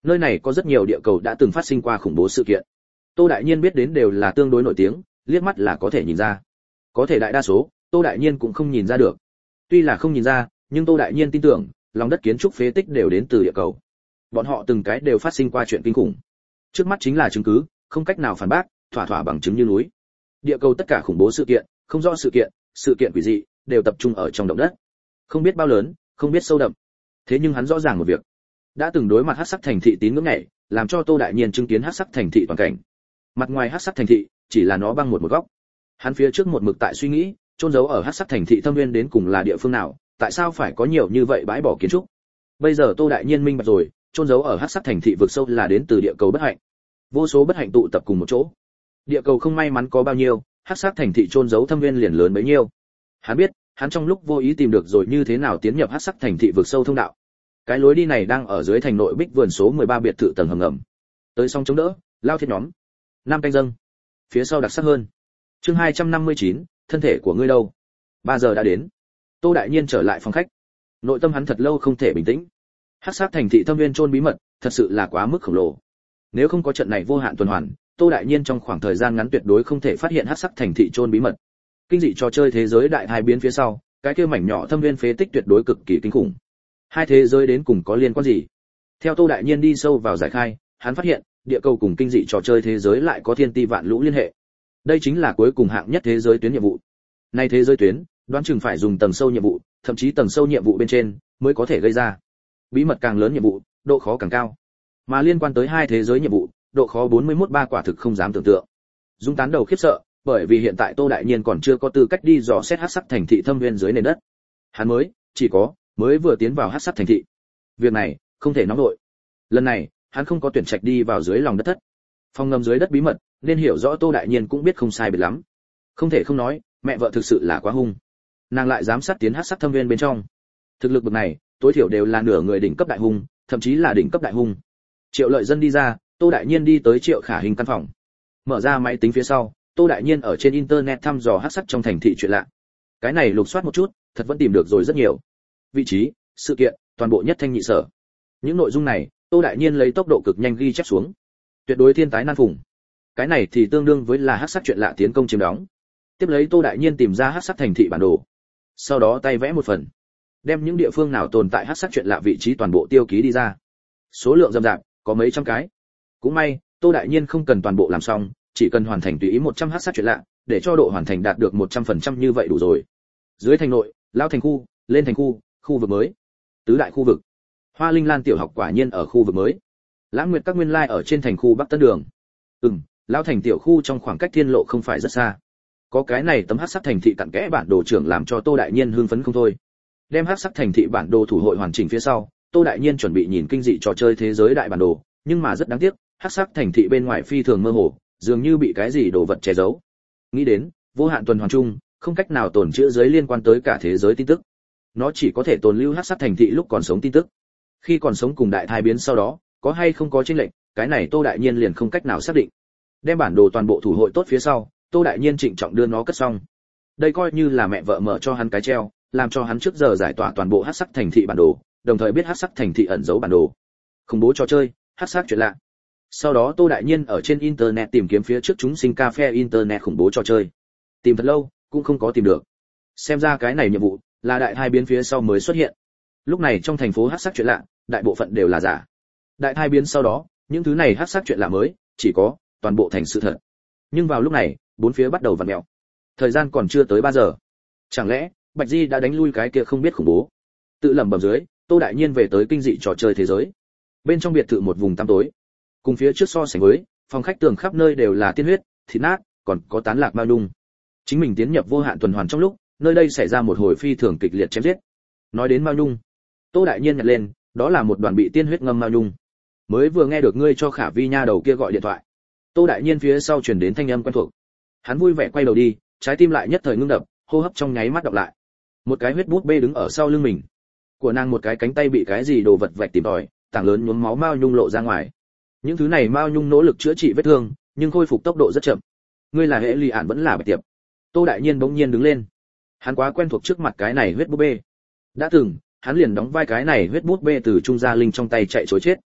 S1: Nơi này có rất nhiều địa cầu đã từng phát sinh qua khủng bố sự kiện. Tô Đại Nhiên biết đến đều là tương đối nổi tiếng, liếc mắt là có thể nhìn ra. Có thể đại đa số, Tô Đại Nhiên cũng không nhìn ra được. Tuy là không nhìn ra, nhưng Tô Đại Nhiên tin tưởng, lòng đất kiến trúc phế tích đều đến từ địa cầu. Bọn họ từng cái đều phát sinh qua chuyện kinh khủng. Trước mắt chính là chứng cứ, không cách nào phản bác, thỏa thỏa bằng chứng như núi. Địa cầu tất cả khủng bố sự kiện, không rõ sự kiện, sự kiện quỷ dị, đều tập trung ở trong động đất. Không biết bao lớn, không biết sâu đậm. Thế nhưng hắn rõ ràng một việc, đã từng đối mặt hắc sắc thành thị tín ngưỡng này, làm cho Tô Đại Nhiên chứng kiến hắc sắc thành thị toàn cảnh. Mặt ngoài hắc sắc thành thị, chỉ là nó băng một một góc. Hắn phía trước một mực tại suy nghĩ, chôn giấu ở hắc sắc thành thị thâm nguyên đến cùng là địa phương nào, tại sao phải có nhiều như vậy bãi bỏ kiến trúc. Bây giờ Tô Đại Nhiên minh bạch rồi, chôn giấu ở hắc sắc thành thị vực sâu là đến từ địa cầu bất hạnh. Vô số bất hạnh tụ tập cùng một chỗ. Địa cầu không may mắn có bao nhiêu, hắc sắc thành thị chôn giấu thâm nguyên liền lớn bấy nhiêu. Hắn biết, hắn trong lúc vô ý tìm được rồi như thế nào tiến nhập hắc sắc thành thị vực sâu thông đạo. Cái lối đi này đang ở dưới thành nội bích vườn số mười ba biệt thự tầng hầm ngầm. Tới xong chống đỡ, lao thiết nhóm. Nam canh dâng. Phía sau đặc sắc hơn. Chương hai trăm năm mươi chín, thân thể của ngươi đâu? ba giờ đã đến. Tô Đại Nhiên trở lại phòng khách. Nội tâm hắn thật lâu không thể bình tĩnh. Hắc sắc thành thị thâm viên chôn bí mật, thật sự là quá mức khổng lồ. Nếu không có trận này vô hạn tuần hoàn, Tô Đại Nhiên trong khoảng thời gian ngắn tuyệt đối không thể phát hiện hắc sắc thành thị chôn bí mật. Kinh dị trò chơi thế giới đại hai biến phía sau, cái kia mảnh nhỏ thâm viên phế tích tuyệt đối cực kỳ kinh khủng. Hai thế giới đến cùng có liên quan gì? Theo Tô Đại Nhiên đi sâu vào giải khai, hắn phát hiện, địa cầu cùng kinh dị trò chơi thế giới lại có thiên ti vạn lũ liên hệ. Đây chính là cuối cùng hạng nhất thế giới tuyến nhiệm vụ. Này thế giới tuyến, đoán chừng phải dùng tầng sâu nhiệm vụ, thậm chí tầng sâu nhiệm vụ bên trên mới có thể gây ra. Bí mật càng lớn nhiệm vụ, độ khó càng cao. Mà liên quan tới hai thế giới nhiệm vụ, độ khó bốn mươi mốt ba quả thực không dám tưởng tượng. Dung tán đầu khiếp sợ, bởi vì hiện tại Tô Đại Nhiên còn chưa có tư cách đi dò xét hắc sắc thành thị thâm viên dưới nền đất. Hắn mới, chỉ có, mới vừa tiến vào hắc sắc thành thị. Việc này, không thể nóng vội. Lần này, hắn không có tuyển trạch đi vào dưới lòng đất thất. Phòng ngầm dưới đất bí mật, nên hiểu rõ Tô Đại Nhiên cũng biết không sai biệt lắm. Không thể không nói, mẹ vợ thực sự là quá hung. Nàng lại dám sát tiến hắc sắc thâm viên bên trong. Thực lực bậc này, tối thiểu đều là nửa người đỉnh cấp đại hung, thậm chí là đỉnh cấp đại hung. Triệu Lợi Dân đi ra, Tô Đại Nhiên đi tới Triệu Khả Hình căn phòng. Mở ra máy tính phía sau, Tô Đại Nhiên ở trên internet thăm dò hắc sắc trong thành thị chuyện lạ. Cái này lục soát một chút, thật vẫn tìm được rồi rất nhiều. Vị trí, sự kiện, toàn bộ nhất thanh nhị sở. Những nội dung này, Tô Đại Nhiên lấy tốc độ cực nhanh ghi chép xuống. Tuyệt đối thiên tái nan phùng. Cái này thì tương đương với là hắc sắc chuyện lạ tiến công chiếm đóng. Tiếp lấy Tô Đại Nhiên tìm ra hắc sắc thành thị bản đồ. Sau đó tay vẽ một phần, đem những địa phương nào tồn tại hắc sắc chuyện lạ vị trí toàn bộ tiêu ký đi ra. Số lượng rậm rạp, có mấy trăm cái. Cũng may, Tô Đại Nhiên không cần toàn bộ làm xong, chỉ cần hoàn thành tùy ý một trăm hắc sắc chuyện lạ, để cho độ hoàn thành đạt được một trăm phần trăm như vậy đủ rồi. Dưới thành nội, lao thành khu, lên thành khu, khu vực mới. Tứ đại khu vực. Hoa Linh Lan tiểu học quả nhiên ở khu vực mới. Lãng Nguyệt các nguyên lai ở trên thành khu Bắc Tân Đường. Ừm, lao thành tiểu khu trong khoảng cách thiên lộ không phải rất xa. Có cái này tấm hắc sắc thành thị cặn kẽ bản đồ trưởng làm cho Tô Đại Nhiên hưng phấn không thôi. Đem hắc sắc thành thị bản đồ thủ hội hoàn chỉnh phía sau, Tô Đại Nhiên chuẩn bị nhìn kinh dị trò chơi thế giới đại bản đồ, nhưng mà rất đáng tiếc, hắc sắc thành thị bên ngoài phi thường mơ hồ, dường như bị cái gì đồ vật che giấu. Nghĩ đến, vô hạn tuần hoàn chung, không cách nào tồn trữ giới liên quan tới cả thế giới tin tức. Nó chỉ có thể tồn lưu hắc sắc thành thị lúc còn sống tin tức. Khi còn sống cùng đại thai biến sau đó, có hay không có chênh lệch, cái này Tô Đại Nhiên liền không cách nào xác định. Đem bản đồ toàn bộ thủ hội tốt phía sau, Tô Đại Nhiên trịnh trọng đưa nó cất xong. Đây coi như là mẹ vợ mở cho hắn cái treo, làm cho hắn trước giờ giải tỏa toàn bộ hắc sắc thành thị bản đồ, đồng thời biết hắc sắc thành thị ẩn giấu bản đồ. Khủng bố trò chơi, hắc sắc chuyện lạ. Sau đó Tô Đại Nhiên ở trên internet tìm kiếm phía trước chúng sinh cafe internet khủng bố trò chơi. Tìm thật lâu, cũng không có tìm được. Xem ra cái này nhiệm vụ là đại thai biến phía sau mới xuất hiện. Lúc này trong thành phố hắc sắc chuyện lạ, đại bộ phận đều là giả. Đại thai biến sau đó, những thứ này hắc sắc chuyện lạ mới, chỉ có toàn bộ thành sự thật. Nhưng vào lúc này, bốn phía bắt đầu vặn mèo. Thời gian còn chưa tới ba giờ. Chẳng lẽ Bạch Di đã đánh lui cái kia không biết khủng bố? Tự lẩm bẩm dưới, Tô Đại Nhiên về tới kinh dị trò chơi thế giới. Bên trong biệt thự một vùng tăm tối. Cùng phía trước so sánh với, phòng khách tường khắp nơi đều là tiên huyết, thịt nát, còn có tán lạc mao nhung. Chính mình tiến nhập vô hạn tuần hoàn trong lúc, nơi đây xảy ra một hồi phi thường kịch liệt chém giết. Nói đến mao nhung, Tô Đại Nhiên nhặt lên, đó là một đoàn bị tiên huyết ngâm mao nhung. Mới vừa nghe được ngươi cho Khả Vi nha đầu kia gọi điện thoại. Tô Đại Nhiên phía sau truyền đến thanh âm quen thuộc. Hắn vui vẻ quay đầu đi, trái tim lại nhất thời ngưng đập, hô hấp trong nháy mắt đọc lại. Một cái huyết bút bê đứng ở sau lưng mình. Của nàng một cái cánh tay bị cái gì đồ vật vạch tìm tòi, tảng lớn nhuốm máu mao nhung lộ ra ngoài. Những thứ này mao nhung nỗ lực chữa trị vết thương, nhưng khôi phục tốc độ rất chậm. Ngươi là hệ lì ản vẫn là Bạch Tiệp? Tô Đại Nhiên bỗng nhiên đứng lên. Hắn quá quen thuộc trước mặt cái này huyết bút bê. Đã từng, hắn liền đóng vai cái này huyết bút bê từ Trung Gia Linh trong tay chạy trối chết.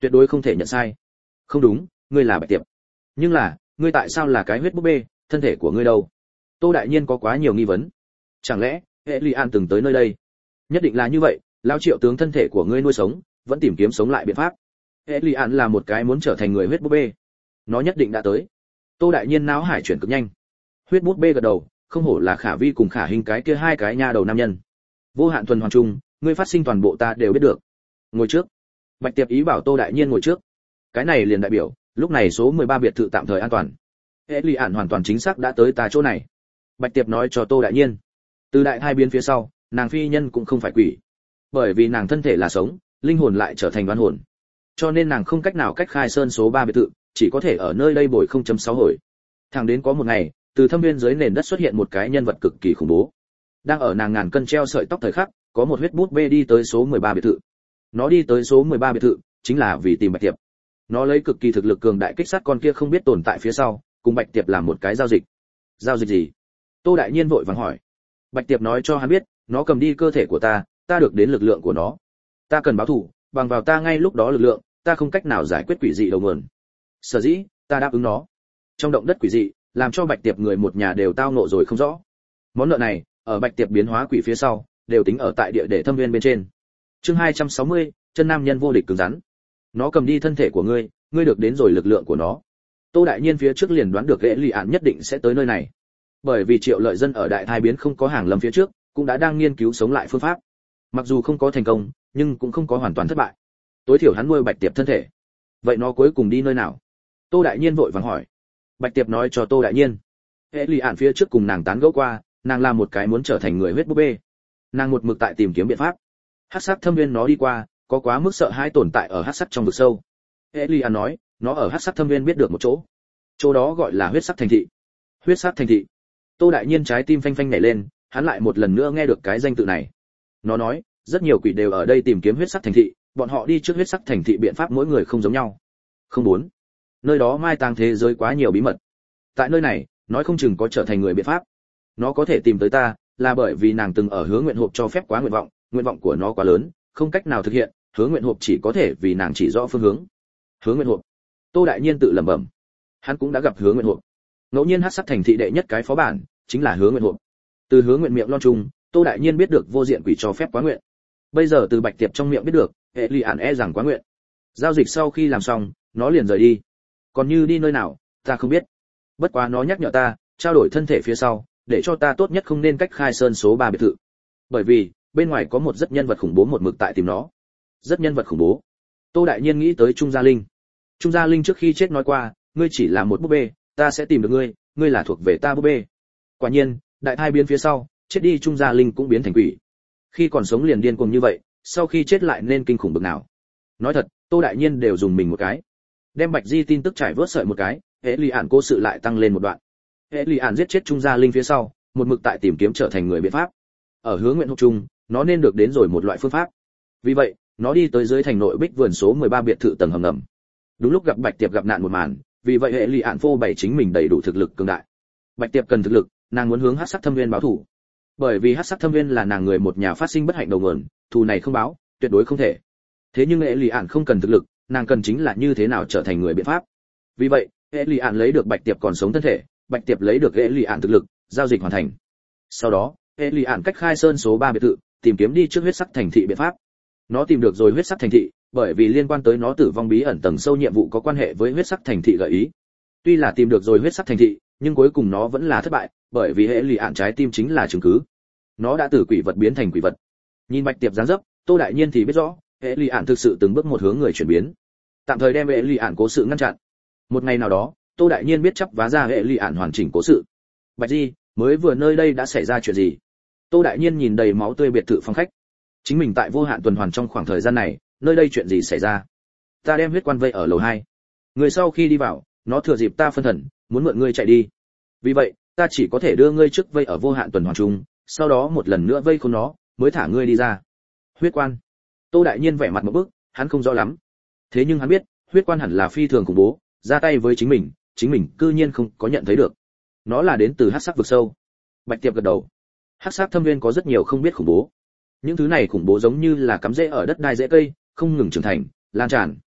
S1: tuyệt đối không thể nhận sai. Không đúng, ngươi là Bạch Tiệp. Nhưng là, ngươi tại sao là cái huyết búp bê, thân thể của ngươi đâu? Tô đại nhiên có quá nhiều nghi vấn. Chẳng lẽ, hệ Lý An từng tới nơi đây? Nhất định là như vậy, lão Triệu tướng thân thể của ngươi nuôi sống, vẫn tìm kiếm sống lại biện pháp. Hệ Lý An là một cái muốn trở thành người huyết búp bê. Nó nhất định đã tới. Tô đại nhiên não hải chuyển cực nhanh. Huyết búp bê gật đầu, không hổ là Khả Vi cùng Khả Hình cái kia hai cái nha đầu nam nhân. Vô hạn tuần hoàn chung, ngươi phát sinh toàn bộ ta đều biết được. Ngồi trước. Bạch Tiệp ý bảo Tô đại nhiên ngồi trước. Cái này liền đại biểu, lúc này số mười ba biệt thự tạm thời an toàn. Hệ Lý Ản hoàn toàn chính xác đã tới ta chỗ này. Bạch Tiệp nói cho Tô đại nhiên. Từ đại thai biến phía sau, nàng phi nhân cũng không phải quỷ. Bởi vì nàng thân thể là sống, linh hồn lại trở thành đoán hồn. Cho nên nàng không cách nào cách khai sơn số ba biệt thự, chỉ có thể ở nơi đây bồi không chấm sáu hồi. Thẳng đến có một ngày, từ thâm viên dưới nền đất xuất hiện một cái nhân vật cực kỳ khủng bố. Đang ở nàng ngàn cân treo sợi tóc thời khắc, có một huyết bút bê đi tới số mười ba biệt thự. Nó đi tới số mười ba biệt thự, chính là vì tìm Bạch Tiệp. Nó lấy cực kỳ thực lực cường đại kích sát con kia không biết tồn tại phía sau, cùng Bạch Tiệp làm một cái giao dịch. Giao dịch gì? Tô đại nhiên vội vàng hỏi. Bạch Tiệp nói cho hắn biết, nó cầm đi cơ thể của ta, ta được đến lực lượng của nó. Ta cần báo thù, bằng vào ta ngay lúc đó lực lượng, ta không cách nào giải quyết quỷ dị đầu nguồn. Sở dĩ, ta đáp ứng nó. Trong động đất quỷ dị, làm cho Bạch Tiệp người một nhà đều tao ngộ rồi không rõ. Món nợ này, ở Bạch Tiệp biến hóa quỷ phía sau, đều tính ở tại địa để thâm viên bên trên. Chương hai trăm sáu mươi, chân nam nhân vô địch cứng rắn. Nó cầm đi thân thể của ngươi, ngươi được đến rồi lực lượng của nó. Tô đại nhiên phía trước liền đoán được Ghệ Lì Ản nhất định sẽ tới nơi này. Bởi vì Triệu Lợi Dân ở đại thai biến không có hàng lâm phía trước, cũng đã đang nghiên cứu sống lại phương pháp. Mặc dù không có thành công, nhưng cũng không có hoàn toàn thất bại. Tối thiểu hắn nuôi Bạch Tiệp thân thể. Vậy nó cuối cùng đi nơi nào? Tô đại nhiên vội vàng hỏi. Bạch Tiệp nói cho Tô đại nhiên. Ghệ Lì Ản phía trước cùng nàng tán gẫu qua, nàng là một cái muốn trở thành người huyết búp bê. Nàng một mực tại tìm kiếm biện pháp. Hắc sắc thâm viên nó đi qua, có quá mức sợ hãi tồn tại ở hắc sắc trong vực sâu. Elian nói, nó ở hắc sắc thâm viên biết được một chỗ. Chỗ đó gọi là huyết sắc thành thị. Huyết sắc thành thị. Tô đại nhiên trái tim phanh phanh nhảy lên, hắn lại một lần nữa nghe được cái danh tự này. Nó nói, rất nhiều quỷ đều ở đây tìm kiếm huyết sắc thành thị, bọn họ đi trước huyết sắc thành thị biện pháp mỗi người không giống nhau. Không muốn. Nơi đó mai táng thế giới quá nhiều bí mật. Tại nơi này, nói không chừng có trở thành người biện pháp. Nó có thể tìm tới ta, là bởi vì nàng từng ở hứa nguyện hộp cho phép quá nguyện vọng, nguyện vọng của nó quá lớn, không cách nào thực hiện, hứa nguyện hộp chỉ có thể vì nàng chỉ rõ phương hướng. Hứa nguyện hộp. Tô đại nhiên tự lẩm bẩm. Hắn cũng đã gặp hứa nguyện hộp. Ngẫu nhiên hắc sắc thành thị đệ nhất cái phó bản, chính là hứa nguyện hộp. Từ hứa nguyện miệng lon trùng, Tô đại nhiên biết được vô diện quỷ cho phép quá nguyện. Bây giờ từ Bạch Tiệp trong miệng biết được, hệ lì ản e rằng quá nguyện. Giao dịch sau khi làm xong, nó liền rời đi. Còn như đi nơi nào, ta không biết. Bất quá nó nhắc nhở ta, trao đổi thân thể phía sau, để cho ta tốt nhất không nên cách khai sơn số ba biệt thự. Bởi vì, bên ngoài có một rất nhân vật khủng bố một mực tại tìm nó. Rất nhân vật khủng bố. Tô đại nhiên nghĩ tới Trung Gia Linh. Trung Gia Linh trước khi chết nói qua, ngươi chỉ là một búp bê, ta sẽ tìm được ngươi, ngươi là thuộc về ta búp bê. Quả nhiên, đại thai biến phía sau, chết đi Trung Gia Linh cũng biến thành quỷ. Khi còn sống liền điên cuồng như vậy, sau khi chết lại nên kinh khủng bực nào. Nói thật, Tô đại nhiên đều dùng mình một cái. Đem Bạch Di tin tức trải vớt sợi một cái, hệ lì ản cố sự lại tăng lên một đoạn. Hệ lì ản giết chết Trung Gia Linh phía sau, một mực tại tìm kiếm trở thành người biện pháp. Ở hướng nguyện hộp chung, nó nên được đến rồi một loại phương pháp. Vì vậy, nó đi tới dưới thành nội bích vườn số mười ba biệt thự tầng hầm ngầm. Đúng lúc gặp Bạch Tiệp gặp nạn một màn, vì vậy hệ lì ản phô bày chính mình đầy đủ thực lực cường đại. Bạch Tiệp cần thực lực, nàng muốn hướng hắc sắc thâm viên báo thù. Bởi vì hắc sắc thâm viên là nàng người một nhà phát sinh bất hạnh đầu nguồn, thù này không báo, tuyệt đối không thể. Thế nhưng hệ lì ản không cần thực lực, nàng cần chính là như thế nào trở thành người biện pháp. Vì vậy, hệ lì ản lấy được Bạch Tiệp còn sống thân thể, Bạch Tiệp lấy được hệ lì ản thực lực, giao dịch hoàn thành. Sau đó, hệ lì ản cách khai sơn số ba biệt thự, tìm kiếm đi trước huyết sắc thành thị biện pháp. Nó tìm được rồi huyết sắc thành thị, bởi vì liên quan tới nó tử vong bí ẩn tầng sâu nhiệm vụ có quan hệ với huyết sắc thành thị gợi ý. Tuy là tìm được rồi huyết sắc thành thị, nhưng cuối cùng nó vẫn là thất bại, bởi vì hệ lì ản trái tim chính là chứng cứ. Nó đã từ quỷ vật biến thành quỷ vật. Nhìn Bạch Tiệp dáng dấp, Tô đại nhiên thì biết rõ, hệ lì ản thực sự từng bước một hướng người chuyển biến. Tạm thời đem hệ lì ản cố sự ngăn chặn. Một ngày nào đó, Tô đại nhiên biết chắp vá ra hệ lì ản hoàn chỉnh cố sự. Bạch Di, mới vừa nơi đây đã xảy ra chuyện gì? Tô đại nhiên nhìn đầy máu tươi biệt thự phòng khách. Chính mình tại vô hạn tuần hoàn trong khoảng thời gian này, nơi đây chuyện gì xảy ra? Ta đem huyết quan vây ở lầu hai. Người sau khi đi vào, nó thừa dịp ta phân thần, muốn mượn ngươi chạy đi. Vì vậy, ta chỉ có thể đưa ngươi trước vây ở vô hạn tuần hoàn chung, sau đó một lần nữa vây khốn nó, mới thả ngươi đi ra. Huyết quan. Tô đại nhiên vẻ mặt một bức, hắn không rõ lắm. Thế nhưng hắn biết, huyết quan hẳn là phi thường khủng bố, ra tay với chính mình, chính mình cư nhiên không có nhận thấy được. Nó là đến từ hắc sắc vực sâu. Bạch Tiệp gật đầu. Hắc sắc thâm viên có rất nhiều không biết khủng bố. Những thứ này khủng bố giống như là cắm rễ ở đất đai rễ cây, không ngừng trưởng thành, lan tràn.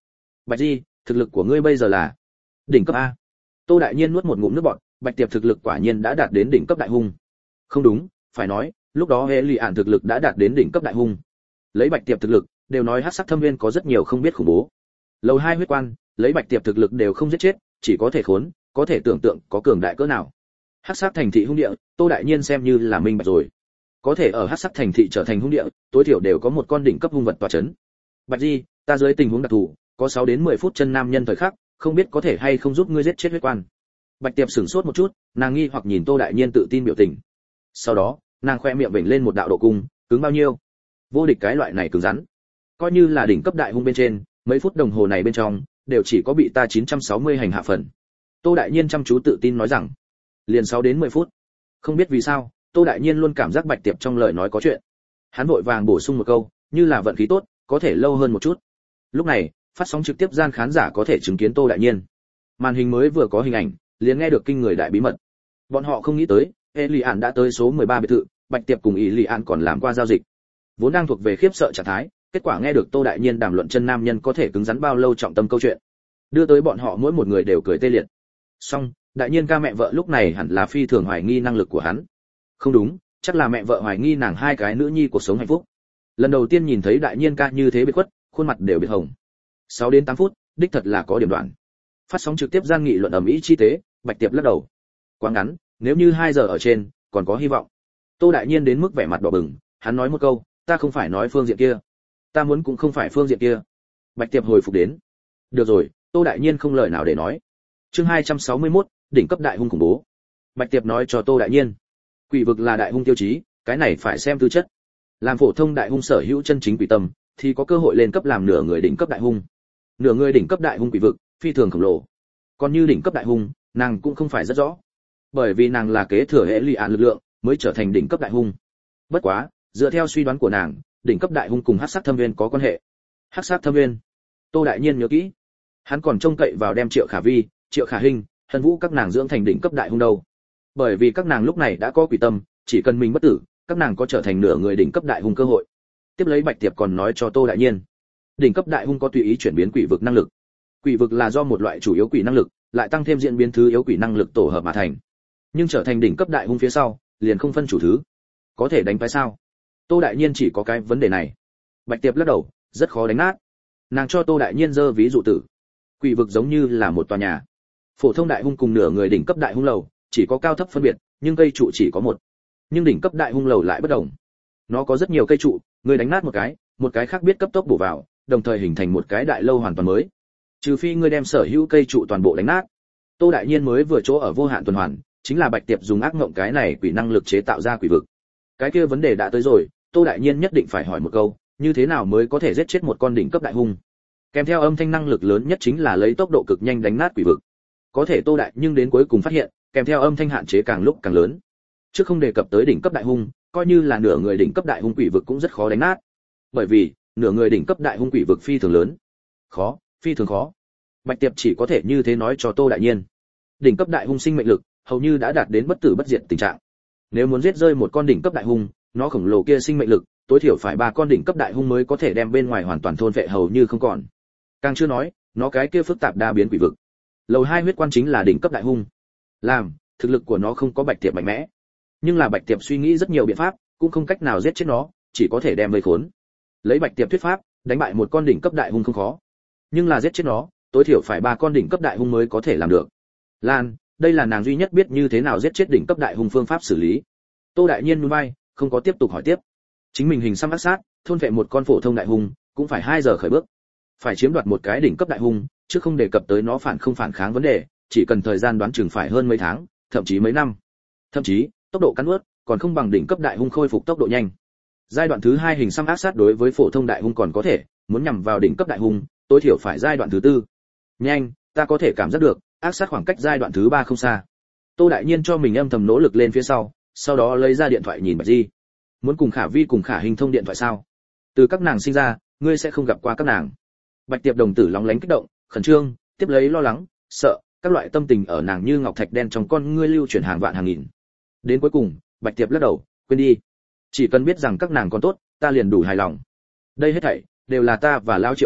S1: Bạch Di, thực lực của ngươi bây giờ là đỉnh cấp a. Tô Đại Nhiên nuốt một ngụm nước bọt, Bạch Tiệp thực lực quả nhiên đã đạt đến đỉnh cấp đại hung. Không đúng, phải nói, lúc đó hệ lụy ản thực lực đã đạt đến đỉnh cấp đại hung. Lấy Bạch Tiệp thực lực, đều nói Hắc Sắc Thâm Viên có rất nhiều không biết khủng bố. Lầu hai huyết quan, lấy Bạch Tiệp thực lực đều không giết chết, chỉ có thể khốn, có thể tưởng tượng có cường đại cỡ nào. Hắc Sắc thành thị hung địa, Tô Đại Nhiên xem như là minh bạch rồi. Có thể ở Hắc Sắc thành thị trở thành hung địa, tối thiểu đều có một con đỉnh cấp hung vật tọa chấn. Bạch Di, ta dưới tình huống đặc thù, có sáu đến mười phút chân nam nhân thời khắc, không biết có thể hay không giúp ngươi giết chết huyết quan. Bạch Tiệp sửng sốt một chút, nàng nghi hoặc nhìn Tô Đại Nhiên tự tin biểu tình. Sau đó, nàng khoe miệng vểnh lên một đạo độ cung, cứng bao nhiêu? Vô địch cái loại này cứng rắn. Coi như là đỉnh cấp đại hung bên trên, mấy phút đồng hồ này bên trong, đều chỉ có bị ta chín trăm sáu mươi hành hạ phần. Tô Đại Nhiên chăm chú tự tin nói rằng, liền sáu đến mười phút. Không biết vì sao, Tô Đại Nhiên luôn cảm giác Bạch Tiệp trong lời nói có chuyện. Hắn vội vàng bổ sung một câu, như là vận khí tốt, có thể lâu hơn một chút. Lúc này, phát sóng trực tiếp gian khán giả có thể chứng kiến Tô Đại Nhiên. Màn hình mới vừa có hình ảnh, liền nghe được kinh người đại bí mật. Bọn họ không nghĩ tới, Elian đã tới số mười ba biệt thự, Bạch Tiệp cùng Elian còn làm qua giao dịch. Vốn đang thuộc về khiếp sợ trạng thái, kết quả nghe được Tô Đại Nhiên đàm luận chân nam nhân có thể cứng rắn bao lâu trọng tâm câu chuyện, đưa tới bọn họ mỗi một người đều cười tê liệt. Song, Đại Nhiên ca mẹ vợ lúc này hẳn là phi thường hoài nghi năng lực của hắn. Không đúng, chắc là mẹ vợ hoài nghi nàng hai cái nữ nhi cuộc sống hạnh phúc. Lần đầu tiên nhìn thấy Đại Nhiên ca như thế biệt khuất, khuôn mặt đều biệt hồng. sáu đến tám phút, đích thật là có điểm đoạn. Phát sóng trực tiếp gian nghị luận ầm ĩ chi tế, Bạch Tiệp lắc đầu. Quá ngắn, nếu như hai giờ ở trên, còn có hy vọng. Tô Đại Nhiên đến mức vẻ mặt đỏ bừng, hắn nói một câu, ta không phải nói phương diện kia, ta muốn cũng không phải phương diện kia. Bạch Tiệp hồi phục đến. Được rồi, Tô Đại Nhiên không lời nào để nói. Chương hai trăm sáu mươi mốt, đỉnh cấp đại hung khủng bố. Bạch Tiệp nói cho Tô Đại Nhiên, quỷ vực là đại hung tiêu chí, cái này phải xem tư chất. Làm phổ thông đại hung sở hữu chân chính quỷ tâm, thì có cơ hội lên cấp làm nửa người đỉnh cấp đại hung. Nửa người đỉnh cấp đại hung quỷ vực, phi thường khổng lồ. Còn như đỉnh cấp đại hung, nàng cũng không phải rất rõ, bởi vì nàng là kế thừa hệ lụy án lực lượng, mới trở thành đỉnh cấp đại hung. Bất quá, dựa theo suy đoán của nàng, đỉnh cấp đại hung cùng Hắc Sắc Thâm Viên có quan hệ. Hắc Sắc Thâm Viên, Tô Đại Nhiên nhớ kỹ, hắn còn trông cậy vào đem Triệu Khả Vi, Triệu Khả Hinh, Hân Vũ các nàng dưỡng thành đỉnh cấp đại hung đâu. Bởi vì các nàng lúc này đã có quỷ tâm, chỉ cần mình bất tử, các nàng có trở thành nửa người đỉnh cấp đại hung cơ hội. Tiếp lấy Bạch Tiệp còn nói cho Tô Đại Nhiên, đỉnh cấp đại hung có tùy ý chuyển biến quỷ vực năng lực. Quỷ vực là do một loại chủ yếu quỷ năng lực, lại tăng thêm diễn biến thứ yếu quỷ năng lực tổ hợp mà thành. Nhưng trở thành đỉnh cấp đại hung phía sau, liền không phân chủ thứ. Có thể đánh phái sao? Tô Đại Nhiên chỉ có cái vấn đề này. Bạch Tiệp lắc đầu, rất khó đánh nát. Nàng cho Tô Đại Nhiên giơ ví dụ tử. Quỷ vực giống như là một tòa nhà. Phổ thông đại hung cùng nửa người đỉnh cấp đại hung lầu, chỉ có cao thấp phân biệt, nhưng cây trụ chỉ có một. Nhưng đỉnh cấp đại hung lầu lại bất đồng. Nó có rất nhiều cây trụ, người đánh nát một cái, một cái khác biết cấp tốc bổ vào, đồng thời hình thành một cái đại lâu hoàn toàn mới. Trừ phi ngươi đem sở hữu cây trụ toàn bộ đánh nát. Tô Đại Nhiên mới vừa chỗ ở vô hạn tuần hoàn, chính là Bạch Tiệp dùng ác ngộng cái này quỷ năng lực chế tạo ra quỷ vực. Cái kia vấn đề đã tới rồi, Tô Đại Nhiên nhất định phải hỏi một câu, như thế nào mới có thể giết chết một con đỉnh cấp đại hung? Kèm theo âm thanh năng lực lớn nhất chính là lấy tốc độ cực nhanh đánh nát quỷ vực. Có thể Tô Đại nhưng đến cuối cùng phát hiện, kèm theo âm thanh hạn chế càng lúc càng lớn. Chứ không đề cập tới đỉnh cấp đại hung, coi như là nửa người đỉnh cấp đại hung quỷ vực cũng rất khó đánh nát. Bởi vì, nửa người đỉnh cấp đại hung quỷ vực phi thường lớn. Khó, phi thường khó. Bạch Tiệp chỉ có thể như thế nói cho Tô Đại Nhiên. Đỉnh cấp đại hung sinh mệnh lực hầu như đã đạt đến bất tử bất diệt tình trạng. Nếu muốn giết rơi một con đỉnh cấp đại hung, nó khổng lồ kia sinh mệnh lực, tối thiểu phải ba con đỉnh cấp đại hung mới có thể đem bên ngoài hoàn toàn thôn vệ hầu như không còn. Càng chưa nói, nó cái kia phức tạp đa biến quỷ vực. Lầu hai huyết quan chính là đỉnh cấp đại hung. Làm, thực lực của nó không có Bạch Tiệp mạnh mẽ. Nhưng là Bạch Tiệp suy nghĩ rất nhiều biện pháp, cũng không cách nào giết chết nó, chỉ có thể đem vây khốn. Lấy Bạch Tiệp thuyết pháp, đánh bại một con đỉnh cấp đại hung không khó. Nhưng là giết chết nó, tối thiểu phải ba con đỉnh cấp đại hung mới có thể làm được. Lan, đây là nàng duy nhất biết như thế nào giết chết đỉnh cấp đại hung phương pháp xử lý. Tô Đại Nhiên nhún vai, không có tiếp tục hỏi tiếp. Chính mình hình xăm ác sát, thôn vệ một con phổ thông đại hung, cũng phải hai giờ khởi bước. Phải chiếm đoạt một cái đỉnh cấp đại hung, chứ không đề cập tới nó phản không phản kháng vấn đề, chỉ cần thời gian đoán chừng phải hơn mấy tháng, thậm chí mấy năm. Thậm chí, tốc độ cắn nuốt còn không bằng đỉnh cấp đại hung khôi phục tốc độ nhanh. Giai đoạn thứ hai hình xăm ác sát đối với phổ thông đại hung còn có thể, muốn nhằm vào đỉnh cấp đại hung, tối thiểu phải giai đoạn thứ tư. Nhanh, ta có thể cảm giác được, ác sát khoảng cách giai đoạn thứ ba không xa. Tô Đại Nhiên cho mình âm thầm nỗ lực lên phía sau, sau đó lấy ra điện thoại nhìn Bạch Di. Muốn cùng Khả Vi cùng Khả Hình thông điện thoại sao? Từ các nàng sinh ra, ngươi sẽ không gặp qua các nàng. Bạch Tiệp đồng tử lóng lánh kích động, khẩn trương, tiếp lấy lo lắng, sợ, các loại tâm tình ở nàng như ngọc thạch đen trong con ngươi lưu chuyển hàng vạn hàng nghìn. Đến cuối cùng, Bạch Tiệp lắc đầu, quên đi. Chỉ cần biết rằng các nàng còn tốt, ta liền đủ hài lòng. Đây hết thảy đều là ta và Lao Triệu lỗi,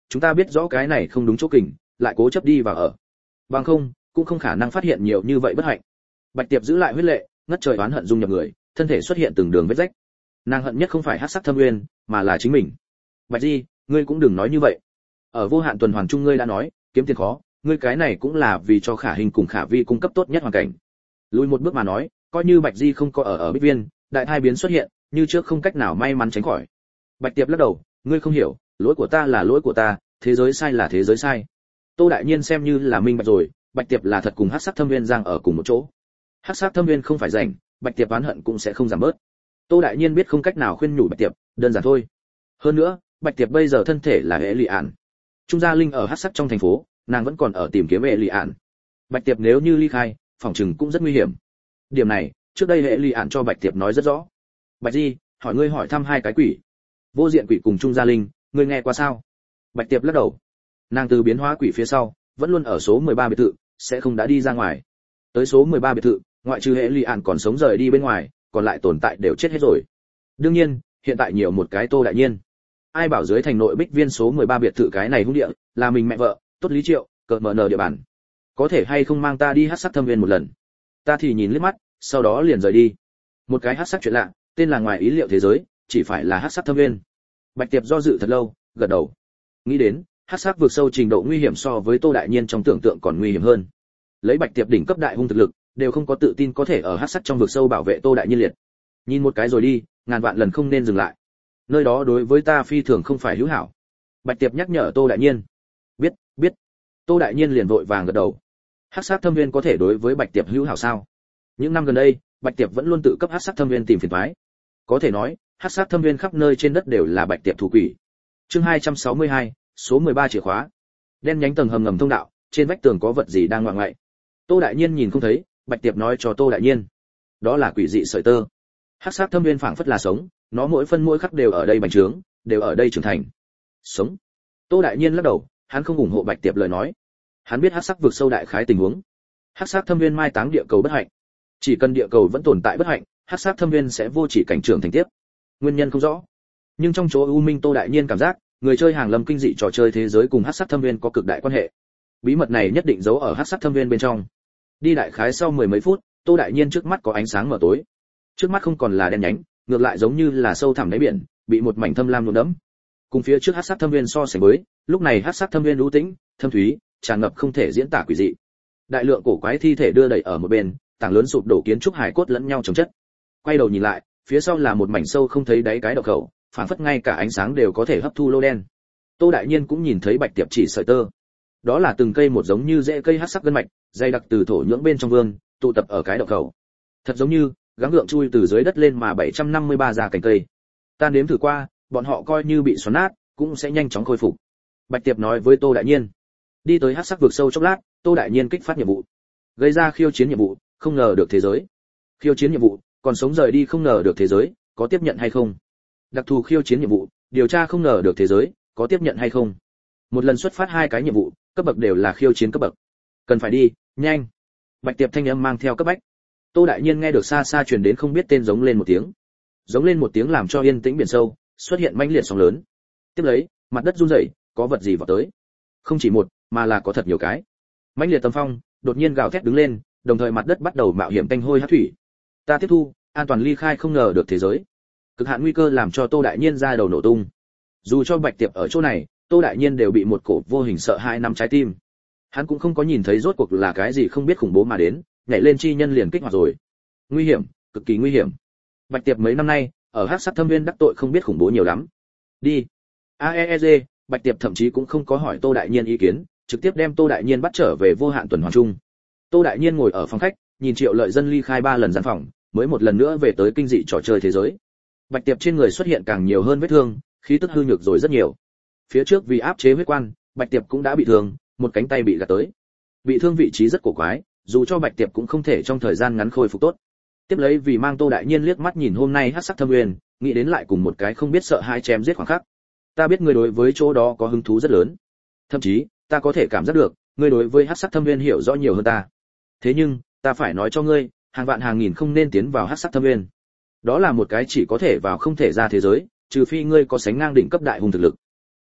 S1: chúng ta biết rõ cái này không đúng chỗ kình, lại cố chấp đi vào ở. Bằng không, cũng không khả năng phát hiện nhiều như vậy bất hạnh. Bạch Tiệp giữ lại huyết lệ, ngất trời oán hận dung nhập người, thân thể xuất hiện từng đường vết rách. Nàng hận nhất không phải hắc sắc thâm nguyên, mà là chính mình. Bạch Di, ngươi cũng đừng nói như vậy. Ở vô hạn tuần hoàn chung ngươi đã nói, kiếm tiền khó, ngươi cái này cũng là vì cho Khả Hình cùng Khả Vi cung cấp tốt nhất hoàn cảnh. Lùi một bước mà nói, coi như Bạch Di không có ở ở Bích Viên, đại thai biến xuất hiện, như trước không cách nào may mắn tránh khỏi. Bạch Tiệp lắc đầu, ngươi không hiểu, lỗi của ta là lỗi của ta, thế giới sai là thế giới sai. Tô Đại Nhiên xem như là minh bạch rồi, Bạch Tiệp là thật cùng hắc sắc thâm viên giang ở cùng một chỗ. Hắc sắc thâm viên không phải rảnh, Bạch Tiệp oán hận cũng sẽ không giảm bớt. Tô Đại Nhiên biết không cách nào khuyên nhủ Bạch Tiệp, đơn giản thôi. Hơn nữa, Bạch Tiệp bây giờ thân thể là hệ lụy ản. Trung gia linh ở hắc sắc trong thành phố, nàng vẫn còn ở tìm kiếm hệ lụy ản. Bạch Tiệp nếu như ly khai, phòng trừng cũng rất nguy hiểm. Điểm này, trước đây hệ lụy ản cho Bạch Tiệp nói rất rõ. Bạch Di, hỏi ngươi hỏi thăm hai cái quỷ. Vô diện quỷ cùng Trung gia linh, ngươi nghe qua sao? Bạch Tiệp lắc đầu. Nàng từ biến hóa quỷ phía sau, vẫn luôn ở số mười ba biệt thự, sẽ không đã đi ra ngoài. Tới số mười ba biệt thự, ngoại trừ hệ lụy ản còn sống rời đi bên ngoài, còn lại tồn tại đều chết hết rồi. Đương nhiên, hiện tại nhiều một cái Tô Đại Nhiên. Ai bảo dưới thành nội Bích Viên số mười ba biệt thự cái này hung địa, là mình mẹ vợ, tốt Lý Triệu, cợt mở nở địa bàn. Có thể hay không mang ta đi hắc sắc thâm viên một lần? Ta thì nhìn liếc mắt, sau đó liền rời đi. Một cái hắc sắc chuyện lạ, tên là ngoài ý liệu thế giới, chỉ phải là hắc sắc thâm viên. Bạch Tiệp do dự thật lâu, gật đầu. Nghĩ đến, hắc sắc vượt sâu trình độ nguy hiểm so với Tô Đại Nhiên trong tưởng tượng còn nguy hiểm hơn. Lấy Bạch Tiệp đỉnh cấp đại hung thực lực, đều không có tự tin có thể ở hắc sắc trong vực sâu bảo vệ Tô Đại Nhiên liệt. Nhìn một cái rồi đi, ngàn vạn lần không nên dừng lại. Nơi đó đối với ta phi thường không phải hữu hảo. Bạch Tiệp nhắc nhở Tô Đại Nhiên. Biết, biết. Tô Đại Nhiên liền vội vàng gật đầu. Hắc sắc thâm viên có thể đối với Bạch Tiệp hữu hảo sao? Những năm gần đây, Bạch Tiệp vẫn luôn tự cấp hắc sắc thâm viên tìm phiền toái. Có thể nói, hắc sắc thâm viên khắp nơi trên đất đều là Bạch Tiệp thủ quỷ. Chương hai trăm sáu mươi hai, số mười ba chìa khóa. Đen nhánh tầng hầm ngầm thông đạo, trên vách tường có vật gì đang ngoạng ngoại. Tô Đại Nhiên nhìn không thấy, Bạch Tiệp nói cho Tô Đại Nhiên. Đó là quỷ dị sợi tơ. Hắc sắc thâm viên phảng phất là sống, nó mỗi phân mỗi khắc đều ở đây bành trướng, đều ở đây trưởng thành. Sống. Tô Đại Nhiên lắc đầu, hắn không ủng hộ Bạch Tiệp lời nói. Hắn biết hắc sắc vực sâu đại khái tình huống. Hắc sắc thâm viên mai táng địa cầu bất hạnh. Chỉ cần địa cầu vẫn tồn tại bất hạnh, hắc sắc thâm viên sẽ vô chỉ cảnh trưởng thành tiếp. Nguyên nhân không rõ. Nhưng trong chỗ U Minh Tô Đại Nhiên cảm giác, người chơi hàng lâm kinh dị trò chơi thế giới cùng hắc sắc thâm viên có cực đại quan hệ. Bí mật này nhất định giấu ở hắc sắc thâm viên bên trong. Đi đại khái sau mười mấy phút, Tô Đại Nhiên trước mắt có ánh sáng mở tối. Trước mắt không còn là đen nhánh, ngược lại giống như là sâu thẳm đáy biển, bị một mảnh thâm lam nhuộm đẫm. Cùng phía trước hắc sắc thâm viên so sánh với, lúc này hắc sắc thâm viên lũ tĩnh, thâm thúy, tràn ngập không thể diễn tả quỷ dị. Đại lượng cổ quái thi thể đưa đẩy ở một bên, tảng lớn sụp đổ kiến trúc hải cốt lẫn nhau chồng chất. Quay đầu nhìn lại, phía sau là một mảnh sâu không thấy đáy cái độc khẩu, phảng phất ngay cả ánh sáng đều có thể hấp thu lô đen. Tô Đại Nhiên cũng nhìn thấy Bạch Tiệp chỉ sợi tơ. Đó là từng cây một giống như rễ cây hắc sắc gân mạch, dày đặc từ thổ nhưỡng bên trong vương, tụ tập ở cái độc khẩu. Thật giống như gắng gượng chui từ dưới đất lên mà bảy trăm năm mươi ba già cành cây. Ta nếm thử qua, bọn họ coi như bị xoắn nát, cũng sẽ nhanh chóng khôi phục. Bạch Tiệp nói với Tô Đại Nhiên. Đi tới hắc sắc vực sâu chốc lát, Tô Đại Nhiên kích phát nhiệm vụ. Gây ra khiêu chiến nhiệm vụ, không ngờ được thế giới. Khiêu chiến nhiệm vụ, còn sống rời đi không ngờ được thế giới, có tiếp nhận hay không? Đặc thù khiêu chiến nhiệm vụ, điều tra không ngờ được thế giới, có tiếp nhận hay không? Một lần xuất phát hai cái nhiệm vụ, cấp bậc đều là khiêu chiến cấp bậc. Cần phải đi, nhanh. Bạch Tiệp thanh âm mang theo cấp bách. Tô Đại Nhiên nghe được xa xa truyền đến không biết tên giống lên một tiếng. Giống lên một tiếng làm cho yên tĩnh biển sâu, xuất hiện mãnh liệt sóng lớn. Tiếp lấy, mặt đất run rẩy, có vật gì vọt tới. Không chỉ một, mà là có thật nhiều cái. Mãnh liệt tầm phong, đột nhiên gào thét đứng lên, đồng thời mặt đất bắt đầu mạo hiểm tanh hôi hắc thủy. Ta tiếp thu, an toàn ly khai không ngờ được thế giới. Cực hạn nguy cơ làm cho Tô Đại Nhiên ra đầu nổ tung. Dù cho Bạch Tiệp ở chỗ này, Tô Đại Nhiên đều bị một cổ vô hình sợ hãi nắm trái tim. Hắn cũng không có nhìn thấy rốt cuộc là cái gì không biết khủng bố mà đến, nhảy lên chi nhân liền kích hoạt rồi. Nguy hiểm, cực kỳ nguy hiểm. Bạch Tiệp mấy năm nay, ở hắc sắc thâm viên đắc tội không biết khủng bố nhiều lắm. Đi. a e e giê, Bạch Tiệp thậm chí cũng không có hỏi Tô Đại Nhiên ý kiến, trực tiếp đem Tô Đại Nhiên bắt trở về vô hạn tuần hoàn chung. Tô Đại Nhiên ngồi ở phòng khách, nhìn Triệu Lợi Dân ly khai ba lần gian phòng, mới một lần nữa về tới kinh dị trò chơi thế giới. Bạch Tiệp trên người xuất hiện càng nhiều hơn vết thương, khí tức hư nhược rồi rất nhiều. Phía trước vì áp chế huyết quan, Bạch Tiệp cũng đã bị thương, một cánh tay bị gạt tới. Bị thương vị trí rất cổ quái, dù cho Bạch Tiệp cũng không thể trong thời gian ngắn khôi phục tốt. Tiếp lấy vì mang Tô Đại Nhiên liếc mắt nhìn hôm nay hắc sắc thâm nguyên, nghĩ đến lại cùng một cái không biết sợ hãi chém giết khoảng khắc. Ta biết ngươi đối với chỗ đó có hứng thú rất lớn. Thậm chí, ta có thể cảm giác được, ngươi đối với hắc sắc thâm nguyên hiểu rõ nhiều hơn ta. Thế nhưng, ta phải nói cho ngươi, hàng vạn hàng nghìn không nên tiến vào hắc sắc thâm nguyên. Đó là một cái chỉ có thể vào không thể ra thế giới, trừ phi ngươi có sánh ngang đỉnh cấp đại hùng thực lực.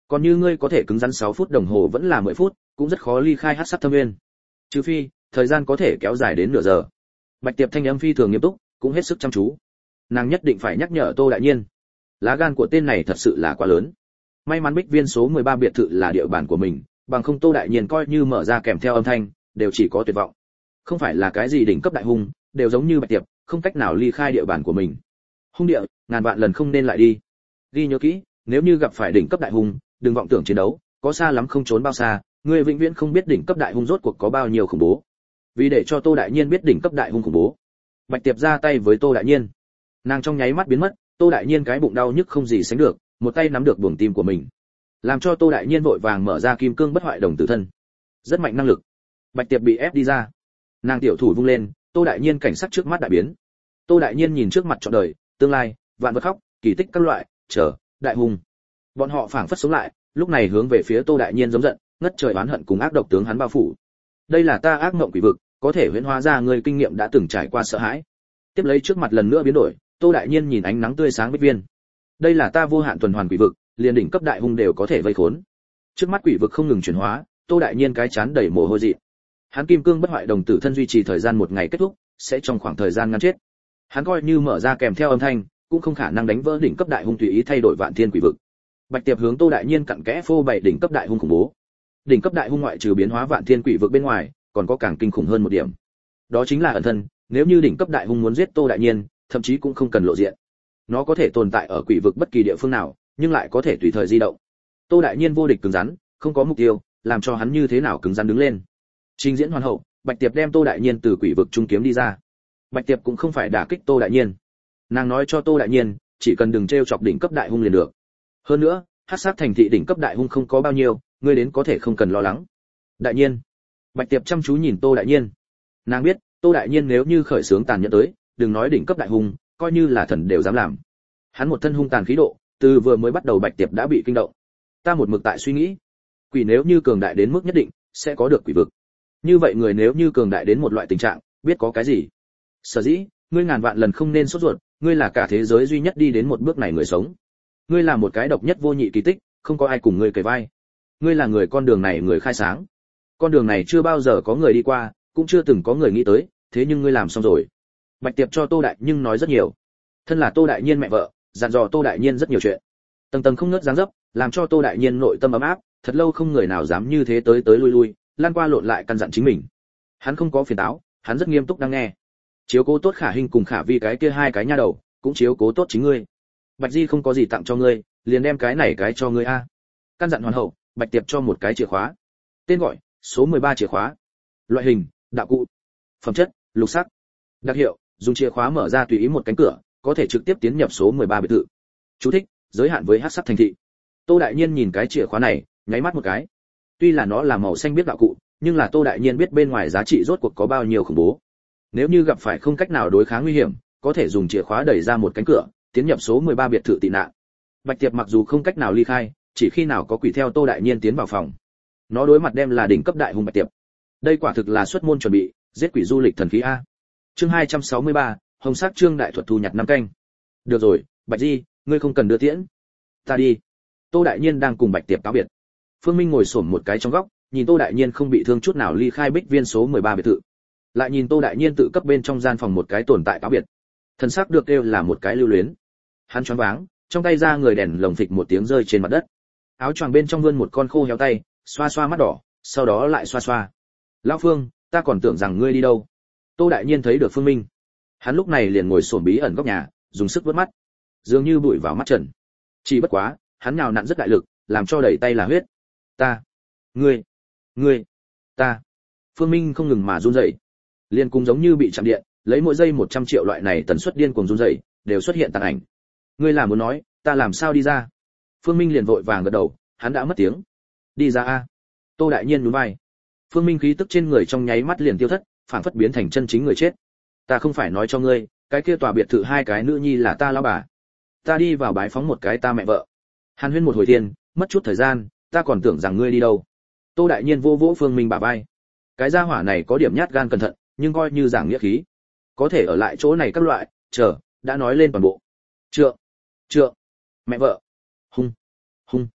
S1: Còn như ngươi có thể cứng rắn sáu phút đồng hồ vẫn là mười phút, cũng rất khó ly khai hắc sắc thâm nguyên. Trừ phi, thời gian có thể kéo dài đến nửa giờ. Bạch Tiệp thanh âm phi thường nghiêm túc, cũng hết sức chăm chú. Nàng nhất định phải nhắc nhở Tô Đại Nhiên. Lá gan của tên này thật sự là quá lớn. May mắn Bích Viên số mười ba biệt thự là địa bàn của mình, bằng không Tô Đại Nhiên coi như mở ra kèm theo âm thanh, đều chỉ có tuyệt vọng. Không phải là cái gì đỉnh cấp đại hung, đều giống như Bạch Tiệp, không cách nào ly khai địa bàn của mình. Hung địa, ngàn vạn lần không nên lại đi. Ghi nhớ kỹ, nếu như gặp phải đỉnh cấp đại hung, đừng vọng tưởng chiến đấu, có xa lắm không trốn bao xa, người vĩnh viễn không biết đỉnh cấp đại hung rốt cuộc có bao nhiêu khủng bố. Vì để cho Tô Đại Nhiên biết đỉnh cấp đại hung khủng bố, Bạch Tiệp ra tay với Tô Đại Nhiên. Nàng trong nháy mắt biến mất, Tô Đại Nhiên cái bụng đau nhức không gì sánh được, một tay nắm được buồng tim của mình, làm cho Tô Đại Nhiên vội vàng mở ra kim cương bất hoại đồng tử thân. Rất mạnh năng lực. Bạch Tiệp bị ép đi ra. Nàng tiểu thủ vung lên, Tô Đại Nhiên cảnh sắc trước mắt đại biến. Tô Đại Nhiên nhìn trước mặt trọn đời, tương lai, vạn vật khóc, kỳ tích các loại, chờ, đại hùng. Bọn họ phảng phất sống lại, lúc này hướng về phía Tô Đại Nhiên giống giận, ngất trời oán hận cùng ác độc tướng hắn bao phủ. Đây là ta ác mộng quỷ vực, có thể huyễn hóa ra người kinh nghiệm đã từng trải qua sợ hãi. Tiếp lấy trước mặt lần nữa biến đổi, Tô Đại Nhiên nhìn ánh nắng tươi sáng bích viên. Đây là ta vô hạn tuần hoàn quỷ vực, liền đỉnh cấp đại hung đều có thể vây khốn. Trước mắt quỷ vực không ngừng chuyển hóa, Tô Đại Nhiên cái chán đầy mồ hôi dị. Hắn kim cương bất hoại đồng tử thân duy trì thời gian một ngày kết thúc, sẽ trong khoảng thời gian ngắn chết. Hắn coi như mở ra kèm theo âm thanh, cũng không khả năng đánh vỡ đỉnh cấp đại hung tùy ý thay đổi vạn thiên quỷ vực. Bạch Tiệp hướng Tô Đại Nhiên cặn kẽ phô bày đỉnh cấp đại hung khủng bố. Đỉnh cấp đại hung ngoại trừ biến hóa vạn thiên quỷ vực bên ngoài, còn có càng kinh khủng hơn một điểm. Đó chính là ẩn thân, nếu như đỉnh cấp đại hung muốn giết Tô Đại Nhiên, thậm chí cũng không cần lộ diện. Nó có thể tồn tại ở quỷ vực bất kỳ địa phương nào, nhưng lại có thể tùy thời di động. Tô Đại Nhiên vô địch cứng rắn, không có mục tiêu, làm cho hắn như thế nào cứng rắn đứng lên. Trình diễn hoàn hậu, Bạch Tiệp đem Tô Đại Nhiên từ quỷ vực trung kiếm đi ra. Bạch Tiệp cũng không phải đả kích Tô Đại Nhiên. Nàng nói cho Tô Đại Nhiên, chỉ cần đừng trêu chọc đỉnh cấp đại hung liền được. Hơn nữa, hắc sát thành thị đỉnh cấp đại hung không có bao nhiêu, ngươi đến có thể không cần lo lắng. Đại Nhiên. Bạch Tiệp chăm chú nhìn Tô Đại Nhiên. Nàng biết, Tô Đại Nhiên nếu như khởi sướng tàn nhẫn tới, đừng nói đỉnh cấp đại hung, coi như là thần đều dám làm. Hắn một thân hung tàn khí độ, từ vừa mới bắt đầu Bạch Tiệp đã bị kinh động. Ta một mực tại suy nghĩ, quỷ nếu như cường đại đến mức nhất định, sẽ có được quỷ vực. Như vậy người nếu như cường đại đến một loại tình trạng, biết có cái gì? Sở dĩ, ngươi ngàn vạn lần không nên sốt ruột, ngươi là cả thế giới duy nhất đi đến một bước này người sống. Ngươi là một cái độc nhất vô nhị kỳ tích, không có ai cùng ngươi kề vai. Ngươi là người con đường này người khai sáng. Con đường này chưa bao giờ có người đi qua, cũng chưa từng có người nghĩ tới, thế nhưng ngươi làm xong rồi. Bạch Tiệp cho Tô Đại nhưng nói rất nhiều. Thân là Tô Đại Nhiên mẹ vợ, dặn dò Tô Đại Nhiên rất nhiều chuyện. Tầng tầng không ngớt dáng dấp, làm cho Tô Đại Nhiên nội tâm ấm áp, thật lâu không người nào dám như thế tới tới lui lui, lan qua lộn lại căn dặn chính mình. Hắn không có phiền táo, hắn rất nghiêm túc đang nghe. Chiếu cố tốt Khả Hinh cùng Khả Vi cái kia hai cái nha đầu, cũng chiếu cố tốt chính ngươi. Bạch Di không có gì tặng cho ngươi, liền đem cái này cái cho ngươi a. Căn dặn hoàn hậu, Bạch Tiệp cho một cái chìa khóa. Tên gọi: số mười ba chìa khóa. Loại hình: đạo cụ. Phẩm chất: lục sắc. Đặc hiệu: dùng chìa khóa mở ra tùy ý một cánh cửa, có thể trực tiếp tiến nhập số mười ba biệt thự. Chú thích: giới hạn với hắc sắc thành thị. Tô Đại Nhiên nhìn cái chìa khóa này, nháy mắt một cái. Tuy là nó là màu xanh biết đạo cụ, nhưng là Tô Đại Nhiên biết bên ngoài giá trị rốt cuộc có bao nhiêu khủng bố. Nếu như gặp phải không cách nào đối kháng nguy hiểm, có thể dùng chìa khóa đẩy ra một cánh cửa, tiến nhập số mười ba biệt thự tị nạn. Bạch Tiệp mặc dù không cách nào ly khai, chỉ khi nào có quỷ theo Tô Đại Nhiên tiến vào phòng. Nó đối mặt đem là đỉnh cấp đại hung Bạch Tiệp. Đây quả thực là xuất môn chuẩn bị, giết quỷ du lịch thần khí a. Chương hai trăm sáu mươi ba, Hồng Sắc Trương đại thuật thu nhặt năm canh. Được rồi, Bạch Di, ngươi không cần đưa tiễn. Ta đi. Tô Đại Nhiên đang cùng Bạch Tiệp cáo biệt. Phương Minh ngồi xổm một cái trong góc, nhìn Tô Đại Nhiên không bị thương chút nào ly khai Bích Viên số mười ba biệt thự. Lại nhìn Tô Đại Nhiên tự cấp bên trong gian phòng một cái tồn tại cáo biệt. Thần sắc được kêu là một cái lưu luyến. Hắn choáng váng, trong tay ra người đèn lồng phịch một tiếng rơi trên mặt đất. Áo choàng bên trong vươn một con khô héo tay, xoa xoa mắt đỏ, sau đó lại xoa xoa. Lão Phương, ta còn tưởng rằng ngươi đi đâu. Tô Đại Nhiên thấy được Phương Minh. Hắn lúc này liền ngồi xổm bí ẩn góc nhà, dùng sức vớt mắt. Dường như bụi vào mắt trần. Chỉ bất quá, hắn nhào nặn rất đại lực, làm cho đẩy tay là huyết. Ta, ngươi, ngươi, ta. Phương Minh không ngừng mà run rẩy, liền cùng giống như bị chạm điện, lấy mỗi giây một trăm triệu loại này tần suất điên cuồng run rẩy, đều xuất hiện tàn ảnh. Ngươi là muốn nói, ta làm sao đi ra? Phương Minh liền vội vàng gật đầu, hắn đã mất tiếng. Đi ra a. Tô Đại Nhiên nhún vai. Phương Minh khí tức trên người trong nháy mắt liền tiêu thất, phản phất biến thành chân chính người chết. Ta không phải nói cho ngươi, cái kia tòa biệt thự hai cái nữ nhi là ta lão bà. Ta đi vào bái phóng một cái ta mẹ vợ. Hàn Huyên một hồi tiền, mất chút thời gian, ta còn tưởng rằng ngươi đi đâu. Tô Đại Nhiên vô vỗ Phương Minh bả vai. Cái gia hỏa này có điểm nhát gan cẩn thận, nhưng coi như giảng nghĩa khí. Có thể ở lại chỗ này các loại, chờ, đã nói lên toàn bộ. Trượng, trượng, mẹ vợ, hung, hung,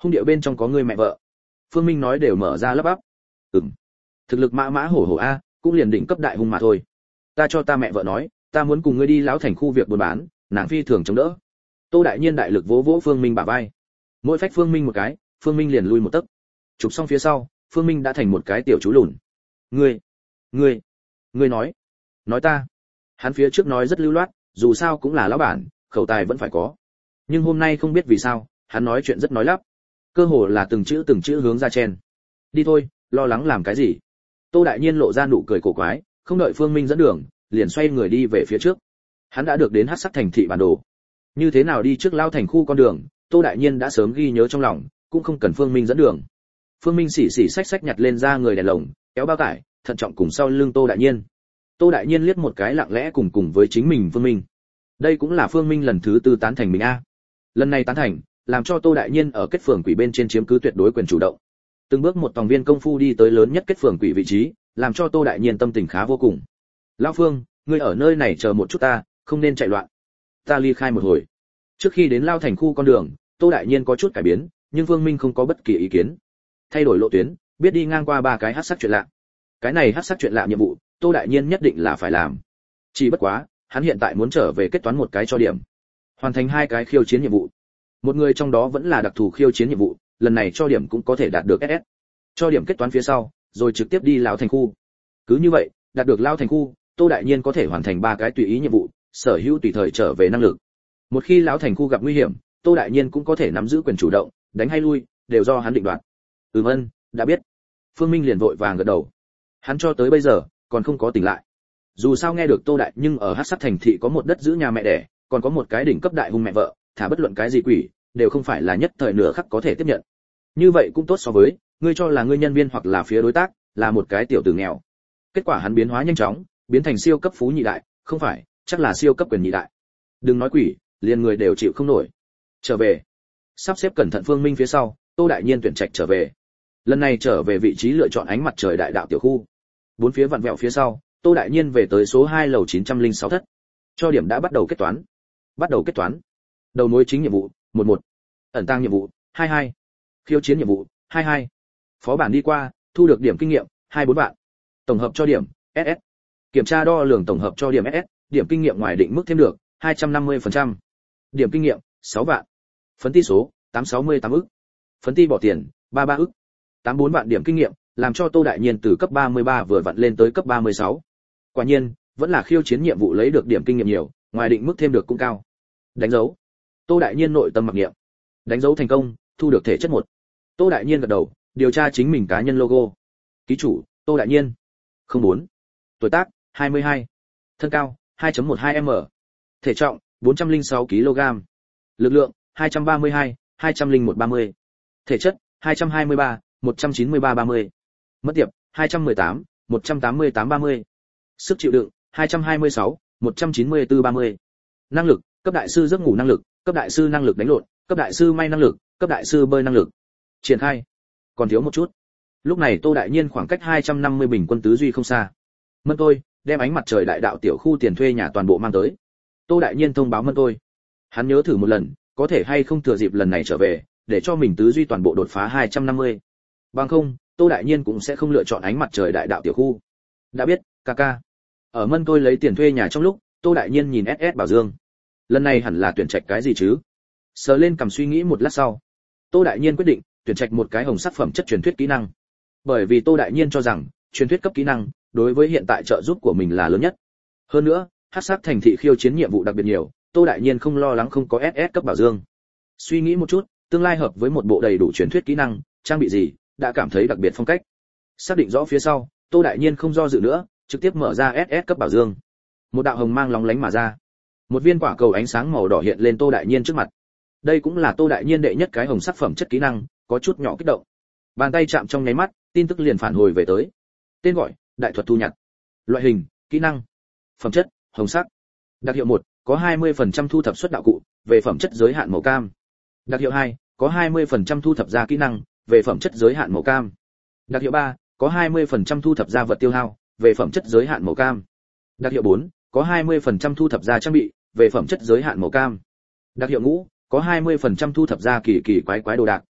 S1: Hung địa bên trong có người mẹ vợ. Phương Minh nói đều mở ra lắp bắp. Ừm. Thực lực mã mã hổ hổ a, cũng liền đỉnh cấp đại hung mà thôi. Ta cho ta mẹ vợ nói, ta muốn cùng ngươi đi lão thành khu việc buôn bán, nàng phi thường chống đỡ. Tô Đại Nhiên đại lực vỗ vỗ Phương Minh bả vai. Mỗi phách Phương Minh một cái, Phương Minh liền lui một tấc. Chụp xong phía sau, Phương Minh đã thành một cái tiểu chú lùn. Ngươi, ngươi, ngươi nói, nói ta. Hắn phía trước nói rất lưu loát, dù sao cũng là lão bản, khẩu tài vẫn phải có. Nhưng hôm nay không biết vì sao, hắn nói chuyện rất nói lắp. Cơ hồ là từng chữ từng chữ hướng ra chen. Đi thôi, lo lắng làm cái gì? Tô Đại Nhiên lộ ra nụ cười cổ quái, không đợi Phương Minh dẫn đường, liền xoay người đi về phía trước. Hắn đã được đến Hắc Sắc thành thị bản đồ. Như thế nào đi trước lao thành khu con đường, Tô Đại Nhiên đã sớm ghi nhớ trong lòng, cũng không cần Phương Minh dẫn đường. Phương Minh xỉ xỉ xách xách nhặt lên ra người đèn lồng, kéo bao tải, thận trọng cùng sau lưng Tô Đại Nhiên. Tô Đại Nhiên liếc một cái lặng lẽ cùng cùng với chính mình Phương Minh. Đây cũng là Phương Minh lần thứ tư tán thành mình a. Lần này tán thành, làm cho Tô Đại Nhiên ở kết phường quỷ bên trên chiếm cứ tuyệt đối quyền chủ động. Từng bước một tòng viên công phu đi tới lớn nhất kết phường quỷ vị trí, làm cho Tô Đại Nhiên tâm tình khá vô cùng. Lão Phương, ngươi ở nơi này chờ một chút ta, không nên chạy loạn. Ta ly khai một hồi. Trước khi đến lao thành khu con đường, Tô Đại Nhiên có chút cải biến, nhưng Phương Minh không có bất kỳ ý kiến. Thay đổi lộ tuyến, biết đi ngang qua ba cái hắc sắc chuyện lạ. Cái này hắc sắc chuyện lạ nhiệm vụ, Tô Đại Nhiên nhất định là phải làm. Chỉ bất quá, hắn hiện tại muốn trở về kết toán một cái cho điểm, hoàn thành hai cái khiêu chiến nhiệm vụ. Một người trong đó vẫn là đặc thù khiêu chiến nhiệm vụ, lần này cho điểm cũng có thể đạt được ét ét. Cho điểm kết toán phía sau, rồi trực tiếp đi lao thành khu. Cứ như vậy, đạt được lao thành khu, Tô Đại Nhiên có thể hoàn thành ba cái tùy ý nhiệm vụ, sở hữu tùy thời trở về năng lực. Một khi lão thành khu gặp nguy hiểm, Tô Đại Nhiên cũng có thể nắm giữ quyền chủ động, đánh hay lui, đều do hắn định đoạt. Ừm ân, đã biết. Phương Minh liền vội vàng gật đầu. Hắn cho tới bây giờ còn không có tỉnh lại. Dù sao nghe được Tô Đại nhưng ở Hắc Sắc thành thị có một đất giữ nhà mẹ đẻ, còn có một cái đỉnh cấp đại hung mẹ vợ, thả bất luận cái gì quỷ, đều không phải là nhất thời nửa khắc có thể tiếp nhận. Như vậy cũng tốt so với, ngươi cho là ngươi nhân viên hoặc là phía đối tác, là một cái tiểu tử nghèo. Kết quả hắn biến hóa nhanh chóng, biến thành siêu cấp phú nhị đại, không phải, chắc là siêu cấp quyền nhị đại. Đừng nói quỷ, liền người đều chịu không nổi. Trở về. Sắp xếp cẩn thận Phương Minh phía sau, Tô Đại Nhiên tuyển trạch trở về. Lần này trở về vị trí lựa chọn ánh mặt trời đại đạo tiểu khu. Bốn phía vặn vẹo phía sau, Tô Đại Nhiên về tới số hai lầu chín trăm lẻ sáu thất. Cho điểm đã bắt đầu kết toán. Bắt đầu kết toán. Đầu mối chính nhiệm vụ, một một. Ẩn tang nhiệm vụ, hai hai. Khiêu chiến nhiệm vụ, hai hai. Phó bản đi qua, thu được điểm kinh nghiệm, hai bốn vạn. Tổng hợp cho điểm, ét ét. Kiểm tra đo lường tổng hợp cho điểm ét ét, điểm kinh nghiệm ngoài định mức thêm được, hai trăm năm mươi phần trăm. Điểm kinh nghiệm, sáu vạn. Phấn ti số, tám trăm sáu mươi tám ức. Phấn ti bỏ tiền, ba mươi ba ức. tám mươi bốn vạn điểm kinh nghiệm, làm cho Tô Đại Nhiên từ cấp ba mươi ba vừa vặn lên tới cấp ba mươi sáu. Quả nhiên, vẫn là khiêu chiến nhiệm vụ lấy được điểm kinh nghiệm nhiều, ngoài định mức thêm được cũng cao. Đánh dấu. Tô Đại Nhiên nội tâm mặc niệm. Đánh dấu thành công, thu được thể chất một. Tô Đại Nhiên gật đầu, điều tra chính mình cá nhân logo. Ký chủ, Tô Đại Nhiên. không bốn. Tuổi tác, hai mươi hai. Thân cao, hai phẩy mười hai mét. Thể trọng, bốn trăm lẻ sáu ki lô gam. Lực lượng, hai trăm ba mươi hai, hai trăm lẻ một ba mươi. Thể chất, hai trăm hai mươi ba, một trăm chín mươi ba ba mươi. Mất tiệp, hai trăm mười tám, một trăm tám mươi tám ba mươi. Sức chịu đựng, hai trăm hai mươi sáu, một trăm chín mươi tư ba mươi. Năng lực, cấp đại sư giấc ngủ năng lực, cấp đại sư năng lực đánh lộn, cấp đại sư may năng lực, cấp đại sư bơi năng lực. Triển khai. Còn thiếu một chút. Lúc này Tô Đại Nhiên khoảng cách hai trăm năm mươi bình quân tứ duy không xa. Mân tôi, đem ánh mặt trời đại đạo tiểu khu tiền thuê nhà toàn bộ mang tới. Tô Đại Nhiên thông báo Mân tôi. Hắn nhớ thử một lần, có thể hay không thừa dịp lần này trở về, để cho mình tứ duy toàn bộ đột phá hai trăm năm mươi. Bằng không, Tô Đại Nhiên cũng sẽ không lựa chọn ánh mặt trời đại đạo tiểu khu. Đã biết, ca ca. Ở Mân tôi lấy tiền thuê nhà trong lúc, Tô Đại Nhiên nhìn ét ét Bảo Dương. Lần này hẳn là tuyển trạch cái gì chứ? Sờ lên cầm suy nghĩ một lát sau, Tô Đại Nhiên quyết định tuyển trạch một cái hồng sắc phẩm chất truyền thuyết kỹ năng. Bởi vì Tô Đại Nhiên cho rằng, truyền thuyết cấp kỹ năng đối với hiện tại trợ giúp của mình là lớn nhất. Hơn nữa, Hắc Sắc thành thị khiêu chiến nhiệm vụ đặc biệt nhiều, Tô Đại Nhiên không lo lắng không có ét ét cấp Bảo Dương. Suy nghĩ một chút, tương lai hợp với một bộ đầy đủ truyền thuyết kỹ năng, trang bị gì, đã cảm thấy đặc biệt phong cách. Xác định rõ phía sau, Tô Đại Nhiên không do dự nữa, trực tiếp mở ra ét ét cấp Bảo Dương. Một đạo hồng mang lóng lánh mà ra. Một viên quả cầu ánh sáng màu đỏ hiện lên Tô Đại Nhiên trước mặt. Đây cũng là Tô Đại Nhiên đệ nhất cái hồng sắc phẩm chất kỹ năng, có chút nhỏ kích động. Bàn tay chạm trong nháy mắt, tin tức liền phản hồi về tới. Tên gọi: Đại thuật thu nhặt. Loại hình: Kỹ năng. Phẩm chất: Hồng sắc. Đặc hiệu một: Có hai mươi phần trăm thu thập xuất đạo cụ, về phẩm chất giới hạn màu cam. Đặc hiệu hai: Có hai mươi phần trăm thu thập ra kỹ năng, về phẩm chất giới hạn màu cam. Đặc hiệu ba: Có hai mươi phần trăm thu thập ra vật tiêu hao, về phẩm chất giới hạn màu cam. Đặc hiệu bốn: Có hai mươi phần trăm thu thập ra trang bị, về phẩm chất giới hạn màu cam. Đặc hiệu ngũ: Có hai mươi phần trăm thu thập ra kỳ kỳ quái quái đồ đạc,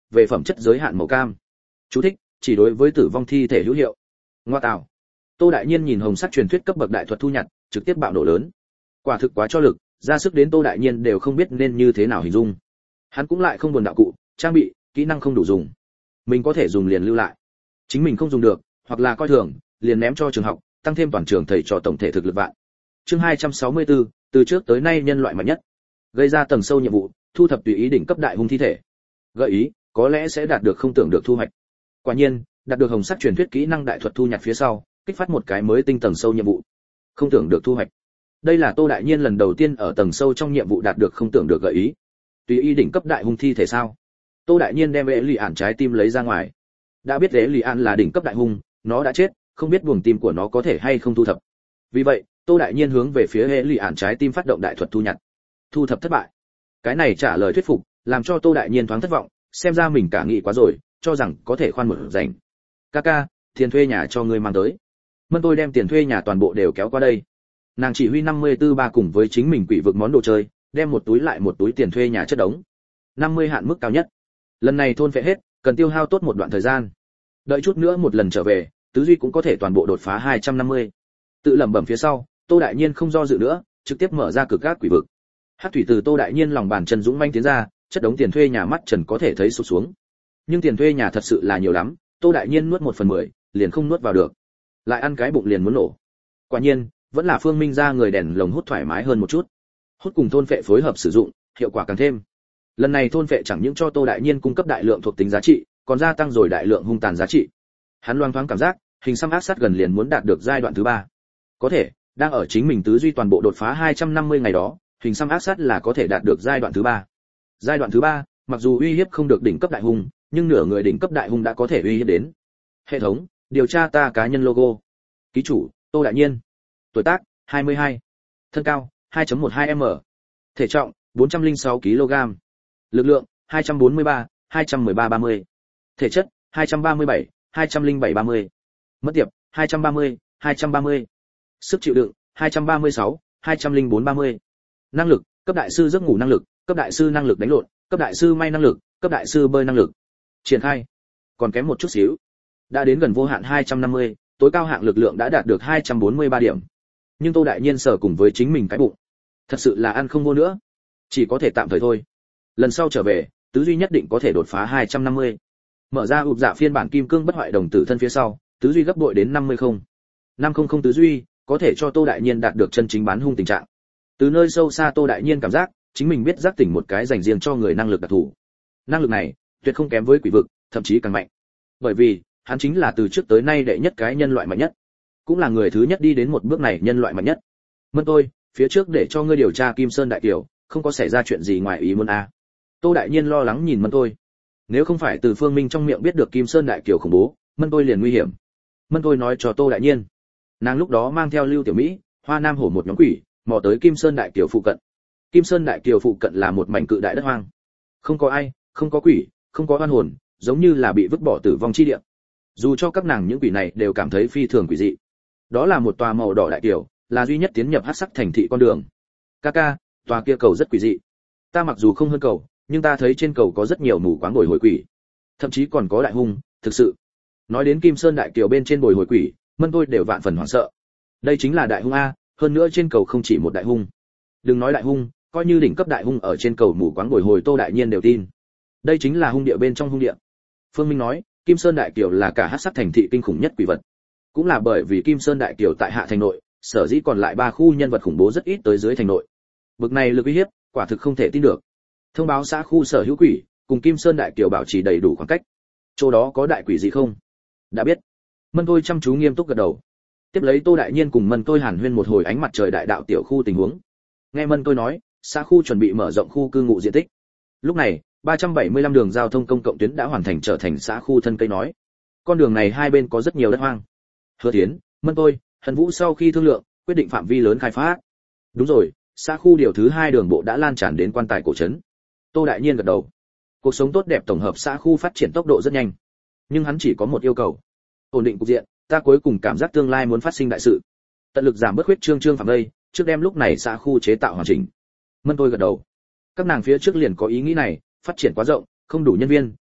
S1: về phẩm chất giới hạn màu cam. Chú thích: chỉ đối với tử vong thi thể hữu hiệu. Ngoa tạo. Tô Đại Nhiên nhìn hồng sắc truyền thuyết cấp bậc đại thuật thu nhặt, trực tiếp bạo nổ lớn. Quả thực quá cho lực, ra sức đến Tô Đại Nhiên đều không biết nên như thế nào hình dung. Hắn cũng lại không buồn đạo cụ, trang bị, kỹ năng không đủ dùng. Mình có thể dùng liền lưu lại. Chính mình không dùng được, hoặc là coi thường, liền ném cho trường học, tăng thêm toàn trường thầy trò tổng thể thực lực vạn. Chương hai trăm sáu mươi tư, từ trước tới nay nhân loại mạnh nhất. Gây ra tầng sâu nhiệm vụ, thu thập tùy ý đỉnh cấp đại hung thi thể. Gợi ý, có lẽ sẽ đạt được không tưởng được thu hoạch. Quả nhiên, đạt được hồng sắc truyền thuyết kỹ năng đại thuật thu nhặt phía sau, kích phát một cái mới tinh tầng sâu nhiệm vụ. Không tưởng được thu hoạch. Đây là Tô Đại Nhiên lần đầu tiên ở tầng sâu trong nhiệm vụ đạt được không tưởng được gợi ý. Tùy ý đỉnh cấp đại hung thi thể sao? Tô Đại Nhiên đem Ế Lì Ản trái tim lấy ra ngoài. Đã biết Ế Lì Ản là đỉnh cấp đại hung, nó đã chết, không biết buồng tim của nó có thể hay không thu thập. Vì vậy, Tô Đại Nhiên hướng về phía Ế Lì Ản trái tim phát động đại thuật thu nhặt. Thu thập thất bại. Cái này trả lời thuyết phục, làm cho Tô Đại Nhiên thoáng thất vọng, xem ra mình cả nghĩ quá rồi, cho rằng có thể khoan mở rảnh. Kaka, tiền thuê nhà cho ngươi mang tới. Mân tôi đem tiền thuê nhà toàn bộ đều kéo qua đây. Nàng chỉ huy năm mươi tư ba cùng với chính mình quỷ vực món đồ chơi, đem một túi lại một túi tiền thuê nhà chất đống. năm mươi hạn mức cao nhất. Lần này thôn phệ hết, cần tiêu hao tốt một đoạn thời gian. Đợi chút nữa một lần trở về, tứ duy cũng có thể toàn bộ đột phá hai trăm năm mươi. Tự lẩm bẩm phía sau, Tô Đại Nhiên không do dự nữa, trực tiếp mở ra cực các quỷ vực. Hắc thủy từ Tô Đại Nhiên lòng bàn chân dũng manh tiến ra, chất đống tiền thuê nhà mắt trần có thể thấy sụt xuống. Nhưng tiền thuê nhà thật sự là nhiều lắm, Tô Đại Nhiên nuốt một phần mười, liền không nuốt vào được. Lại ăn cái bụng liền muốn nổ. Quả nhiên, vẫn là Phương Minh ra người đèn lồng hút thoải mái hơn một chút. Hút cùng thôn phệ phối hợp sử dụng, hiệu quả càng thêm. Lần này thôn phệ chẳng những cho Tô Đại Nhiên cung cấp đại lượng thuộc tính giá trị, còn gia tăng rồi đại lượng hung tàn giá trị. Hắn loang thoáng cảm giác, hình xăm ác sát gần liền muốn đạt được giai đoạn thứ ba. Có thể, đang ở chính mình tứ duy toàn bộ đột phá hai trăm năm mươi ngày đó, hình xăm ác sát là có thể đạt được giai đoạn thứ ba. Giai đoạn thứ ba, mặc dù uy hiếp không được đỉnh cấp đại hung, nhưng nửa người đỉnh cấp đại hung đã có thể uy hiếp đến. Hệ thống, điều tra ta cá nhân logo. Ký chủ, Tô Đại Nhiên. Tuổi tác, hai mươi hai. Thân cao, hai phẩy mười hai m. Thể trọng, bốn trăm lẻ sáu ki lô gam. Lực lượng, hai trăm bốn mươi ba, hai trăm mười ba ba mươi. Thể chất, hai trăm ba mươi bảy, hai trăm lẻ bảy ba mươi. Mất tiệp, hai trăm ba mươi, hai trăm ba mươi. Sức chịu đựng, hai trăm ba mươi sáu, hai trăm lẻ bốn ba mươi. Năng lực, cấp đại sư giấc ngủ năng lực, cấp đại sư năng lực đánh lộn, cấp đại sư may năng lực, cấp đại sư bơi năng lực. Triển khai. Còn kém một chút xíu. Đã đến gần vô hạn hai trăm năm mươi, tối cao hạng lực lượng đã đạt được hai trăm bốn mươi ba điểm. Nhưng Tô Đại Nhiên sở cùng với chính mình cái bụng, thật sự là ăn không vô nữa, chỉ có thể tạm thời thôi. Lần sau trở về, tứ duy nhất định có thể đột phá hai trăm năm mươi. Mở ra ụp dạ phiên bản kim cương bất hoại đồng tử thân phía sau, tứ duy gấp bội đến năm mươi không. năm trăm tứ duy, có thể cho Tô Đại Nhiên đạt được chân chính bán hung tình trạng. Từ nơi sâu xa Tô Đại Nhiên cảm giác, chính mình biết giác tỉnh một cái dành riêng cho người năng lực đặc thù. Năng lực này, tuyệt không kém với quỷ vực, thậm chí càng mạnh. Bởi vì, hắn chính là từ trước tới nay đệ nhất cái nhân loại mạnh nhất, cũng là người thứ nhất đi đến một bước này nhân loại mạnh nhất. Mân tôi, phía trước để cho ngươi điều tra Kim Sơn Đại Kiều, không có xảy ra chuyện gì ngoài ý muốn à? Tô Đại Nhiên lo lắng nhìn Mân tôi. Nếu không phải từ Phương Minh trong miệng biết được Kim Sơn Đại Kiều khủng bố, Mân tôi liền nguy hiểm. Mân tôi nói cho Tô Đại Nhiên, nàng lúc đó mang theo Lưu Tiểu Mỹ, Hoa Nam Hổ một nhóm quỷ, mò tới Kim Sơn Đại Kiều phụ cận. Kim Sơn Đại Kiều phụ cận là một mảnh cự đại đất hoang, không có ai, không có quỷ, không có oan hồn, giống như là bị vứt bỏ tử vong chi địa. Dù cho các nàng những quỷ này đều cảm thấy phi thường quỷ dị. Đó là một tòa màu đỏ đại kiều, là duy nhất tiến nhập hắc sắc thành thị con đường. Kaka, tòa kia cầu rất quỷ dị. Ta mặc dù không hơn cầu, nhưng ta thấy trên cầu có rất nhiều mù quáng bồi hồi quỷ, thậm chí còn có đại hung, thực sự. Nói đến Kim Sơn Đại Kiều bên trên bồi hồi quỷ, Mân tôi đều vạn phần hoảng sợ. Đây chính là đại hung a, hơn nữa trên cầu không chỉ một đại hung. Đừng nói đại hung, coi như đỉnh cấp đại hung ở trên cầu mù quáng bồi hồi Tô Đại Nhiên đều tin. Đây chính là hung địa bên trong hung địa. Phương Minh nói, Kim Sơn Đại Kiều là cả hắc sắc thành thị kinh khủng nhất quỷ vật. Cũng là bởi vì Kim Sơn Đại Kiều tại hạ thành nội, sở dĩ còn lại ba khu nhân vật khủng bố rất ít tới dưới thành nội. Bực này lực uy hiếp, quả thực không thể tin được. Thông báo xã khu sở hữu quỷ, cùng Kim Sơn Đại Kiều bảo trì đầy đủ khoảng cách. Chỗ đó có đại quỷ gì không? Đã biết. Mân tôi chăm chú nghiêm túc gật đầu. Tiếp lấy Tô Đại Nhiên cùng Mân tôi hàn huyên một hồi ánh mặt trời đại đạo tiểu khu tình huống. Nghe Mân tôi nói, xã khu chuẩn bị mở rộng khu cư ngụ diện tích. Lúc này, ba trăm bảy mươi lăm đường giao thông công cộng tuyến đã hoàn thành trở thành xã khu thân cây nói. Con đường này hai bên có rất nhiều đất hoang. Hứa Tiến, Mân tôi, Hân Vũ sau khi thương lượng, quyết định phạm vi lớn khai phát. Đúng rồi, xã khu điều thứ hai đường bộ đã lan tràn đến quan tài cổ trấn. Tô Đại Nhiên gật đầu. Cuộc sống tốt đẹp tổng hợp xã khu phát triển tốc độ rất nhanh, nhưng hắn chỉ có một yêu cầu: ổn định cục diện. Ta cuối cùng cảm giác tương lai muốn phát sinh đại sự, tận lực giảm bớt huyết trương trương phạm đây, trước đem lúc này xã khu chế tạo hoàn chỉnh. Mân tôi gật đầu. Các nàng phía trước liền có ý nghĩ này, phát triển quá rộng, không đủ nhân viên,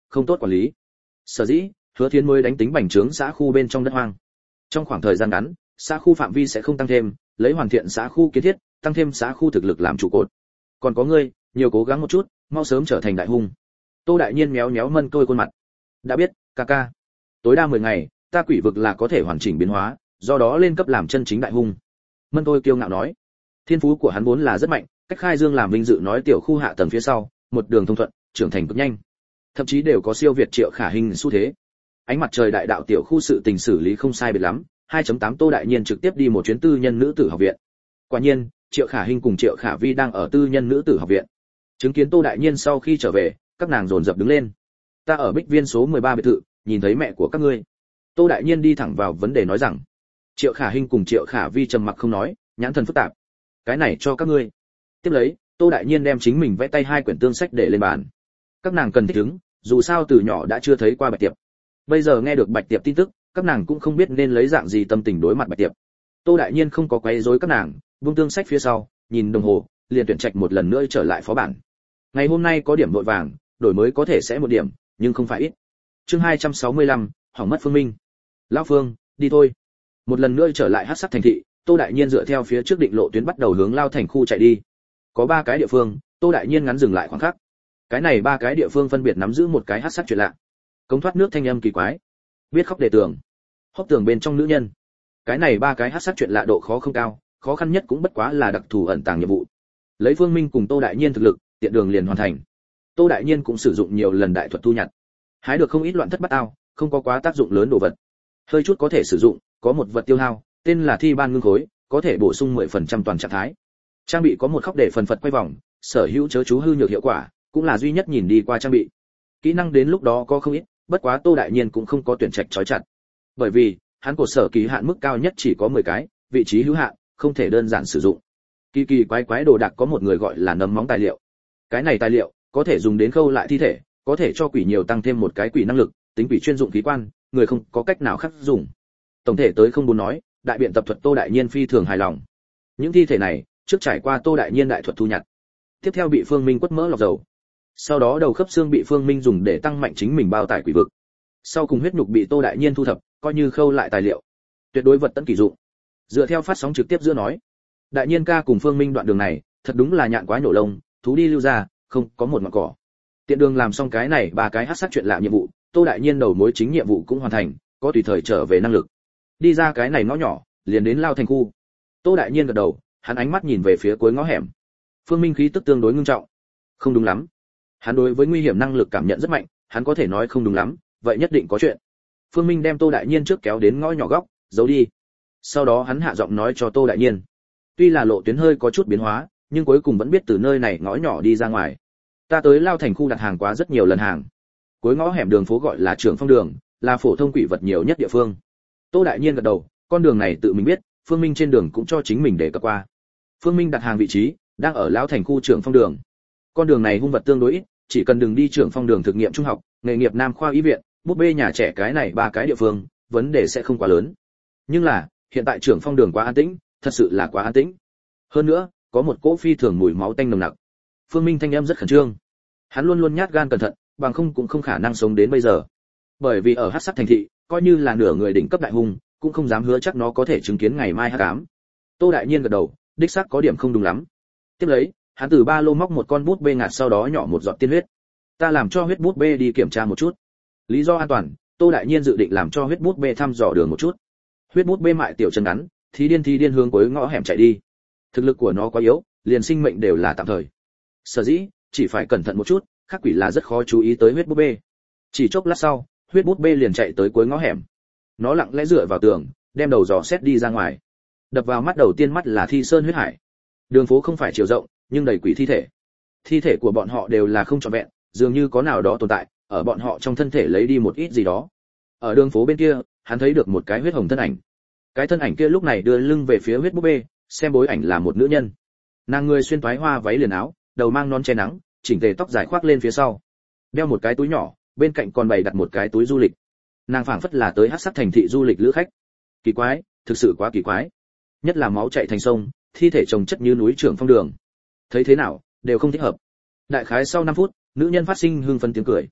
S1: không tốt quản lý. Sở dĩ, Hứa Thiến mới đánh tính bành trướng xã khu bên trong đất hoang. Trong khoảng thời gian ngắn, xã khu phạm vi sẽ không tăng thêm, lấy hoàn thiện xã khu kiến thiết, tăng thêm xã khu thực lực làm trụ cột. Còn có ngươi, nhiều cố gắng một chút, mau sớm trở thành đại hung. Tô Đại Nhiên méo méo mân tôi khuôn mặt. Đã biết, ca ca. Tối đa mười ngày, ta quỷ vực là có thể hoàn chỉnh biến hóa, do đó lên cấp làm chân chính đại hung. Mân tôi kiêu ngạo nói. Thiên phú của hắn vốn là rất mạnh, cách khai dương làm vinh dự nói tiểu khu hạ tầng phía sau, một đường thông thuận, trưởng thành cực nhanh. Thậm chí đều có siêu việt Triệu Khả Hình xu thế. Ánh mặt trời đại đạo tiểu khu sự tình xử lý không sai biệt lắm, hai chấm tám Tô Đại Nhiên trực tiếp đi một chuyến tư nhân nữ tử học viện. Quả nhiên, Triệu Khả Hình cùng Triệu Khả Vi đang ở tư nhân nữ tử học viện. Chứng kiến Tô Đại Nhiên sau khi trở về, các nàng dồn dập đứng lên. Ta ở Bích Viên số mười ba biệt thự, nhìn thấy mẹ của các ngươi. Tô Đại Nhiên đi thẳng vào vấn đề nói rằng. Triệu Khả Hình cùng Triệu Khả Vi trầm mặc không nói, nhãn thần phức tạp. Cái này cho các ngươi. Tiếp lấy, Tô Đại Nhiên đem chính mình vẽ tay hai quyển tương sách để lên bàn. Các nàng cần thích ứng, dù sao từ nhỏ đã chưa thấy qua Bạch Tiệp. Bây giờ nghe được Bạch Tiệp tin tức, các nàng cũng không biết nên lấy dạng gì tâm tình đối mặt Bạch Tiệp. Tô Đại Nhiên không có quấy rối các nàng, buông tương sách phía sau, nhìn đồng hồ, liền tuyển trạch một lần nữa trở lại phó bản. Ngày hôm nay có điểm vội vàng, đổi mới có thể sẽ một điểm, nhưng không phải ít. Chương hai trăm sáu mươi lăm, hỏng mất Phương Minh. Lão Phương, đi thôi. Một lần nữa trở lại Hắc Sắc thành thị, Tô Đại Nhiên dựa theo phía trước định lộ tuyến bắt đầu hướng Lao thành khu chạy đi. Có ba cái địa phương, Tô Đại Nhiên ngắn dừng lại khoảng khắc. Cái này ba cái địa phương phân biệt nắm giữ một cái hắc sắc chuyện lạ. Cống thoát nước thanh âm kỳ quái. Biết khóc đề tường. Hốc tường bên trong nữ nhân. Cái này ba cái hắc sắc chuyện lạ độ khó không cao, khó khăn nhất cũng bất quá là đặc thù ẩn tàng nhiệm vụ. Lấy Phương Minh cùng Tô Đại Nhiên thực lực, tiện đường liền hoàn thành. Tô Đại Nhiên cũng sử dụng nhiều lần đại thuật thu nhặt. Hái được không ít loạn thất bát ao, không có quá tác dụng lớn đồ vật. Hơi chút có thể sử dụng, có một vật tiêu hao, tên là thi ban ngưng khối, có thể bổ sung mười phần trăm toàn trạng thái. Trang bị có một khóc để phần phật quay vòng, sở hữu chớ chú hư nhược hiệu quả, cũng là duy nhất nhìn đi qua trang bị. Kỹ năng đến lúc đó có không ít, bất quá Tô Đại Nhiên cũng không có tuyển trạch chói chặt. Bởi vì, hắn cột sở kỳ hạn mức cao nhất chỉ có mười cái, vị trí hữu hạn, không thể đơn giản sử dụng. Kỳ kỳ quái quái đồ đạc có một người gọi là nấm móng tài liệu. Cái này tài liệu có thể dùng đến khâu lại thi thể, có thể cho quỷ nhiều tăng thêm một cái quỷ năng lực, tính quỷ chuyên dụng khí quan, người không có cách nào khác dùng. Tổng thể tới không muốn nói, đại biện tập thuật Tô Đại Nhiên phi thường hài lòng. Những thi thể này, trước trải qua Tô Đại Nhiên đại thuật thu nhặt. Tiếp theo bị Phương Minh quất mỡ lọc dầu. Sau đó đầu khớp xương bị Phương Minh dùng để tăng mạnh chính mình bao tải quỷ vực. Sau cùng huyết nhục bị Tô Đại Nhiên thu thập, coi như khâu lại tài liệu. Tuyệt đối vật tận kỳ dụng. Dựa theo phát sóng trực tiếp giữa nói, Đại Nhiên ca cùng Phương Minh đoạn đường này, thật đúng là nhạn quá nhổ lông, thú đi lưu ra, không có một ngọn cỏ. Tiện đường làm xong cái này ba cái hắc sát chuyện lạ nhiệm vụ, Tô Đại Nhiên đầu mối chính nhiệm vụ cũng hoàn thành, có tùy thời trở về năng lực. Đi ra cái này ngõ nhỏ, liền đến Lao thành khu. Tô Đại Nhiên gật đầu, hắn ánh mắt nhìn về phía cuối ngõ hẻm. Phương Minh khí tức tương đối ngưng trọng. Không đúng lắm. Hắn đối với nguy hiểm năng lực cảm nhận rất mạnh, hắn có thể nói không đúng lắm, vậy nhất định có chuyện. Phương Minh đem Tô Đại Nhiên trước kéo đến ngõ nhỏ góc, giấu đi. Sau đó hắn hạ giọng nói cho Tô Đại Nhiên. Tuy là lộ tuyến hơi có chút biến hóa, nhưng cuối cùng vẫn biết từ nơi này ngõ nhỏ đi ra ngoài. Ta tới Lao thành khu đặt hàng quá rất nhiều lần hàng. Cuối ngõ hẻm đường phố gọi là Trưởng Phong đường, là phổ thông quỷ vật nhiều nhất địa phương. Tô Đại Nhiên gật đầu, con đường này tự mình biết, Phương Minh trên đường cũng cho chính mình để cập qua. Phương Minh đặt hàng vị trí đang ở Lão thành khu Trưởng Phong đường. Con đường này hung vật tương đối ít, chỉ cần đừng đi Trưởng Phong đường thực nghiệm trung học, nghề nghiệp Nam khoa y viện, búp bê nhà trẻ cái này ba cái địa phương, vấn đề sẽ không quá lớn. Nhưng là, hiện tại Trưởng Phong đường quá an tĩnh, thật sự là quá an tĩnh. Hơn nữa, có một cỗ phi thường mùi máu tanh nồng nặc. Phương Minh thanh âm rất khẩn trương. Hắn luôn luôn nhát gan cẩn thận, bằng không cũng không khả năng sống đến bây giờ. Bởi vì ở Hắc Sắc thành thị, coi như là nửa người đỉnh cấp đại hung, cũng không dám hứa chắc nó có thể chứng kiến ngày mai hắc ám. Tô Đại Nhiên gật đầu, đích xác có điểm không đúng lắm. Tiếp lấy, hắn từ ba lô móc một con bút bê ngạt, sau đó nhỏ một giọt tiên huyết. Ta làm cho huyết bút bê đi kiểm tra một chút. Lý do an toàn, Tô Đại Nhiên dự định làm cho huyết bút bê thăm dò đường một chút. Huyết bút bê mại tiểu chân ngắn, thì điên thì điên hướng cuối ngõ hẻm chạy đi. Thực lực của nó quá yếu, liền sinh mệnh đều là tạm thời. Sở dĩ, chỉ phải cẩn thận một chút, khác quỷ là rất khó chú ý tới huyết bút bê. Chỉ chốc lát sau, huyết bút bê liền chạy tới cuối ngõ hẻm. Nó lặng lẽ dựa vào tường, đem đầu dò xét đi ra ngoài. Đập vào mắt đầu tiên mắt là thi sơn huyết hải. Đường phố không phải chiều rộng, nhưng đầy quỷ thi thể. Thi thể của bọn họ đều là không trọn vẹn, dường như có nào đó tồn tại, ở bọn họ trong thân thể lấy đi một ít gì đó. Ở đường phố bên kia, hắn thấy được một cái huyết hồng thân ảnh. Cái thân ảnh kia lúc này đưa lưng về phía huyết bút bê, xem bối ảnh là một nữ nhân. Nàng người xuyên toái hoa váy liền áo, đầu mang nón che nắng, chỉnh tề tóc dài khoác lên phía sau, đeo một cái túi nhỏ, bên cạnh còn bày đặt một cái túi du lịch. Nàng phảng phất là tới Hắc Sắc thành thị du lịch lữ khách. Kỳ quái, thực sự quá kỳ quái. Nhất là máu chảy thành sông, thi thể chồng chất như núi Trưởng Phong đường. Thấy thế nào, đều không thích hợp. Đại khái sau năm phút, nữ nhân phát sinh hưng phấn tiếng cười.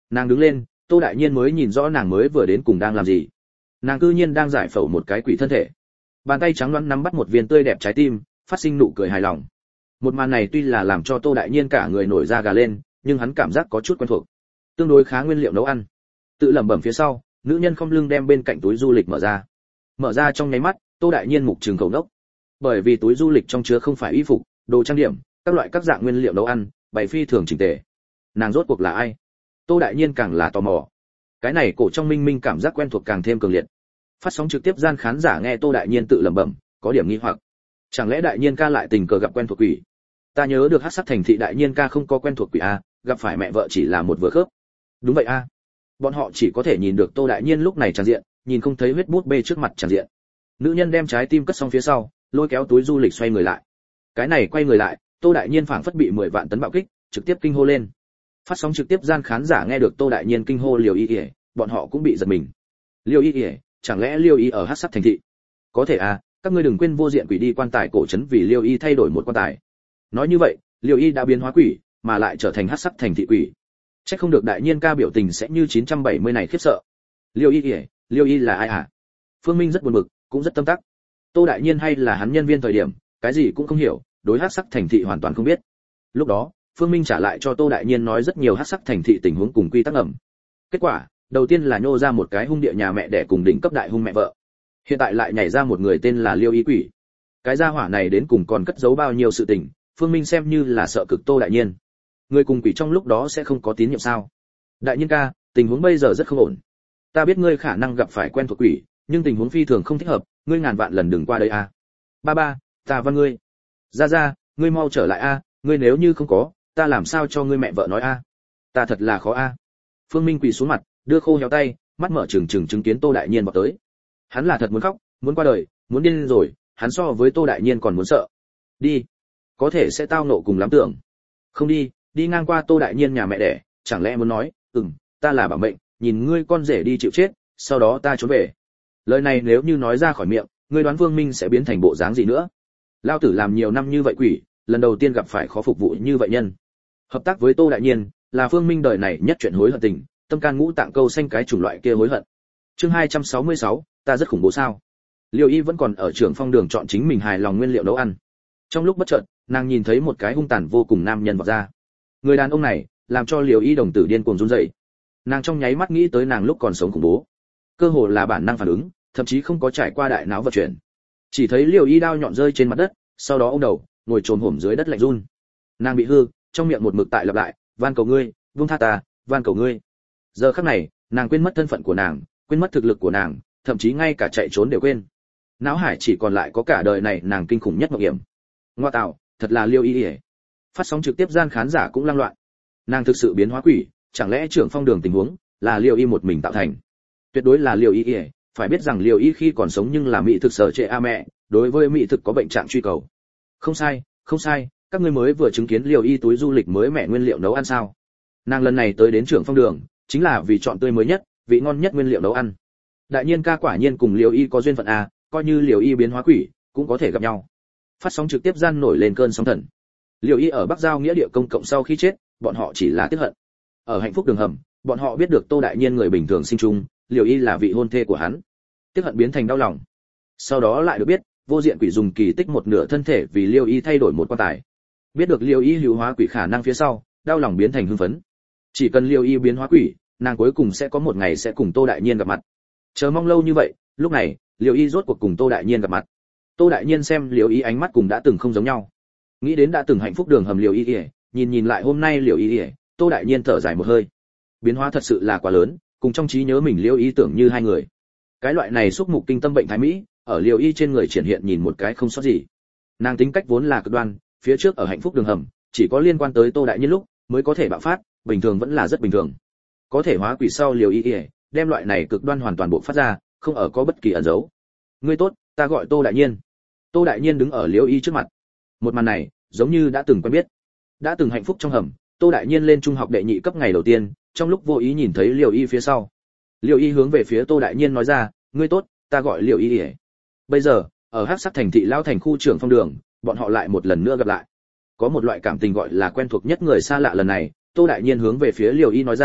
S1: Nàng đứng lên, Tô Đại Nhiên mới nhìn rõ nàng mới vừa đến cùng đang làm gì. Nàng cư nhiên đang giải phẫu một cái quỷ thân thể. Bàn tay trắng nõn nắm bắt một viên tươi đẹp trái tim, phát sinh nụ cười hài lòng. Một màn này tuy là làm cho Tô Đại Nhiên cả người nổi da gà lên, nhưng hắn cảm giác có chút quen thuộc. Tương đối khá nguyên liệu nấu ăn. Tự lẩm bẩm phía sau, nữ nhân không lưng đem bên cạnh túi du lịch mở ra. Mở ra trong nháy mắt, Tô Đại Nhiên mục trừng khẩu đốc. Bởi vì túi du lịch trong chứa không phải y phục, đồ trang điểm, các loại các dạng nguyên liệu nấu ăn, bày phi thường chỉnh tề. Nàng rốt cuộc là ai? Tô Đại Nhiên càng là tò mò. Cái này cổ trong minh minh cảm giác quen thuộc càng thêm cường liệt. Phát sóng trực tiếp gian khán giả nghe Tô Đại Nhiên tự lẩm bẩm, có điểm nghi hoặc. Chẳng lẽ Đại Nhiên ca lại tình cờ gặp quen thuộc quỷ? Ta nhớ được Hắc Sắc Thành Thị Đại Nhiên ca không có quen thuộc quỷ a, gặp phải mẹ vợ chỉ là một vừa khớp. Đúng vậy a. Bọn họ chỉ có thể nhìn được Tô Đại Nhiên lúc này tràn diện, nhìn không thấy huyết bút bê trước mặt tràn diện. Nữ nhân đem trái tim cất xong phía sau, lôi kéo túi du lịch xoay người lại. Cái này quay người lại, Tô Đại Nhiên phảng phất bị mười vạn tấn bạo kích, trực tiếp kinh hô lên. Phát sóng trực tiếp gian khán giả nghe được Tô Đại Nhiên kinh hô Liêu Y Y, bọn họ cũng bị giật mình. Liêu Y Y, chẳng lẽ Liêu Y ở Hắc Sắc Thành Thị? Có thể à, các ngươi đừng quên vô diện quỷ đi quan tài cổ trấn vì Liêu Y thay đổi một quan tài. Nói như vậy, Liêu Y đã biến hóa quỷ, mà lại trở thành Hắc Sắc Thành Thị quỷ. Chắc không được Đại Nhiên ca biểu tình sẽ như chín trăm bảy mươi này khiếp sợ. Liêu Y Y, Liêu Y là ai à? Phương Minh rất buồn bực, cũng rất tâm tắc. Tô Đại Nhiên hay là hắn nhân viên thời điểm, cái gì cũng không hiểu, đối Hắc Sắc Thành Thị hoàn toàn không biết. Lúc đó, Phương Minh trả lại cho Tô Đại Nhiên nói rất nhiều Hắc Sắc Thành Thị tình huống cùng quy tắc ẩm. Kết quả, đầu tiên là nhô ra một cái hung địa nhà mẹ đẻ cùng đỉnh cấp đại hung mẹ vợ. Hiện tại lại nhảy ra một người tên là Liêu Y quỷ. Cái gia hỏa này đến cùng còn cất giấu bao nhiêu sự tình, Phương Minh xem như là sợ cực Tô Đại Nhiên. Người cùng quỷ trong lúc đó sẽ không có tín nhiệm sao? Đại Nhiên ca, tình huống bây giờ rất không ổn. Ta biết ngươi khả năng gặp phải quen thuộc quỷ, nhưng tình huống phi thường không thích hợp, ngươi ngàn vạn lần đừng qua đây a. Ba ba, ta văn ngươi. Ra ra, ngươi mau trở lại a, ngươi nếu như không có, ta làm sao cho ngươi mẹ vợ nói a? Ta thật là khó a. Phương Minh quỳ xuống mặt, đưa khô héo tay, mắt mở trừng trừng chứng kiến Tô Đại Nhiên vọt tới. Hắn là thật muốn khóc, muốn qua đời, muốn điên rồi, hắn so với Tô Đại Nhiên còn muốn sợ. Đi, có thể sẽ tao nộ cùng lắm tưởng. Không đi, đi ngang qua Tô Đại Nhiên nhà mẹ đẻ, chẳng lẽ muốn nói, "Ừm, ta là bảo mệnh, nhìn ngươi con rể đi chịu chết, sau đó ta trốn về." Lời này nếu như nói ra khỏi miệng, ngươi đoán Vương Minh sẽ biến thành bộ dáng gì nữa? Lao tử làm nhiều năm như vậy quỷ, lần đầu tiên gặp phải khó phục vụ như vậy nhân. Hợp tác với Tô Đại Nhiên, là Phương Minh đời này nhất chuyện hối hận tình, tâm can ngũ tạng câu xanh cái chủng loại kia hối hận. Chương hai trăm sáu mươi sáu, ta rất khủng bố sao? Liêu Y vẫn còn ở trường phong đường chọn chính mình hài lòng nguyên liệu nấu ăn. Trong lúc bất chợt, nàng nhìn thấy một cái hung tàn vô cùng nam nhân vọt ra. Người đàn ông này, làm cho Liêu Y đồng tử điên cuồng run rẩy. Nàng trong nháy mắt nghĩ tới nàng lúc còn sống khủng bố. Cơ hồ là bản năng phản ứng, thậm chí không có trải qua đại não vận chuyển. Chỉ thấy Liêu Y đao nhọn rơi trên mặt đất, sau đó ôm đầu, ngồi chồm hổm dưới đất lạnh run. Nàng bị hư, trong miệng một mực tại lặp lại, van cầu ngươi, buông tha ta, van cầu ngươi. Giờ khắc này, nàng quên mất thân phận của nàng, quên mất thực lực của nàng, thậm chí ngay cả chạy trốn đều quên. Não hải chỉ còn lại có cả đời này nàng kinh khủng nhất mộng hiểm. Ngoa tạo, thật là Liêu Y. Phát sóng trực tiếp gian khán giả cũng lang loạn. Nàng thực sự biến hóa quỷ, chẳng lẽ trưởng phong đường tình huống là Liêu Y một mình tạo thành? Tuyệt đối là Liêu Y, phải biết rằng Liêu Y khi còn sống nhưng là mỹ thực sở trệ a mẹ, đối với mỹ thực có bệnh trạng truy cầu. Không sai, không sai, các ngươi mới vừa chứng kiến Liêu Y túi du lịch mới mẹ nguyên liệu nấu ăn sao? Nàng lần này tới đến trưởng phong đường, chính là vì chọn tươi mới nhất, vị ngon nhất nguyên liệu nấu ăn. Đại Nhiên ca quả nhiên cùng Liêu Y có duyên phận a, coi như Liêu Y biến hóa quỷ, cũng có thể gặp nhau. Phát sóng trực tiếp gian nổi lên cơn sóng thần. Liêu Y ở Bắc Giao nghĩa địa công cộng sau khi chết, bọn họ chỉ là tiếc hận. Ở hạnh phúc đường hầm, bọn họ biết được Tô Đại Nhiên người bình thường sinh chung, Liêu Y là vị hôn thê của hắn. Tiếc hận biến thành đau lòng. Sau đó lại được biết, vô diện quỷ dùng kỳ tích một nửa thân thể vì Liêu Y thay đổi một quan tài. Biết được Liêu Y hữu hóa quỷ khả năng phía sau, đau lòng biến thành hưng phấn. Chỉ cần Liêu Y biến hóa quỷ, nàng cuối cùng sẽ có một ngày sẽ cùng Tô Đại Nhiên gặp mặt. Chờ mong lâu như vậy, lúc này, Liêu Y rốt cuộc cùng Tô Đại Nhiên gặp mặt. Tô Đại Nhiên xem Liêu Y ánh mắt cùng đã từng không giống nhau. Nghĩ đến đã từng hạnh phúc đường hầm Liêu Y, nhìn nhìn lại hôm nay Liêu Y, Tô Đại Nhiên thở dài một hơi. Biến hóa thật sự là quá lớn, cùng trong trí nhớ mình Liêu Y tưởng như hai người. Cái loại này xúc mục kinh tâm bệnh thái mỹ, ở Liêu Y trên người triển hiện nhìn một cái không sót gì. Nàng tính cách vốn là cực đoan, phía trước ở hạnh phúc đường hầm, chỉ có liên quan tới Tô Đại Nhiên lúc mới có thể bạo phát, bình thường vẫn là rất bình thường. Có thể hóa quỷ sau Liêu Y, đem loại này cực đoan hoàn toàn bộ phát ra, không ở có bất kỳ ẩn giấu. Ngươi tốt, ta gọi Tô Đại Nhiên. Tô Đại Nhiên đứng ở Liêu Y trước mặt. Một màn này, giống như đã từng quen biết. Đã từng hạnh phúc trong hầm, Tô Đại Nhiên lên trung học đệ nhị cấp ngày đầu tiên, trong lúc vô ý nhìn thấy Liêu Y phía sau. Liêu Y hướng về phía Tô Đại Nhiên nói ra, ngươi tốt, ta gọi Liêu Y. Bây giờ, ở Hắc Sắc Thành Thị lao thành khu trưởng phong đường, bọn họ lại một lần nữa gặp lại. Có một loại cảm tình gọi là quen thuộc nhất người xa lạ lần này, Tô Đại Nhiên hướng về phía Liêu Y nói ra,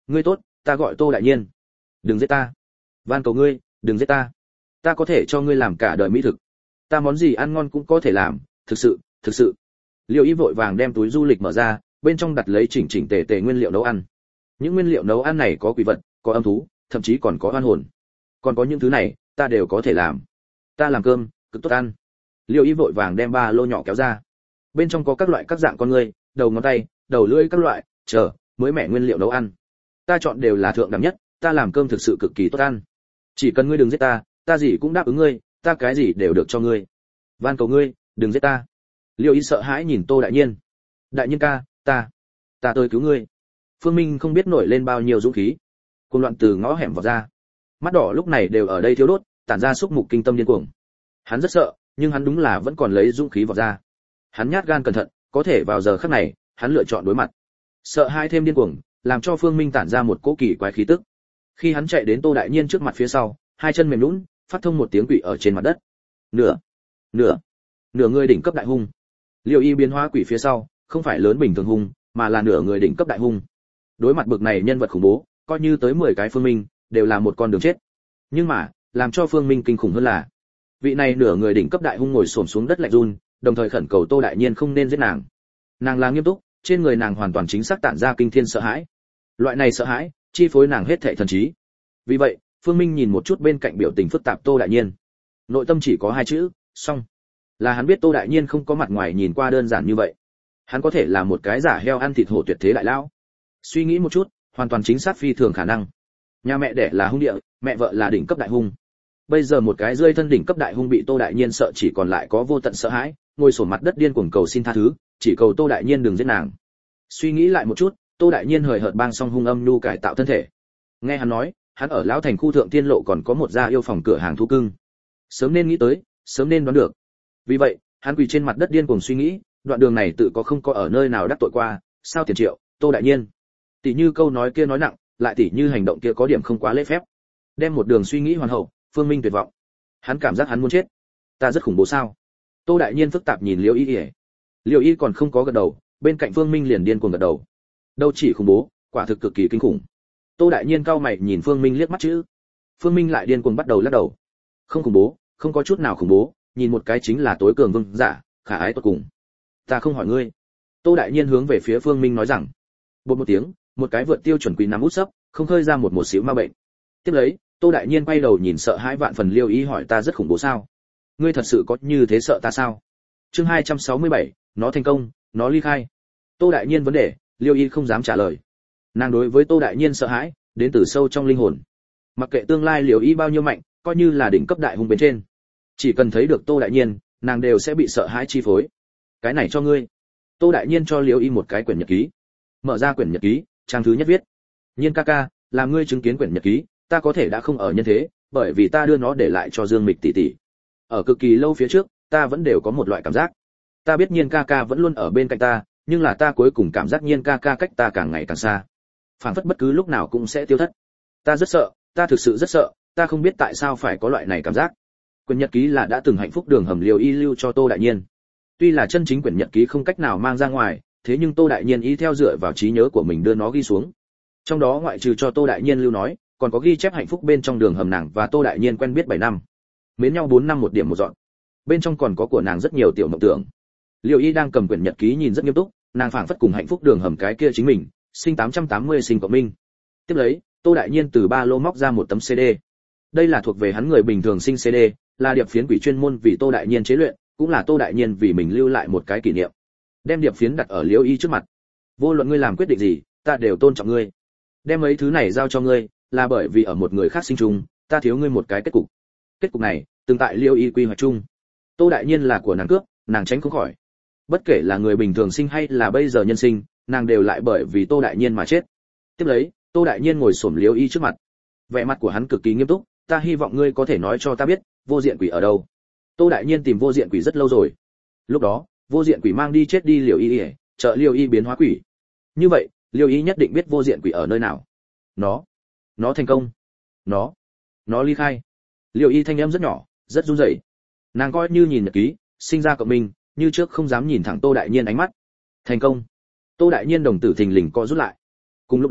S1: Ngươi tốt, ta gọi Tô Đại Nhiên. Đừng giết ta. Van cầu ngươi, đừng giết ta. Ta có thể cho ngươi làm cả đời mỹ thực. Ta món gì ăn ngon cũng có thể làm, thực sự, thực sự. Liêu Y vội vàng đem túi du lịch mở ra, bên trong đặt lấy chỉnh chỉnh tề tề nguyên liệu nấu ăn. Những nguyên liệu nấu ăn này có quỷ vật, có âm thú, thậm chí còn có oan hồn. Còn có những thứ này, ta đều có thể làm. Ta làm cơm, cực tốt ăn. Liêu Y vội vàng đem ba lô nhỏ kéo ra. Bên trong có các loại các dạng con người, đầu ngón tay, đầu lưỡi các loại, chờ, mới mẻ nguyên liệu nấu ăn. Ta chọn đều là thượng đẳng nhất, ta làm cơm thực sự cực kỳ tốt ăn. Chỉ cần ngươi đừng giết ta, ta gì cũng đáp ứng ngươi, ta cái gì đều được cho ngươi. Van cầu ngươi, đừng giết ta. Liêu Y sợ hãi nhìn Tô Đại Nhiên. Đại Nhiên ca, ta, ta tới cứu ngươi. Phương Minh không biết nổi lên bao nhiêu dũng khí, cuồng loạn từ ngõ hẻm vào ra. Mắt đỏ lúc này đều ở đây thiêu đốt, tản ra xúc mục kinh tâm điên cuồng. Hắn rất sợ, nhưng hắn đúng là vẫn còn lấy dũng khí vào ra. Hắn nhát gan cẩn thận, có thể vào giờ khắc này, hắn lựa chọn đối mặt. Sợ hãi thêm điên cuồng, làm cho Phương Minh tản ra một cỗ kỳ quái khí tức. Khi hắn chạy đến Tô Đại Nhiên trước mặt phía sau, hai chân mềm nhũn, phát thông một tiếng quỷ ở trên mặt đất. Nửa, nửa, nửa người đỉnh cấp đại hung. Liêu Y biến hóa quỷ phía sau, không phải lớn bình thường hung, mà là nửa người đỉnh cấp đại hung. Đối mặt bực này nhân vật khủng bố, coi như tới mười cái Phương Minh, đều là một con đường chết. Nhưng mà, làm cho Phương Minh kinh khủng hơn là, vị này nửa người đỉnh cấp đại hung ngồi xổm xuống đất lạnh run, đồng thời khẩn cầu Tô Đại Nhiên không nên giết nàng. Nàng là nghiêm túc, trên người nàng hoàn toàn chính xác tản ra kinh thiên sợ hãi. Loại này sợ hãi, chi phối nàng hết thảy thần trí. Vì vậy, Phương Minh nhìn một chút bên cạnh biểu tình phức tạp Tô Đại Nhiên. Nội tâm chỉ có hai chữ, xong. Là hắn biết Tô Đại Nhiên không có mặt ngoài nhìn qua đơn giản như vậy. Hắn có thể là một cái giả heo ăn thịt hổ tuyệt thế đại lão. Suy nghĩ một chút, hoàn toàn chính xác phi thường khả năng. Nhà mẹ đẻ là hung địa, mẹ vợ là đỉnh cấp đại hung. Bây giờ một cái rơi thân đỉnh cấp đại hung bị Tô Đại Nhiên sợ chỉ còn lại có vô tận sợ hãi, ngồi sổ mặt đất điên cuồng cầu xin tha thứ, chỉ cầu Tô Đại Nhiên đừng giết nàng. Suy nghĩ lại một chút, Tô Đại Nhiên hời hợt bang xong hung âm nhu cải tạo thân thể. Nghe hắn nói, hắn ở lão thành khu thượng tiên lộ còn có một gia yêu phòng cửa hàng thú cưng. Sớm nên nghĩ tới, sớm nên đoán được. Vì vậy, hắn quỳ trên mặt đất điên cuồng suy nghĩ, đoạn đường này tự có không có ở nơi nào đắc tội qua, sao tiền triệu, Tô Đại Nhiên. Tỷ như câu nói kia nói nặng, lại tỷ như hành động kia có điểm không quá lễ phép. Đem một đường suy nghĩ hoàn hậu, Phương Minh tuyệt vọng. Hắn cảm giác hắn muốn chết. Ta rất khủng bố sao? Tô Đại Nhiên phức tạp nhìn Liêu Y. Liêu Y còn không có gật đầu, bên cạnh Phương Minh liền điên cuồng gật đầu. Đâu chỉ khủng bố, quả thực cực kỳ kinh khủng. Tô Đại Nhiên cau mày nhìn Phương Minh liếc mắt chữ. Phương Minh lại điên cuồng bắt đầu lắc đầu. Không khủng bố, không có chút nào khủng bố, nhìn một cái chính là tối cường vương giả, khả ái tốt cùng. Ta không hỏi ngươi. Tô Đại Nhiên hướng về phía Phương Minh nói rằng. Bột một tiếng, một cái vượt tiêu chuẩn quý nắm út sấp, không khơi ra một một xíu ma bệnh. Tiếp lấy, Tô Đại Nhiên quay đầu nhìn sợ hãi vạn phần Liêu Y hỏi ta rất khủng bố sao? Ngươi thật sự có như thế sợ ta sao? Chương hai trăm sáu mươi bảy, nó thành công, nó ly khai. Tô Đại Nhiên vấn đề, Liêu Y không dám trả lời. Nàng đối với Tô Đại Nhiên sợ hãi, đến từ sâu trong linh hồn. Mặc kệ tương lai Liêu Y bao nhiêu mạnh, coi như là đỉnh cấp đại hung bên trên, chỉ cần thấy được Tô Đại Nhiên, nàng đều sẽ bị sợ hãi chi phối. Cái này cho ngươi. Tô Đại Nhiên cho Liêu Y một cái quyển nhật ký. Mở ra quyển nhật ký, trang thứ nhất viết: Nhiên ca ca, làm ngươi chứng kiến quyển nhật ký, ta có thể đã không ở nhân thế, bởi vì ta đưa nó để lại cho Dương Mịch tỷ tỷ. Ở cực kỳ lâu phía trước, ta vẫn đều có một loại cảm giác. Ta biết Nhiên ca ca vẫn luôn ở bên cạnh ta, nhưng là ta cuối cùng cảm giác Nhiên ca ca cách ta càng ngày càng xa. Phảng phất bất cứ lúc nào cũng sẽ tiêu thất. Ta rất sợ, ta thực sự rất sợ, ta không biết tại sao phải có loại này cảm giác. Quyển nhật ký là đã từng hạnh phúc đường hầm Liêu Y lưu cho Tô Đại Nhiên. Tuy là chân chính quyển nhật ký không cách nào mang ra ngoài, thế nhưng Tô Đại Nhiên ý theo dựa vào trí nhớ của mình đưa nó ghi xuống. Trong đó ngoại trừ cho Tô Đại Nhiên lưu nói, còn có ghi chép hạnh phúc bên trong đường hầm nàng và Tô Đại Nhiên quen biết bảy năm, mến nhau bốn năm một điểm một dọn. Bên trong còn có của nàng rất nhiều tiểu mộng tưởng. Liêu Y đang cầm quyển nhật ký nhìn rất nghiêm túc, nàng phảng phất cùng hạnh phúc đường hầm cái kia chính mình, sinh tám trăm tám mươi sinh cộng minh. Tiếp lấy, Tô Đại Nhiên từ ba lô móc ra một tấm xê đê. Đây là thuộc về hắn người bình thường sinh xê đê, là điệp phiến quỷ chuyên môn vì Tô Đại Nhiên chế luyện, cũng là Tô Đại Nhiên vì mình lưu lại một cái kỷ niệm. Đem điệp phiến đặt ở Liêu Y trước mặt. Vô luận ngươi làm quyết định gì, ta đều tôn trọng ngươi. Đem mấy thứ này giao cho ngươi, là bởi vì ở một người khác sinh chung, ta thiếu ngươi một cái kết cục. Kết cục này, từng tại Liêu Y quy hoạch chung. Tô Đại Nhiên là của nàng cướp, nàng tránh không khỏi. Bất kể là người bình thường sinh hay là bây giờ nhân sinh, nàng đều lại bởi vì Tô Đại Nhiên mà chết. Tiếp lấy, Tô Đại Nhiên ngồi xổm Liêu Y trước mặt. Vẻ mặt của hắn cực kỳ nghiêm túc, ta hy vọng ngươi có thể nói cho ta biết, vô diện quỷ ở đâu. Tô Đại Nhiên tìm vô diện quỷ rất lâu rồi. Lúc đó, vô diện quỷ mang đi chết đi Liêu Y, trợ Liêu Y biến hóa quỷ. Như vậy, Liêu Y nhất định biết vô diện quỷ ở nơi nào. Nó, nó thành công. Nó, nó ly khai. Liêu Y thanh âm rất nhỏ, rất run rẩy. Nàng coi như nhìn nhật ký, sinh ra cộng minh, như trước không dám nhìn thẳng Tô Đại Nhiên ánh mắt. Thành công. Tô Đại Nhiên đồng tử thình lình co rút lại. Cùng lúc đó,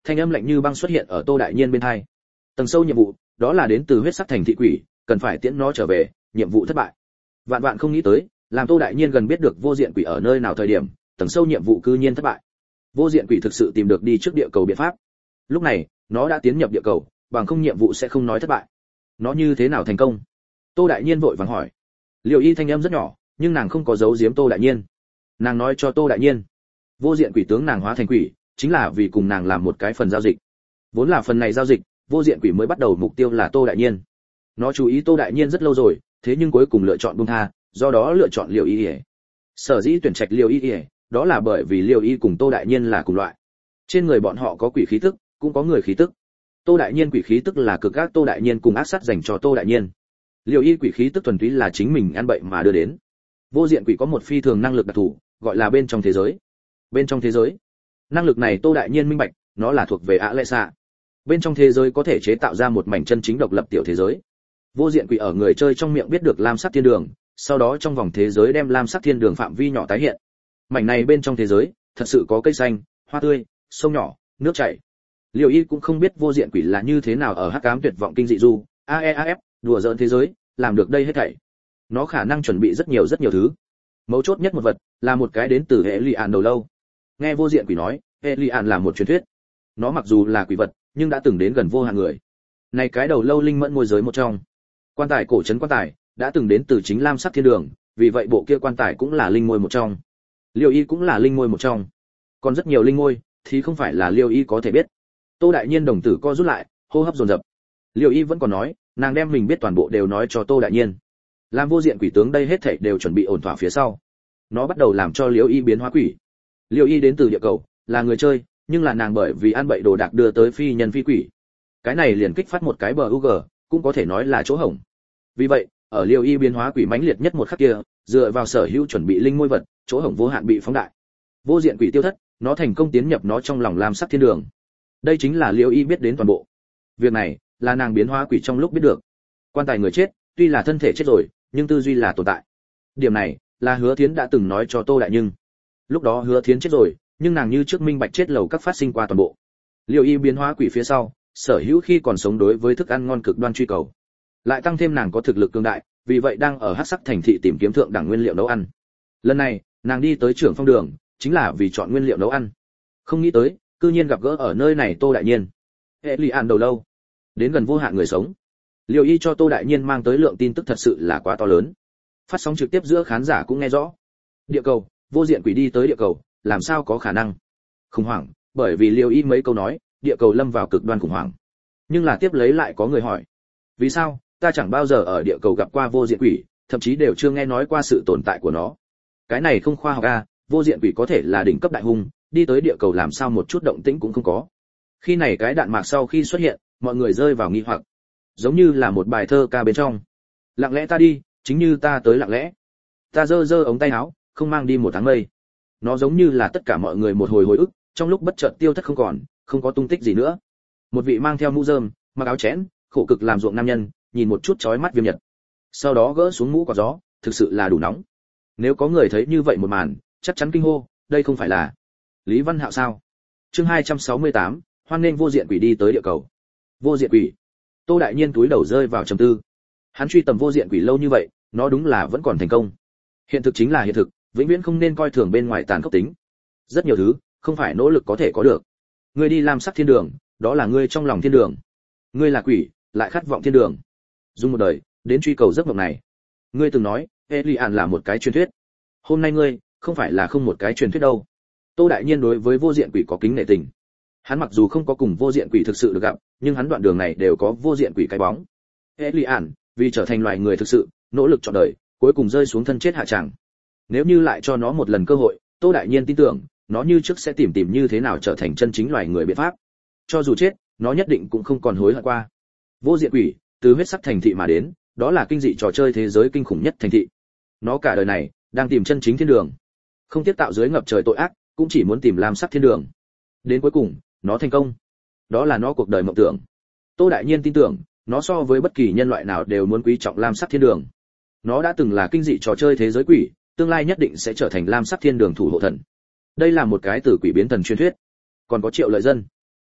S1: Thanh âm lạnh như băng xuất hiện ở Tô Đại Nhiên bên tai. Tầng sâu nhiệm vụ, đó là đến từ huyết sắc thành thị quỷ, cần phải tiễn nó trở về, nhiệm vụ thất bại. Vạn vạn không nghĩ tới, làm Tô Đại Nhiên gần biết được vô diện quỷ ở nơi nào thời điểm, tầng sâu nhiệm vụ cư nhiên thất bại. Vô diện quỷ thực sự tìm được đi trước địa cầu biện pháp. Lúc này, nó đã tiến nhập địa cầu, bằng không nhiệm vụ sẽ không nói thất bại. Nó như thế nào thành công? Tô Đại Nhiên vội vàng hỏi. Liêu Y thanh âm rất nhỏ, nhưng nàng không có giấu giếm Tô Đại Nhiên. Nàng nói cho Tô Đại Nhiên, vô diện quỷ tướng nàng hóa thành quỷ, chính là vì cùng nàng làm một cái phần giao dịch. Vốn là phần này giao dịch, vô diện quỷ mới bắt đầu mục tiêu là Tô Đại Nhiên. Nó chú ý Tô Đại Nhiên rất lâu rồi, thế nhưng cuối cùng lựa chọn buông tha, do đó lựa chọn Liêu Y. Sở dĩ tuyển trạch Liêu Y, đó là bởi vì Liêu Y cùng Tô Đại Nhiên là cùng loại. Trên người bọn họ có quỷ khí tức, cũng có người khí tức. Tô Đại Nhiên quỷ khí tức là cực ác Tô Đại Nhiên cùng ác sát dành cho Tô Đại Nhiên. Liêu Y quỷ khí tức thuần túy là chính mình ăn bậy mà đưa đến. Vô diện quỷ có một phi thường năng lực đặc thù, gọi là bên trong thế giới. Bên trong thế giới, năng lực này Tô Đại Nhiên minh bạch, nó là thuộc về ạ lệ xạ. Bên trong thế giới có thể chế tạo ra một mảnh chân chính độc lập tiểu thế giới. Vô diện quỷ ở người chơi trong miệng biết được lam sắc thiên đường, sau đó trong vòng thế giới đem lam sắc thiên đường phạm vi nhỏ tái hiện. Mảnh này bên trong thế giới, thật sự có cây xanh, hoa tươi, sông nhỏ, nước chảy. Liêu Y cũng không biết vô diện quỷ là như thế nào ở hắc ám tuyệt vọng kinh dị du, a e a ép, đùa giỡn thế giới, làm được đây hết thảy. Nó khả năng chuẩn bị rất nhiều rất nhiều thứ. Mấu chốt nhất một vật, là một cái đến từ hệ Lian đầu lâu. Nghe vô diện quỷ nói, hệ Lian là một truyền thuyết. Nó mặc dù là quỷ vật, nhưng đã từng đến gần vô hạn người. Này cái đầu lâu linh mẫn môi giới một trong. Quan tài cổ trấn quan tài, đã từng đến từ chính lam sắc thiên đường, vì vậy bộ kia quan tài cũng là linh môi một trong. Liêu Y cũng là linh môi một trong. Còn rất nhiều linh môi, thì không phải là Liêu Y có thể biết. Tô Đại Nhiên đồng tử co rút lại, hô hấp dồn dập. Liêu Y vẫn còn nói, nàng đem mình biết toàn bộ đều nói cho Tô Đại Nhiên. Làm vô diện quỷ tướng đây hết thảy đều chuẩn bị ổn thỏa phía sau. Nó bắt đầu làm cho Liêu Y biến hóa quỷ. Liêu Y đến từ địa cầu, là người chơi, nhưng là nàng bởi vì ăn bậy đồ đạc đưa tới phi nhân phi quỷ. Cái này liền kích phát một cái bờ u giê, cũng có thể nói là chỗ hổng. Vì vậy, ở Liêu Y biến hóa quỷ mãnh liệt nhất một khắc kia, dựa vào sở hữu chuẩn bị linh môi vật, chỗ hổng vô hạn bị phóng đại. Vô diện quỷ tiêu thất, nó thành công tiến nhập nó trong lòng lam sắc thiên đường. Đây chính là Liêu Y biết đến toàn bộ. Việc này là nàng biến hóa quỷ trong lúc biết được. Quan tài người chết, tuy là thân thể chết rồi, nhưng tư duy là tồn tại. Điểm này là Hứa Thiến đã từng nói cho Tô Đại Nhưng. Lúc đó Hứa Thiến chết rồi, nhưng nàng như trước minh bạch chết lầu các phát sinh qua toàn bộ. Liêu Y biến hóa quỷ phía sau, sở hữu khi còn sống đối với thức ăn ngon cực đoan truy cầu. Lại tăng thêm nàng có thực lực cường đại, vì vậy đang ở Hắc Sắc thành thị tìm kiếm thượng đẳng nguyên liệu nấu ăn. Lần này, nàng đi tới Trưởng Phong đường, chính là vì chọn nguyên liệu nấu ăn. Không nghĩ tới, cư nhiên gặp gỡ ở nơi này Tô Đại Nhiên. Hệ lì ạn đầu lâu, đến gần vô hạn người sống. Liêu Y cho Tô Đại Nhiên mang tới lượng tin tức thật sự là quá to lớn. Phát sóng trực tiếp giữa khán giả cũng nghe rõ. Địa cầu, vô diện quỷ đi tới địa cầu, làm sao có khả năng? Khủng hoảng, bởi vì Liêu Y mấy câu nói, địa cầu lâm vào cực đoan khủng hoảng. Nhưng là tiếp lấy lại có người hỏi, vì sao ta chẳng bao giờ ở địa cầu gặp qua vô diện quỷ, thậm chí đều chưa nghe nói qua sự tồn tại của nó. Cái này không khoa học a, vô diện quỷ có thể là đỉnh cấp đại hung, đi tới địa cầu làm sao một chút động tĩnh cũng không có. Khi này cái đạn mạc sau khi xuất hiện, mọi người rơi vào nghi hoặc, giống như là một bài thơ ca bên trong. Lặng lẽ ta đi, chính như ta tới lặng lẽ. Ta giơ giơ ống tay áo, không mang đi một tháng mây. Nó giống như là tất cả mọi người một hồi hồi ức, trong lúc bất chợt tiêu thất không còn, không có tung tích gì nữa. Một vị mang theo mũ rơm, mặc áo chẽn, khổ cực làm ruộng nam nhân, nhìn một chút chói mắt viêm nhật. Sau đó gỡ xuống mũ quạt gió, thực sự là đủ nóng. Nếu có người thấy như vậy một màn, chắc chắn kinh hô, đây không phải là Lý Văn Hạo sao? Chương hai trăm sáu mươi tám, hoan nghênh vô diện quỷ đi tới địa cầu. Vô diện quỷ. Tô Đại Nhiên túi đầu rơi vào trầm tư. Hắn truy tầm vô diện quỷ lâu như vậy, nó đúng là vẫn còn thành công. Hiện thực chính là hiện thực, vĩnh viễn không nên coi thường bên ngoài tàn khốc tính. Rất nhiều thứ, không phải nỗ lực có thể có được. Ngươi đi làm sắc thiên đường, đó là ngươi trong lòng thiên đường. Ngươi là quỷ, lại khát vọng thiên đường. Dùng một đời, đến truy cầu giấc mộng này. Ngươi từng nói, Elian là một cái truyền thuyết. Hôm nay ngươi, không phải là không một cái truyền thuyết đâu. Tô Đại Nhiên đối với vô diện quỷ có kính nể tình. Hắn mặc dù không có cùng vô diện quỷ thực sự được gặp, nhưng hắn đoạn đường này đều có vô diện quỷ cái bóng. Elian, vì trở thành loài người thực sự, nỗ lực trọn đời, cuối cùng rơi xuống thân chết hạ tràng. Nếu như lại cho nó một lần cơ hội, Tô Đại Nhiên tin tưởng, nó như trước sẽ tìm tìm như thế nào trở thành chân chính loài người biện pháp. Cho dù chết, nó nhất định cũng không còn hối hận qua. Vô diện quỷ, từ huyết sắc thành thị mà đến, đó là kinh dị trò chơi thế giới kinh khủng nhất thành thị. Nó cả đời này đang tìm chân chính thiên đường, không tiếc tạo dưới ngập trời tội ác, cũng chỉ muốn tìm lam sắc thiên đường. Đến cuối cùng, nó thành công. Đó là nó cuộc đời mộng tưởng. Tô Đại Nhiên tin tưởng, nó so với bất kỳ nhân loại nào đều muốn quý trọng lam sắc thiên đường. Nó đã từng là kinh dị trò chơi thế giới quỷ, tương lai nhất định sẽ trở thành lam sắc thiên đường thủ hộ thần. Đây là một cái từ quỷ biến thần truyền thuyết. Còn có Triệu Lợi Dân.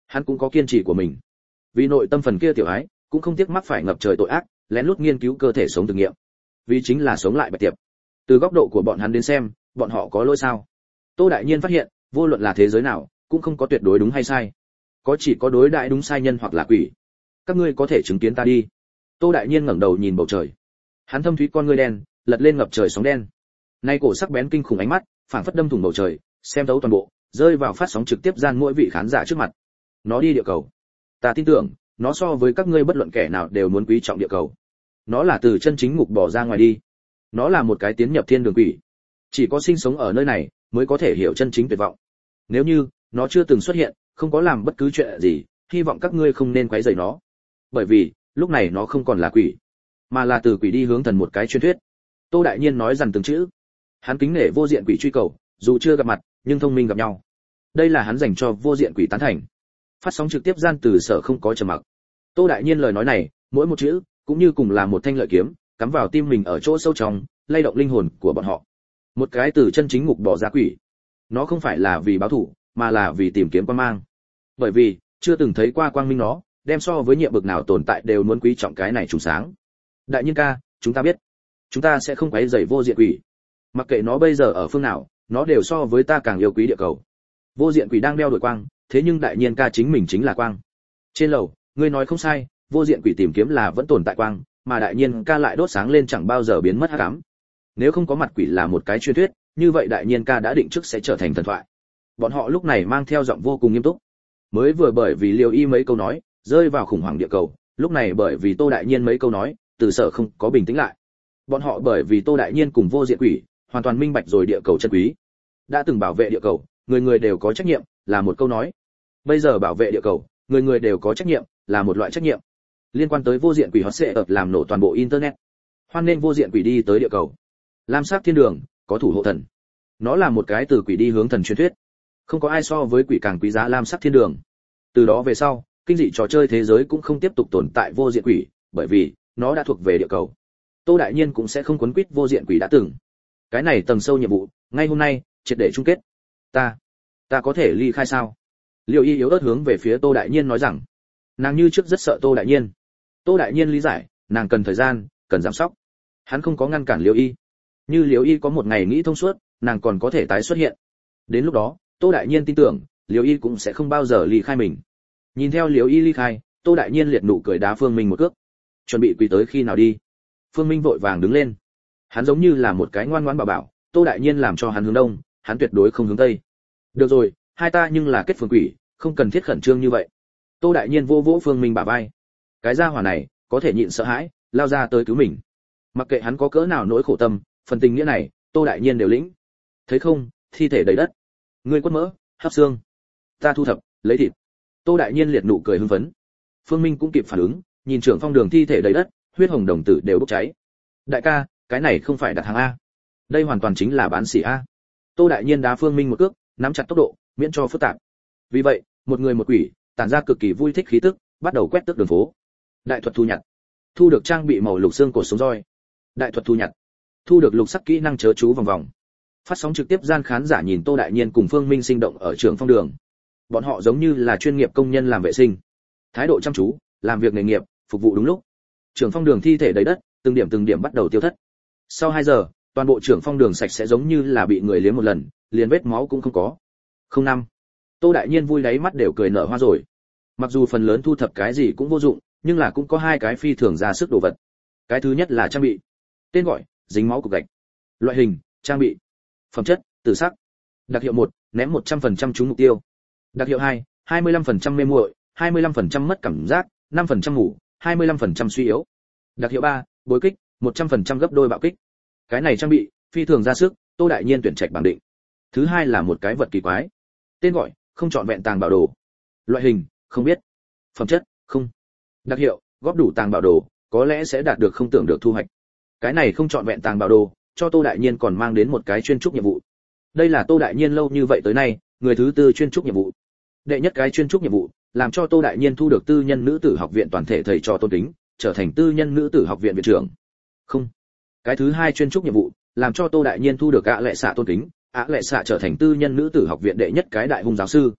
S1: Hắn cũng có kiên trì của mình. Vì nội tâm phần kia tiểu ái, cũng không tiếc mắc phải ngập trời tội ác, lén lút nghiên cứu cơ thể sống thực nghiệm. Vì chính là sống lại Bạch Tiệp. Từ góc độ của bọn hắn đến xem, bọn họ có lỗi sao? Tô Đại Nhiên phát hiện, vô luận là thế giới nào, cũng không có tuyệt đối đúng hay sai. Có chỉ có đối đại đúng sai nhân hoặc là quỷ. Các ngươi có thể chứng kiến ta đi. Tô Đại Nhiên ngẩng đầu nhìn bầu trời. Hắn thâm thúy con ngươi đen, lật lên ngập trời sóng đen. Nay cổ sắc bén kinh khủng ánh mắt, phảng phất đâm thủng bầu trời, xem thấu toàn bộ, rơi vào phát sóng trực tiếp gian mỗi vị khán giả trước mặt. Nó đi địa cầu. Ta tin tưởng, nó so với các ngươi bất luận kẻ nào đều muốn quý trọng địa cầu. Nó là từ chân chính ngục bỏ ra ngoài đi. Nó là một cái tiến nhập thiên đường quỷ. Chỉ có sinh sống ở nơi này mới có thể hiểu chân chính tuyệt vọng. Nếu như nó chưa từng xuất hiện, không có làm bất cứ chuyện gì, hy vọng các ngươi không nên quấy rầy nó. Bởi vì, lúc này nó không còn là quỷ, mà là từ quỷ đi hướng thần một cái truyền thuyết. Tô Đại Nhiên nói dần từng chữ. Hắn kính nể vô diện quỷ truy cầu, dù chưa gặp mặt, nhưng thông minh gặp nhau. Đây là hắn dành cho vô diện quỷ tán thành. Phát sóng trực tiếp gian từ sở không có trầm mặc. Tô Đại Nhiên lời nói này, mỗi một chữ cũng như cùng là một thanh lợi kiếm, cắm vào tim mình ở chỗ sâu trong, lay động linh hồn của bọn họ. Một cái từ chân chính ngục bỏ ra quỷ. Nó không phải là vì báo thù, mà là vì tìm kiếm quang mang. Bởi vì, chưa từng thấy qua quang minh nó, đem so với nhiệm bực nào tồn tại đều muốn quý trọng cái này trùng sáng. Đại Nhiên ca, chúng ta biết, chúng ta sẽ không quấy rầy vô diện quỷ. Mặc kệ nó bây giờ ở phương nào, nó đều so với ta càng yêu quý địa cầu. Vô diện quỷ đang đeo đuổi quang, thế nhưng Đại Nhiên ca chính mình chính là quang. Trên lầu, ngươi nói không sai, vô diện quỷ tìm kiếm là vẫn tồn tại quang, mà Đại Nhiên ca lại đốt sáng lên chẳng bao giờ biến mất hắc ám. Nếu không có mặt quỷ là một cái truyền thuyết, như vậy Đại Nhiên ca đã định trước sẽ trở thành thần thoại. Bọn họ lúc này mang theo giọng vô cùng nghiêm túc. Mới vừa bởi vì Liêu Y mấy câu nói, rơi vào khủng hoảng địa cầu, lúc này bởi vì Tô Đại Nhiên mấy câu nói, từ sở không có bình tĩnh lại. Bọn họ bởi vì Tô Đại Nhiên cùng vô diện quỷ, hoàn toàn minh bạch rồi địa cầu chân quý. Đã từng bảo vệ địa cầu, người người đều có trách nhiệm, là một câu nói. Bây giờ bảo vệ địa cầu, người người đều có trách nhiệm, là một loại trách nhiệm. Liên quan tới vô diện quỷ hot sẽ ập làm nổ toàn bộ internet. Hoan nên vô diện quỷ đi tới địa cầu. Lam sắc thiên đường, có thủ hộ thần. Nó là một cái từ quỷ đi hướng thần truyền thuyết. Không có ai so với quỷ càng quý giá lam sắc thiên đường. Từ đó về sau, kinh dị trò chơi thế giới cũng không tiếp tục tồn tại vô diện quỷ, bởi vì nó đã thuộc về địa cầu. Tô Đại Nhiên cũng sẽ không quấn quýt vô diện quỷ đã từng. Cái này tầng sâu nhiệm vụ, ngay hôm nay, triệt để chung kết. Ta, ta có thể ly khai sao? Liêu Y yếu ớt hướng về phía Tô Đại Nhiên nói rằng, nàng như trước rất sợ Tô Đại Nhiên. Tô Đại Nhiên lý giải, nàng cần thời gian, cần giám sóc. Hắn không có ngăn cản Liêu Y. Như Liêu Y có một ngày nghĩ thông suốt, nàng còn có thể tái xuất hiện. Đến lúc đó, Tô Đại Nhiên tin tưởng, Liêu Y cũng sẽ không bao giờ ly khai mình. Nhìn theo Liêu Y ly khai, Tô Đại Nhiên liệt nụ cười đá Phương Minh một cước. Chuẩn bị quỳ tới khi nào đi? Phương Minh vội vàng đứng lên. Hắn giống như là một cái ngoan ngoãn bảo bảo, Tô Đại Nhiên làm cho hắn hướng đông, hắn tuyệt đối không hướng tây. Được rồi, hai ta nhưng là kết phường quỷ, không cần thiết khẩn trương như vậy. Tô Đại Nhiên vô vỗ Phương Minh bả vai. Cái gia hỏa này, có thể nhịn sợ hãi, lao ra tới cứu mình. Mặc kệ hắn có cỡ nào nỗi khổ tâm, phần tình nghĩa này, Tô Đại Nhiên đều lĩnh. Thấy không, thi thể đầy đất. Ngươi quất mỡ, hấp xương. Ta thu thập, lấy thịt. Tô Đại Nhiên liệt nụ cười hưng phấn. Phương Minh cũng kịp phản ứng, nhìn trưởng phong đường thi thể đầy đất, huyết hồng đồng tử đều bốc cháy. Đại ca, cái này không phải đặt hàng a. Đây hoàn toàn chính là bán xỉ a. Tô Đại Nhiên đá Phương Minh một cước, nắm chặt tốc độ, miễn cho phức tạp. Vì vậy, một người một quỷ, tản ra cực kỳ vui thích khí tức, bắt đầu quét tước đường phố. Đại thuật thu nhặt. Thu được trang bị màu lục xương cổ sống roi. Đại thuật thu nhặt. Thu được lục sắc kỹ năng chớ chú vòng vòng. Phát sóng trực tiếp gian khán giả nhìn Tô Đại Nhiên cùng Phương Minh sinh động ở trường phong đường. Bọn họ giống như là chuyên nghiệp công nhân làm vệ sinh. Thái độ chăm chú, làm việc nghề nghiệp, phục vụ đúng lúc. Trường phong đường thi thể đầy đất, từng điểm từng điểm bắt đầu tiêu thất. Sau hai giờ, toàn bộ trường phong đường sạch sẽ giống như là bị người liếm một lần, liền vết máu cũng không có. Không năm. Tô Đại Nhiên vui đáy mắt đều cười nở hoa rồi. Mặc dù phần lớn thu thập cái gì cũng vô dụng, nhưng là cũng có hai cái phi thường ra sức đồ vật. Cái thứ nhất là trang bị. Tên gọi, dính máu cục gạch. Loại hình, trang bị. Phẩm chất, tử sắc. Đặc hiệu một, ném một trăm phần trăm trúng mục tiêu. Đặc hiệu hai, hai mươi lăm phần trăm mê muội, hai mươi lăm phần trăm mất cảm giác, năm phần trăm ngủ, hai mươi lăm phần trăm suy yếu. Đặc hiệu ba, bối kích, một trăm phần trăm gấp đôi bạo kích. Cái này trang bị, phi thường ra sức, Tô Đại Nhiên tuyển trạch bằng định. Thứ hai là một cái vật kỳ quái. Tên gọi, không chọn vẹn tàng bảo đồ. Loại hình, không biết. Phẩm chất, không. Đặc hiệu, góp đủ tàng bảo đồ, có lẽ sẽ đạt được không tưởng được thu hoạch. Cái này không chọn vẹn tàng bảo đồ, cho Tô Đại Nhiên còn mang đến một cái chuyên trúc nhiệm vụ. Đây là Tô Đại Nhiên lâu như vậy tới nay, người thứ tư chuyên trúc nhiệm vụ. Đệ nhất cái chuyên trúc nhiệm vụ, làm cho Tô Đại Nhiên thu được tư nhân nữ tử học viện toàn thể thầy trò tôn kính, trở thành tư nhân nữ tử học viện viện trưởng. Không. Cái thứ hai chuyên trúc nhiệm vụ, làm cho Tô Đại Nhiên thu được ạ lệ xạ tôn kính, ạ lệ xạ trở thành tư nhân nữ tử học viện đệ nhất cái đại hung giáo sư.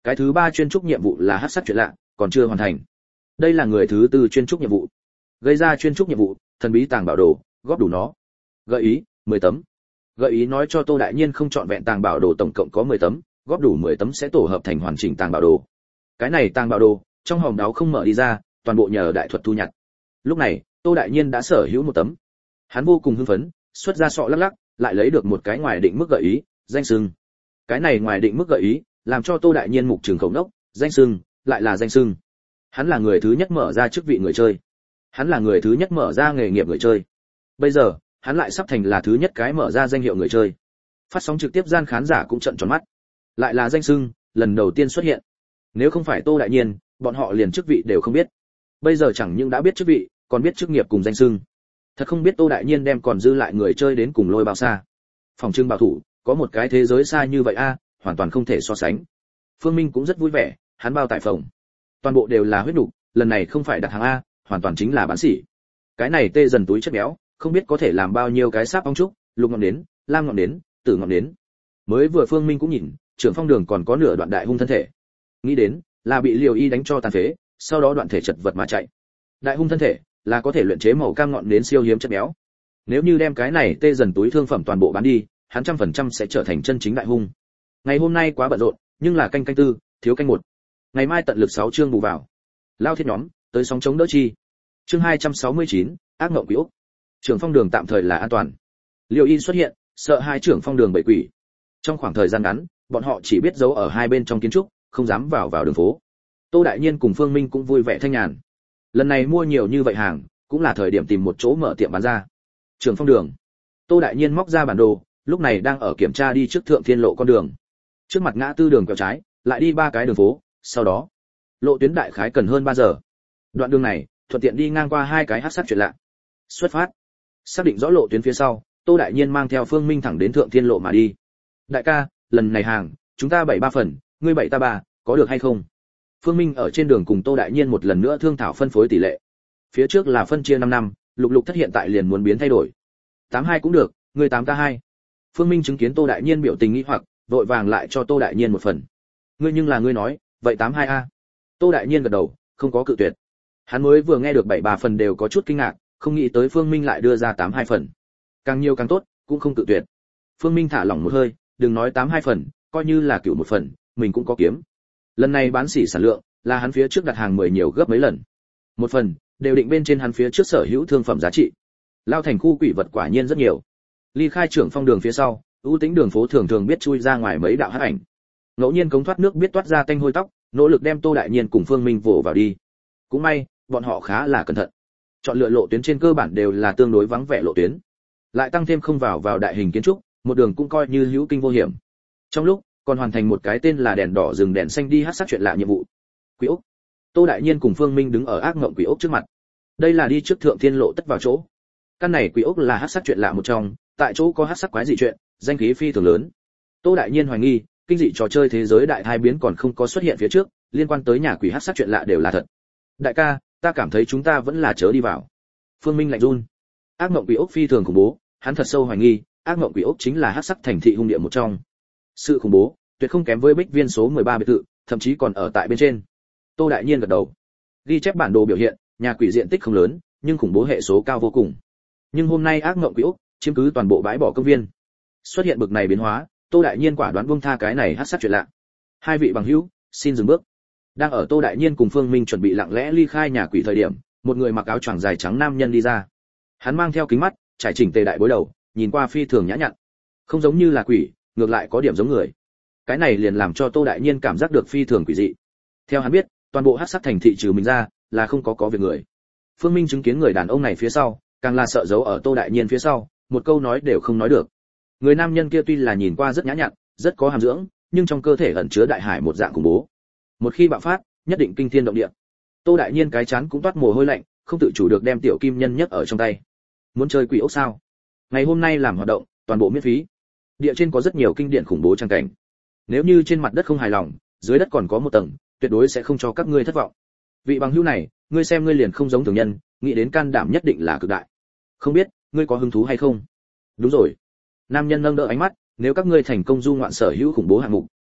S1: Cái thứ ba chuyên trúc nhiệm vụ là hắc sắc chuyện lạ, còn chưa hoàn thành. Đây là người thứ tư chuyên trúc nhiệm vụ. Gây ra chuyên trúc nhiệm vụ, thần bí tàng bảo đồ, góp đủ nó. Gợi ý, mười tấm. Gợi ý nói cho Tô Đại Nhiên không chọn vẹn tàng bảo đồ tổng cộng có mười tấm, góp đủ mười tấm sẽ tổ hợp thành hoàn chỉnh tàng bảo đồ. Cái này tàng bảo đồ, trong hòm đáo không mở đi ra, toàn bộ nhờ đại thuật thu nhặt. Lúc này, Tô Đại Nhiên đã sở hữu một tấm. Hắn vô cùng hưng phấn, xuất ra sọ lắc lắc, lại lấy được một cái ngoài định mức gợi ý, danh xưng. Cái này ngoài định mức gợi ý, làm cho Tô Đại Nhiên mục trường khẩu nốc, danh xưng, lại là danh xưng. Hắn là người thứ nhất mở ra chức vị người chơi. Hắn là người thứ nhất mở ra nghề nghiệp người chơi. Bây giờ, hắn lại sắp thành là thứ nhất cái mở ra danh hiệu người chơi. Phát sóng trực tiếp gian khán giả cũng trợn tròn mắt. Lại là danh xưng, lần đầu tiên xuất hiện. Nếu không phải Tô Đại Nhiên, bọn họ liền chức vị đều không biết. Bây giờ chẳng những đã biết chức vị, còn biết chức nghiệp cùng danh xưng. Thật không biết Tô Đại Nhiên đem còn dư lại người chơi đến cùng lôi bao xa. Phòng trưng bảo thủ, có một cái thế giới xa như vậy a, hoàn toàn không thể so sánh. Phương Minh cũng rất vui vẻ, hắn bao tải phòng. Toàn bộ đều là huyết nục, lần này không phải đặt hàng a, hoàn toàn chính là bán sỉ. Cái này tê dần túi chất béo, không biết có thể làm bao nhiêu cái sáp ong trúc, lục ngọn đến, lam ngọn đến, tử ngọn đến. Mới vừa Phương Minh cũng nhìn, trưởng phong đường còn có nửa đoạn đại hung thân thể. Nghĩ đến, là bị Liều Y đánh cho tàn phế, sau đó đoạn thể chật vật mà chạy. Đại hung thân thể là có thể luyện chế màu cam ngọn đến siêu hiếm chất béo. Nếu như đem cái này tê dần túi thương phẩm toàn bộ bán đi, hắn trăm phần trăm sẽ trở thành chân chính đại hung. Ngày hôm nay quá bận rộn, nhưng là canh canh tư, thiếu canh một. Ngày mai tận lực sáu chương bù vào. Lao thiết nhóm, tới sóng chống đỡ chi. Chương hai trăm sáu mươi chín, ác mộng quỷ ốc. Trưởng phong đường tạm thời là an toàn. Liêu Y xuất hiện, sợ hai trưởng phong đường bậy quỷ. Trong khoảng thời gian ngắn, bọn họ chỉ biết giấu ở hai bên trong kiến trúc, không dám vào vào đường phố. Tô Đại Nhiên cùng Phương Minh cũng vui vẻ thanh nhàn. Lần này mua nhiều như vậy hàng, cũng là thời điểm tìm một chỗ mở tiệm bán ra. Trưởng phong đường. Tô Đại Nhiên móc ra bản đồ, lúc này đang ở kiểm tra đi trước Thượng Thiên lộ con đường. Trước mặt ngã tư đường quẹo trái, lại đi ba cái đường phố, sau đó, lộ tuyến đại khái cần hơn ba giờ. Đoạn đường này, thuận tiện đi ngang qua hai cái hắc sắc chuyện lạ. Xuất phát. Xác định rõ lộ tuyến phía sau, Tô Đại Nhiên mang theo Phương Minh thẳng đến Thượng Thiên lộ mà đi. Đại ca, lần này hàng, chúng ta bảy ba phần, ngươi bảy ta ba, có được hay không? Phương Minh ở trên đường cùng Tô Đại Nhiên một lần nữa thương thảo phân phối tỷ lệ. Phía trước là phân chia năm năm, lục lục thất hiện tại liền muốn biến thay đổi. Tám hai cũng được, ngươi tám ta hai. Phương Minh chứng kiến Tô Đại Nhiên biểu tình nghi hoặc, vội vàng lại cho Tô Đại Nhiên một phần. Ngươi nhưng là ngươi nói, vậy tám hai a. Tô Đại Nhiên gật đầu, không có cự tuyệt. Hắn mới vừa nghe được bảy ba phần đều có chút kinh ngạc, không nghĩ tới Phương Minh lại đưa ra tám hai phần. Càng nhiều càng tốt, cũng không cự tuyệt. Phương Minh thả lỏng một hơi, đừng nói tám hai phần, coi như là cửu một phần, mình cũng có kiếm. Lần này bán sỉ sản lượng, là hắn phía trước đặt hàng mười nhiều gấp mấy lần. Một phần, đều định bên trên hắn phía trước sở hữu thương phẩm giá trị. Lao thành khu quỷ vật quả nhiên rất nhiều. Ly khai trưởng phong đường phía sau, ưu tính đường phố thường thường biết chui ra ngoài mấy đạo hắc ảnh. Ngẫu nhiên cống thoát nước biết toát ra tanh hôi tóc, nỗ lực đem Tô Đại Nhiên cùng Phương Minh vồ vào đi. Cũng may, bọn họ khá là cẩn thận. Chọn lựa lộ tuyến trên cơ bản đều là tương đối vắng vẻ lộ tuyến. Lại tăng thêm không vào vào đại hình kiến trúc, một đường cũng coi như hữu kinh vô hiểm. Trong lúc, còn hoàn thành một cái tên là đèn đỏ rừng đèn xanh đi hắc sắc chuyện lạ nhiệm vụ. Quỷ ốc. Tô Đại Nhiên cùng Phương Minh đứng ở ác ngộng quỷ ốc trước mặt. Đây là đi trước Thượng Thiên lộ tất vào chỗ. Căn này quỷ ốc là hắc sắc chuyện lạ một trong, tại chỗ có hắc sắc quái dị chuyện, danh khí phi thường lớn. Tô Đại Nhiên hoài nghi, kinh dị trò chơi thế giới đại thai biến còn không có xuất hiện phía trước, liên quan tới nhà quỷ hắc sắc chuyện lạ đều là thật. Đại ca, ta cảm thấy chúng ta vẫn là chớ đi vào. Phương Minh lạnh run. Ác mộng quỷ ốc phi thường khủng bố, hắn thật sâu hoài nghi, ác mộng quỷ ốc chính là hắc sắc thành thị hung địa một trong. Sự khủng bố, tuyệt không kém với Bích Viên số mười ba biệt thự, thậm chí còn ở tại bên trên. Tô Đại Nhiên gật đầu. Ghi chép bản đồ biểu hiện, nhà quỷ diện tích không lớn, nhưng khủng bố hệ số cao vô cùng. Nhưng hôm nay ác mộng quỷ ốc chiếm cứ toàn bộ bãi bỏ công viên. Xuất hiện bực này biến hóa, Tô Đại Nhiên quả đoán buông tha cái này hắc sắc chuyện lạ. Hai vị bằng hữu, xin dừng bước. Đang ở Tô Đại Nhiên cùng Phương Minh chuẩn bị lặng lẽ ly khai nhà quỷ thời điểm, một người mặc áo choàng dài trắng nam nhân đi ra. Hắn mang theo kính mắt, trải chỉnh tề đại bối đầu, nhìn qua phi thường nhã nhặn. Không giống như là quỷ, ngược lại có điểm giống người. Cái này liền làm cho Tô Đại Nhiên cảm giác được phi thường quỷ dị. Theo hắn biết, toàn bộ hắc sắc thành thị trừ mình ra, là không có có việc người. Phương Minh chứng kiến người đàn ông này phía sau, càng là sợ giấu ở Tô Đại Nhiên phía sau, một câu nói đều không nói được. Người nam nhân kia tuy là nhìn qua rất nhã nhặn, rất có hàm dưỡng, nhưng trong cơ thể ẩn chứa đại hải một dạng khủng bố. Một khi bạo phát, nhất định kinh thiên động địa. Tô Đại Nhiên cái chán cũng toát mồ hôi lạnh, không tự chủ được đem tiểu kim nhân nhấc ở trong tay. Muốn chơi quỷ ốc sao? Ngày hôm nay làm hoạt động, toàn bộ miễn phí. Địa trên có rất nhiều kinh điển khủng bố trang cảnh. Nếu như trên mặt đất không hài lòng, dưới đất còn có một tầng, tuyệt đối sẽ không cho các ngươi thất vọng. Vị bằng hữu này, ngươi xem ngươi liền không giống thường nhân, nghĩ đến can đảm nhất định là cực đại. Không biết, ngươi có hứng thú hay không? Đúng rồi. Nam nhân nâng đỡ ánh mắt, nếu các ngươi thành công du ngoạn sở hữu khủng bố hạng mục,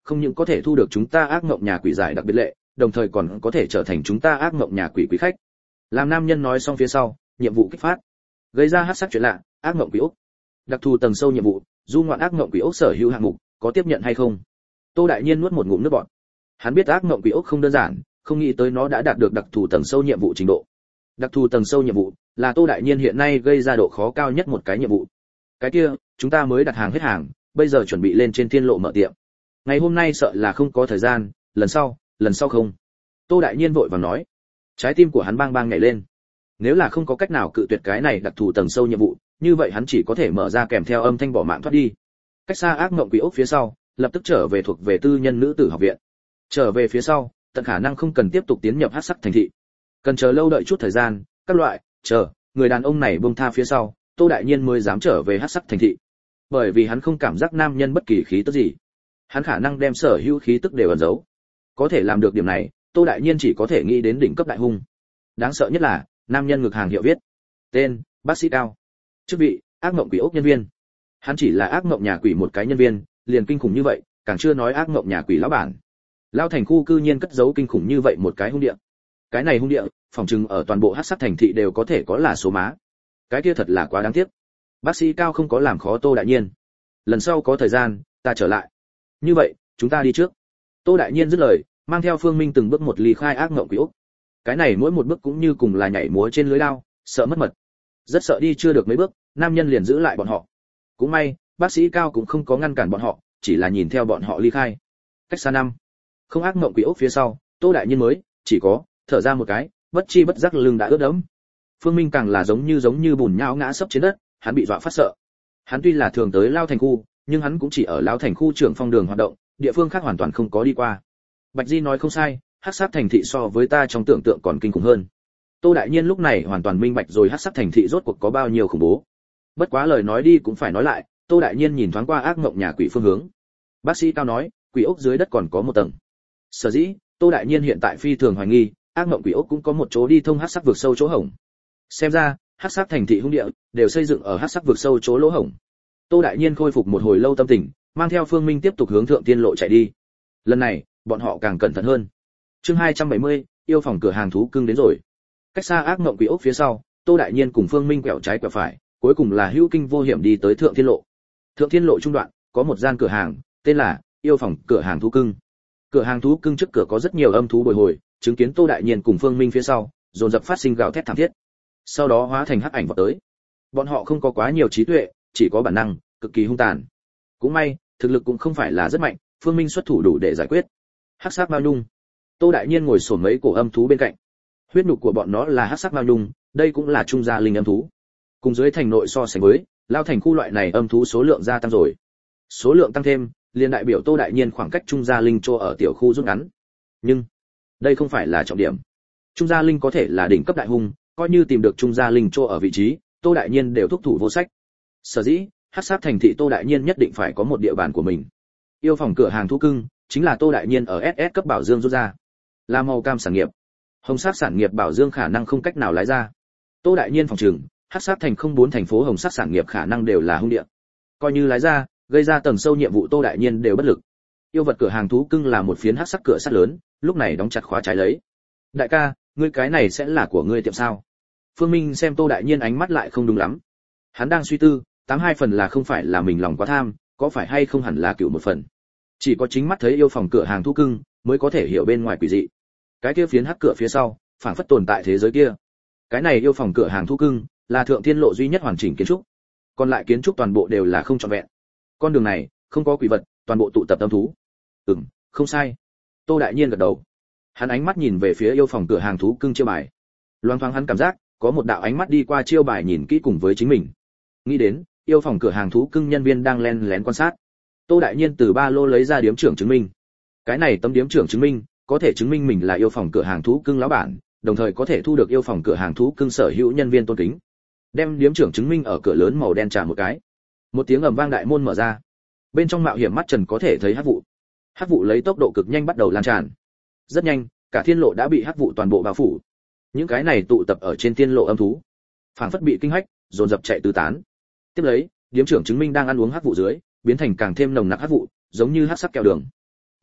S1: không những có thể thu được chúng ta ác mộng nhà quỷ giải đặc biệt lệ, đồng thời còn có thể trở thành chúng ta ác mộng nhà quỷ quý khách. Làm nam nhân nói xong phía sau, nhiệm vụ kích phát. Gây ra hắc sắc chuyện lạ, ác mộng quỷ ốc. Đặc thù tầng sâu nhiệm vụ, du ngoạn ác mộng quỷ ốc sở hữu hạng mục, có tiếp nhận hay không? Tô Đại Nhiên nuốt một ngụm nước bọt. Hắn biết ác mộng quỷ ốc không đơn giản, không nghĩ tới nó đã đạt được đặc thù tầng sâu nhiệm vụ trình độ. Đặc thù tầng sâu nhiệm vụ là Tô Đại Nhiên hiện nay gây ra độ khó cao nhất một cái nhiệm vụ. Cái kia, chúng ta mới đặt hàng hết hàng, bây giờ chuẩn bị lên trên thiên lộ mở tiệm. Ngày hôm nay sợ là không có thời gian, lần sau, lần sau không. Tô Đại Nhiên vội vàng nói. Trái tim của hắn bang bang nhảy lên. Nếu là không có cách nào cự tuyệt cái này đặc thù tầng sâu nhiệm vụ, như vậy hắn chỉ có thể mở ra kèm theo âm thanh bỏ mạng thoát đi. Cách xa ác mộng quỷ ốc phía sau, lập tức trở về thuộc về tư nhân nữ tử học viện. Trở về phía sau, tận khả năng không cần tiếp tục tiến nhập hắc sắc thành thị. Cần chờ lâu đợi chút thời gian, các loại, chờ, người đàn ông này buông tha phía sau, Tô Đại Nhiên mới dám trở về hắc sắc thành thị. Bởi vì hắn không cảm giác nam nhân bất kỳ khí tức gì. Hắn khả năng đem sở hữu khí tức đều ẩn giấu. Có thể làm được điểm này, Tô Đại Nhiên chỉ có thể nghĩ đến đỉnh cấp đại hung. Đáng sợ nhất là, nam nhân ngực hàng hiệu viết. Tên, bác sĩ Cao. Chức vị, ác mộng quỷ ốc nhân viên. Hắn chỉ là ác mộng nhà quỷ một cái nhân viên, liền kinh khủng như vậy, càng chưa nói ác mộng nhà quỷ lão bản. Lão thành khu cư nhiên cất giấu kinh khủng như vậy một cái hung địa. Cái này hung địa, phòng trừng ở toàn bộ hắc sắc thành thị đều có thể có là số má. Cái kia thật là quá đáng tiếc. Bác sĩ Cao không có làm khó Tô Đại Nhiên. Lần sau có thời gian, ta trở lại. Như vậy, chúng ta đi trước. Tô Đại Nhiên dứt lời, mang theo Phương Minh từng bước một ly khai ác mộng quỷ ốc. Cái này mỗi một bước cũng như cùng là nhảy múa trên lưới lao, sợ mất mật. Rất sợ đi chưa được mấy bước, nam nhân liền giữ lại bọn họ. Cũng may, bác sĩ Cao cũng không có ngăn cản bọn họ, chỉ là nhìn theo bọn họ ly khai. Cách xa năm, không ác mộng quỷ ốc phía sau, Tô Đại Nhiên mới chỉ có thở ra một cái, bất chi bất giác lưng đã ướt đẫm. Phương Minh càng là giống như giống như bùn nhão ngã sấp trên đất, hắn bị dọa phát sợ. Hắn tuy là thường tới Lao Thành khu, nhưng hắn cũng chỉ ở Lao Thành khu trưởng phong đường hoạt động, địa phương khác hoàn toàn không có đi qua. Bạch Di nói không sai, hắc sắc thành thị so với ta trong tưởng tượng còn kinh khủng hơn. Tô Đại Nhiên lúc này hoàn toàn minh bạch rồi hắc sắc thành thị rốt cuộc có bao nhiêu khủng bố. Bất quá lời nói đi cũng phải nói lại, Tô Đại Nhiên nhìn thoáng qua ác mộng nhà quỷ phương hướng. Bác sĩ Cao nói, quỷ ốc dưới đất còn có một tầng. Sở dĩ, Tô Đại Nhiên hiện tại phi thường hoài nghi, ác mộng quỷ ốc cũng có một chỗ đi thông hắc sắc vực sâu chỗ hổng. Xem ra, hắc sắc thành thị hung địa đều xây dựng ở hắc sắc vực sâu chỗ lỗ hổng. Tô Đại Nhiên khôi phục một hồi lâu tâm tình, mang theo Phương Minh tiếp tục hướng thượng tiên lộ chạy đi. Lần này, bọn họ càng cẩn thận hơn. Chương hai trăm bảy mươi, yêu phòng cửa hàng thú cưng đến rồi. Cách xa ác mộng quỷ ốc phía sau, Tô Đại Nhiên cùng Phương Minh quẹo trái quẹo phải, cuối cùng là hữu kinh vô hiểm đi tới thượng thiên lộ. Thượng thiên lộ trung đoạn, có một gian cửa hàng, tên là yêu phòng cửa hàng thú cưng. Cửa hàng thú cưng trước cửa có rất nhiều âm thú bồi hồi, chứng kiến Tô Đại Nhiên cùng Phương Minh phía sau, dồn dập phát sinh gào thét thảm thiết. Sau đó hóa thành hắc ảnh vọt tới. Bọn họ không có quá nhiều trí tuệ, chỉ có bản năng, cực kỳ hung tàn. Cũng may, thực lực cũng không phải là rất mạnh, Phương Minh xuất thủ đủ để giải quyết. Hắc sắc mao nhung. Tô Đại Nhiên ngồi xổm mấy cổ âm thú bên cạnh. Huyết nhục của bọn nó là hắc sắc mao nhung, đây cũng là trung gia linh âm thú. Cùng dưới thành nội so sánh với, Lao Thành khu loại này âm thú số lượng gia tăng rồi. Số lượng tăng thêm, liền đại biểu Tô Đại Nhiên khoảng cách trung gia linh chỗ ở tiểu khu rút ngắn. Nhưng, đây không phải là trọng điểm. Trung gia linh có thể là đỉnh cấp đại hung, coi như tìm được trung gia linh chỗ ở vị trí, Tô Đại Nhiên đều thúc thủ vô sách. Sở dĩ, hắc sát thành thị Tô Đại Nhiên nhất định phải có một địa bàn của mình. Yêu phòng cửa hàng thú cưng chính là Tô Đại Nhiên ở ét ét cấp bảo dương rút ra. Là màu cam sản nghiệp. Hồng sát sản nghiệp bảo dương khả năng không cách nào lái ra. Tô Đại Nhiên phòng trường, hắc sát thành không bốn thành phố hồng sát sản nghiệp khả năng đều là hung địa. Coi như lái ra, gây ra tầng sâu nhiệm vụ Tô Đại Nhiên đều bất lực. Yêu vật cửa hàng thú cưng là một phiến hắc sắc cửa sắt lớn, lúc này đóng chặt khóa trái lấy. Đại ca, ngươi cái này sẽ là của ngươi tiệm sao? Phương Minh xem Tô Đại Nhiên ánh mắt lại không đúng lắm. Hắn đang suy tư, tám hai phần là không phải là mình lòng quá tham, có phải hay không hẳn là cựu một phần. Chỉ có chính mắt thấy yêu phòng cửa hàng thú cưng mới có thể hiểu bên ngoài quỷ dị. Cái kia phiến hắc cửa phía sau, phảng phất tồn tại thế giới kia. Cái này yêu phòng cửa hàng thú cưng là thượng thiên lộ duy nhất hoàn chỉnh kiến trúc. Còn lại kiến trúc toàn bộ đều là không trọn vẹn. Con đường này không có quỷ vật, toàn bộ tụ tập âm thú. Ừm, không sai. Tô Đại Nhiên gật đầu. Hắn ánh mắt nhìn về phía yêu phòng cửa hàng thú cưng chiêu bài. Loang thoáng hắn cảm giác có một đạo ánh mắt đi qua chiêu bài nhìn kỹ cùng với chính mình. Nghĩ đến, yêu phòng cửa hàng thú cưng nhân viên đang lén lén quan sát. Tô Đại Nhiên từ ba lô lấy ra điếm trưởng chứng minh. Cái này tấm điếm trưởng chứng minh có thể chứng minh mình là yêu phòng cửa hàng thú cưng lão bản, đồng thời có thể thu được yêu phòng cửa hàng thú cưng sở hữu nhân viên tôn kính. Đem điếm trưởng chứng minh ở cửa lớn màu đen trả một cái. Một tiếng ầm vang đại môn mở ra. Bên trong mạo hiểm mắt trần có thể thấy hắc vụ. Hắc vụ lấy tốc độ cực nhanh bắt đầu lan tràn. Rất nhanh, cả thiên lộ đã bị hắc vụ toàn bộ bao phủ. Những cái này tụ tập ở trên thiên lộ âm thú, phảng phất bị kinh hách, dồn dập chạy tứ tán. Tiếp lấy, điếm trưởng chứng minh đang ăn uống hắc vụ dưới, biến thành càng thêm nồng nặc hắc vụ, giống như hắc sắc kẹo đường.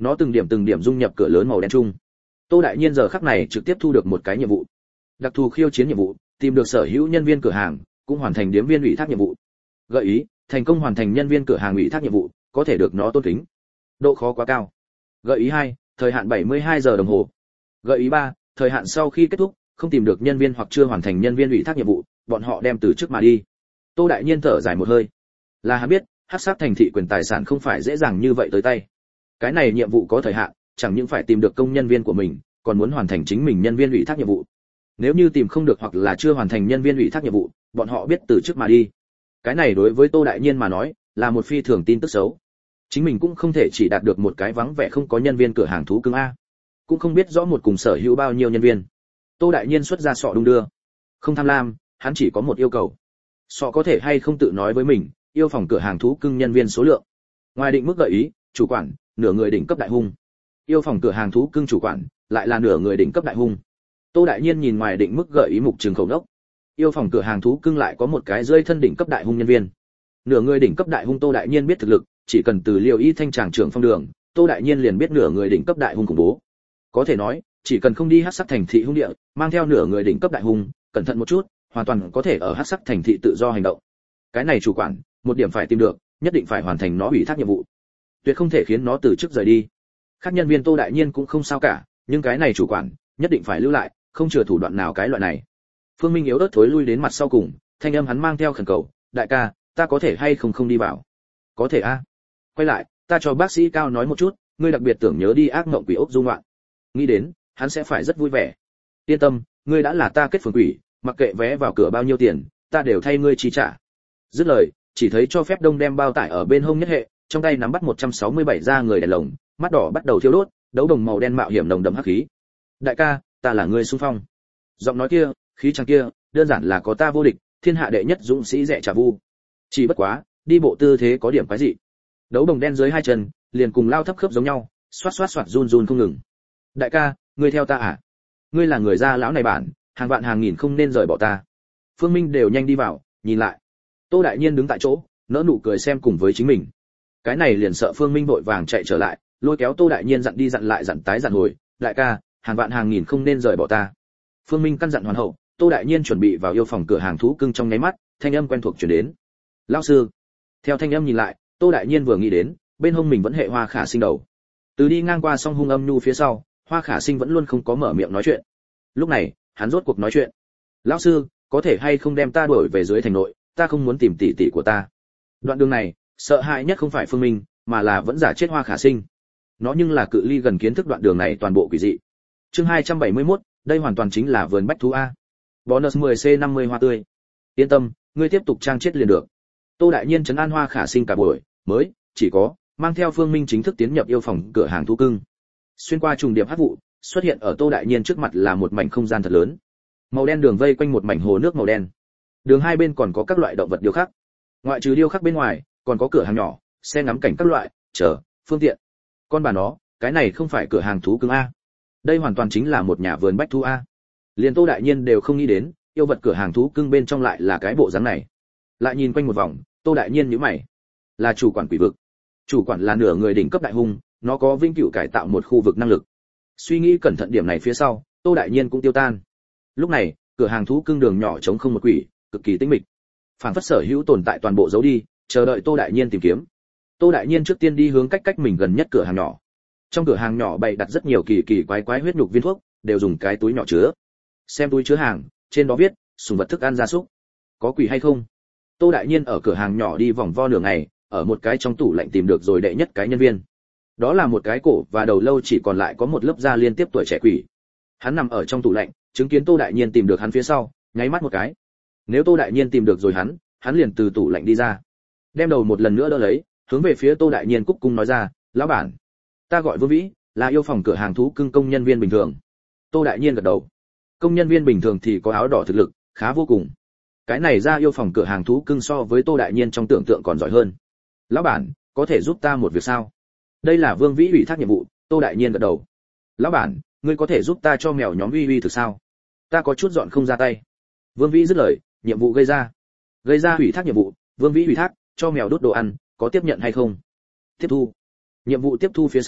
S1: nó từng điểm từng điểm dung nhập cửa lớn màu đen chung. Tô Đại Nhiên giờ khắc này trực tiếp thu được một cái nhiệm vụ, đặc thù khiêu chiến nhiệm vụ, tìm được sở hữu nhân viên cửa hàng, cũng hoàn thành điếm viên ủy thác nhiệm vụ. Gợi ý, thành công hoàn thành nhân viên cửa hàng ủy thác nhiệm vụ, có thể được nó tôn kính. Độ khó quá cao. Gợi ý hai, thời hạn bảy mươi hai giờ đồng hồ. Gợi ý ba, thời hạn sau khi kết thúc, không tìm được nhân viên hoặc chưa hoàn thành nhân viên ủy thác nhiệm vụ, bọn họ đem từ chức mà đi. Tô Đại Nhiên thở dài một hơi. Là hắn biết, hắc sát thành thị quyền tài sản không phải dễ dàng như vậy tới tay. Cái này nhiệm vụ có thời hạn, chẳng những phải tìm được công nhân viên của mình, còn muốn hoàn thành chính mình nhân viên ủy thác nhiệm vụ. Nếu như tìm không được hoặc là chưa hoàn thành nhân viên ủy thác nhiệm vụ, bọn họ biết từ chức mà đi. Cái này đối với Tô Đại Nhiên mà nói, là một phi thường tin tức xấu. Chính mình cũng không thể chỉ đạt được một cái vắng vẻ không có nhân viên cửa hàng thú cưng a, cũng không biết rõ một cùng sở hữu bao nhiêu nhân viên. Tô Đại Nhiên xuất ra sọ đung đưa, không tham lam, hắn chỉ có một yêu cầu. Sọ có thể hay không tự nói với mình, yêu phòng cửa hàng thú cưng nhân viên số lượng. Ngoài định mức gợi ý, chủ quản, nửa người đỉnh cấp đại hung. Yêu phòng cửa hàng thú cưng chủ quản, lại là nửa người đỉnh cấp đại hung. Tô Đại Nhiên nhìn ngoài định mức gợi ý mục trường khẩu đốc. Yêu phòng cửa hàng thú cưng lại có một cái rơi thân đỉnh cấp đại hung nhân viên. Nửa người đỉnh cấp đại hung Tô Đại Nhiên biết thực lực, chỉ cần từ Liêu Y Thanh tràng trưởng phong đường, Tô Đại Nhiên liền biết nửa người đỉnh cấp đại hung khủng bố. Có thể nói, chỉ cần không đi hắc sắc thành thị hung địa, mang theo nửa người đỉnh cấp đại hung, cẩn thận một chút, hoàn toàn có thể ở hắc sắc thành thị tự do hành động. Cái này chủ quản, một điểm phải tìm được, nhất định phải hoàn thành nó ủy thác nhiệm vụ. Tuyệt không thể khiến nó từ chức rời đi. Các nhân viên Tô Đại Nhiên cũng không sao cả, nhưng cái này chủ quản, nhất định phải lưu lại, không chừa thủ đoạn nào cái loại này. Phương Minh yếu ớt thối lui đến mặt sau cùng, thanh âm hắn mang theo khẩn cầu, "Đại ca, ta có thể hay không không đi vào?" "Có thể a." "Quay lại, ta cho bác sĩ Cao nói một chút, ngươi đặc biệt tưởng nhớ đi ác mộng quỷ ốc du ngoạn." Nghĩ đến, hắn sẽ phải rất vui vẻ. "Yên tâm, ngươi đã là ta kết phường quỷ, mặc kệ vé vào cửa bao nhiêu tiền, ta đều thay ngươi chi trả." Dứt lời, chỉ thấy cho phép Đông đem bao tải ở bên hông nhất hệ, trong tay nắm bắt một trăm sáu mươi bảy da người đèn lồng, mắt đỏ bắt đầu thiêu đốt, đấu đồng màu đen mạo hiểm nồng đậm hắc khí. "Đại ca, ta là người xung phong." Giọng nói kia, khí chàng kia, đơn giản là có ta vô địch, thiên hạ đệ nhất dũng sĩ rẻ trả vu. Chỉ bất quá, đi bộ tư thế có điểm quái dị. Đấu đồng đen dưới hai chân, liền cùng lao thấp khớp giống nhau, xoát xoát xoát run run không ngừng. "Đại ca, ngươi theo ta à? Ngươi là người gia lão này bản, hàng vạn hàng nghìn không nên rời bỏ ta." Phương Minh đều nhanh đi vào, nhìn lại. Tô Đại Nhiên đứng tại chỗ, nỡ nụ cười xem cùng với chính mình. Cái này liền sợ Phương Minh vội vàng chạy trở lại, lôi kéo Tô Đại Nhiên dặn đi dặn lại dặn tái dặn hồi, "Đại ca, hàng vạn hàng nghìn không nên rời bỏ ta." Phương Minh căn dặn hoàn hậu, Tô Đại Nhiên chuẩn bị vào yêu phòng cửa hàng thú cưng trong nháy mắt, thanh âm quen thuộc truyền đến. "Lão sư." Theo thanh âm nhìn lại, Tô Đại Nhiên vừa nghĩ đến, bên hông mình vẫn hệ Hoa Khả Sinh đầu. Từ đi ngang qua song hung âm nhu phía sau, Hoa Khả Sinh vẫn luôn không có mở miệng nói chuyện. Lúc này, hắn rốt cuộc nói chuyện. "Lão sư, có thể hay không đem ta đuổi về dưới thành nội, ta không muốn tìm tỷ tỷ của ta." Đoạn đường này, sợ hãi nhất không phải Phương Minh, mà là vẫn giả chết Hoa Khả Sinh. Nó nhưng là cự ly gần kiến thức đoạn đường này toàn bộ quỷ dị. Chương hai trăm bảy mươi mốt, đây hoàn toàn chính là vườn bách thú a. Bonus mười C năm mươi hoa tươi. "Yên tâm, ngươi tiếp tục trang chết liền được." Tô Đại Nhiên trấn an Hoa Khả Sinh cả buổi, mới chỉ có mang theo Phương Minh chính thức tiến nhập yêu phòng cửa hàng thú cưng. Xuyên qua trùng điệp hắc vụ, xuất hiện ở Tô Đại Nhiên trước mặt là một mảnh không gian thật lớn. Màu đen đường vây quanh một mảnh hồ nước màu đen. Đường hai bên còn có các loại động vật điêu khắc. Ngoại trừ điêu khắc bên ngoài, còn có cửa hàng nhỏ, xe ngắm cảnh các loại, chờ, phương tiện. Con bà nó, cái này không phải cửa hàng thú cưng a. Đây hoàn toàn chính là một nhà vườn bách thú a. Liền Tô Đại Nhiên đều không nghĩ đến, yêu vật cửa hàng thú cưng bên trong lại là cái bộ dáng này. Lại nhìn quanh một vòng, Tô Đại Nhiên nhíu mày. Là chủ quản quỷ vực. Chủ quản là nửa người đỉnh cấp đại hung, nó có vinh cửu cải tạo một khu vực năng lực. Suy nghĩ cẩn thận điểm này phía sau, Tô Đại Nhiên cũng tiêu tan. Lúc này, cửa hàng thú cưng đường nhỏ trống không một quỷ, cực kỳ tĩnh mịch. Phản phất sở hữu tồn tại toàn bộ giấu đi, chờ đợi Tô Đại Nhiên tìm kiếm. Tô Đại Nhiên trước tiên đi hướng cách cách mình gần nhất cửa hàng nhỏ. Trong cửa hàng nhỏ bày đặt rất nhiều kỳ kỳ quái quái huyết nhục viên thuốc, đều dùng cái túi nhỏ chứa. Xem túi chứa hàng, trên đó viết, sùng vật thức ăn gia súc. Có quỷ hay không? Tô Đại Nhiên ở cửa hàng nhỏ đi vòng vo nửa ngày, ở một cái trong tủ lạnh tìm được rồi đệ nhất cái nhân viên. Đó là một cái cổ và đầu lâu chỉ còn lại có một lớp da liên tiếp tuổi trẻ quỷ. Hắn nằm ở trong tủ lạnh, chứng kiến Tô Đại Nhiên tìm được hắn phía sau, nháy mắt một cái. Nếu Tô Đại Nhiên tìm được rồi hắn, hắn liền từ tủ lạnh đi ra, đem đầu một lần nữa đỡ lấy, hướng về phía Tô Đại Nhiên cúc cung nói ra, "Lão bản, ta gọi Vương Vĩ, là yêu phòng cửa hàng thú cưng công nhân viên bình thường." Tô Đại Nhiên gật đầu. Công nhân viên bình thường thì có áo đỏ thực lực, khá vô cùng. Cái này ra yêu phòng cửa hàng thú cưng so với Tô Đại Nhiên trong tưởng tượng còn giỏi hơn. "Lão bản, có thể giúp ta một việc sao?" Đây là Vương Vĩ ủy thác nhiệm vụ. Tô Đại Nhiên gật đầu. "Lão bản, ngươi có thể giúp ta cho mèo nhóm uy uy thực sao? Ta có chút dọn không ra tay." Vương Vĩ dứt lời, nhiệm vụ gây ra. Gây ra ủy thác nhiệm vụ, Vương Vĩ ủy thác cho mèo đốt đồ ăn, có tiếp nhận hay không? Tiếp thu. Nhiệm vụ tiếp thu phía sau,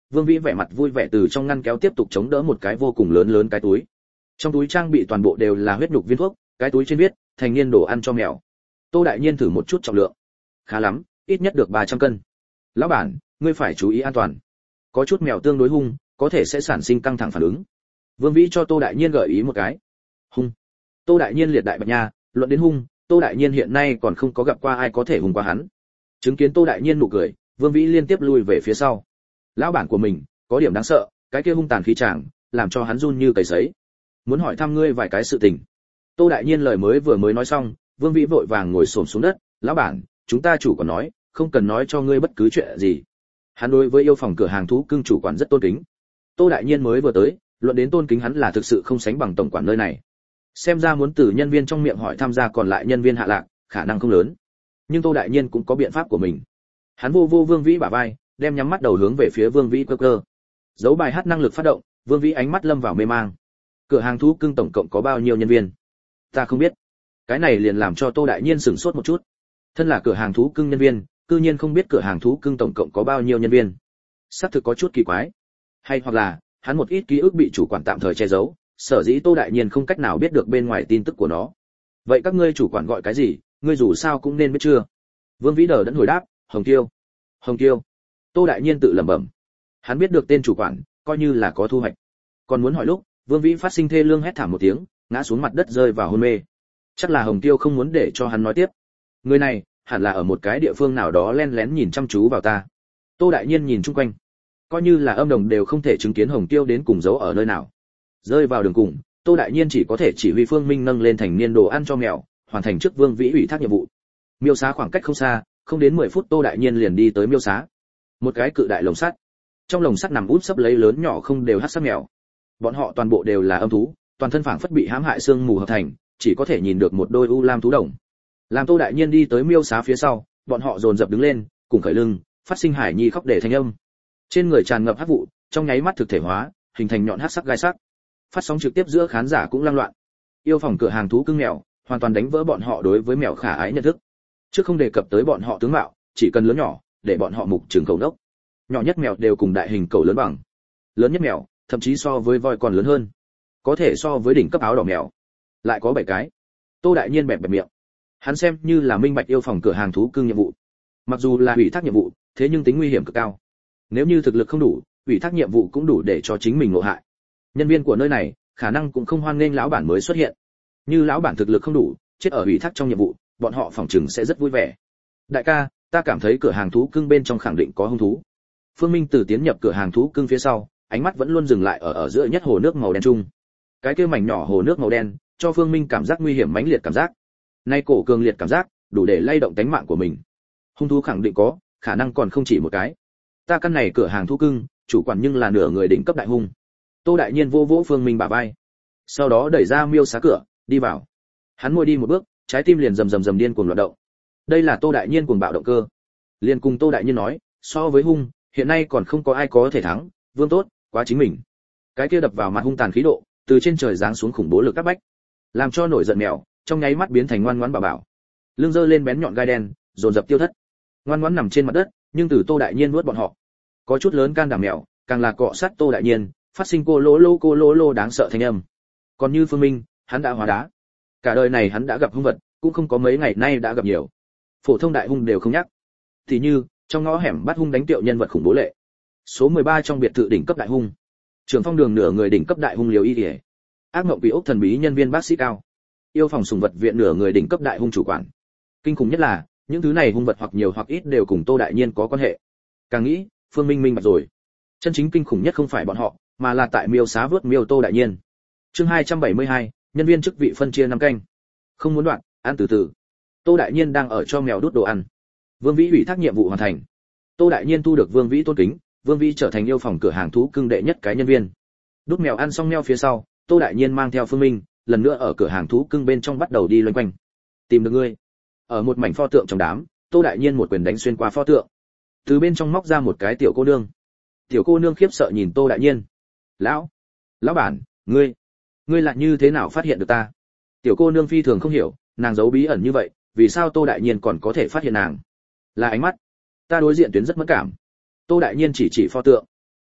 S1: Vương Vĩ vẻ mặt vui vẻ từ trong ngăn kéo tiếp tục chống đỡ một cái vô cùng lớn lớn cái túi. Trong túi trang bị toàn bộ đều là huyết nhục viên thuốc, cái túi trên viết thành niên đồ ăn cho mèo. Tô đại nhiên thử một chút trọng lượng. Khá lắm, ít nhất được ba trăm cân. Lão bản, ngươi phải chú ý an toàn. Có chút mèo tương đối hung, có thể sẽ sản sinh căng thẳng phản ứng. Vương Vĩ cho Tô đại nhiên gợi ý một cái. Hung. Tô đại nhiên liệt đại bạch nha, luận đến hung, Tô đại nhiên hiện nay còn không có gặp qua ai có thể hung qua hắn. Chứng kiến Tô đại nhiên nụ cười, Vương Vĩ liên tiếp lùi về phía sau. Lão bản của mình, có điểm đáng sợ, cái kia hung tàn khí chàng, làm cho hắn run như cầy sấy. Muốn hỏi thăm ngươi vài cái sự tình. Tô đại nhiên lời mới vừa mới nói xong, Vương Vĩ vội vàng ngồi xổm xuống đất, "Lão bản, chúng ta chủ còn nói, không cần nói cho ngươi bất cứ chuyện gì." Hắn đối với yêu phòng cửa hàng thú cưng chủ quản rất tôn kính. Tô đại nhiên mới vừa tới, luận đến tôn kính hắn là thực sự không sánh bằng tổng quản nơi này. Xem ra muốn từ nhân viên trong miệng hỏi tham gia còn lại nhân viên hạ lạc, khả năng không lớn. Nhưng Tô đại nhiên cũng có biện pháp của mình. Hắn vô vô Vương Vĩ bả vai, đem nhắm mắt đầu hướng về phía Vương Vĩ cơ cơ. Dấu bài hát năng lực phát động, Vương Vĩ ánh mắt lâm vào mê mang. Cửa hàng thú cưng tổng cộng có bao nhiêu nhân viên? Ta không biết. Cái này liền làm cho Tô đại nhiên sửng sốt một chút. Thân là cửa hàng thú cưng nhân viên, cư nhiên không biết cửa hàng thú cưng tổng cộng có bao nhiêu nhân viên. Xác thực có chút kỳ quái. Hay hoặc là, hắn một ít ký ức bị chủ quản tạm thời che giấu, sở dĩ Tô đại nhiên không cách nào biết được bên ngoài tin tức của nó. Vậy các ngươi chủ quản gọi cái gì, ngươi dù sao cũng nên biết chưa? Vương Vĩ đờ đẫn hồi đáp, Hồng Tiêu. Hồng Tiêu. Tô đại nhiên tự lẩm bẩm. Hắn biết được tên chủ quản, coi như là có thu hoạch. Còn muốn hỏi lúc, Vương Vĩ phát sinh thê lương hét thảm một tiếng, ngã xuống mặt đất rơi vào hôn mê. Chắc là Hồng Tiêu không muốn để cho hắn nói tiếp. Người này, hẳn là ở một cái địa phương nào đó lén lén nhìn chăm chú vào ta. Tô đại nhiên nhìn chung quanh, coi như là âm đồng đều không thể chứng kiến Hồng Tiêu đến cùng giấu ở nơi nào. Rơi vào đường cùng, Tô đại nhiên chỉ có thể chỉ huy Phương Minh nâng lên thành niên đồ ăn cho mèo, hoàn thành trước Vương Vĩ ủy thác nhiệm vụ. Miêu xá khoảng cách không xa, không đến mười phút Tô đại nhiên liền đi tới miêu xá. Một cái cự đại lồng sắt. Trong lồng sắt nằm úp sấp lấy lớn nhỏ không đều hắc sắc mèo. Bọn họ toàn bộ đều là âm thú, toàn thân phảng phất bị hãm hại xương mù hợp thành, chỉ có thể nhìn được một đôi u lam thú đồng. Làm Tô đại nhiên đi tới miêu xá phía sau, bọn họ dồn dập đứng lên, cùng khởi lưng, phát sinh hải nhi khóc để thanh âm. Trên người tràn ngập hắc vụ, trong nháy mắt thực thể hóa, hình thành nhọn hắc sắc gai sắc. Phát sóng trực tiếp giữa khán giả cũng lăng loạn. Yêu phòng cửa hàng thú cưng mèo, hoàn toàn đánh vỡ bọn họ đối với mèo khả ái nhận thức. Trước không đề cập tới bọn họ tướng mạo, chỉ cần lớn nhỏ, để bọn họ mục trường cầu đốc. Nhỏ nhất mèo đều cùng đại hình cầu lớn bằng. Lớn nhất mèo, thậm chí so với voi còn lớn hơn. Có thể so với đỉnh cấp áo đỏ mèo. Lại có bảy cái. Tô đại nhiên bẹp bẹp miệng. Hắn xem như là minh bạch yêu phòng cửa hàng thú cưng nhiệm vụ. Mặc dù là ủy thác nhiệm vụ, thế nhưng tính nguy hiểm cực cao. Nếu như thực lực không đủ, ủy thác nhiệm vụ cũng đủ để cho chính mình ngộ hại. Nhân viên của nơi này, khả năng cũng không hoan nghênh lão bản mới xuất hiện. Như lão bản thực lực không đủ, chết ở ủy thác trong nhiệm vụ, bọn họ phòng trừng sẽ rất vui vẻ. Đại ca, ta cảm thấy cửa hàng thú cưng bên trong khẳng định có hung thú. Phương Minh từ tiến nhập cửa hàng thú cưng phía sau, ánh mắt vẫn luôn dừng lại ở ở giữa nhất hồ nước màu đen trung. Cái kia mảnh nhỏ hồ nước màu đen, cho Phương Minh cảm giác nguy hiểm mãnh liệt cảm giác. Nay cổ cường liệt cảm giác, đủ để lay động tánh mạng của mình. Hung thú khẳng định có, khả năng còn không chỉ một cái. Ta căn này cửa hàng thú cưng, chủ quản nhưng là nửa người đỉnh cấp đại hung. Tô đại nhiên vô vỗ Phương Minh bả vai. Sau đó đẩy ra miêu xá cửa, đi vào. Hắn môi đi một bước, trái tim liền rầm rầm rầm điên cuồng loạn động. Đây là Tô đại nhiên cuồng bạo động cơ. Liên cùng Tô đại nhiên nói, so với hung, hiện nay còn không có ai có thể thắng, vương tốt, quá chính mình. Cái kia đập vào mặt hung tàn khí độ, từ trên trời giáng xuống khủng bố lực các bách, làm cho nổi giận mèo, trong nháy mắt biến thành ngoan ngoãn bảo bảo. Lưng giơ lên bén nhọn gai đen, dồn dập tiêu thất. Ngoan ngoãn nằm trên mặt đất, nhưng từ Tô đại nhiên nuốt bọn họ. Có chút lớn can đảm mèo, càng là cọ sát Tô đại nhiên, phát sinh cô lỗ lô cô lỗ lô đáng sợ thanh âm. Còn như Phương Minh, hắn đã hóa đá. Cả đời này hắn đã gặp hung vật, cũng không có mấy ngày nay đã gặp nhiều. Phổ thông đại hung đều không nhắc. Thì như, trong ngõ hẻm bắt hung đánh tiệu nhân vật khủng bố lệ. Số mười ba trong biệt thự đỉnh cấp đại hung. Trường phong đường nửa người đỉnh cấp đại hung liều y liễu. Ác mộng quỷ ốc thần bí nhân viên bác sĩ cao. Yêu phòng sùng vật viện nửa người đỉnh cấp đại hung chủ quản. Kinh khủng nhất là, những thứ này hung vật hoặc nhiều hoặc ít đều cùng Tô đại nhiên có quan hệ. Càng nghĩ, Phương Minh minh bạch rồi. Chân chính kinh khủng nhất không phải bọn họ, mà là tại miêu xá vớt miêu Tô đại nhiên. Chương hai trăm bảy mươi hai, nhân viên chức vị phân chia năm canh. Không muốn đoạn, ăn từ từ. Tô đại nhiên đang ở cho mèo đút đồ ăn. Vương Vĩ ủy thác nhiệm vụ hoàn thành. Tô đại nhiên thu được Vương Vĩ tôn kính, Vương Vĩ trở thành yêu phòng cửa hàng thú cưng đệ nhất cái nhân viên. Đút mèo ăn xong mèo phía sau, Tô đại nhiên mang theo Phương Minh, lần nữa ở cửa hàng thú cưng bên trong bắt đầu đi loanh quanh. Tìm được ngươi. Ở một mảnh pho tượng trong đám, Tô đại nhiên một quyền đánh xuyên qua pho tượng. Từ bên trong móc ra một cái tiểu cô nương. Tiểu cô nương khiếp sợ nhìn Tô đại nhiên. "Lão, lão bản, ngươi, ngươi lại như thế nào phát hiện được ta?" Tiểu cô nương phi thường không hiểu, nàng giấu bí ẩn như vậy, vì sao Tô đại nhiên còn có thể phát hiện nàng? Là ánh mắt. Ta đối diện tuyến rất mất cảm. Tô đại nhiên chỉ chỉ pho tượng.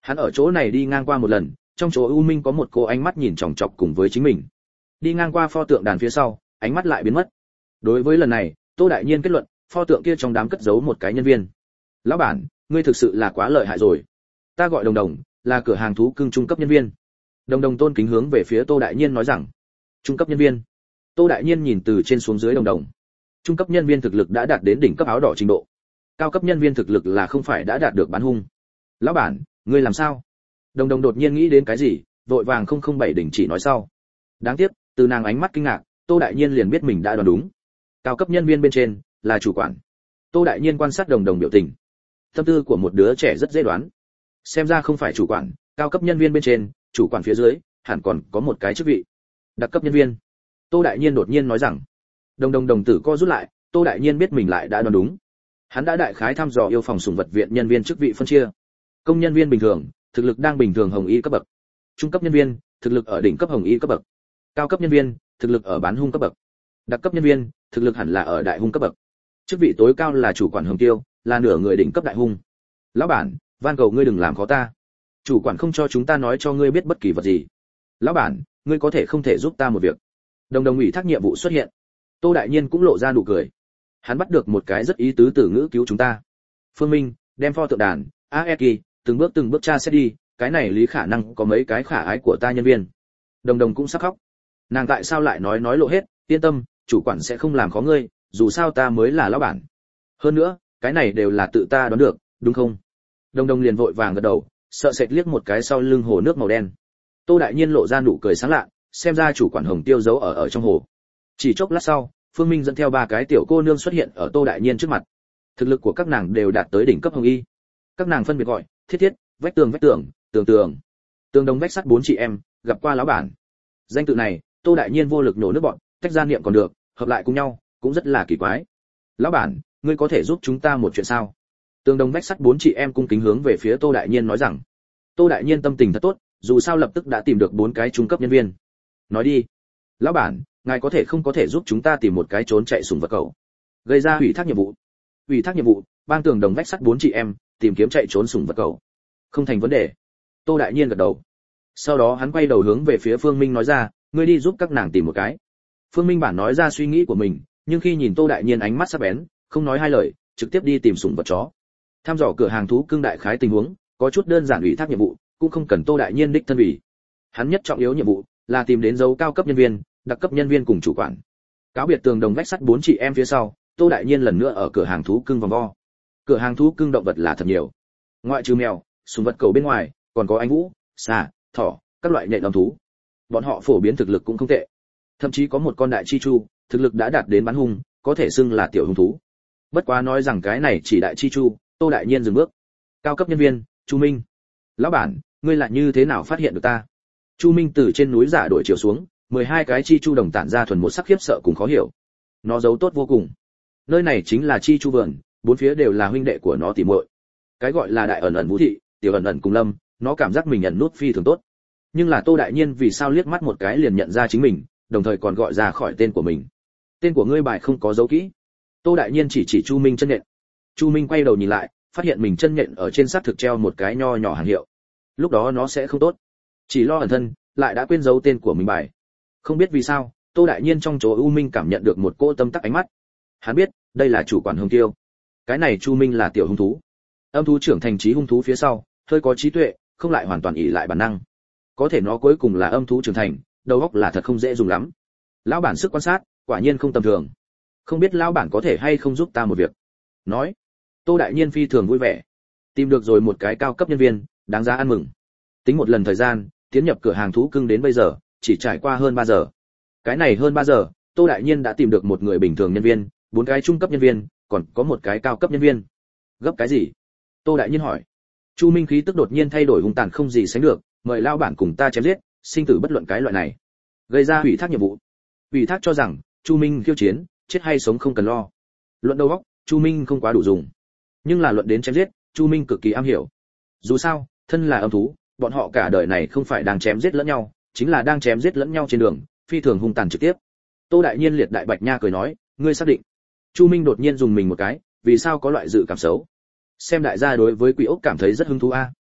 S1: Hắn ở chỗ này đi ngang qua một lần, trong chỗ u minh có một cô ánh mắt nhìn chòng chọc cùng với chính mình. Đi ngang qua pho tượng đàn phía sau, ánh mắt lại biến mất. Đối với lần này, Tô Đại Nhiên kết luận, pho tượng kia trong đám cất giấu một cái nhân viên. Lão bản, ngươi thực sự là quá lợi hại rồi. Ta gọi Đồng Đồng, là cửa hàng thú cưng trung cấp nhân viên. Đồng Đồng tôn kính hướng về phía Tô Đại Nhiên nói rằng, trung cấp nhân viên. Tô Đại Nhiên nhìn từ trên xuống dưới Đồng Đồng. Trung cấp nhân viên thực lực đã đạt đến đỉnh cấp áo đỏ trình độ. Cao cấp nhân viên thực lực là không phải đã đạt được bán hung. Lão bản, ngươi làm sao? Đồng Đồng đột nhiên nghĩ đến cái gì, vội vàng không không bảy đỉnh chỉ nói sau. Đáng tiếc, từ nàng ánh mắt kinh ngạc, Tô Đại Nhiên liền biết mình đã đoán đúng. Cao cấp nhân viên bên trên là chủ quản. Tô Đại Nhiên quan sát Đồng Đồng biểu tình. Tâm tư của một đứa trẻ rất dễ đoán. Xem ra không phải chủ quản, cao cấp nhân viên bên trên, chủ quản phía dưới, hẳn còn có một cái chức vị. Đặc cấp nhân viên. Tô Đại Nhiên đột nhiên nói rằng. Đồng Đồng đồng tử co rút lại, Tô Đại Nhiên biết mình lại đã đoán đúng. Hắn đã đại khái thăm dò yêu phòng sủng vật viện nhân viên chức vị phân chia. Công nhân viên bình thường, thực lực đang bình thường hồng y cấp bậc. Trung cấp nhân viên, thực lực ở đỉnh cấp hồng y cấp bậc. Cao cấp nhân viên, thực lực ở bán hung cấp bậc. Đặc cấp nhân viên, thực lực hẳn là ở đại hung cấp bậc. Chức vị tối cao là chủ quản hồng tiêu, là nửa người đỉnh cấp đại hung. Lão bản, van cầu ngươi đừng làm khó ta. Chủ quản không cho chúng ta nói cho ngươi biết bất kỳ vật gì. Lão bản, ngươi có thể không thể giúp ta một việc. Đồng Đồng ủy thác nhiệm vụ xuất hiện. Tô Đại Nhiên cũng lộ ra nụ cười. Hắn bắt được một cái rất ý tứ từ ngữ cứu chúng ta. Phương Minh, đem pho tượng đàn, a e ki, từng bước từng bước tra xét đi, cái này lý khả năng có mấy cái khả ái của ta nhân viên. Đồng Đồng cũng sắp khóc. Nàng tại sao lại nói nói lộ hết, yên tâm, chủ quản sẽ không làm khó ngươi, dù sao ta mới là lão bản. Hơn nữa, cái này đều là tự ta đoán được, đúng không? Đồng Đồng liền vội vàng gật đầu, sợ sệt liếc một cái sau lưng hồ nước màu đen. Tô Đại Nhiên lộ ra nụ cười sáng lạ, xem ra chủ quản hồng tiêu giấu ở ở trong hồ. Chỉ chốc lát sau, Phương Minh dẫn theo ba cái tiểu cô nương xuất hiện ở Tô Đại Nhiên trước mặt. Thực lực của các nàng đều đạt tới đỉnh cấp hồng y. Các nàng phân biệt gọi Thiết Thiết, Vách Tường Vách Tường, Tường Tường. Tường Đồng Vách Sắt bốn chị em, gặp qua lão bản. Danh tự này, Tô Đại Nhiên vô lực nổ nước bọn, tách ra niệm còn được, hợp lại cùng nhau, cũng rất là kỳ quái. Lão bản, ngươi có thể giúp chúng ta một chuyện sao? Tường Đồng Vách Sắt bốn chị em cung kính hướng về phía Tô Đại Nhiên nói rằng. Tô Đại Nhiên tâm tình thật tốt, dù sao lập tức đã tìm được bốn cái trung cấp nhân viên. Nói đi. Lão bản, ngài có thể không có thể giúp chúng ta tìm một cái trốn chạy sủng vật cẩu. Gây ra ủy thác nhiệm vụ. Ủy thác nhiệm vụ, bang Tường Đồng Vách Sắt bốn chị em, tìm kiếm chạy trốn sủng vật cẩu. Không thành vấn đề. Tô Đại Nhiên gật đầu. Sau đó hắn quay đầu hướng về phía Phương Minh nói ra, ngươi đi giúp các nàng tìm một cái. Phương Minh bản nói ra suy nghĩ của mình, nhưng khi nhìn Tô Đại Nhiên ánh mắt sắc bén, không nói hai lời, trực tiếp đi tìm sủng vật chó. Tham dò cửa hàng thú cưng đại khái tình huống, có chút đơn giản ủy thác nhiệm vụ, cũng không cần Tô Đại Nhiên đích thân vì. Hắn nhất trọng yếu nhiệm vụ là tìm đến dấu cao cấp nhân viên, đặc cấp nhân viên cùng chủ quản. Cáo biệt Tường Đồng Vách Sắt bốn chị em phía sau, Tô Đại Nhiên lần nữa ở cửa hàng thú cưng vòng vo. Cửa hàng thú cưng động vật là thật nhiều. Ngoại trừ mèo, sủng vật cẩu bên ngoài, còn có anh vũ, xà, thỏ, các loại nhện âm thú. Bọn họ phổ biến thực lực cũng không tệ. Thậm chí có một con đại chi chu, thực lực đã đạt đến bán hung, có thể xưng là tiểu hung thú. Bất quá nói rằng cái này chỉ đại chi chu, Tô Đại Nhiên dừng bước. Cao cấp nhân viên, Chu Minh. Lão bản, ngươi lại như thế nào phát hiện được ta? Chu Minh từ trên núi giả đổi chiều xuống, mười hai cái chi chu đồng tản ra thuần một sắc khiếp sợ cùng khó hiểu. Nó giấu tốt vô cùng. Nơi này chính là chi chu vườn, bốn phía đều là huynh đệ của nó tỉ muội. Cái gọi là đại ẩn ẩn vũ thị, tiểu ẩn ẩn cùng lâm, nó cảm giác mình nhận nút phi thường tốt. Nhưng là Tô Đại Nhiên vì sao liếc mắt một cái liền nhận ra chính mình, đồng thời còn gọi ra khỏi tên của mình. Tên của ngươi bài không có dấu kỹ. Tô Đại Nhiên chỉ chỉ Chu Minh chân nhện. Chu Minh quay đầu nhìn lại, phát hiện mình chân nhện ở trên xác thực treo một cái nho nhỏ hàng hiệu. Lúc đó nó sẽ không tốt. Chỉ lo ẩn thân, lại đã quên dấu tên của mình bài. Không biết vì sao, Tô Đại Nhiên trong chỗ U Minh cảm nhận được một cỗ tâm tắc ánh mắt. Hắn biết, đây là chủ quản Hồng Tiêu. Cái này Chu Minh là tiểu hung thú. Âm thú trưởng thành trí hung thú phía sau, hơi có trí tuệ, không lại hoàn toàn ỷ lại bản năng. Có thể nó cuối cùng là âm thú trưởng thành, đầu óc là thật không dễ dùng lắm. Lão bản sức quan sát, quả nhiên không tầm thường. Không biết lão bản có thể hay không giúp ta một việc. Nói. Tô Đại Nhiên phi thường vui vẻ. Tìm được rồi một cái cao cấp nhân viên, đáng giá ăn mừng. Tính một lần thời gian, tiến nhập cửa hàng thú cưng đến bây giờ, chỉ trải qua hơn ba giờ. Cái này hơn ba giờ, Tô Đại Nhiên đã tìm được một người bình thường nhân viên, bốn cái trung cấp nhân viên, còn có một cái cao cấp nhân viên. Gấp cái gì? Tô Đại Nhiên hỏi. Chu Minh khí tức đột nhiên thay đổi hung tàn không gì sánh được, mời lão bản cùng ta chém giết, sinh tử bất luận cái loại này. Gây ra ủy thác nhiệm vụ. Ủy thác cho rằng, Chu Minh khiêu chiến, chết hay sống không cần lo. Luận đầu óc, Chu Minh không quá đủ dùng. Nhưng là luận đến chém giết, Chu Minh cực kỳ am hiểu. Dù sao, thân là âm thú, bọn họ cả đời này không phải đang chém giết lẫn nhau, chính là đang chém giết lẫn nhau trên đường, phi thường hung tàn trực tiếp. Tô Đại Nhiên liệt đại bạch nha cười nói, ngươi xác định? Chu Minh đột nhiên dùng mình một cái, vì sao có loại dự cảm xấu? Xem đại gia đối với quỷ ốc cảm thấy rất hứng thú a.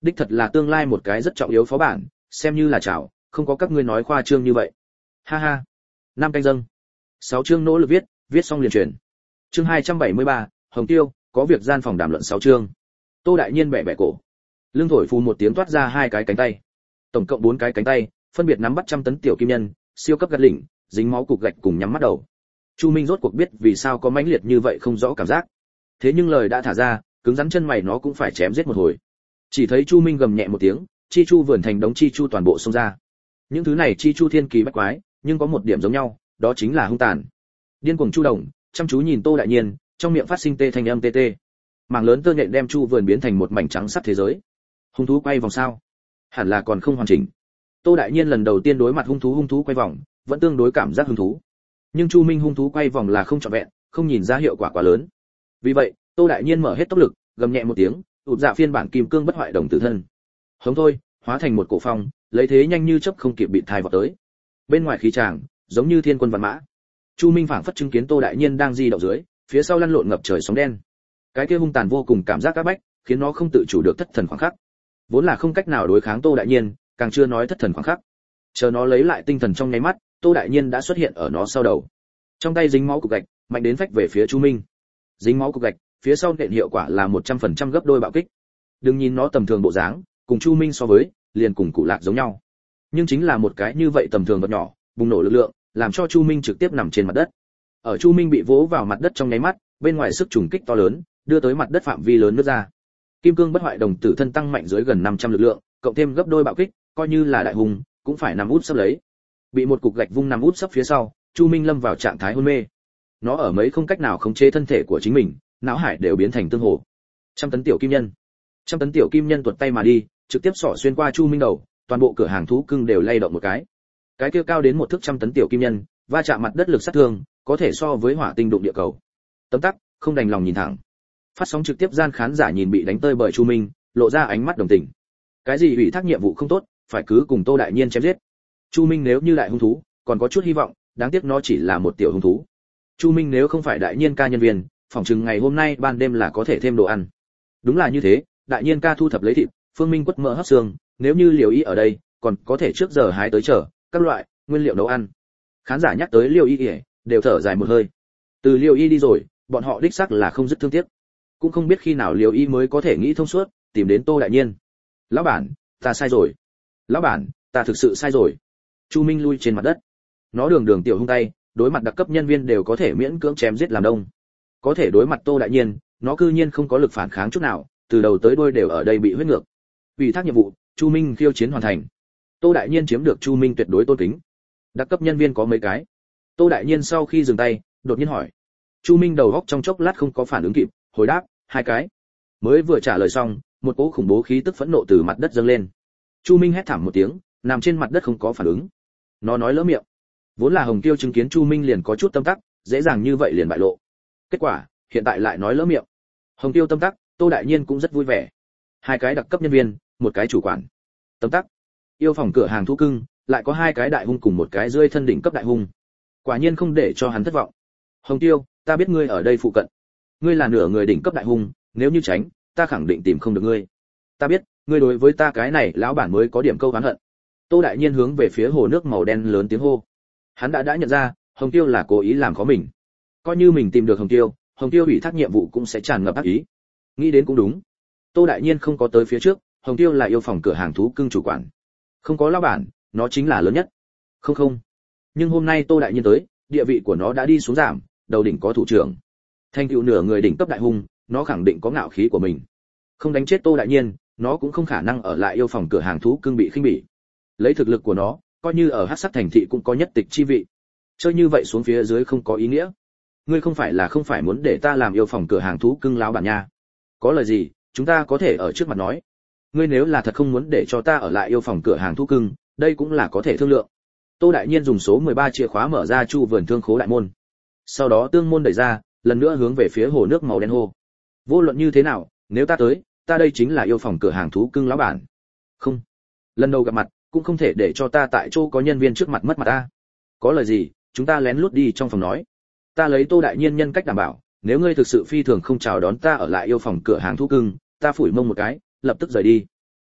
S1: đích thật là tương lai một cái rất trọng yếu phó bản, xem như là chào, không có các ngươi nói khoa trương như vậy. Ha ha. Năm canh dâng. Sáu chương nỗ lực viết, viết xong liền truyền. Chương hai trăm bảy mươi ba, Hồng Tiêu, có việc gian phòng đàm luận sáu chương. Tô Đại Nhiên bẻ bẻ cổ. Lưng thổi phù một tiếng toát ra hai cái cánh tay. Tổng cộng bốn cái cánh tay, phân biệt nắm bắt trăm tấn tiểu kim nhân, siêu cấp gạt lỉnh, dính máu cục gạch cùng nhắm mắt đầu. Chu Minh rốt cuộc biết vì sao có mãnh liệt như vậy không rõ cảm giác. Thế nhưng lời đã thả ra, cứng rắn chân mày nó cũng phải chém giết một hồi. Chỉ thấy Chu Minh gầm nhẹ một tiếng, chi chu vườn thành đống chi chu toàn bộ xông ra. Những thứ này chi chu thiên kỳ bách quái, nhưng có một điểm giống nhau, đó chính là hung tàn. Điên cuồng chu đồng, chăm chú nhìn Tô Đại Nhiên, trong miệng phát sinh tê thanh âm tê tê. Mảng lớn tơ nhện đem chu vườn biến thành một mảnh trắng sắt thế giới. Hung thú quay vòng sao? Hẳn là còn không hoàn chỉnh. Tô Đại Nhiên lần đầu tiên đối mặt hung thú hung thú quay vòng, vẫn tương đối cảm giác hứng thú. Nhưng Chu Minh hung thú quay vòng là không trọn vẹn, không nhìn ra hiệu quả quá lớn. Vì vậy, Tô Đại Nhiên mở hết tốc lực, gầm nhẹ một tiếng, ụt dạ phiên bản kim cương bất hoại đồng tử thân. Hống thôi, hóa thành một cổ phong, lấy thế nhanh như chớp không kịp bị thai vọt tới. Bên ngoài khí tràng, giống như thiên quân vạn mã. Chu Minh phảng phất chứng kiến Tô Đại Nhiên đang di động dưới, phía sau lăn lộn ngập trời sóng đen. Cái kia hung tàn vô cùng cảm giác áp bách, khiến nó không tự chủ được thất thần khoảng khắc. Vốn là không cách nào đối kháng Tô Đại Nhiên, càng chưa nói thất thần khoảng khắc. Chờ nó lấy lại tinh thần trong nháy mắt, Tô Đại Nhiên đã xuất hiện ở nó sau đầu. Trong tay dính máu cục gạch, mạnh đến phách về phía Chu Minh. Dính máu cục gạch, phía sau nện hiệu quả là một trăm phần trăm gấp đôi bạo kích. Đừng nhìn nó tầm thường bộ dáng, cùng Chu Minh so với, liền cùng cụ lạc giống nhau. Nhưng chính là một cái như vậy tầm thường vật nhỏ, bùng nổ lực lượng, làm cho Chu Minh trực tiếp nằm trên mặt đất. Ở Chu Minh bị vỗ vào mặt đất trong nháy mắt, bên ngoài sức trùng kích to lớn, đưa tới mặt đất phạm vi lớn nứt ra. Kim cương bất hoại đồng tử thân tăng mạnh dưới gần năm trăm lực lượng, cộng thêm gấp đôi bạo kích, coi như là đại hùng, cũng phải nằm út sấp lấy. Bị một cục gạch vung nằm út sấp phía sau, Chu Minh lâm vào trạng thái hôn mê. Nó ở mấy không cách nào khống chế thân thể của chính mình, não hải đều biến thành tương hồ. Trăm tấn tiểu kim nhân, trăm tấn tiểu kim nhân tuột tay mà đi, trực tiếp xỏ xuyên qua Chu Minh đầu, toàn bộ cửa hàng thú cưng đều lay động một cái. Cái kia cao đến một thước trăm tấn tiểu kim nhân, va chạm mặt đất lực sát thương, có thể so với hỏa tinh đụng địa cầu. Tấm tắc, không đành lòng nhìn thẳng. Phát sóng trực tiếp gian khán giả nhìn bị đánh tơi bởi Chu Minh, lộ ra ánh mắt đồng tình. Cái gì ủy thác nhiệm vụ không tốt, phải cứ cùng Tô Đại Nhiên chém giết. Chu Minh nếu như đại hung thú, còn có chút hy vọng, đáng tiếc nó chỉ là một tiểu hung thú. Chu Minh nếu không phải Đại Nhiên ca nhân viên, phỏng chừng ngày hôm nay ban đêm là có thể thêm đồ ăn. Đúng là như thế, Đại Nhiên ca thu thập lấy thịt, Phương Minh quất mỡ hấp xương, nếu như Liều Y ở đây, còn có thể trước giờ hái tới chờ các loại nguyên liệu nấu ăn. Khán giả nhắc tới Liều Y, đều thở dài một hơi. Từ Liều Y đi rồi, bọn họ đích xác là không dứt thương tiếc. Cũng không biết khi nào Liều Y mới có thể nghĩ thông suốt, tìm đến Tô Đại Nhiên. Lão bản, ta sai rồi. Lão bản, ta thực sự sai rồi. Chu Minh lui trên mặt đất. Nó đường đường tiểu hung tay, đối mặt đặc cấp nhân viên đều có thể miễn cưỡng chém giết làm đông. Có thể đối mặt Tô Đại Nhiên, nó cư nhiên không có lực phản kháng chút nào, từ đầu tới đuôi đều ở đây bị huyết ngược. Ủy thác nhiệm vụ, Chu Minh khiêu chiến hoàn thành. Tô Đại Nhiên chiếm được Chu Minh tuyệt đối tôn kính. Đặc cấp nhân viên có mấy cái? Tô Đại Nhiên sau khi dừng tay, đột nhiên hỏi. Chu Minh đầu góc trong chốc lát không có phản ứng kịp, hồi đáp, hai cái. Mới vừa trả lời xong, một cỗ khủng bố khí tức phẫn nộ từ mặt đất dâng lên. Chu Minh hét thảm một tiếng, nằm trên mặt đất không có phản ứng. Nó nói lỡ miệng. Vốn là Hồng Tiêu chứng kiến Chu Minh liền có chút tâm tắc, dễ dàng như vậy liền bại lộ. Kết quả, hiện tại lại nói lỡ miệng. Hồng Tiêu tâm tắc, Tô Đại Nhiên cũng rất vui vẻ. Hai cái đặc cấp nhân viên, một cái chủ quản. Tâm tắc. Yêu phòng cửa hàng thú cưng, lại có hai cái đại hung cùng một cái rơi thân đỉnh cấp đại hung. Quả nhiên không để cho hắn thất vọng. Hồng Tiêu, ta biết ngươi ở đây phụ cận. Ngươi là nửa người đỉnh cấp đại hung, nếu như tránh, ta khẳng định tìm không được ngươi. Ta biết, ngươi đối với ta cái này lão bản mới có điểm câu oán hận. Tô Đại Nhiên hướng về phía hồ nước màu đen lớn tiếng hô. Hắn đã đã nhận ra, Hồng Tiêu là cố ý làm khó mình. Coi như mình tìm được Hồng Tiêu, Hồng Tiêu ủy thác nhiệm vụ cũng sẽ tràn ngập ác ý. Nghĩ đến cũng đúng. Tô Đại Nhiên không có tới phía trước, Hồng Tiêu là yêu phòng cửa hàng thú cưng chủ quản. Không có lão bản, nó chính là lớn nhất. Không không. Nhưng hôm nay Tô Đại Nhiên tới, địa vị của nó đã đi xuống giảm, đầu đỉnh có thủ trưởng. Thành tựu nửa người đỉnh cấp đại hung, nó khẳng định có ngạo khí của mình. Không đánh chết Tô Đại Nhiên, nó cũng không khả năng ở lại yêu phòng cửa hàng thú cưng bị khinh bỉ. Lấy thực lực của nó, coi như ở Hắc Sắc thành thị cũng có nhất tịch chi vị. Chơi như vậy xuống phía dưới không có ý nghĩa. Ngươi không phải là không phải muốn để ta làm yêu phòng cửa hàng thú cưng lão bản nha. Có lời gì, chúng ta có thể ở trước mặt nói. Ngươi nếu là thật không muốn để cho ta ở lại yêu phòng cửa hàng thú cưng, đây cũng là có thể thương lượng. Tô Đại Nhiên dùng số mười ba chìa khóa mở ra chu vườn thương khố đại môn. Sau đó tương môn đẩy ra, lần nữa hướng về phía hồ nước màu đen hô. Vô luận như thế nào, nếu ta tới, ta đây chính là yêu phòng cửa hàng thú cưng lão bản. Không, lần đầu gặp mặt, cũng không thể để cho ta tại chỗ có nhân viên trước mặt mất mặt ta. Có lời gì, chúng ta lén lút đi trong phòng nói. Ta lấy Tô Đại Nhiên nhân cách đảm bảo, nếu ngươi thực sự phi thường không chào đón ta ở lại yêu phòng cửa hàng thú cưng, ta phủi mông một cái, lập tức rời đi.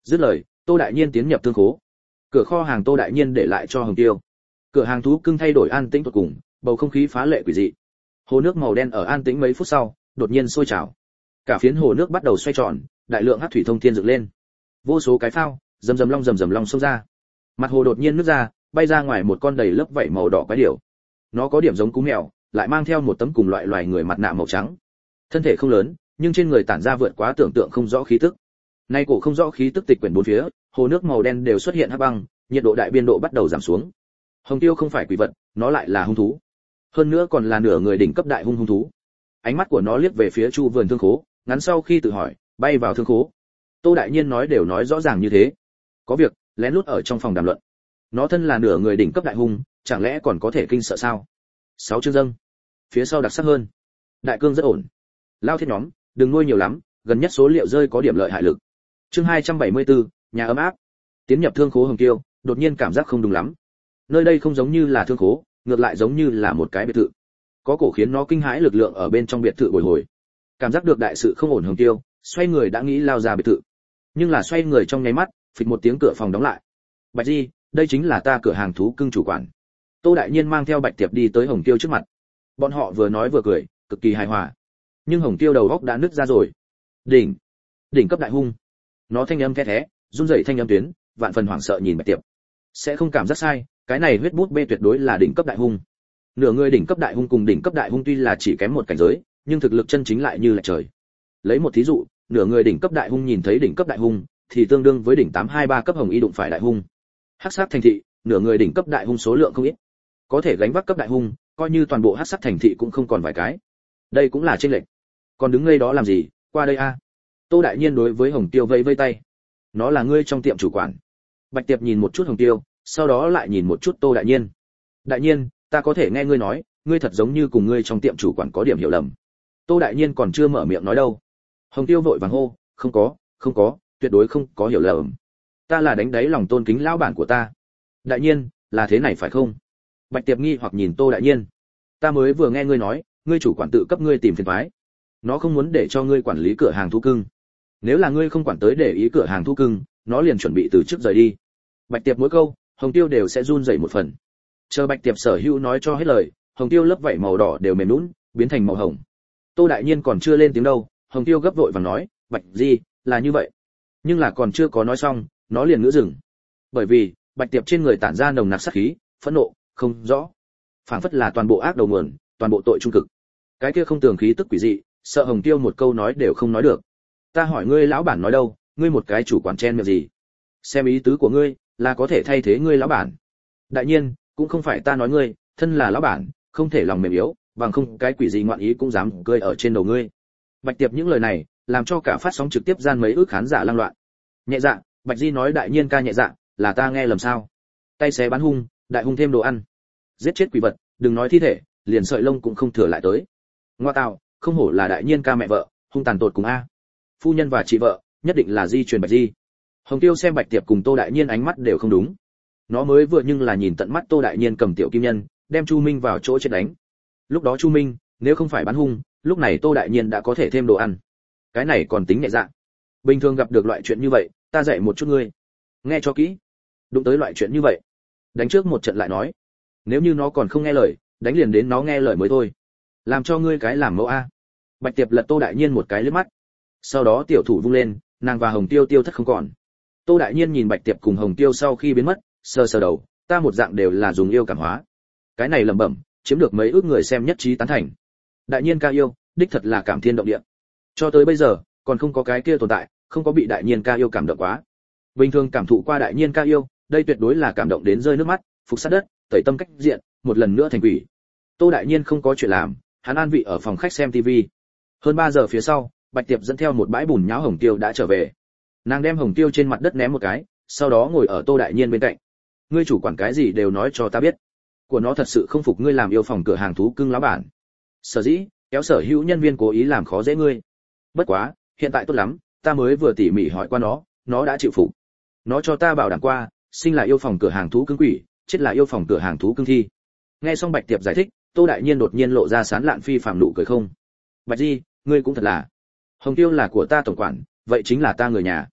S1: Dứt lời, Tô Đại Nhiên tiến nhập thương khố. Cửa kho hàng Tô Đại Nhiên để lại cho Hồng Tiêu. Cửa hàng thú cưng thay đổi an tĩnh tột cùng, bầu không khí phá lệ quỷ dị. Hồ nước màu đen ở an tĩnh mấy phút sau, đột nhiên sôi trào. Cả phiến hồ nước bắt đầu xoay tròn, đại lượng hắc thủy thông thiên dựng lên. Vô số cái phao, rầm rầm long rầm rầm long xông ra. Mặt hồ đột nhiên nứt ra, bay ra ngoài một con đầy lớp vảy màu đỏ quái điểu. Nó có điểm giống cú mèo, lại mang theo một tấm cùng loại loài người mặt nạ màu trắng. Thân thể không lớn, nhưng trên người tản ra vượt quá tưởng tượng không rõ khí tức. Nay cổ không rõ khí tức tịch quyển bốn phía, hồ nước màu đen đều xuất hiện hắc băng, nhiệt độ đại biên độ bắt đầu giảm xuống. Hồng Tiêu không phải quỷ vật, nó lại là hung thú. Hơn nữa còn là nửa người đỉnh cấp đại hung hung thú. Ánh mắt của nó liếc về phía chu vườn thương khố, ngắn sau khi tự hỏi, bay vào thương khố. Tô Đại Nhiên nói đều nói rõ ràng như thế. Có việc, lén lút ở trong phòng đàm luận. Nó thân là nửa người đỉnh cấp đại hung, chẳng lẽ còn có thể kinh sợ sao? Sáu chương dâng. Phía sau đặc sắc hơn. Đại cương rất ổn. Lao thiết nhóm, đừng nuôi nhiều lắm, gần nhất số liệu rơi có điểm lợi hại lực. Chương hai trăm bảy mươi bốn, nhà ấm áp. Tiến nhập thương khố Hồng Tiêu, đột nhiên cảm giác không đúng lắm. Nơi đây không giống như là thương khố, ngược lại giống như là một cái biệt thự. Có cổ khiến nó kinh hãi lực lượng ở bên trong biệt thự bồi hồi. Cảm giác được đại sự không ổn Hồng Tiêu, xoay người đã nghĩ lao ra biệt thự. Nhưng là xoay người trong nháy mắt, phịch một tiếng cửa phòng đóng lại. Bạch Di, đây chính là ta cửa hàng thú cưng chủ quản. Tô Đại Nhiên mang theo Bạch Tiệp đi tới Hồng Tiêu trước mặt. Bọn họ vừa nói vừa cười, cực kỳ hài hòa. Nhưng Hồng Tiêu đầu óc đã nứt ra rồi. Đỉnh, đỉnh cấp đại hung. Nó thanh âm the thé, run rẩy thanh âm tuyến, vạn phần hoảng sợ nhìn Bạch Tiệp. Sẽ không cảm giác sai, cái này huyết bút bê tuyệt đối là đỉnh cấp đại hung. Nửa người đỉnh cấp đại hung cùng đỉnh cấp đại hung tuy là chỉ kém một cảnh giới, nhưng thực lực chân chính lại như là trời. Lấy một thí dụ, nửa người đỉnh cấp đại hung nhìn thấy đỉnh cấp đại hung, thì tương đương với đỉnh tám hai ba cấp hồng y đụng phải đại hung. Hắc sát thành thị, nửa người đỉnh cấp đại hung số lượng không ít. Có thể gánh vác cấp đại hung, coi như toàn bộ hắc sát thành thị cũng không còn vài cái. Đây cũng là chênh lệch. Còn đứng ngây đó làm gì, qua đây a. Tô Đại Nhiên đối với Hồng Tiêu vẫy vẫy tay. Nó là ngươi trong tiệm chủ quản. Bạch Tiệp nhìn một chút Hồng Tiêu, sau đó lại nhìn một chút Tô Đại Nhiên. Đại Nhiên, ta có thể nghe ngươi nói, ngươi thật giống như cùng ngươi trong tiệm chủ quản có điểm hiểu lầm. Tô Đại Nhiên còn chưa mở miệng nói đâu. Hồng Tiêu vội vàng hô, không có, không có, tuyệt đối không có hiểu lầm. Ta là đánh đáy lòng tôn kính lão bản của ta. Đại Nhiên, là thế này phải không? Bạch Tiệp nghi hoặc nhìn Tô Đại Nhiên. Ta mới vừa nghe ngươi nói, ngươi chủ quản tự cấp ngươi tìm phiền toái. Nó không muốn để cho ngươi quản lý cửa hàng thú cưng. Nếu là ngươi không quản tới để ý cửa hàng thú cưng, nó liền chuẩn bị từ trước rời đi. Bạch Tiệp mỗi câu, Hồng Tiêu đều sẽ run rẩy một phần. Chờ Bạch Tiệp sở hữu nói cho hết lời, Hồng Tiêu lớp vảy màu đỏ đều mềm nhũn, biến thành màu hồng. Tô Đại Nhiên còn chưa lên tiếng đâu, Hồng Tiêu gấp vội vàng nói, Bạch Di, là như vậy. Nhưng là còn chưa có nói xong, nó liền ngữ dừng. Bởi vì, Bạch Tiệp trên người tản ra nồng nặc sát khí, phẫn nộ, không rõ. Phảng phất là toàn bộ ác đầu nguồn, toàn bộ tội trung cực. Cái kia không tường khí tức quỷ dị, sợ Hồng Tiêu một câu nói đều không nói được. Ta hỏi ngươi lão bản nói đâu, ngươi một cái chủ quản chen miệng gì? Xem ý tứ của ngươi, là có thể thay thế ngươi lão bản. Đại Nhiên, cũng không phải ta nói ngươi, thân là lão bản, không thể lòng mềm yếu, bằng không cái quỷ gì ngoạn ý cũng dám cười ở trên đầu ngươi. Bạch Tiệp những lời này, làm cho cả phát sóng trực tiếp gian mấy ước khán giả lang loạn. Nhẹ dạ, Bạch Di nói Đại Nhiên ca nhẹ dạ, là ta nghe lầm sao? Tay xé bán hung, đại hung thêm đồ ăn. Giết chết quỷ vật, đừng nói thi thể, liền sợi lông cũng không thừa lại tới. Ngoa tạo, không hổ là Đại Nhiên ca mẹ vợ, hung tàn tột cùng a. Phu nhân và chị vợ, nhất định là di truyền Bạch Di. Hồng Tiêu xem Bạch Tiệp cùng Tô Đại Nhiên ánh mắt đều không đúng. Nó mới vừa nhưng là nhìn tận mắt Tô Đại Nhiên cầm tiểu kim nhân, đem Chu Minh vào chỗ chết đánh. Lúc đó Chu Minh, nếu không phải bán hung, lúc này Tô Đại Nhiên đã có thể thêm đồ ăn. Cái này còn tính nhẹ dạ. Bình thường gặp được loại chuyện như vậy, ta dạy một chút ngươi. Nghe cho kỹ. Đụng tới loại chuyện như vậy, đánh trước một trận lại nói. Nếu như nó còn không nghe lời, đánh liền đến nó nghe lời mới thôi. Làm cho ngươi cái làm mẫu a. Bạch Tiệp lật Tô Đại Nhiên một cái liếc mắt. Sau đó tiểu thủ vung lên, nàng và Hồng Tiêu tiêu thất không còn. Tô Đại Nhiên nhìn Bạch Tiệp cùng Hồng Tiêu sau khi biến mất, sờ sờ đầu, ta một dạng đều là dùng yêu cảm hóa. Cái này lẩm bẩm, chiếm được mấy ước người xem nhất trí tán thành. Đại Nhiên ca yêu, đích thật là cảm thiên động địa. Cho tới bây giờ, còn không có cái kia tồn tại, không có bị Đại Nhiên ca yêu cảm động quá. Bình thường cảm thụ qua Đại Nhiên ca yêu, đây tuyệt đối là cảm động đến rơi nước mắt, phục sát đất, tẩy tâm cách diện, một lần nữa thành quỷ. Tô Đại Nhiên không có chuyện làm, hắn an vị ở phòng khách xem tivi. Hơn ba giờ phía sau, Bạch Tiệp dẫn theo một bãi bùn nháo Hồng Tiêu đã trở về. Nàng đem Hồng Tiêu trên mặt đất ném một cái, sau đó ngồi ở Tô Đại Nhiên bên cạnh. Ngươi chủ quản cái gì đều nói cho ta biết. Của nó thật sự không phục ngươi làm yêu phòng cửa hàng thú cưng lão bản. Sở dĩ, kéo sở hữu nhân viên cố ý làm khó dễ ngươi. Bất quá, hiện tại tốt lắm, ta mới vừa tỉ mỉ hỏi qua nó, nó đã chịu phục. Nó cho ta bảo đảm qua, sinh là yêu phòng cửa hàng thú cưng quỷ, chết là yêu phòng cửa hàng thú cưng thi. Nghe xong Bạch Tiệp giải thích, Tô Đại Nhiên đột nhiên lộ ra sán lạn phi phàm nụ cười không. Bạch Di, ngươi cũng thật là. Hồng Tiêu là của ta tổng quản, vậy chính là ta người nhà.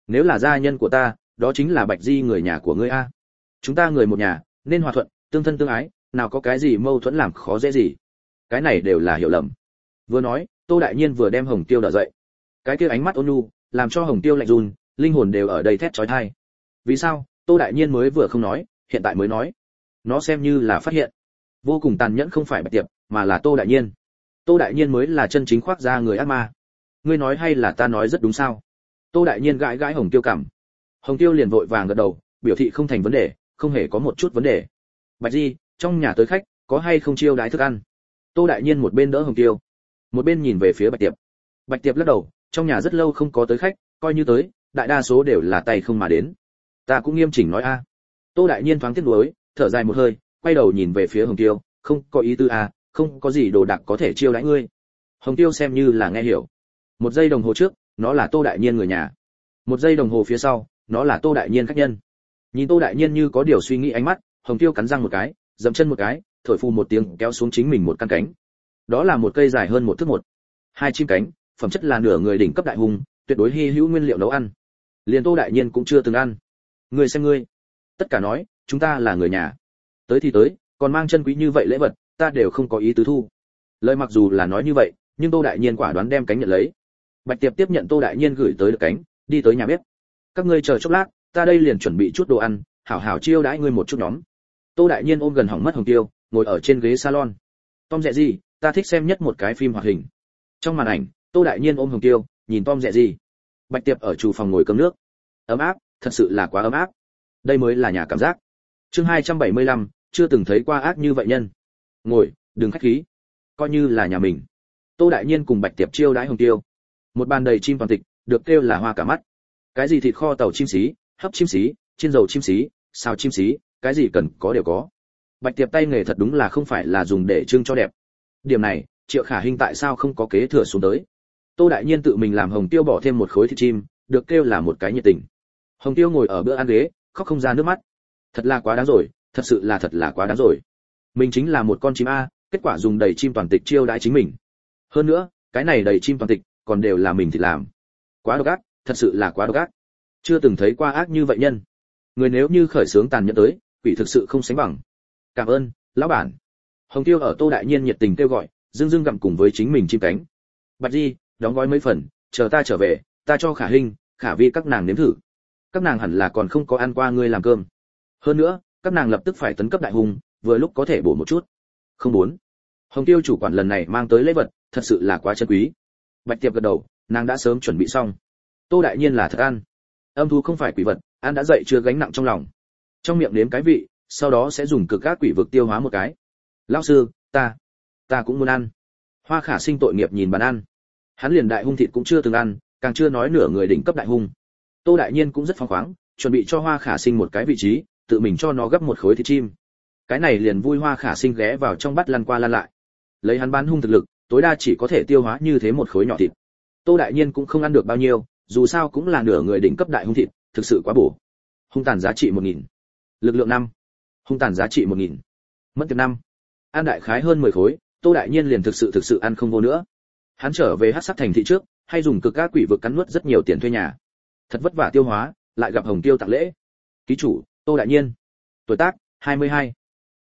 S1: Nếu là gia nhân của ta, đó chính là Bạch Di người nhà của ngươi a. Chúng ta người một nhà, nên hòa thuận, tương thân tương ái, nào có cái gì mâu thuẫn làm khó dễ gì. Cái này đều là hiểu lầm. Vừa nói, Tô Đại Nhiên vừa đem Hồng Tiêu đỡ dậy. Cái kia ánh mắt ôn nhu, làm cho Hồng Tiêu lạnh run, linh hồn đều ở đây thét chói tai. Vì sao? Tô Đại Nhiên mới vừa không nói, hiện tại mới nói. Nó xem như là phát hiện. Vô cùng tàn nhẫn không phải Bạch Tiệp, mà là Tô Đại Nhiên. Tô Đại Nhiên mới là chân chính khoác ra người ác ma. Ngươi nói hay là ta nói rất đúng sao? Tô Đại Nhiên gãi gãi Hồng Tiêu cằm. Hồng Tiêu liền vội vàng gật đầu, biểu thị không thành vấn đề, không hề có một chút vấn đề. Bạch Di, trong nhà tới khách, có hay không chiêu đãi thức ăn? Tô Đại Nhiên một bên đỡ Hồng Tiêu, một bên nhìn về phía Bạch Tiệp. Bạch Tiệp lắc đầu, trong nhà rất lâu không có tới khách, coi như tới, đại đa số đều là tay không mà đến. Ta cũng nghiêm chỉnh nói a. À. Tô Đại Nhiên thoáng tiếc nuối, thở dài một hơi, quay đầu nhìn về phía Hồng Tiêu, không có ý tư a, à, không có gì đồ đạc có thể chiêu đãi ngươi. Hồng Tiêu xem như là nghe hiểu. Một giây đồng hồ trước, nó là Tô Đại Nhiên người nhà. Một giây đồng hồ phía sau, nó là Tô Đại Nhiên khách nhân. Nhìn Tô Đại Nhiên như có điều suy nghĩ ánh mắt, Hồng Tiêu cắn răng một cái, dậm chân một cái, thổi phù một tiếng kéo xuống chính mình một căn cánh. Đó là một cây dài hơn một thước một. Hai chim cánh, phẩm chất là nửa người đỉnh cấp đại hùng, tuyệt đối hi hữu nguyên liệu nấu ăn. Liền Tô Đại Nhiên cũng chưa từng ăn. Ngươi xem ngươi, tất cả nói, chúng ta là người nhà. Tới thì tới, còn mang chân quý như vậy lễ vật, ta đều không có ý tứ thu. Lời mặc dù là nói như vậy, nhưng Tô Đại Nhiên quả đoán đem cánh nhận lấy. Bạch Tiệp tiếp nhận Tô Đại Nhiên gửi tới được cánh, đi tới nhà bếp. Các ngươi chờ chốc lát, ta đây liền chuẩn bị chút đồ ăn, hảo hảo chiêu đãi ngươi một chút nhóm. Tô Đại Nhiên ôm gần hỏng mất Hồng Tiêu, ngồi ở trên ghế salon. Tom Dẹ Gì, ta thích xem nhất một cái phim hoạt hình. Trong màn ảnh, Tô Đại Nhiên ôm Hồng Tiêu, nhìn Tom Dẹ Gì. Bạch Tiệp ở chủ phòng ngồi cơm nước. Ấm áp, thật sự là quá ấm áp. Đây mới là nhà cảm giác. Chương hai trăm bảy mươi lăm, chưa từng thấy qua ác như vậy nhân. Ngồi, đừng khách khí. Coi như là nhà mình. Tô Đại Nhiên cùng Bạch Tiệp chiêu đãi Hồng Tiêu. Một bàn đầy chim toàn tịch, được kêu là hoa cả mắt. Cái gì thịt kho tàu chim xí, hấp chim xí, chiên dầu chim xí, xào chim xí, cái gì cần có đều có. Bạch Tiệp tay nghề thật đúng là không phải là dùng để trưng cho đẹp. Điểm này, Triệu Khả Hinh tại sao không có kế thừa xuống tới? Tô Đại Nhiên tự mình làm Hồng Tiêu bỏ thêm một khối thịt chim, được kêu là một cái nhiệt tình. Hồng Tiêu ngồi ở bữa ăn ghế, khóc không ra nước mắt. Thật là quá đáng rồi, thật sự là thật là quá đáng rồi. Mình chính là một con chim a, kết quả dùng đầy chim toàn tịch chiêu đãi chính mình. Hơn nữa, cái này đầy chim toàn tịch, còn đều là mình thịt làm. Quá độc ác, thật sự là quá độc ác. Chưa từng thấy qua ác như vậy nhân. Người nếu như khởi sướng tàn nhẫn tới, quỷ thực sự không sánh bằng. Cảm ơn, lão bản. Hồng Tiêu ở Tô Đại Nhiên nhiệt tình kêu gọi, dưng dưng gặm cùng với chính mình chim cánh. Bạch Di, đóng gói mấy phần, chờ ta trở về, ta cho Khả Hinh, Khả Vi các nàng nếm thử. Các nàng hẳn là còn không có ăn qua ngươi làm cơm. Hơn nữa, các nàng lập tức phải tấn cấp đại hùng, vừa lúc có thể bổ một chút. Không muốn. Hồng Tiêu chủ quản lần này mang tới lễ vật, thật sự là quá chân quý. Bạch Tiệp gật đầu, nàng đã sớm chuẩn bị xong. Tô Đại Nhiên là thật ăn. Âm thú không phải quỷ vật, ăn đã dậy chưa gánh nặng trong lòng. Trong miệng nếm cái vị, sau đó sẽ dùng cực ác quỷ vực tiêu hóa một cái. Lão sư, ta, ta cũng muốn ăn. Hoa Khả Sinh tội nghiệp nhìn bàn ăn. Hắn liền đại hung thịt cũng chưa từng ăn, càng chưa nói nửa người đỉnh cấp đại hung. Tô Đại Nhiên cũng rất phóng khoáng, chuẩn bị cho Hoa Khả Sinh một cái vị trí, tự mình cho nó gấp một khối thịt chim. Cái này liền vui Hoa Khả Sinh ghé vào trong bát lăn qua lăn lại. Lấy hắn bán hung thực lực, tối đa chỉ có thể tiêu hóa như thế một khối nhỏ thịt. Tô Đại Nhiên cũng không ăn được bao nhiêu, dù sao cũng là nửa người đỉnh cấp đại hung thịt, thực sự quá bổ. Hung tàn giá trị một nghìn. Lực lượng năm. Hung tàn giá trị một nghìn. Mất tiệp năm. Ăn đại khái hơn mười khối, Tô Đại Nhiên liền thực sự thực sự ăn không vô nữa. Hắn trở về Hắc Sắc thành thị trước, hay dùng cực ác quỷ vực cắn nuốt rất nhiều tiền thuê nhà. Thật vất vả tiêu hóa, lại gặp Hồng Tiêu tặng lễ. Ký chủ, Tô Đại Nhiên. Tuổi tác, hai mươi hai.